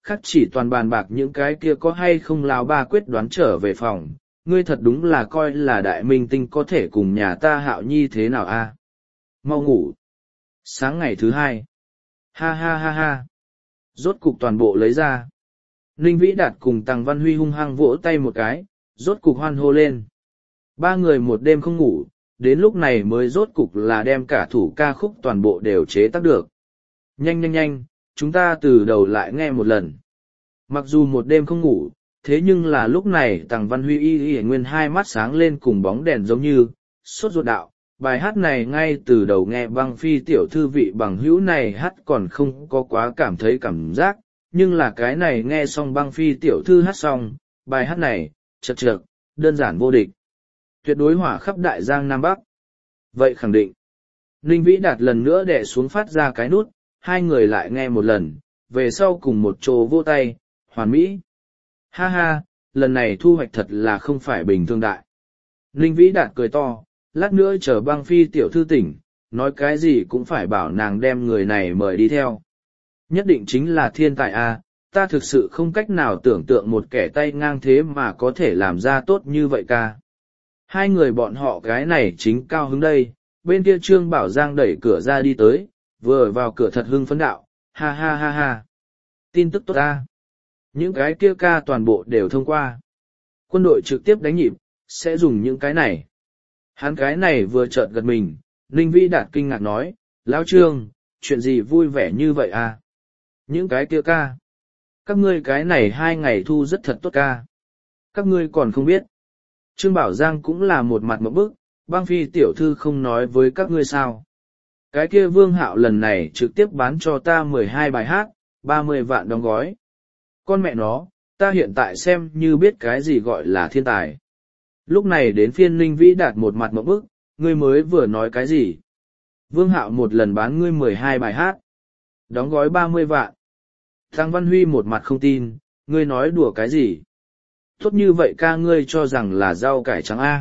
khắc chỉ toàn bàn bạc những cái kia có hay không lão ba quyết đoán trở về phòng, ngươi thật đúng là coi là đại minh tinh có thể cùng nhà ta Hạo Nhi thế nào a? Mau ngủ. Sáng ngày thứ hai. Ha ha ha ha. Rốt cục toàn bộ lấy ra. Ninh Vĩ Đạt cùng Tằng Văn Huy hung hăng vỗ tay một cái, rốt cục hoan hô lên. Ba người một đêm không ngủ, đến lúc này mới rốt cục là đem cả thủ ca khúc toàn bộ đều chế tác được. Nhanh nhanh nhanh, chúng ta từ đầu lại nghe một lần. Mặc dù một đêm không ngủ, thế nhưng là lúc này Tằng Văn Huy y nguyên hai mắt sáng lên cùng bóng đèn giống như, sốt ruột đạo. Bài hát này ngay từ đầu nghe Băng Phi tiểu thư vị bằng hữu này hát còn không có quá cảm thấy cảm giác, nhưng là cái này nghe xong Băng Phi tiểu thư hát xong, bài hát này, chật chật, đơn giản vô địch. Tuyệt đối hỏa khắp Đại Giang Nam Bắc. Vậy khẳng định. Ninh Vĩ Đạt lần nữa đè xuống phát ra cái nút, hai người lại nghe một lần, về sau cùng một chỗ vô tay, hoàn mỹ. Ha ha, lần này thu hoạch thật là không phải bình thường đại. Ninh Vĩ Đạt cười to, lát nữa chờ Băng Phi tiểu thư tỉnh, nói cái gì cũng phải bảo nàng đem người này mời đi theo. Nhất định chính là thiên tài a, ta thực sự không cách nào tưởng tượng một kẻ tay ngang thế mà có thể làm ra tốt như vậy ca. Hai người bọn họ cái này chính cao hứng đây, bên kia Trương Bảo Giang đẩy cửa ra đi tới, vừa vào cửa thật hưng phấn đạo, ha ha ha ha. Tin tức tốt ta. Những cái kia ca toàn bộ đều thông qua. Quân đội trực tiếp đánh nhịp, sẽ dùng những cái này. Hắn cái này vừa chợt gật mình, Ninh Vĩ Đạt kinh ngạc nói, Lão Trương, chuyện gì vui vẻ như vậy à? Những cái kia ca. Các ngươi cái này 2 ngày thu rất thật tốt ca. Các ngươi còn không biết. Trương Bảo Giang cũng là một mặt một bức, Băng Phi tiểu thư không nói với các ngươi sao. Cái kia Vương Hạo lần này trực tiếp bán cho ta 12 bài hát, 30 vạn đóng gói. Con mẹ nó, ta hiện tại xem như biết cái gì gọi là thiên tài. Lúc này đến phiên Ninh Vĩ Đạt một mặt một bức, ngươi mới vừa nói cái gì? Vương Hạo một lần bán ngươi 12 bài hát, đóng gói 30 vạn. Tằng Văn Huy một mặt không tin, ngươi nói đùa cái gì? Tốt như vậy ca ngươi cho rằng là rau cải trắng A.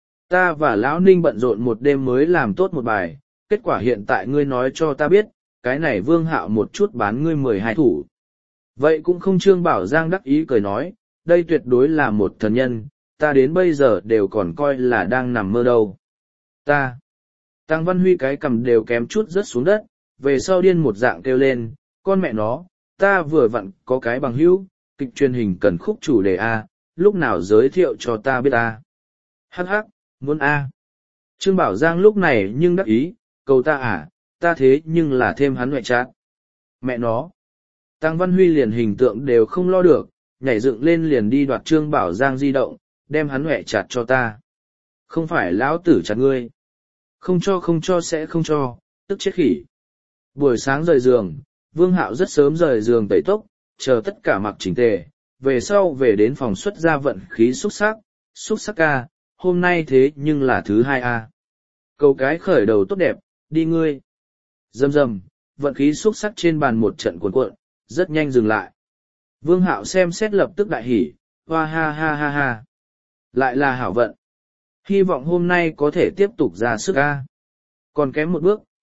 Ta và Lão Ninh bận rộn một đêm mới làm tốt một bài, kết quả hiện tại ngươi nói cho ta biết, cái này Vương Hạo một chút bán ngươi 12 thủ. Vậy cũng không. Trương Bảo Giang đắc ý cười nói, đây tuyệt đối là một thần nhân, ta đến bây giờ đều còn coi là đang nằm mơ đâu. Ta. Tằng Văn Huy cái cầm đều kém chút rớt xuống đất, về sau điên một dạng kêu lên, con mẹ nó, ta vừa vặn có cái bằng hữu, kịch truyền hình cần khúc chủ đề A, lúc nào giới thiệu cho ta biết A. Hắc hắc, muốn A. Trương Bảo Giang lúc này nhưng đắc ý, cầu ta à, ta thế nhưng là thêm hắn ngoại trát. Mẹ nó. Tằng Văn Huy liền hình tượng đều không lo được, nhảy dựng lên liền đi đoạt Trương Bảo Giang di động, đem hắn ngoại chặt cho ta. Không phải lão tử chặt ngươi. Không cho sẽ không cho, tức chết khỉ. Buổi sáng rời giường, Vương Hạo rất sớm rời giường tẩy tốc, chờ tất cả mặc chỉnh tề, về sau về đến phòng xuất ra vận khí xúc sắc ca, hôm nay thế nhưng là thứ 2 a. Cầu cái khởi đầu tốt đẹp, đi ngươi. Rầm rầm, vận khí xúc sắc trên bàn một trận cuộn cuộn, rất nhanh dừng lại. Vương Hạo xem xét lập tức đại hỉ, hoa ha ha ha ha. Lại là hảo vận. Hy vọng hôm nay có thể tiếp tục ra sức A. Còn kém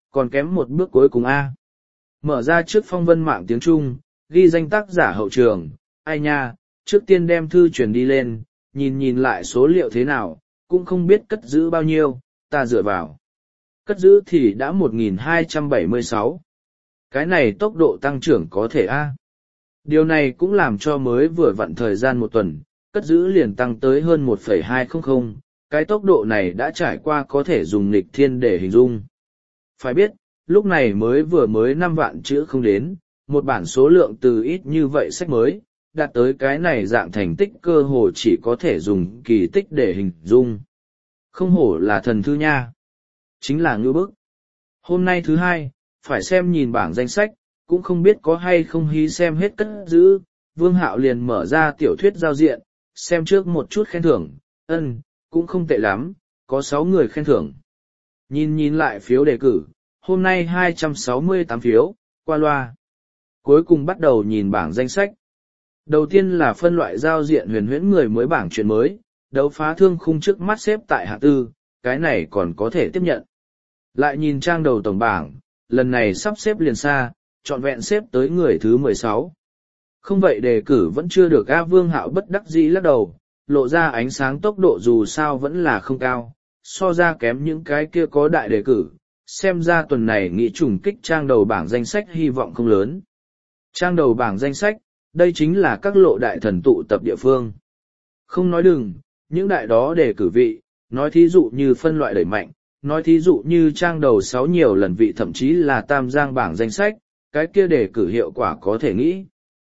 một bước cuối cùng A. Mở ra trước phong vân mạng tiếng Trung, ghi danh tác giả hậu trường, ai nha, trước tiên đem thư truyền đi lên, nhìn lại số liệu thế nào, cũng không biết cất giữ bao nhiêu, ta dựa vào. Cất giữ thì đã 1276. Cái này tốc độ tăng trưởng có thể A. Điều này cũng làm cho mới vừa vặn thời gian một tuần, cất giữ liền tăng tới hơn 1,200, cái tốc độ này đã trải qua có thể dùng nghịch thiên để hình dung. Phải biết, lúc này mới 5 vạn chữ không đến, một bản số lượng từ ít như vậy sách mới, đạt tới cái này dạng thành tích cơ hồ chỉ có thể dùng kỳ tích để hình dung. Không hổ là thần thư nha. Chính là ngư bức. Hôm nay thứ 2, phải xem nhìn bảng danh sách, cũng không biết có hay không hí xem hết cất giữ, Vương Hạo liền mở ra tiểu thuyết giao diện, xem trước một chút khen thưởng, cũng không tệ lắm, có 6 người khen thưởng. Nhìn lại phiếu đề cử, hôm nay 268 phiếu, qua loa. Cuối cùng bắt đầu nhìn bảng danh sách. Đầu tiên là phân loại giao diện huyền huyễn người mới bảng chuyện mới, đấu phá thương khung trước mắt xếp tại hạng 4, cái này còn có thể tiếp nhận. Lại nhìn trang đầu tổng bảng, lần này sắp xếp liền xa, trọn vẹn xếp tới người thứ 16. Không vậy đề cử vẫn chưa được. A Vương Hạo bất đắc dĩ lắc đầu, lộ ra ánh sáng tốc độ dù sao vẫn là không cao, so ra kém những cái kia có đại đề cử, xem ra tuần này nghĩ trùng kích trang đầu bảng danh sách hy vọng không lớn. Trang đầu bảng danh sách, đây chính là các lộ đại thần tụ tập địa phương. Không nói đừng, những đại đó đề cử vị, nói thí dụ như phân loại đẩy mạnh, nói thí dụ như trang đầu 6 nhiều lần vị thậm chí là tam giang bảng danh sách, cái kia đề cử hiệu quả có thể nghĩ.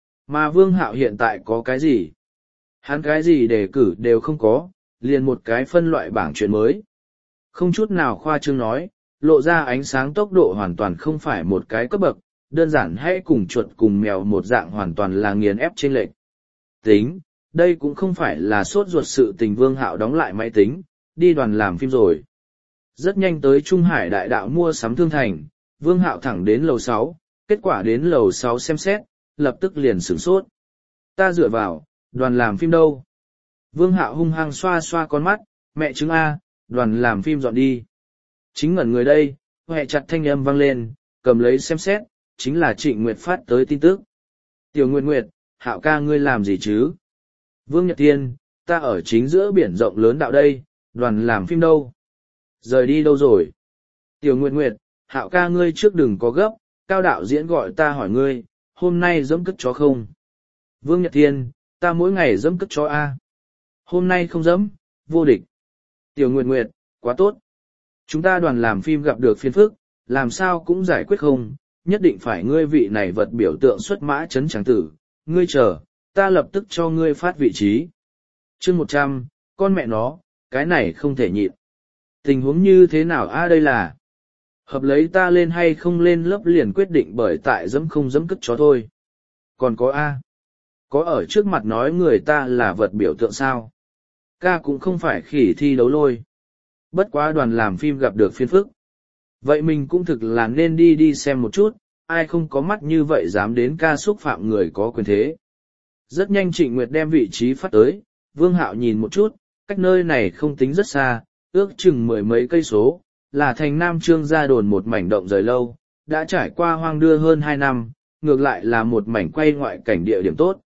Mà Vương Hạo hiện tại có cái gì? Hắn cái gì đề cử đều không có, liền một cái phân loại bảng chuyện mới. Không chút nào khoa trương nói, lộ ra ánh sáng tốc độ hoàn toàn không phải một cái cấp bậc, đơn giản hãy cùng chuột cùng mèo một dạng hoàn toàn là nghiền ép trên lệch. Tính, đây cũng không phải là sốt ruột sự tình. Vương Hạo đóng lại máy tính, đi đoàn làm phim rồi. Rất nhanh tới Trung Hải đại đạo mua sắm thương thành, Vương Hạo thẳng đến lầu 6, kết quả đến lầu 6 xem xét, lập tức liền sửng sốt. Ta dựa vào, đoàn làm phim đâu? Vương Hạo hung hăng xoa xoa con mắt, mẹ chứng A, đoàn làm phim dọn đi. Chính ngẩn người đây, hệ chặt thanh âm vang lên, cầm lấy xem xét, chính là Trịnh Nguyệt phát tới tin tức. Tiểu Nguyệt Nguyệt, Hạo ca ngươi làm gì chứ? Vương Nhật Thiên, ta ở chính giữa biển rộng lớn đạo đây, đoàn làm phim đâu? Rời đi đâu rồi? Tiểu Nguyệt Nguyệt, Hạo ca ngươi trước đừng có gấp, Cao đạo diễn gọi ta hỏi ngươi, hôm nay dẫm cất chó không? Vương Nhật Thiên, ta mỗi ngày dẫm cất chó A. Hôm nay không dẫm, vô địch. Tiểu Nguyệt Nguyệt, quá tốt. Chúng ta đoàn làm phim gặp được phiền phức, làm sao cũng giải quyết không, nhất định phải ngươi vị này vật biểu tượng xuất mã chấn tràng tử, ngươi chờ, ta lập tức cho ngươi phát vị trí. Chương 100, con mẹ nó, cái này không thể nhịn. Tình huống như thế nào a đây là? Hợp lấy ta lên hay không lên lớp liền quyết định bởi tại dẫm không dẫm cất chó thôi. Còn có a? Có ở trước mặt nói người ta là vật biểu tượng sao? Ca cũng không phải khỉ thi đấu lôi. Bất quá đoàn làm phim gặp được phiền phức. Vậy mình cũng thực là nên đi xem một chút, ai không có mắt như vậy dám đến ca xúc phạm người có quyền thế. Rất nhanh Trịnh Nguyệt đem vị trí phát tới, Vương Hạo nhìn một chút, cách nơi này không tính rất xa, ước chừng 10 mấy cây số, là thành Nam Trương Gia Đồn một mảnh động rời lâu, đã trải qua hoang đưa hơn 2 năm, ngược lại là một mảnh quay ngoại cảnh địa điểm tốt.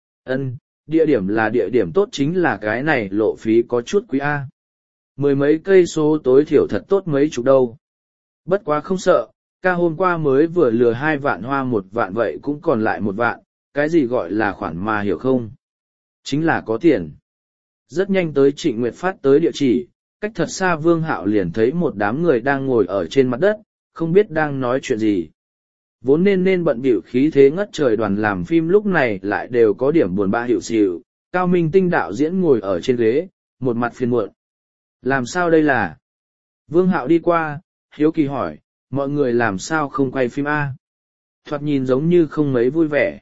Địa điểm là địa điểm tốt chính là cái này lộ phí có chút quý A. 10 mấy cây số tối thiểu thật tốt mấy chục đâu. Bất quá không sợ, ca hôm qua mới vừa lừa 2 vạn hoa 1 vạn vậy cũng còn lại 1 vạn, cái gì gọi là khoản mà hiểu không? Chính là có tiền. Rất nhanh tới Trịnh Nguyệt phát tới địa chỉ, cách thật xa Vương Hạo liền thấy một đám người đang ngồi ở trên mặt đất, không biết đang nói chuyện gì. Vốn nên bận bịu khí thế ngất trời đoàn làm phim lúc này lại đều có điểm buồn bã hiệu xỉu, Cao Minh Tinh đạo diễn ngồi ở trên ghế, một mặt phiền muộn. Làm sao đây là? Vương Hạo đi qua, hiếu kỳ hỏi, mọi người làm sao không quay phim A? Thoạt nhìn giống như không mấy vui vẻ.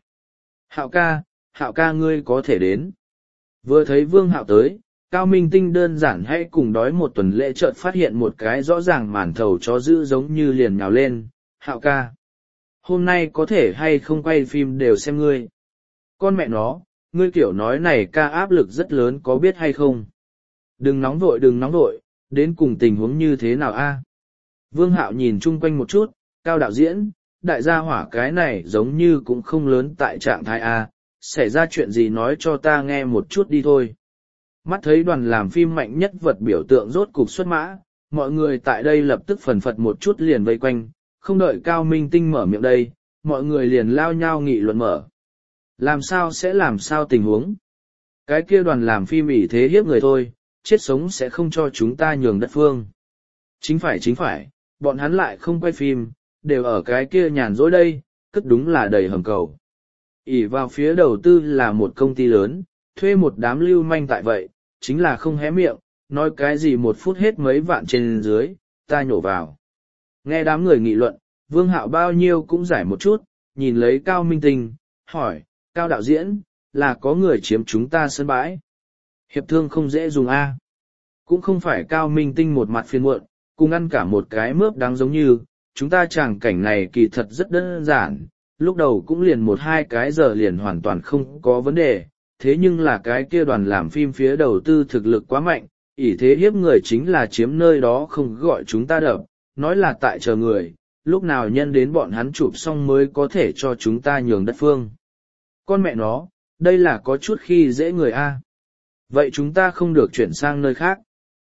Hạo ca ngươi có thể đến. Vừa thấy Vương Hạo tới, Cao Minh Tinh đơn giản hãy cùng đói một tuần lễ chợt phát hiện một cái rõ ràng màn thầu chó dữ giống như liền nhào lên, Hạo ca. Hôm nay có thể hay không quay phim đều xem ngươi. Con mẹ nó, ngươi kiểu nói này ca áp lực rất lớn có biết hay không? Đừng nóng vội, đến cùng tình huống như thế nào a? Vương Hạo nhìn chung quanh một chút, Cao đạo diễn, đại gia hỏa cái này giống như cũng không lớn tại trạng thái a, xảy ra chuyện gì nói cho ta nghe một chút đi thôi. Mắt thấy đoàn làm phim mạnh nhất vật biểu tượng rốt cục xuất mã, mọi người tại đây lập tức phần phật một chút liền vây quanh, không đợi Cao Minh Tinh mở miệng đây, mọi người liền lao nhau nghị luận mở. Làm sao tình huống? Cái kia đoàn làm phim ỷ thế hiếp người thôi, chết sống sẽ không cho chúng ta nhường đất phương. Chính phải, bọn hắn lại không quay phim, đều ở cái kia nhàn rỗi đây, cất đúng là đầy hầm cầu. ỷ vào phía đầu tư là một công ty lớn, thuê một đám lưu manh tại vậy, chính là không hé miệng, nói cái gì 1 phút hết mấy vạn trên dưới, ta nhổ vào. Nghe đám người nghị luận, Vương Hạo bao nhiêu cũng giải một chút, nhìn lấy Cao Minh Tinh, hỏi, Cao đạo diễn, là có người chiếm chúng ta sân bãi. Hiệp thương không dễ dùng A. Cũng không phải Cao Minh Tinh một mặt phiền muộn, cùng ăn cả một cái mướp đáng giống như, chúng ta chẳng cảnh này kỳ thật rất đơn giản, lúc đầu cũng liền 1-2 cái giờ liền hoàn toàn không có vấn đề, thế nhưng là cái kia đoàn làm phim phía đầu tư thực lực quá mạnh, ỷ thế hiếp người chính là chiếm nơi đó không gọi chúng ta đập, nói là tại chờ người, lúc nào nhân đến bọn hắn chụp xong mới có thể cho chúng ta nhường đất phương. Con mẹ nó, đây là có chút khi dễ người a. Vậy chúng ta không được chuyển sang nơi khác.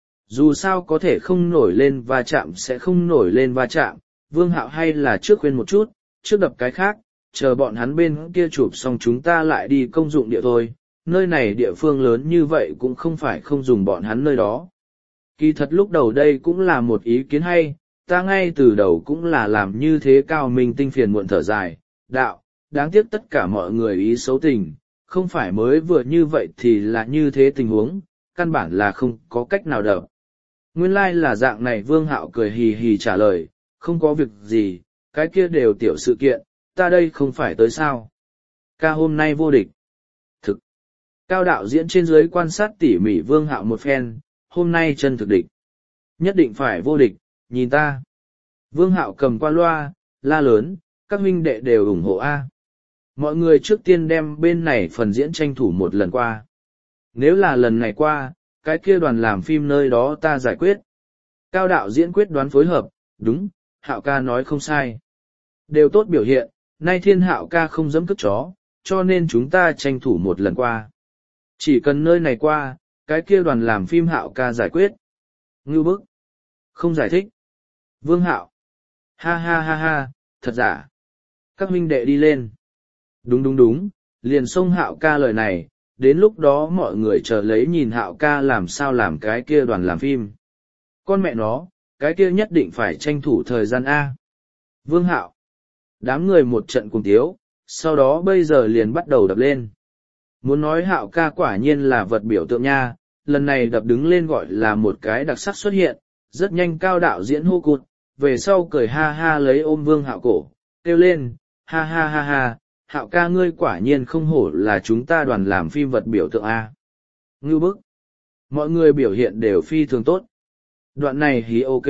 Dù sao có thể không nổi lên va chạm sẽ không nổi lên va chạm, Vương Hạo hay là trước khuyên một chút, trước đập cái khác, chờ bọn hắn bên kia chụp xong chúng ta lại đi công dụng địa thôi, nơi này địa phương lớn như vậy cũng không phải không dùng bọn hắn nơi đó. Kỳ thật lúc đầu đây cũng là một ý kiến hay, ta ngay từ đầu cũng là làm như thế. Cao Minh Tinh phiền muộn thở dài, đạo, đáng tiếc tất cả mọi người ý xấu tình, không phải mới vừa như vậy thì là như thế tình huống, căn bản là không có cách nào đập. Nguyên lai là dạng này. Vương Hạo cười hì hì trả lời, không có việc gì, cái kia đều tiểu sự kiện, ta đây không phải tới sao. Ca hôm nay vô địch. Thực. Cao đạo diễn trên dưới quan sát tỉ mỉ Vương Hạo một phen, hôm nay chân thực địch. Nhất định phải vô địch, nhìn ta. Vương Hạo cầm qua loa, la lớn, các huynh đệ đều ủng hộ A. Mọi người trước tiên đem bên này phần diễn tranh thủ một lần qua. Nếu là lần này qua, cái kia đoàn làm phim nơi đó ta giải quyết. Cao đạo diễn quyết đoán phối hợp, đúng, Hạo ca nói không sai. Đều tốt biểu hiện, nay Thiên Hạo ca không dẫm cướp chó, cho nên chúng ta tranh thủ một lần qua. Chỉ cần nơi này qua, cái kia đoàn làm phim Hạo ca giải quyết. Ngưu bức. Không giải thích. Vương Hạo. Ha ha ha ha, thật giả. Các huynh đệ đi lên. Đúng đúng đúng, liền xông Hạo ca lời này, đến lúc đó mọi người chờ lấy nhìn Hạo ca làm sao làm cái kia đoàn làm phim. Con mẹ nó, cái kia nhất định phải tranh thủ thời gian A. Vương Hạo. Đám người một trận cùng tiếu, sau đó bây giờ liền bắt đầu đập lên. Muốn nói Hạo ca quả nhiên là vật biểu tượng nha, lần này đập đứng lên gọi là một cái đặc sắc xuất hiện, rất nhanh cao đạo diễn hô cụt, về sau cười ha ha lấy ôm Vương Hạo cổ, kêu lên, ha ha ha ha, Hạo ca ngươi quả nhiên không hổ là chúng ta đoàn làm phim vật biểu tượng A. Ngưu bức. Mọi người biểu hiện đều phi thường tốt. Đoạn này hí ok.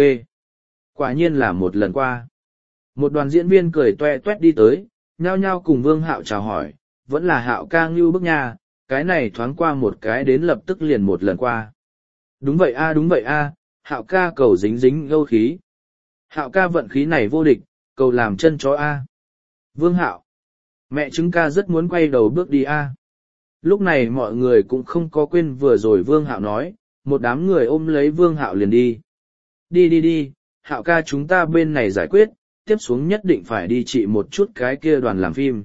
Quả nhiên là một lần qua. Một đoàn diễn viên cười toe toét đi tới, nhao nhao cùng Vương Hạo chào hỏi, vẫn là Hạo ca ngưu bức nha, cái này thoáng qua một cái đến lập tức liền một lần qua. Đúng vậy a, đúng vậy a, Hạo ca cầu dính dính gâu khí. Hạo ca vận khí này vô địch, cầu làm chân chó a. Vương Hạo. Mẹ chứng ca rất muốn quay đầu bước đi a. Lúc này mọi người cũng không có quên vừa rồi Vương Hạo nói, một đám người ôm lấy Vương Hạo liền đi. Đi đi đi, Hạo ca chúng ta bên này giải quyết, tiếp xuống nhất định phải đi trị một chút cái kia đoàn làm phim.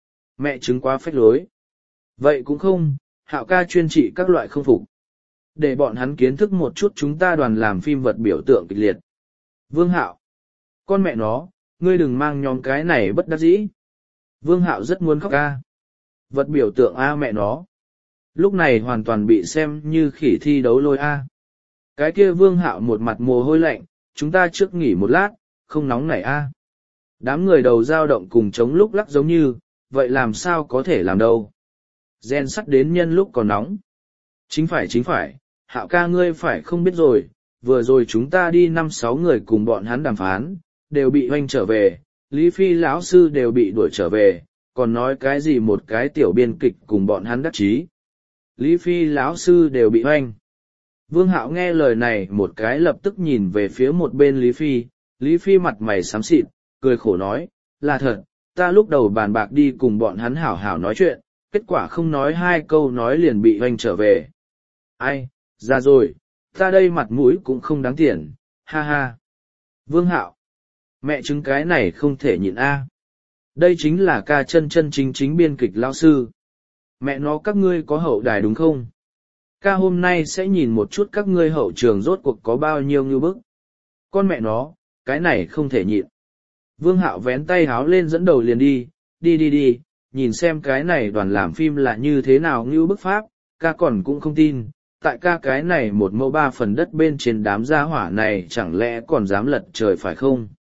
Mẹ chứng quá phách lối. Vậy cũng không, Hạo ca chuyên trị các loại không phục. Để bọn hắn kiến thức một chút chúng ta đoàn làm phim vật biểu tượng kịch liệt. Vương Hạo. Con mẹ nó, ngươi đừng mang nhóm cái này bất đắc dĩ. Vương Hạo rất muốn khóc ca. Vật biểu tượng A mẹ nó. Lúc này hoàn toàn bị xem như khỉ thi đấu lôi A. Cái kia Vương Hạo một mặt mồ hôi lạnh, chúng ta trước nghỉ một lát, không nóng nảy A. Đám người đầu dao động cùng chống lúc lắc giống như, vậy làm sao có thể làm đâu. Gen sắt đến nhân lúc còn nóng. Chính phải, Hạo ca ngươi phải không biết rồi, vừa rồi chúng ta đi 5-6 người cùng bọn hắn đàm phán, đều bị hoanh trở về, Lý Phi lão sư đều bị đuổi trở về, còn nói cái gì một cái tiểu biên kịch cùng bọn hắn đắc chí. Lý Phi lão sư đều bị hoanh. Vương Hạo nghe lời này một cái lập tức nhìn về phía một bên Lý Phi mặt mày xám xịt, cười khổ nói, là thật, ta lúc đầu bàn bạc đi cùng bọn hắn hảo hảo nói chuyện, kết quả không nói 2 câu nói liền bị hoanh trở về. Ai, ra rồi, ta đây mặt mũi cũng không đáng tiền, ha ha. Vương Hạo, mẹ chứng cái này không thể nhịn a. Đây chính là ca chân chân chính biên kịch lao sư. Mẹ nó các ngươi có hậu đài đúng không? Ca hôm nay sẽ nhìn một chút các ngươi hậu trường rốt cuộc có bao nhiêu ngưu bức. Con mẹ nó, cái này không thể nhịn. Vương Hạo vén tay háo lên dẫn đầu liền đi, đi, nhìn xem cái này đoàn làm phim là như thế nào ngưu bức pháp, ca còn cũng không tin, tại ca cái này 1 mẫu 3 phần đất bên trên đám gia hỏa này chẳng lẽ còn dám lật trời phải không?